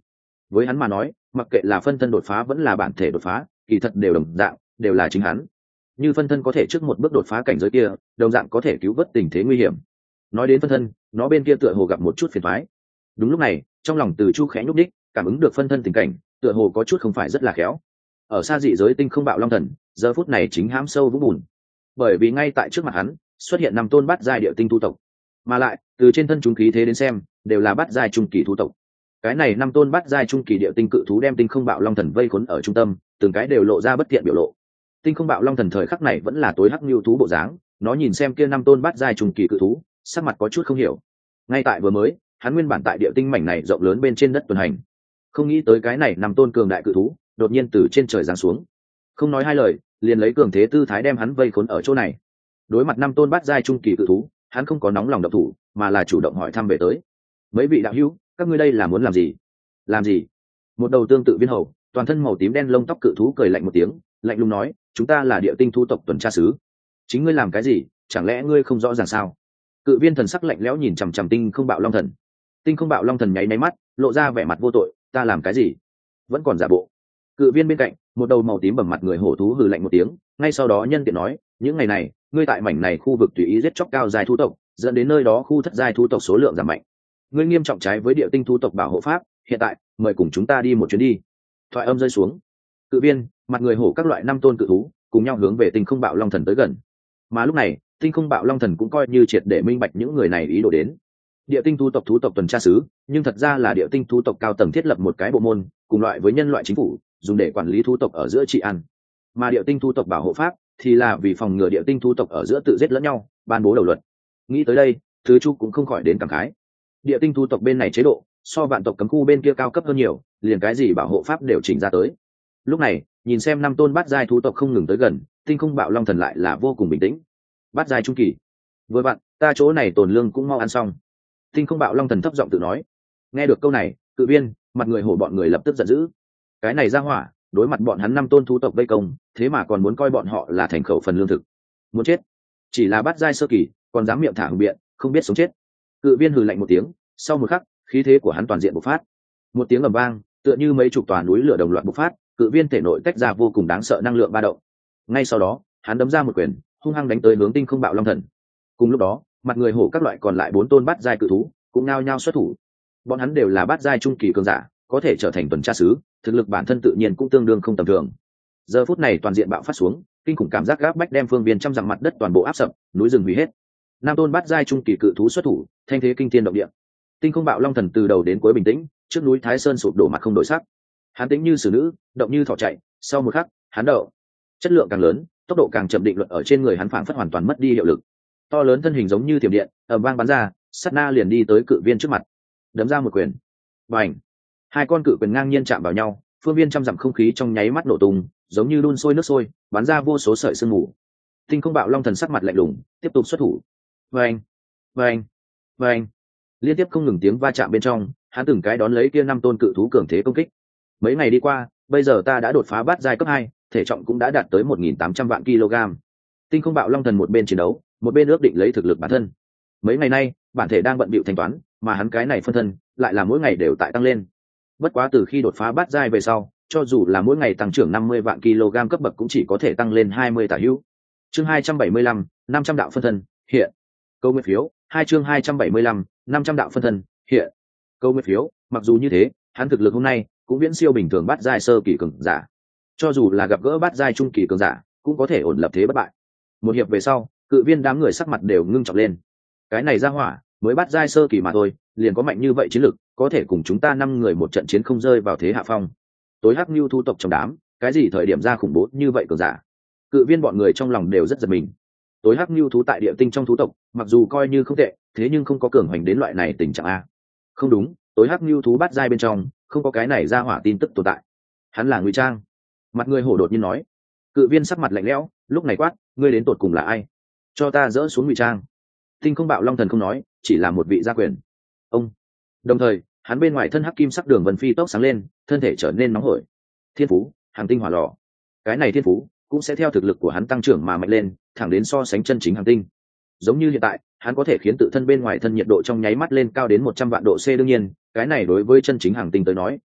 Với hắn mà nói, mặc kệ là phân thân đột phá vẫn là bản thể đột phá, kỳ thật đều đồng dạng, đều là chính hắn. Như phân thân có thể trước một bước đột phá cảnh giới kia, đồng dạng có thể cứu vớt tình thế nguy hiểm. Nói đến phân thân, nó bên kia tựa hồ gặp một chút phiền toái. Đúng lúc này, trong lòng Từ Chu khẽ nhúc đích, cảm ứng được phân thân tình cảnh, tựa hồ có chút không phải rất là khéo. Ở xa dị giới tinh không bạo long thần, giờ phút này chính hãm sâu vũng bùn, bởi vì ngay tại trước mặt hắn xuất hiện 5 tôn bát giai địa tinh thu tộc, mà lại từ trên thân chúng khí thế đến xem đều là bát giai trung kỳ thu tộc. Cái này 5 tôn bát giai trung kỳ địa tinh cự thú đem tinh không bạo long thần vây khốn ở trung tâm, từng cái đều lộ ra bất thiện biểu lộ. Tinh không bạo long thần thời khắc này vẫn là tối hắc lưu thú bộ dáng, nó nhìn xem kia 5 tôn bát giai trung kỳ cự thú, sắc mặt có chút không hiểu. Ngay tại vừa mới, hắn nguyên bản tại địa tinh mảnh này rộng lớn bên trên đất tuần hành, không nghĩ tới cái này 5 tôn cường đại cự thú đột nhiên từ trên trời giáng xuống, không nói hai lời liền lấy cường thế tư thái đem hắn vây khốn ở chỗ này. Đối mặt 5 tôn bát giai trung kỳ cự thú, hắn không có nóng lòng động thủ, mà là chủ động hỏi thăm về tới. Mấy vị đạo hữu, các ngươi đây là muốn làm gì? Làm gì? Một đầu tương tự viên hầu, toàn thân màu tím đen lông tóc cự thú cười lạnh một tiếng, lạnh lùng nói, chúng ta là địa tinh thu tộc tuần tra sứ. Chính ngươi làm cái gì? Chẳng lẽ ngươi không rõ ràng sao? Cự viên thần sắc lạnh lẽo nhìn chằm chằm tinh không bạo long thần. Tinh không bạo long thần nháy mắt lộ ra vẻ mặt vô tội, ta làm cái gì? Vẫn còn giả bộ. Cự viên bên cạnh, một đầu màu tím bầm mặt người hổ thú hừ lạnh một tiếng, ngay sau đó nhân tiện nói, những ngày này ngươi tại mảnh này khu vực tùy ý giết chóc cao giai thú tộc, dẫn đến nơi đó khu thất giai thú tộc số lượng giảm mạnh, ngươi nghiêm trọng trái với địa tinh thú tộc bảo hộ pháp, hiện tại mời cùng chúng ta đi một chuyến đi. Thoại âm rơi xuống, cự viên mặt người hổ các loại 5 tôn cự thú cùng nhau hướng về tinh không bạo long thần tới gần. Mà lúc này tinh không bạo long thần cũng coi như triệt để minh bạch những người này ý đồ đến. Địa tinh thú tộc tuần tra sứ, nhưng thật ra là địa tinh thú tộc cao tầng thiết lập một cái bộ môn, cùng loại với nhân loại chính phủ, dùng để quản lý thú tộc ở giữa trị an. Mà địa tinh thú tộc bảo hộ pháp thì là vì phòng ngừa địa tinh thú tộc ở giữa tự giết lẫn nhau, ban bố đầu luật. Nghĩ tới đây, Thứ Chu cũng không khỏi đến cảm khái. Địa tinh thú tộc bên này chế độ so vạn tộc cấm khu bên kia cao cấp hơn nhiều, liền cái gì bảo hộ pháp đều chỉnh ra tới. Lúc này nhìn xem 5 tôn bát giai thú tộc không ngừng tới gần, tinh không bạo long thần lại là vô cùng bình tĩnh. Bát giai trung kỳ, với bạn ta chỗ này tồn lương cũng mau ăn xong. Tinh không bạo long thần thấp giọng tự nói. Nghe được câu này, cự viên mặt người hổ bọn người lập tức giận dữ. Cái này ra hỏa đối mặt bọn hắn 5 tôn thú tộc vây công, thế mà còn muốn coi bọn họ là thành khẩu phần lương thực, muốn chết. Chỉ là bát giai sơ kỳ còn dám miệng thả hùng biện, không biết sống chết. Cự viên hừ lạnh một tiếng, sau một khắc khí thế của hắn toàn diện bộc phát. Một tiếng ầm vang tựa như mấy chục tòa núi lửa đồng loạt bộc phát, cự viên thể nội tách ra vô cùng đáng sợ năng lượng ba động. Ngay sau đó hắn đấm ra một quyền, hung hăng đánh tới hướng tinh không bạo long thần. Cùng lúc đó mặt người hổ các loại còn lại 4 tôn bát giai cự thú cũng nao nhao xuất thủ. Bọn hắn đều là bát giai trung kỳ cường giả, có thể trở thành tuần tra sứ, thực lực bản thân tự nhiên cũng tương đương không tầm thường. Giờ phút này toàn diện bạo phát xuống, kinh khủng cảm giác gáp bách đem phương viên trăm dặm mặt đất toàn bộ áp sập, núi rừng hủy hết. 5 tôn bát giai trung kỳ cự thú xuất thủ, thanh thế kinh thiên động địa. Tinh không bạo long thần từ đầu đến cuối bình tĩnh, trước núi Thái Sơn sụp đổ mặt không đổi sắc. Hắn tĩnh như xử nữ, động như thỏ chạy, sau một khắc, hắn đậu. Chất lượng càng lớn, tốc độ càng chậm, định luật ở trên người hắn phảng phất hoàn toàn mất đi hiệu lực. To lớn thân hình giống như thiểm điện, ầm vang bắn ra, sát na liền đi tới cự viên trước mặt, đấm ra một quyền. Bành! Hai con cự quyền ngang nhiên chạm vào nhau, phương viên trăm dặm không khí trong nháy mắt nổ tung, giống như đun sôi nước sôi, bắn ra vô số sợi sương mù. Tinh không bạo long thần sắc mặt lạnh lùng, tiếp tục xuất thủ. Vâng, vâng, vâng, liên tiếp không ngừng tiếng va chạm bên trong, hắn từng cái đón lấy kia 5 tôn cự thú cường thế công kích. Mấy ngày đi qua, bây giờ ta đã đột phá bát giai cấp 2, thể trọng cũng đã đạt tới 1.800 vạn kg. Tinh không bạo long thần một bên chiến đấu, một bên ước định lấy thực lực bản thân. Mấy ngày nay bản thể đang bận bịu thanh toán, mà hắn cái này phân thân lại là mỗi ngày đều tại tăng lên. Bất quá từ khi đột phá bát giai về sau, cho dù là mỗi ngày tăng trưởng 50 vạn kg cấp bậc cũng chỉ có thể tăng lên 20 tả hữu. Chương 275, 500 đạo phân thân, hiện. Câu nguyên phiếu, 2 chương 275, 500 đạo phân thân, hiện. Câu nguyên phiếu, mặc dù như thế, hắn thực lực hôm nay cũng viễn siêu bình thường bát giai sơ kỳ cường giả. Cho dù là gặp gỡ bát giai trung kỳ cường giả, cũng có thể ổn lập thế bất bại. Một hiệp về sau, cự viên đám người sắc mặt đều ngưng trọng lên. Cái này ra hỏa, mới bát giai sơ kỳ mà thôi, liền có mạnh như vậy chiến lực, có thể cùng chúng ta 5 người một trận chiến không rơi vào thế hạ phong. Tối hắc nhu thu tộc trong đám, cái gì thời điểm ra khủng bố như vậy cường giả? Cự viên bọn người trong lòng đều rất giật mình. Tối hắc nhu thú tại địa tinh trong thú tộc, mặc dù coi như không tệ, thế nhưng không có cường hoành đến loại này tình trạng a. Không đúng, tối hắc nhu thú bát giai bên trong, không có cái này ra hỏa tin tức tồn tại. Hắn là ngụy trang. Mặt người hổ đột nhiên nói. Cự viên sắc mặt lạnh lẽo, lúc này quát, ngươi đến tột cùng là ai? Cho ta dỡ xuống ngụy trang. Tinh không bạo long thần không nói, chỉ là một vị gia quyền. Ông. Đồng thời, hắn bên ngoài thân hắc kim sắc đường vân phi tốc sáng lên, thân thể trở nên nóng hổi. Thiên phú, hàng tinh hỏa lò. Cái này thiên phú cũng sẽ theo thực lực của hắn tăng trưởng mà mạnh lên, thẳng đến so sánh chân chính hàng tinh. Giống như hiện tại, hắn có thể khiến tự thân bên ngoài thân nhiệt độ trong nháy mắt lên cao đến 100 vạn độ C, đương nhiên, cái này đối với chân chính hàng tinh tới nói,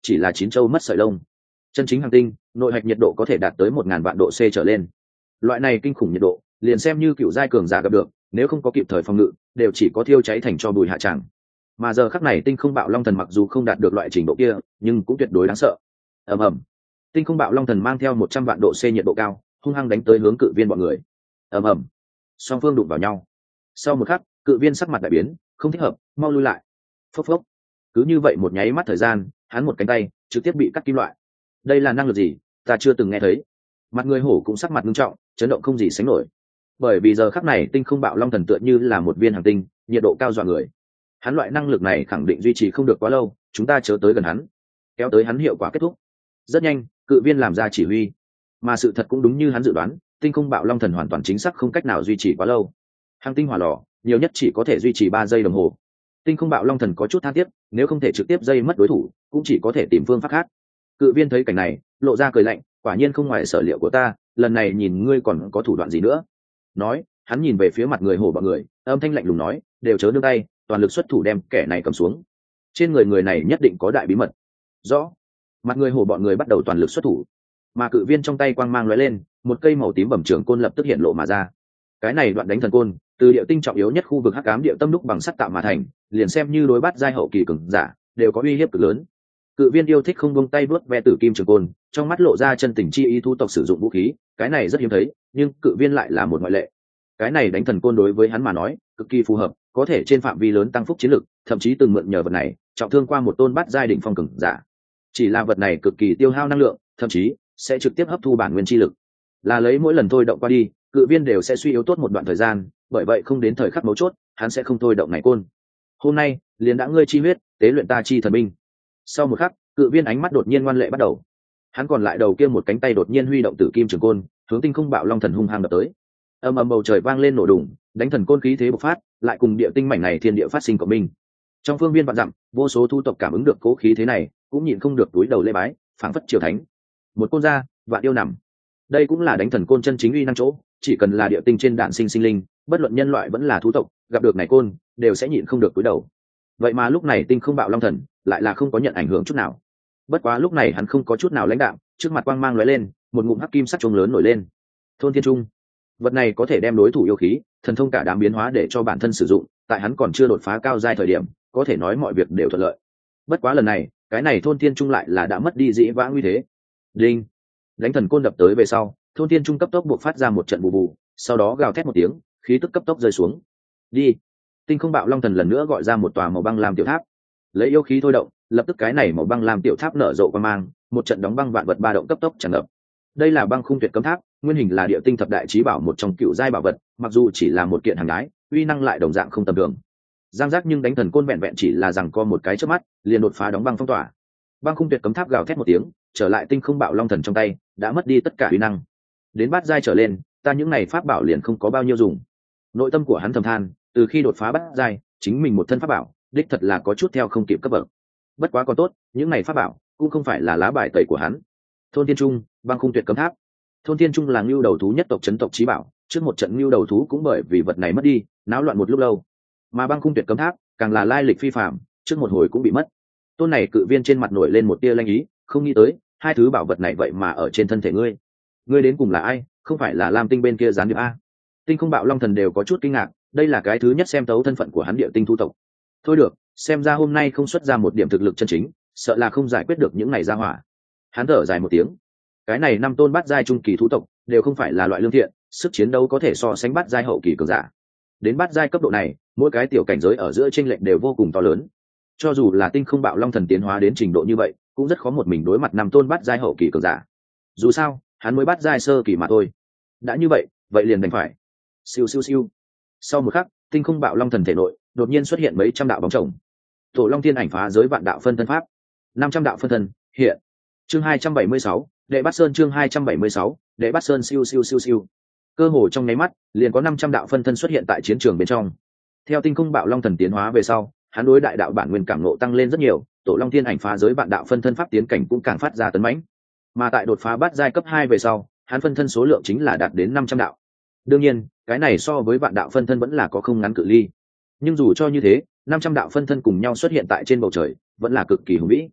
chỉ là chín châu mất sợi lông. Chân chính hành tinh nội hạch nhiệt độ có thể đạt tới 1000 vạn độ C trở lên. Loại này kinh khủng nhiệt độ liền xem như cựu giai cường giả gặp được, nếu không có kịp thời phòng ngự đều chỉ có thiêu cháy thành cho bùi hạ tràng. Mà giờ khắc này tinh không bạo long thần mặc dù không đạt được loại trình độ kia nhưng cũng tuyệt đối đáng sợ. Ầm ầm, tinh không bạo long thần mang theo 100 vạn độ C nhiệt độ cao hung hăng đánh tới hướng cự viên bọn người. Ầm ầm, song phương đụng vào nhau. Sau một khắc cự viên sắc mặt đại biến, không thích hợp, mau lui lại. Phốc phốc, cứ như vậy một nháy mắt thời gian hắn một cánh tay trực tiếp bị cắt kim loại. Đây là năng lực gì ta chưa từng nghe thấy. Mặt người hổ cũng sắc mặt nghiêm trọng, chấn động không gì sánh nổi. Bởi vì giờ khắc này tinh không bạo long thần tựa như là một viên hành tinh, nhiệt độ cao dọa người. Hắn loại năng lực này khẳng định duy trì không được quá lâu, chúng ta chớ tới gần hắn, kéo tới hắn hiệu quả kết thúc. Rất nhanh cự viên làm ra chỉ huy, mà sự thật cũng đúng như hắn dự đoán, tinh không bạo long thần hoàn toàn chính xác không cách nào duy trì quá lâu. Hành tinh hỏa lò nhiều nhất chỉ có thể duy trì 3 giây đồng hồ. Tinh không bạo long thần có chút than tiếc, nếu không thể trực tiếp dây mất đối thủ cũng chỉ có thể tìm phương pháp khác. Cự viên thấy cảnh này lộ ra cười lạnh, quả nhiên không ngoài sở liệu của ta, lần này nhìn ngươi còn có thủ đoạn gì nữa. Nói hắn nhìn về phía mặt người hổ bọn người, âm thanh lạnh lùng nói, đều chớ nương tay, toàn lực xuất thủ đem kẻ này cầm xuống. Trên người này nhất định có đại bí mật. Rõ. Mặt người hổ bọn người bắt đầu toàn lực xuất thủ, mà cự viên trong tay quang mang lóe lên, một cây màu tím bẩm trưởng côn lập tức hiện lộ mà ra. Cái này đoạn đánh thần côn từ địa tinh trọng yếu nhất khu vực hắc ám địa tâm đúc bằng sắt tạo mà thành, liền xem như đối bắt giai hậu kỳ cường giả đều có uy hiếp cực lớn. Cự viên yêu thích không buông tay vuốt ve tử kim trường côn, trong mắt lộ ra chân tình chi ý thu tộc sử dụng vũ khí, cái này rất hiếm thấy, nhưng cự viên lại là một ngoại lệ. Cái này đánh thần côn đối với hắn mà nói cực kỳ phù hợp, có thể trên phạm vi lớn tăng phúc chiến lực, thậm chí từng mượn nhờ vật này trọng thương qua một tôn bát giai đỉnh phong cường giả. Chỉ là vật này cực kỳ tiêu hao năng lượng, thậm chí sẽ trực tiếp hấp thu bản nguyên chi lực, là lấy mỗi lần thôi động qua đi cự viên đều sẽ suy yếu tốt một đoạn thời gian, bởi vậy không đến thời khắc mấu chốt hắn sẽ không thôi động này côn. Hôm nay liền đã ngươi chi huyết tế luyện ta chi thần binh. Sau một khắc cự viên ánh mắt đột nhiên ngoan lệ bắt đầu, hắn còn lại đầu kia một cánh tay đột nhiên huy động tử kim trường côn hướng tinh không bạo long thần hung hăng đập tới. Ầm ầm, bầu trời vang lên nổ đùng, đánh thần côn khí thế bộc phát, lại cùng địa tinh mảnh này thiên địa phát sinh cộng minh. Trong phương viên vạn dặm vô số thu tộc cảm ứng được cố khí thế này cũng nhịn không được túi đầu lễ bái, phảng phất triều thánh. Một côn ra vạn yêu nằm, đây cũng là đánh thần côn chân chính uy năng chỗ, chỉ cần là địa tinh trên đạn sinh sinh linh, bất luận nhân loại vẫn là thú tộc, gặp được này côn đều sẽ nhịn không được túi đầu. Vậy mà lúc này tinh không bạo long thần lại là không có nhận ảnh hưởng chút nào. Bất quá lúc này hắn không có chút nào lãnh đạm, trước mặt quang mang lóe lên, một ngụm hắc kim sắc trùng lớn nổi lên. Thôn thiên trung, vật này có thể đem đối thủ yêu khí thần thông cả đám biến hóa để cho bản thân sử dụng, tại hắn còn chưa đột phá cao giai thời điểm có thể nói mọi việc đều thuận lợi. Bất quá lần này cái này thôn thiên trung lại là đã mất đi dĩ vãng uy thế. Đinh, đánh thần côn đập tới về sau, thôn thiên trung cấp tốc buộc phát ra một trận bù bù, sau đó gào thét một tiếng, khí tức cấp tốc rơi xuống. Đi. Tinh không bạo long thần lần nữa gọi ra một tòa màu băng làm tiểu tháp, lấy yêu khí thôi động, lập tức cái này màu băng làm tiểu tháp nở rộ quang mang, một trận đóng băng vạn vật ba động cấp tốc tràn ngập. Đây là băng khung tuyệt cấm tháp, nguyên hình là địa tinh thập đại chí bảo một trong cựu giai bảo vật, mặc dù chỉ là một kiện hàng đái, uy năng lại đồng dạng không tầm thường. Giang giác, nhưng đánh thần côn vẹn vẹn chỉ là rằng co một cái chớp mắt liền đột phá đóng băng phong tỏa. Băng khung tuyệt cấm tháp gào thét một tiếng, trở lại tinh không bạo long thần trong tay đã mất đi tất cả uy năng. Đến bát giai trở lên ta những này pháp bảo liền không có bao nhiêu dùng. Nội tâm của hắn thầm than, từ khi đột phá bát giai chính mình một thân pháp bảo đích thật là có chút theo không kịp cấp bậc. Bất quá còn tốt, những này pháp bảo cũng không phải là lá bài tẩy của hắn. Thôn thiên trung, băng khung tuyệt cấm tháp. Thôn thiên trung là ngưu đầu thú nhất tộc chấn tộc chí bảo, trước một trận ngưu đầu thú cũng bởi vì vật này mất đi náo loạn một lúc lâu, mà băng khung tuyệt cấm tháp càng là lai lịch phi phạm, trước một hồi cũng bị mất. Tôn này cự viên trên mặt nổi lên một tia lanh ý, không nghĩ tới hai thứ bảo vật này vậy mà ở trên thân thể ngươi. Ngươi đến cùng là ai? Không phải là Lam Tinh bên kia gián điệp a? Tinh không bạo long thần đều có chút kinh ngạc, đây là cái thứ nhất xem tấu thân phận của hắn địa tinh thu tộc. Thôi được, xem ra hôm nay không xuất ra một điểm thực lực chân chính, sợ là không giải quyết được những này ra hỏa. Hắn thở dài một tiếng, cái này năm tôn bát giai trung kỳ thú tộc đều không phải là loại lương thiện, sức chiến đấu có thể so sánh bát giai hậu kỳ cường giả. Đến bát giai cấp độ này, mỗi cái tiểu cảnh giới ở giữa chênh lệch đều vô cùng to lớn. Cho dù là tinh không bạo long thần tiến hóa đến trình độ như vậy, cũng rất khó một mình đối mặt năm tôn bát giai hậu kỳ cường giả. Dù sao, hắn mới bát giai sơ kỳ mà thôi. Đã như vậy, vậy liền đành phải. Siêu siêu siêu. Sau một khắc, tinh không bạo long thần thể nội đột nhiên xuất hiện mấy trăm đạo bóng chồng. Tổ Long Thiên ảnh phá giới vạn đạo phân thân pháp, 500 đạo phân thân hiện. Chương 276, Đệ Bát Sơn, chương 276, Đệ Bát Sơn. Siêu siêu siêu siêu. Cơ hồ trong nháy mắt, liền có 500 đạo phân thân xuất hiện tại chiến trường bên trong. Theo tinh không bạo long thần tiến hóa về sau, hắn đối đại đạo bản nguyên cảm ngộ tăng lên rất nhiều, Tổ Long Thiên ảnh phá giới vạn đạo phân thân pháp tiến cảnh cũng càng phát ra tấn mãnh. Mà tại đột phá bát giai cấp 2 về sau, hắn phân thân số lượng chính là đạt đến 500 đạo. Đương nhiên, cái này so với vạn đạo phân thân vẫn là có không ngắn cự ly. Nhưng dù cho như thế, 500 đạo phân thân cùng nhau xuất hiện tại trên bầu trời, vẫn là cực kỳ hùng vĩ.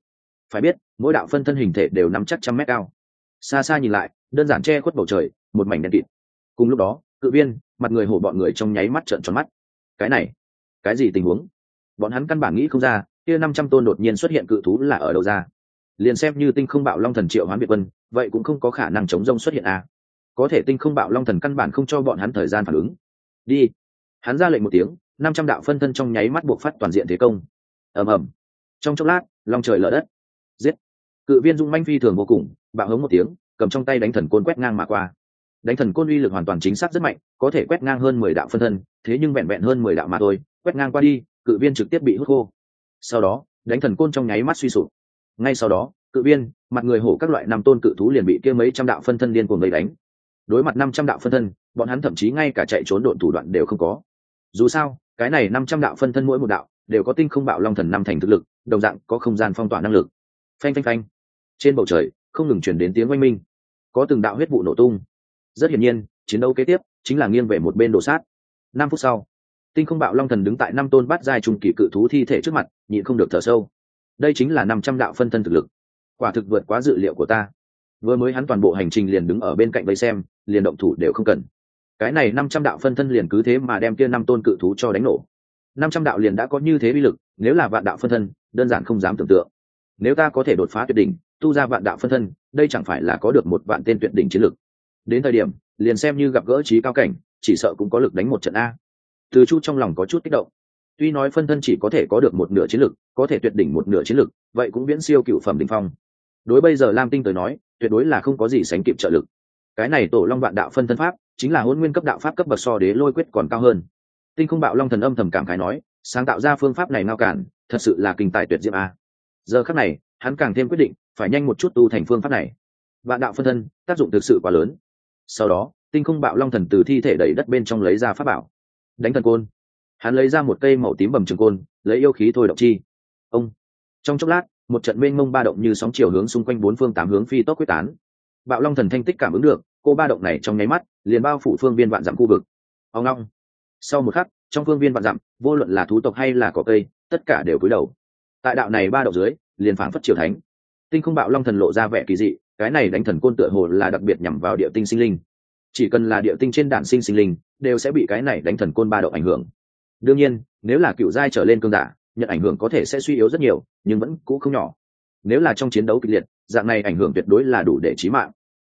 phải biết mỗi đạo phân thân hình thể đều nắm chắc 100 mét cao. Xa xa nhìn lại, đơn giản che khuất bầu trời, một mảnh đen kịt. Cùng lúc đó, Cự Viên, Mặt Người Hổ bọn người trong nháy mắt trợn tròn mắt. Cái này, cái gì tình huống? Bọn hắn căn bản nghĩ không ra, kia 500 tôn đột nhiên xuất hiện cự thú là ở đâu ra. Liền xem như Tinh Không Bạo Long Thần triệu hoán Việt Quân, vậy cũng không có khả năng chống rông xuất hiện à. Có thể Tinh Không Bạo Long Thần căn bản không cho bọn hắn thời gian phản ứng. Đi. Hắn ra lệnh một tiếng, 500 đạo phân thân trong nháy mắt buộc phát toàn diện thế công. Ầm ầm. Trong chốc lát, long trời lở đất. Giết. Cự Viên dung manh phi thường vô cùng, bạo hống một tiếng, cầm trong tay đánh thần côn quét ngang mà qua. Đánh thần côn uy lực hoàn toàn chính xác rất mạnh, có thể quét ngang hơn 10 đạo phân thân, thế nhưng vẹn vẹn hơn 10 đạo mà thôi, quét ngang qua đi, Cự Viên trực tiếp bị hút khô. Sau đó, đánh thần côn trong nháy mắt suy sụp. Ngay sau đó, Cự Viên, Mặt Người Hổ các loại 5 tôn cự thú liền bị kia mấy trăm đạo phân thân điên cuồng vây đánh. Đối mặt 500 đạo phân thân, bọn hắn thậm chí ngay cả chạy trốn độn thủ đoạn đều không có. Dù sao, cái này 500 đạo phân thân mỗi một đạo đều có Tinh Không Bạo Long Thần năm thành thực lực, đồng dạng có không gian phong tỏa năng lực. Phanh phanh phanh. Trên bầu trời không ngừng truyền đến tiếng oanh minh, có từng đạo huyết vụ nổ tung. Rất hiển nhiên, chiến đấu kế tiếp chính là nghiêng về một bên đổ sát. 5 phút sau, Tinh Không Bạo Long Thần đứng tại 5 tôn bát giai trùng kỳ cự thú thi thể trước mặt, nhịn không được thở sâu. Đây chính là 500 đạo phân thân thực lực, quả thực vượt quá dự liệu của ta. Vừa mới hắn toàn bộ hành trình liền đứng ở bên cạnh vây xem, liền động thủ đều không cần. Cái này 500 đạo phân thân liền cứ thế mà đem kia 5 tôn cự thú cho đánh nổ. 500 đạo liền đã có như thế uy lực, nếu là vạn đạo phân thân, đơn giản không dám tưởng tượng. Nếu ta có thể đột phá tuyệt đỉnh, tu ra vạn đạo phân thân, đây chẳng phải là có được một vạn tên tuyệt đỉnh chiến lực. Đến thời điểm, liền xem như gặp gỡ trí cao cảnh, chỉ sợ cũng có lực đánh một trận a. Từ Chu trong lòng có chút kích động. Tuy nói phân thân chỉ có thể có được một nửa chiến lực, có thể tuyệt đỉnh một nửa chiến lực, vậy cũng viễn siêu cựu phẩm đỉnh phong. Đối bây giờ Lam Tinh tới nói, tuyệt đối là không có gì sánh kịp trợ lực. Cái này Tổ Long Vạn Đạo phân thân pháp, chính là Hỗn Nguyên cấp đạo pháp cấp bậc so Đế Lôi quyết còn cao hơn. Tinh Không Bạo Long Thần âm thầm cảm khái nói, sáng tạo ra phương pháp này ngao cản, thật sự là kinh tài tuyệt diệu a. Giờ khắc này, hắn càng thêm quyết định, phải nhanh một chút tu thành phương pháp này. Vạn đạo phân thân, tác dụng thực sự quá lớn. Sau đó, Tinh Không Bạo Long Thần từ thi thể đầy đất bên trong lấy ra pháp bảo. Đánh thần côn. Hắn lấy ra một cây màu tím bầm trường côn, lấy yêu khí thôi động chi. Ông. Trong chốc lát, một trận mênh mông ba động như sóng chiều hướng xung quanh 4 phương 8 hướng phi tốc quyết tán. Bạo Long Thần thanh tích cảm ứng được, cô ba động này trong nháy mắt, liền bao phủ phương viên vạn dặm khu vực. Ông long. Sau một khắc, trong phương viên vạn dặm, vô luận là thú tộc hay là cỏ cây, tất cả đều cúi đầu. Tại đạo này ba động dưới, liền phảng phất triều thánh. Tinh Không Bạo Long Thần lộ ra vẻ kỳ dị, cái này đánh thần côn tựa hồ là đặc biệt nhắm vào địa tinh sinh linh. Chỉ cần là địa tinh trên đản sinh sinh linh, đều sẽ bị cái này đánh thần côn ba động ảnh hưởng. Đương nhiên, nếu là cựu giai trở lên cương giả, nhận ảnh hưởng có thể sẽ suy yếu rất nhiều, nhưng vẫn cũ không nhỏ. Nếu là trong chiến đấu kịch liệt, dạng này ảnh hưởng tuyệt đối là đủ để chí mạng.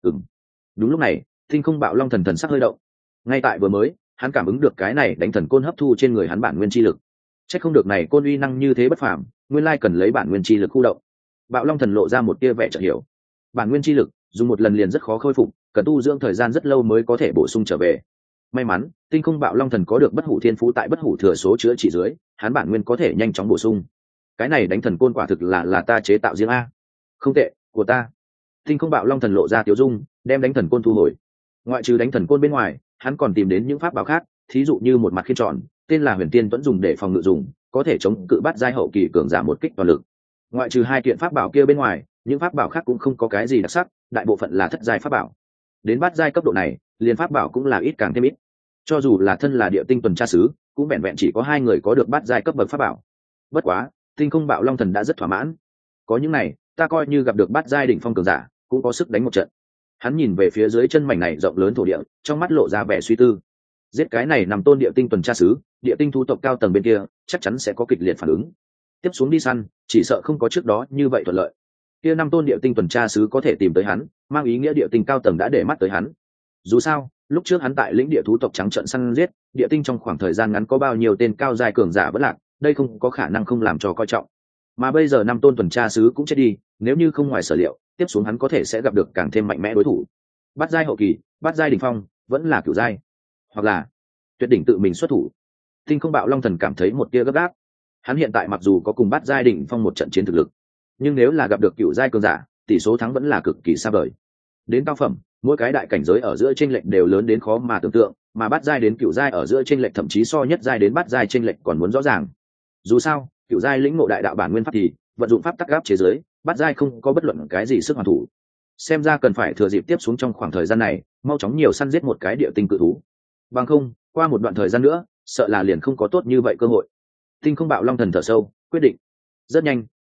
Đúng lúc này, Tinh Không Bạo Long Thần thần sắc hơi động. Ngay tại vừa mới, hắn cảm ứng được cái này đánh thần côn hấp thu trên người hắn bản nguyên chi lực. Chắc không được này côn uy năng như thế bất phàm, nguyên lai cần lấy bản nguyên chi lực khu động. Bạo Long Thần lộ ra một tia vẻ chợt hiểu. Bản nguyên chi lực, dùng một lần liền rất khó khôi phục, cần tu dưỡng thời gian rất lâu mới có thể bổ sung trở về. May mắn, Tinh Không Bạo Long Thần có được bất hủ thiên phú tại bất hủ thừa số chữa trị dưới, hắn bản nguyên có thể nhanh chóng bổ sung. Cái này đánh thần côn quả thực là ta chế tạo riêng a. Không tệ, của ta. Tinh Không Bạo Long Thần lộ ra tiểu dung, đem đánh thần côn thu hồi. Ngoại trừ đánh thần côn bên ngoài, hắn còn tìm đến những pháp bảo khác, thí dụ như một mặt khiên tròn, tên là Huyền Tiên Tuẫn dùng để phòng ngự dùng, có thể chống cự bắt giai hậu kỳ cường giả một kích toàn lực. Ngoại trừ 2 kiện pháp bảo kia bên ngoài, những pháp bảo khác cũng không có cái gì đặc sắc, đại bộ phận là thất giai pháp bảo. Đến bát giai cấp độ này, liền pháp bảo cũng là ít càng thêm ít. Cho dù là thân là địa tinh tuần tra sứ, cũng vẹn vẹn chỉ có 2 người có được bát giai cấp bậc pháp bảo. Bất quá, Tinh Không Bạo Long Thần đã rất thỏa mãn. Có những này, ta coi như gặp được bát giai đỉnh phong cường giả, cũng có sức đánh một trận. Hắn nhìn về phía dưới chân mảnh này rộng lớn thổ địa, trong mắt lộ ra vẻ suy tư. Giết cái này nằm tôn địa tinh tuần tra sứ, địa tinh thu tộc cao tầng bên kia, chắc chắn sẽ có kịch liệt phản ứng. Tiếp xuống đi săn, chỉ sợ không có trước đó như vậy thuận lợi. Kia 5 tôn địa tinh tuần tra sứ có thể tìm tới hắn, mang ý nghĩa địa tinh cao tầng đã để mắt tới hắn. Dù sao, lúc trước hắn tại lĩnh địa thú tộc trắng trợn săn giết, địa tinh trong khoảng thời gian ngắn có bao nhiêu tên cao giai cường giả vẫn lạc, đây không có khả năng không làm cho coi trọng. Mà bây giờ 5 tôn tuần tra sứ cũng chết đi, nếu như không ngoài sở liệu, tiếp xuống hắn có thể sẽ gặp được càng thêm mạnh mẽ đối thủ. Bát giai hậu kỳ, bát giai đỉnh phong, vẫn là cửu giai, hoặc là tuyệt đỉnh tự mình xuất thủ. Tinh Không Bạo Long Thần cảm thấy một tia gấp gáp. Hắn hiện tại mặc dù có cùng bát giai đỉnh phong một trận chiến thực lực, nhưng nếu là gặp được cửu giai cường giả, tỷ số thắng vẫn là cực kỳ xa vời. Đến cao phẩm, mỗi cái đại cảnh giới ở giữa chênh lệch đều lớn đến khó mà tưởng tượng, mà bát giai đến cửu giai ở giữa chênh lệch thậm chí so nhất giai đến bát giai chênh lệch còn muốn rõ ràng. Dù sao, cửu giai lĩnh ngộ đại đạo bản nguyên pháp thì vận dụng pháp tắc gáp chế giới, bát giai không có bất luận cái gì sức hoàn thủ. Xem ra cần phải thừa dịp tiếp xuống trong khoảng thời gian này, mau chóng nhiều săn giết một cái địa tinh cự thú. Bằng không, qua một đoạn thời gian nữa, sợ là liền không có tốt như vậy cơ hội. Tinh Không Bạo Long Thần thở sâu, quyết định. Rất nhanh,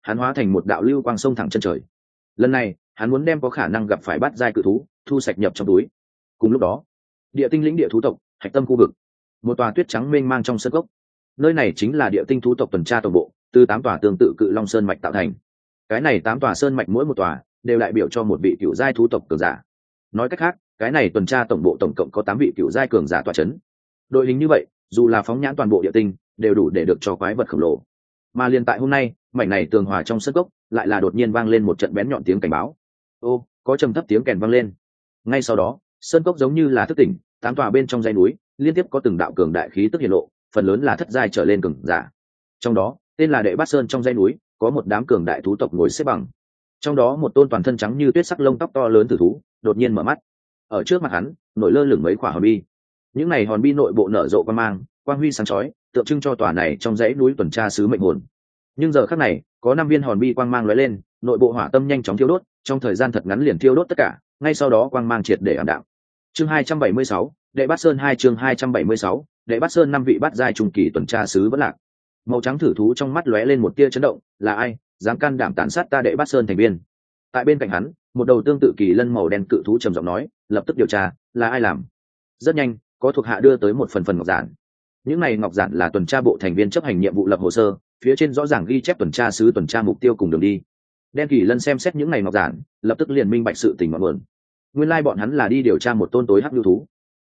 hắn hóa thành một đạo lưu quang sông thẳng chân trời. Lần này hắn muốn đem có khả năng gặp phải bắt giai cự thú thu sạch nhập trong túi. Cùng lúc đó, địa tinh lĩnh địa thú tộc hạch tâm khu vực, một tòa tuyết trắng mênh mang trong sân cốc. Nơi này chính là địa tinh thú tộc tuần tra tổng bộ, từ 8 tòa tương tự cự long sơn mạch tạo thành. Cái này 8 tòa sơn mạch mỗi một tòa đều đại biểu cho một vị cựu giai thú tộc cường giả. Nói cách khác, cái này tuần tra tổng bộ tổng cộng có 8 vị cựu giai cường giả tọa chấn. Đội hình như vậy, dù là phóng nhãn toàn bộ địa tinh, đều đủ để được cho quái vật khổng lồ. Mà liền tại hôm nay, mảnh này tường hòa trong sân cốc lại là đột nhiên vang lên một trận bén nhọn tiếng cảnh báo. Ô, có trầm thấp tiếng kèn vang lên. Ngay sau đó, sơn cốc giống như là thức tỉnh, 8 tòa bên trong dãy núi liên tiếp có từng đạo cường đại khí tức hiện lộ, phần lớn là thất giai trở lên cường giả. Trong đó, tên là Đệ Bát Sơn trong dãy núi, có một đám cường đại thú tộc ngồi xếp bằng. Trong đó một tôn toàn thân trắng như tuyết sắc lông tóc to lớn tử thú, đột nhiên mở mắt. Ở trước mặt hắn, nổi lơ lửng mấy quả hòn bi. Những này hòn bi nội bộ nở rộ quang mang, quang huy sáng chói, tượng trưng cho tòa này trong dãy núi tuần tra sứ mệnh hồn. Nhưng giờ khắc này, có 5 viên hòn bi quang mang lóe lên, nội bộ hỏa tâm nhanh chóng thiêu đốt, trong thời gian thật ngắn liền thiêu đốt tất cả, ngay sau đó quang mang triệt để ảm đạm. Chương 276, Đệ Bát Sơn 2 chương 276, Đệ Bát Sơn 5 vị bát giai trung kỳ tuần tra sứ vẫn lạc. Màu trắng thử thú trong mắt lóe lên một tia chấn động, là ai dám can đảm tàn sát ta Đệ Bát Sơn thành viên? Tại bên cạnh hắn, một đầu tương tự kỳ lân màu đen cự thú trầm giọng nói, lập tức điều tra, là ai làm? Rất nhanh, có thuộc hạ đưa tới một phần ngọc giản. Những này ngọc giản là tuần tra bộ thành viên chấp hành nhiệm vụ lập hồ sơ, phía trên rõ ràng ghi chép tuần tra sứ tuần tra mục tiêu cùng đường đi. Đen kỳ lân xem xét những này ngọc giản, lập tức liền minh bạch sự tình ngọn nguồn. Nguyên lai bọn hắn là đi điều tra một tôn tối hắc lưu thú.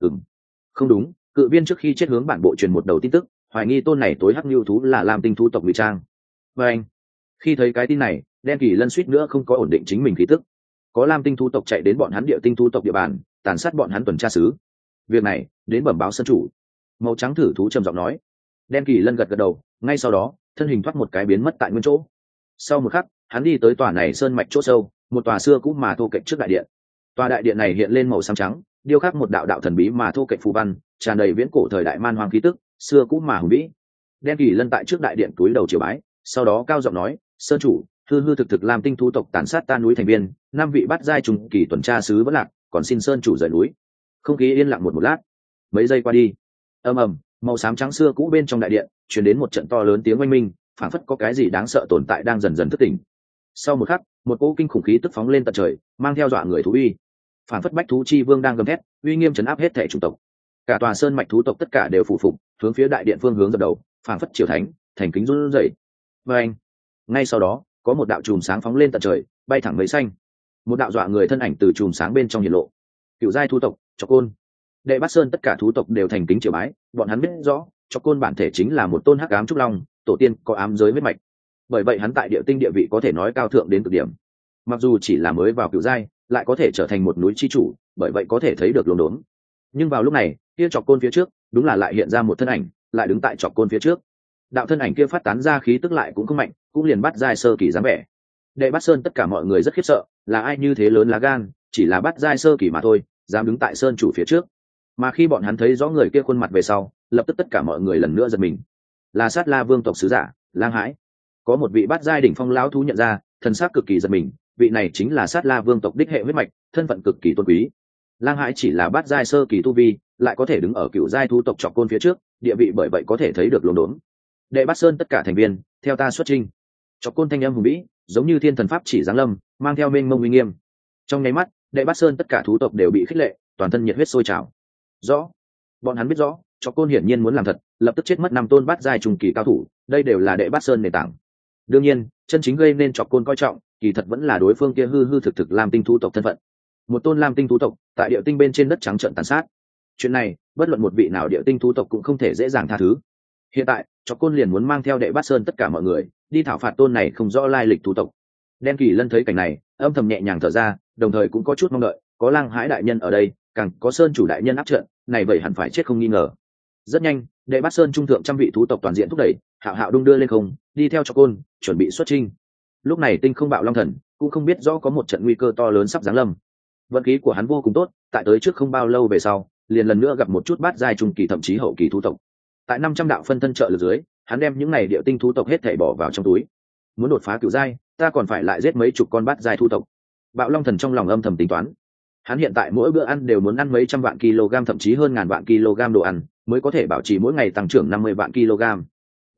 Không đúng, cự viên trước khi chết hướng bản bộ truyền một đầu tin tức, hoài nghi tôn này tối hắc lưu thú là Lam Tinh thú tộc ngụy trang. Và anh, khi thấy cái tin này, đen kỳ lân suýt nữa không có ổn định chính mình khí tức. Có Lam Tinh thú tộc chạy đến bọn hắn địa tinh thú tộc địa bàn, tàn sát bọn hắn tuần tra sứ. Việc này đến bẩm báo sân chủ. Màu trắng thử thú trầm giọng nói. Đen kỳ lân gật gật đầu, ngay sau đó thân hình thoát một cái biến mất tại nguyên chỗ. Sau một khắc, hắn đi tới tòa này sơn mạch chỗ sâu, một tòa xưa cũ mà thô kệch trước đại điện. Tòa đại điện này hiện lên màu xám trắng, điêu khắc một đạo đạo thần bí mà thô kệch phù văn, tràn đầy viễn cổ thời đại man hoang khí tức, xưa cũ mà hùng vĩ. Đen kỳ lân tại trước đại điện túi đầu triều bái, sau đó cao giọng nói, sơn chủ, hư hư thực thực làm tinh thú tộc tàn sát ta núi thành viên, 5 vị bắt giai trùng kỳ tuần tra sứ vẫn lạc, còn xin sơn chủ rời núi. Không khí yên lặng một lát, mấy giây qua đi, ầm ầm, màu xám trắng xưa cũ bên trong đại điện truyền đến một trận to lớn tiếng oanh minh, phảng phất có cái gì đáng sợ tồn tại đang dần dần thức tỉnh. Sau một khắc, một cỗ kinh khủng khí tức phóng lên tận trời, mang theo dọa người thú uy, phảng phất bách thú chi vương đang gầm thét, uy nghiêm trấn áp hết thể chủng tộc. Cả tòa sơn mạch thú tộc tất cả đều phụ phục, hướng phía đại điện phương hướng dập đầu, phảng phất triều thánh, thành kính run rẩy. Và anh, ngay sau đó, có một đạo chùm sáng phóng lên tận trời, bay thẳng mây xanh. Một đạo dọa người thân ảnh từ chùm sáng bên trong hiện lộ. Cựu giai thú tộc, Chọc Côn. Đệ Bát Sơn tất cả thú tộc đều thành kính triều bái, bọn hắn biết rõ, Chọc Côn bản thể chính là một tôn hắc ám trúc long, tổ tiên có ám giới huyết mạch. Bởi vậy hắn tại địa tinh địa vị có thể nói cao thượng đến cực điểm. Mặc dù chỉ là mới vào cựu giai, lại có thể trở thành một núi chi chủ, bởi vậy có thể thấy được luồng đốn. Nhưng vào lúc này, kia Chọc Côn phía trước, đúng là lại hiện ra một thân ảnh, lại đứng tại Chọc Côn phía trước. Đạo thân ảnh kia phát tán ra khí tức lại cũng không mạnh, cũng liền bắt giai sơ kỳ dáng vẻ. Đệ Bát Sơn tất cả mọi người rất khiếp sợ, là ai như thế lớn lá gan, chỉ là bắt giai sơ kỳ mà thôi, dám đứng tại sơn chủ phía trước. Mà khi bọn hắn thấy rõ người kia khuôn mặt về sau, lập tức tất cả mọi người lần nữa giật mình. Là Sát La Vương tộc sứ giả, Lang Hãi. Có một vị bát giai đỉnh phong lão thú nhận ra, thần sắc cực kỳ giật mình, vị này chính là Sát La Vương tộc đích hệ huyết mạch, thân phận cực kỳ tôn quý. Lang Hãi chỉ là bát giai sơ kỳ tu vi, lại có thể đứng ở cựu giai thú tộc Chọc Côn phía trước, địa vị bởi vậy có thể thấy được luồng đốn. Đệ Bát Sơn tất cả thành viên, theo ta xuất chinh. Chọc Côn thanh âm hùng vĩ, giống như thiên thần pháp chỉ giáng lâm, mang theo mênh mông uy nghiêm. Trong nháy mắt, Đệ Bát Sơn tất cả thú tộc đều bị khích lệ, toàn thân nhiệt huyết sôi trào. Rõ, bọn hắn biết rõ, Chọc Côn hiển nhiên muốn làm thật, lập tức chết mất 5 tôn bát giai trung kỳ cao thủ, đây đều là Đệ Bát Sơn nền tảng. Đương nhiên, chân chính gây nên Chọc Côn coi trọng, kỳ thật vẫn là đối phương kia hư hư thực thực Lam Tinh thú tộc thân phận. Một tôn Lam Tinh thú tộc, tại địa tinh bên trên đất trắng trợn tàn sát. Chuyện này, bất luận một vị nào địa tinh thú tộc cũng không thể dễ dàng tha thứ. Hiện tại, Chọc Côn liền muốn mang theo Đệ Bát Sơn tất cả mọi người đi thảo phạt tôn này không rõ lai lịch thú tộc. Đen kỳ lân thấy cảnh này, âm thầm nhẹ nhàng thở ra, đồng thời cũng có chút mong đợi, có Lang Hãi đại nhân ở đây, càng có sơn chủ đại nhân áp trận, này vậy hẳn phải chết không nghi ngờ. Rất nhanh, Đệ Bát Sơn trung thượng trăm vị thú tộc toàn diện thúc đẩy, hạo hạo đung đưa lên không, đi theo Chọc Côn, chuẩn bị xuất chinh. Lúc này Tinh Không Bạo Long Thần cũng không biết rõ có một trận nguy cơ to lớn sắp giáng lâm. Vận khí của hắn vô cùng tốt, tại tới trước không bao lâu về sau, liền lần nữa gặp một chút bát giai trung kỳ thậm chí hậu kỳ thú tộc. Tại 500 đạo phân thân trợ lực dưới, hắn đem những này địa tinh thú tộc hết thảy bỏ vào trong túi. Muốn đột phá cửu giai, ta còn phải lại giết mấy chục con bát giai thú tộc. Bạo Long Thần trong lòng âm thầm tính toán. Hắn hiện tại mỗi bữa ăn đều muốn ăn mấy trăm vạn kg thậm chí hơn ngàn vạn kg đồ ăn, mới có thể bảo trì mỗi ngày tăng trưởng 50 vạn kg.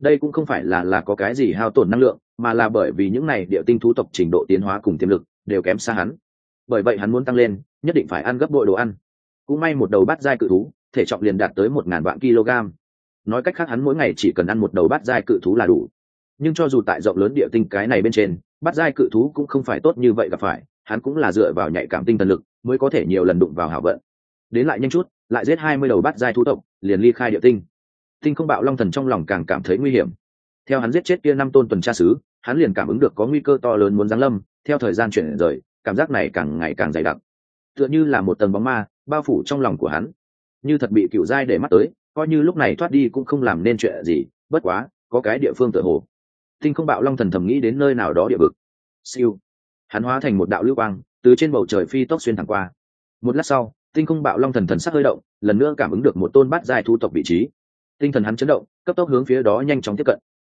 đây cũng không phải là có cái gì hao tổn năng lượng, mà là bởi vì những này địa tinh thú tộc trình độ tiến hóa cùng tiềm lực đều kém xa hắn. Bởi vậy hắn muốn tăng lên, nhất định phải ăn gấp bội đồ ăn. Cũng may một đầu bát giai cự thú thể trọng liền đạt tới 1000 vạn kg. Nói cách khác hắn mỗi ngày chỉ cần ăn một đầu bát giai cự thú là đủ. Nhưng cho dù tại rộng lớn địa tinh cái này bên trên, bát giai cự thú cũng không phải tốt như vậy gặp phải, hắn cũng là dựa vào nhạy cảm tinh thần lực mới có thể nhiều lần đụng vào hảo vận. Đến lại nhanh chút, lại giết 20 đầu bát giai thú tộc, liền ly khai địa tinh. Tinh không bạo long thần trong lòng càng cảm thấy nguy hiểm. Theo hắn giết chết kia 5 tôn tuần tra sứ, hắn liền cảm ứng được có nguy cơ to lớn muốn giáng lâm. Theo thời gian chuyển rời, cảm giác này càng ngày càng dày đặc, tựa như là một tầng bóng ma bao phủ trong lòng của hắn, như thật bị cựu giai để mắt tới, coi như lúc này thoát đi cũng không làm nên chuyện gì. Bất quá có cái địa phương tựa hồ. Tinh không bạo long thần thầm nghĩ đến nơi nào đó địa vực. Siêu, hắn hóa thành một đạo lưu quang từ trên bầu trời phi tốc xuyên thẳng qua. Một lát sau, tinh không bạo long thần thần sắc hơi động, lần nữa cảm ứng được một tôn bát giai thu tộc vị trí. Tinh thần hắn chấn động, cấp tốc hướng phía đó nhanh chóng tiếp cận.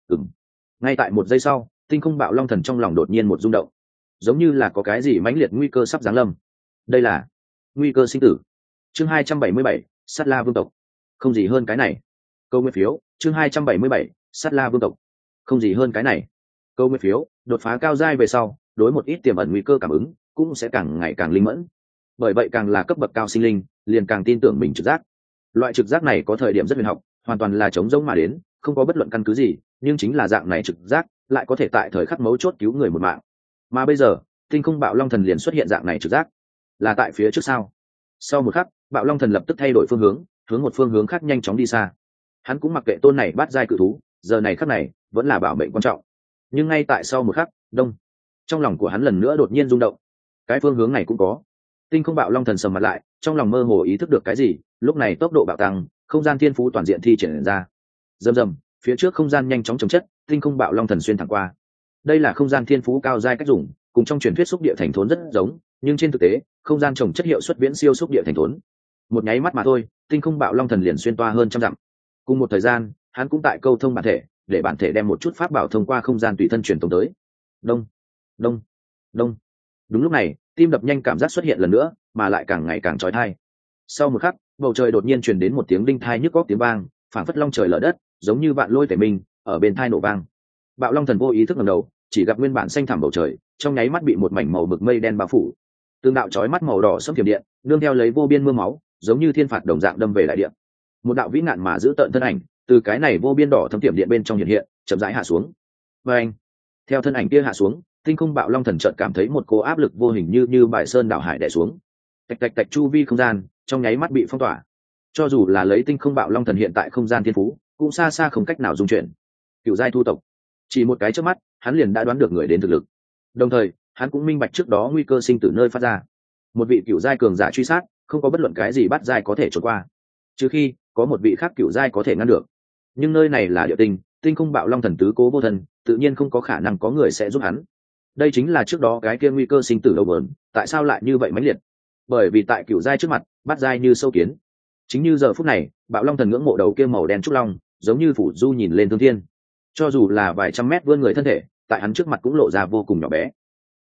Ngay tại một giây sau, tinh không bạo long thần trong lòng đột nhiên một rung động, giống như là có cái gì mãnh liệt nguy cơ sắp giáng lâm. Đây là nguy cơ sinh tử. Chương 277, Sát La vương tộc. Không gì hơn cái này. Câu nguyên phiếu, chương 277, Sát La vương tộc. Không gì hơn cái này. Câu nguyên phiếu, đột phá cao giai về sau, đối một ít tiềm ẩn nguy cơ cảm ứng cũng sẽ càng ngày càng linh mẫn. Bởi vậy càng là cấp bậc cao sinh linh, liền càng tin tưởng mình trực giác. Loại trực giác này có thời điểm rất huyền học, hoàn toàn là chống rỗng mà đến, không có bất luận căn cứ gì, nhưng chính là dạng này trực giác lại có thể tại thời khắc mấu chốt cứu người một mạng. Mà bây giờ, tinh không bạo long thần liền xuất hiện dạng này trực giác, là tại phía trước sau. Sau một khắc, bạo long thần lập tức thay đổi phương hướng, hướng một phương hướng khác nhanh chóng đi xa. Hắn cũng mặc kệ tôn này bát giai cự thú, giờ này khắc này vẫn là bảo mệnh quan trọng. Nhưng ngay tại sau một khắc, đông, trong lòng của hắn lần nữa đột nhiên rung động. Cái phương hướng này cũng có. Tinh không bạo long thần sầm mặt lại, trong lòng mơ hồ ý thức được cái gì. Lúc này tốc độ bạo tăng, không gian thiên phú toàn diện thi triển ra. Rầm rầm, phía trước không gian nhanh chóng chồng chất, tinh không bạo long thần xuyên thẳng qua. Đây là không gian thiên phú cao giai cách dùng, cùng trong truyền thuyết xúc địa thành thốn rất giống, nhưng trên thực tế, không gian trồng chất hiệu suất viễn siêu xúc địa thành thốn. Một nháy mắt mà thôi, tinh không bạo long thần liền xuyên toa hơn trăm dặm. Cùng một thời gian, hắn cũng tại câu thông bản thể, để bản thể đem một chút pháp bảo thông qua không gian tùy thân truyền tống tới. Đông, đông, đông. Đúng lúc này, tim đập nhanh cảm giác xuất hiện lần nữa, mà lại càng ngày càng chói tai. Sau một khắc, bầu trời đột nhiên truyền đến một tiếng đinh thai nhức óc tiếng vang, phảng phất long trời lở đất, giống như vạn lôi tẩy mình ở bên thai nổ vang. Bạo long thần vô ý thức ngẩng đầu, chỉ gặp nguyên bản xanh thẳm bầu trời, trong nháy mắt bị một mảnh màu mực mây đen bao phủ. Tương đạo chói mắt màu đỏ sẫm thiểm điện, nương theo lấy vô biên mưa máu, giống như thiên phạt đồng dạng đâm về đại địa. Một đạo vĩ ngạn mà giữ tợn thân ảnh, từ cái này vô biên đỏ thâm thiểm điện bên trong hiện hiện, chậm rãi hạ xuống. Và anh, theo thân ảnh kia hạ xuống, tinh không bạo long thần chợt cảm thấy một cỗ áp lực vô hình như bài sơn đảo hải đè xuống. Tạch tạch tạch, chu vi không gian trong nháy mắt bị phong tỏa. Cho dù là lấy tinh không bạo long thần hiện tại không gian thiên phú, cũng xa xa không cách nào dung chuyển. Cựu giai thu tộc, chỉ một cái chớp mắt, hắn liền đã đoán được người đến thực lực. Đồng thời, hắn cũng minh bạch trước đó nguy cơ sinh tử nơi phát ra. Một vị cựu giai cường giả truy sát, không có bất luận cái gì bắt giai có thể trốn qua, trừ khi có một vị khác cựu giai có thể ngăn được. Nhưng nơi này là địa tinh, tinh không bạo long thần tứ cố vô thân, tự nhiên không có khả năng có người sẽ giúp hắn. Đây chính là trước đó cái kia nguy cơ sinh tử lâu bờn, tại sao lại như vậy mãnh liệt? Bởi vì tại cựu giai trước mặt, bắt giai như sâu kiến. Chính như giờ phút này, bạo long thần ngưỡng mộ đầu kia màu đen trúc long, giống như phủ du nhìn lên thương thiên. Cho dù là vài trăm mét vươn người thân thể, tại hắn trước mặt cũng lộ ra vô cùng nhỏ bé.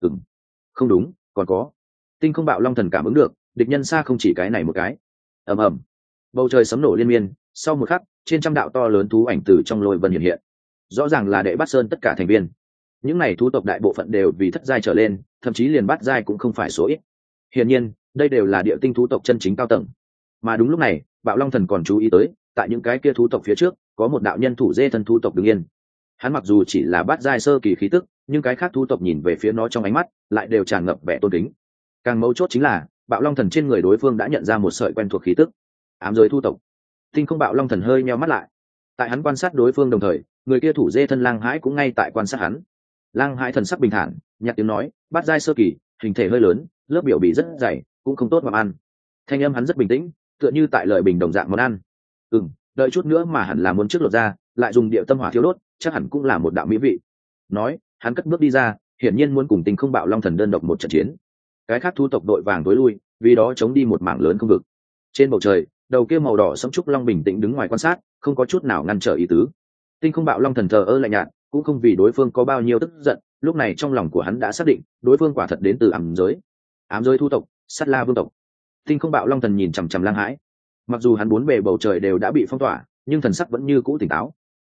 Không đúng, còn có. Tinh không bạo long thần cảm ứng được, địch nhân xa không chỉ cái này một cái. Ầm ầm, bầu trời sấm nổ liên miên, sau một khắc, trên trăm đạo to lớn thú ảnh từ trong lôi vân hiện hiện. Rõ ràng là đệ bắt sơn tất cả thành viên. Những này thú tộc đại bộ phận đều vì thất giai trở lên, thậm chí liền bát giai cũng không phải số ít. Hiển nhiên, đây đều là địa tinh thú tộc chân chính cao tầng. Mà đúng lúc này, bạo long thần còn chú ý tới, tại những cái kia thú tộc phía trước, có một đạo nhân thủ dê thân thú tộc đứng yên. Hắn mặc dù chỉ là bát giai sơ kỳ khí tức, nhưng cái khác thú tộc nhìn về phía nó trong ánh mắt lại đều tràn ngập vẻ tôn kính. Càng mấu chốt chính là, bạo long thần trên người đối phương đã nhận ra một sợi quen thuộc khí tức. Ám giới thú tộc. Tinh không bạo long thần hơi nheo mắt lại. Tại hắn quan sát đối phương đồng thời, người kia thủ dê thân lang hãi cũng ngay tại quan sát hắn. Lang hãi thần sắc bình thản, nhạt tiếng nói, bát giai sơ kỳ, hình thể hơi lớn, lớp biểu bì rất dày, cũng không tốt mà ăn. Thanh âm hắn rất bình tĩnh, tựa như tại lời bình đồng dạng món ăn. Đợi chút nữa mà hẳn là muốn trước lột ra, lại dùng điệu tâm hỏa thiêu đốt, chắc hẳn cũng là một đạo mỹ vị. Nói, hắn cất bước đi ra, hiển nhiên muốn cùng tinh không bạo long thần đơn độc một trận chiến. Cái khác thú tộc đội vàng tối lui, vì đó chống đi một mảng lớn không vực. Trên bầu trời, đầu kia màu đỏ sẫm trúc long bình tĩnh đứng ngoài quan sát, không có chút nào ngăn trở ý tứ. Tinh không bạo long thần thờ ơ lạnh nhạt, cũng không vì đối phương có bao nhiêu tức giận, lúc này trong lòng của hắn đã xác định, đối phương quả thật đến từ ám giới. Ám giới thu tộc, Sát La vương tộc. Tinh không bạo long thần nhìn chằm chằm lang hãi. Mặc dù hắn bốn bề bầu trời đều đã bị phong tỏa, nhưng thần sắc vẫn như cũ tỉnh táo.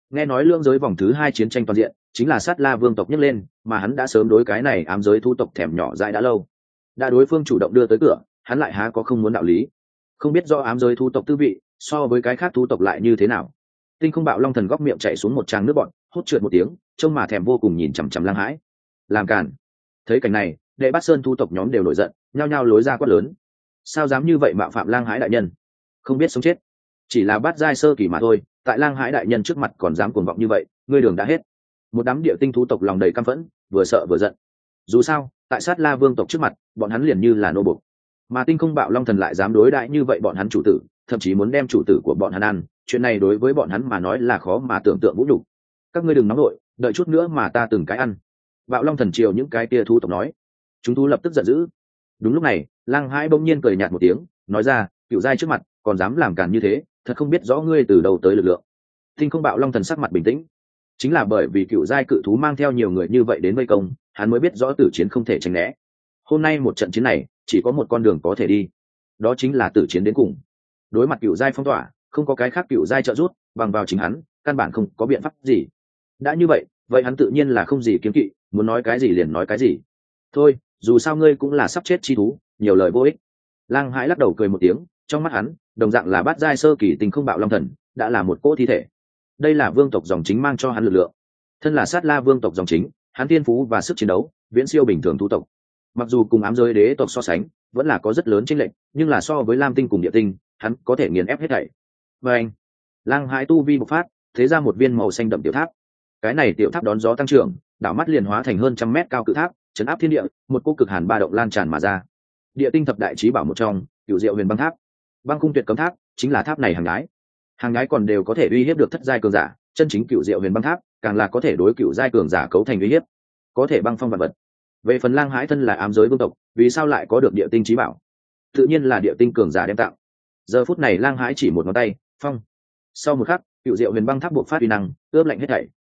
Nghe nói lưỡng giới vòng thứ 2 chiến tranh toàn diện chính là sát la vương tộc nhấc lên, mà hắn đã sớm đối cái này ám giới thu tộc thèm nhỏ dại đã lâu. Đã đối phương chủ động đưa tới cửa, hắn lại há có không muốn đạo lý. Không biết do ám giới thu tộc tư vị so với cái khác thu tộc lại như thế nào. Tinh Không Bạo Long Thần góc miệng chảy xuống một tràng nước bọt, hốt trượt một tiếng, trông mà thèm vô cùng nhìn chằm chằm Lang Hãi. Làm cản. Thấy cảnh này, đệ Bát Sơn thu tộc nhóm đều nổi giận, nhao nhao lối ra quát lớn. Sao dám như vậy mạo phạm Lang Hãi đại nhân? Không biết sống chết. Chỉ là bát giai sơ kỳ mà thôi, tại Lang Hãi đại nhân trước mặt còn dám cuồng vọng như vậy, ngươi đường đã hết. Một đám địa tinh thú tộc lòng đầy căm phẫn, vừa sợ vừa giận. Dù sao, tại Sát La Vương tộc trước mặt, bọn hắn liền như là nô bộc. Mà Tinh Không Bạo Long Thần lại dám đối đãi như vậy bọn hắn chủ tử, thậm chí muốn đem chủ tử của bọn hắn ăn, chuyện này đối với bọn hắn mà nói là khó mà tưởng tượng vũ nhục. Các ngươi đừng nóng nổi, đợi chút nữa mà ta từng cái ăn. Bạo Long Thần chiều những cái kia thú tộc nói. Chúng thú lập tức giận dữ. Đúng lúc này, Lang Hãi bỗng nhiên cười nhạt một tiếng, nói ra, cựu giai trước mặt, còn dám làm càn như thế, thật không biết rõ ngươi từ đâu tới lực lượng. Tinh Không Bạo Long Thần sắc mặt bình tĩnh, chính là bởi vì cựu giai cự thú mang theo nhiều người như vậy đến vây công, hắn mới biết rõ tử chiến không thể tránh né. Hôm nay một trận chiến này, chỉ có một con đường có thể đi, đó chính là tử chiến đến cùng. Đối mặt cựu giai phong tỏa, không có cái khác cựu giai trợ giúp, bằng vào chính hắn, căn bản không có biện pháp gì. Đã như vậy, vậy hắn tự nhiên là không gì kiếm kỵ, muốn nói cái gì liền nói cái gì. Thôi, dù sao ngươi cũng là sắp chết chi thú, nhiều lời vô ích. Lang Hãi lắc đầu cười một tiếng, trong mắt hắn, đồng dạng là bát giai sơ kỳ Tinh Không Bạo Long Thần, đã là một cỗ thi thể. Đây là vương tộc dòng chính mang cho hắn lực lượng. Thân là Sát La vương tộc dòng chính, hắn thiên phú và sức chiến đấu viễn siêu bình thường thú tộc. Mặc dù cùng ám giới đế tộc so sánh, vẫn là có rất lớn chênh lệch, nhưng là so với Lam Tinh cùng Địa Tinh, hắn có thể nghiền ép hết thảy. Và anh, Lang Hãi tu vi bộc phát, thế ra một viên màu xanh đậm tiểu tháp. Cái này tiểu tháp đón gió tăng trưởng, đảo mắt liền hóa thành hơn trăm mét cao cự tháp, chấn áp thiên địa, một cô cực hàn ba động lan tràn mà ra. Địa Tinh thập đại chí bảo một trong, Cửu Diệu Huyền Băng Tháp. Băng Cung Tuyệt Cấm Tháp chính là tháp này hàng nhái. Hàng nhái còn đều có thể uy hiếp được thất giai cường giả, chân chính Cửu Diệu Huyền Băng Tháp càng là có thể đối cửu giai cường giả cấu thành uy hiếp, có thể băng phong vạn vật. Về phần Lang Hãi thân là ám giới vương tộc, vì sao lại có được Địa Tinh chí bảo? Tự nhiên là Địa Tinh cường giả đem tặng. Giờ phút này Lang Hãi chỉ một ngón tay, phong. Sau một khắc, Cửu Diệu Huyền Băng Tháp buộc phát uy năng, ướp lạnh hết thảy,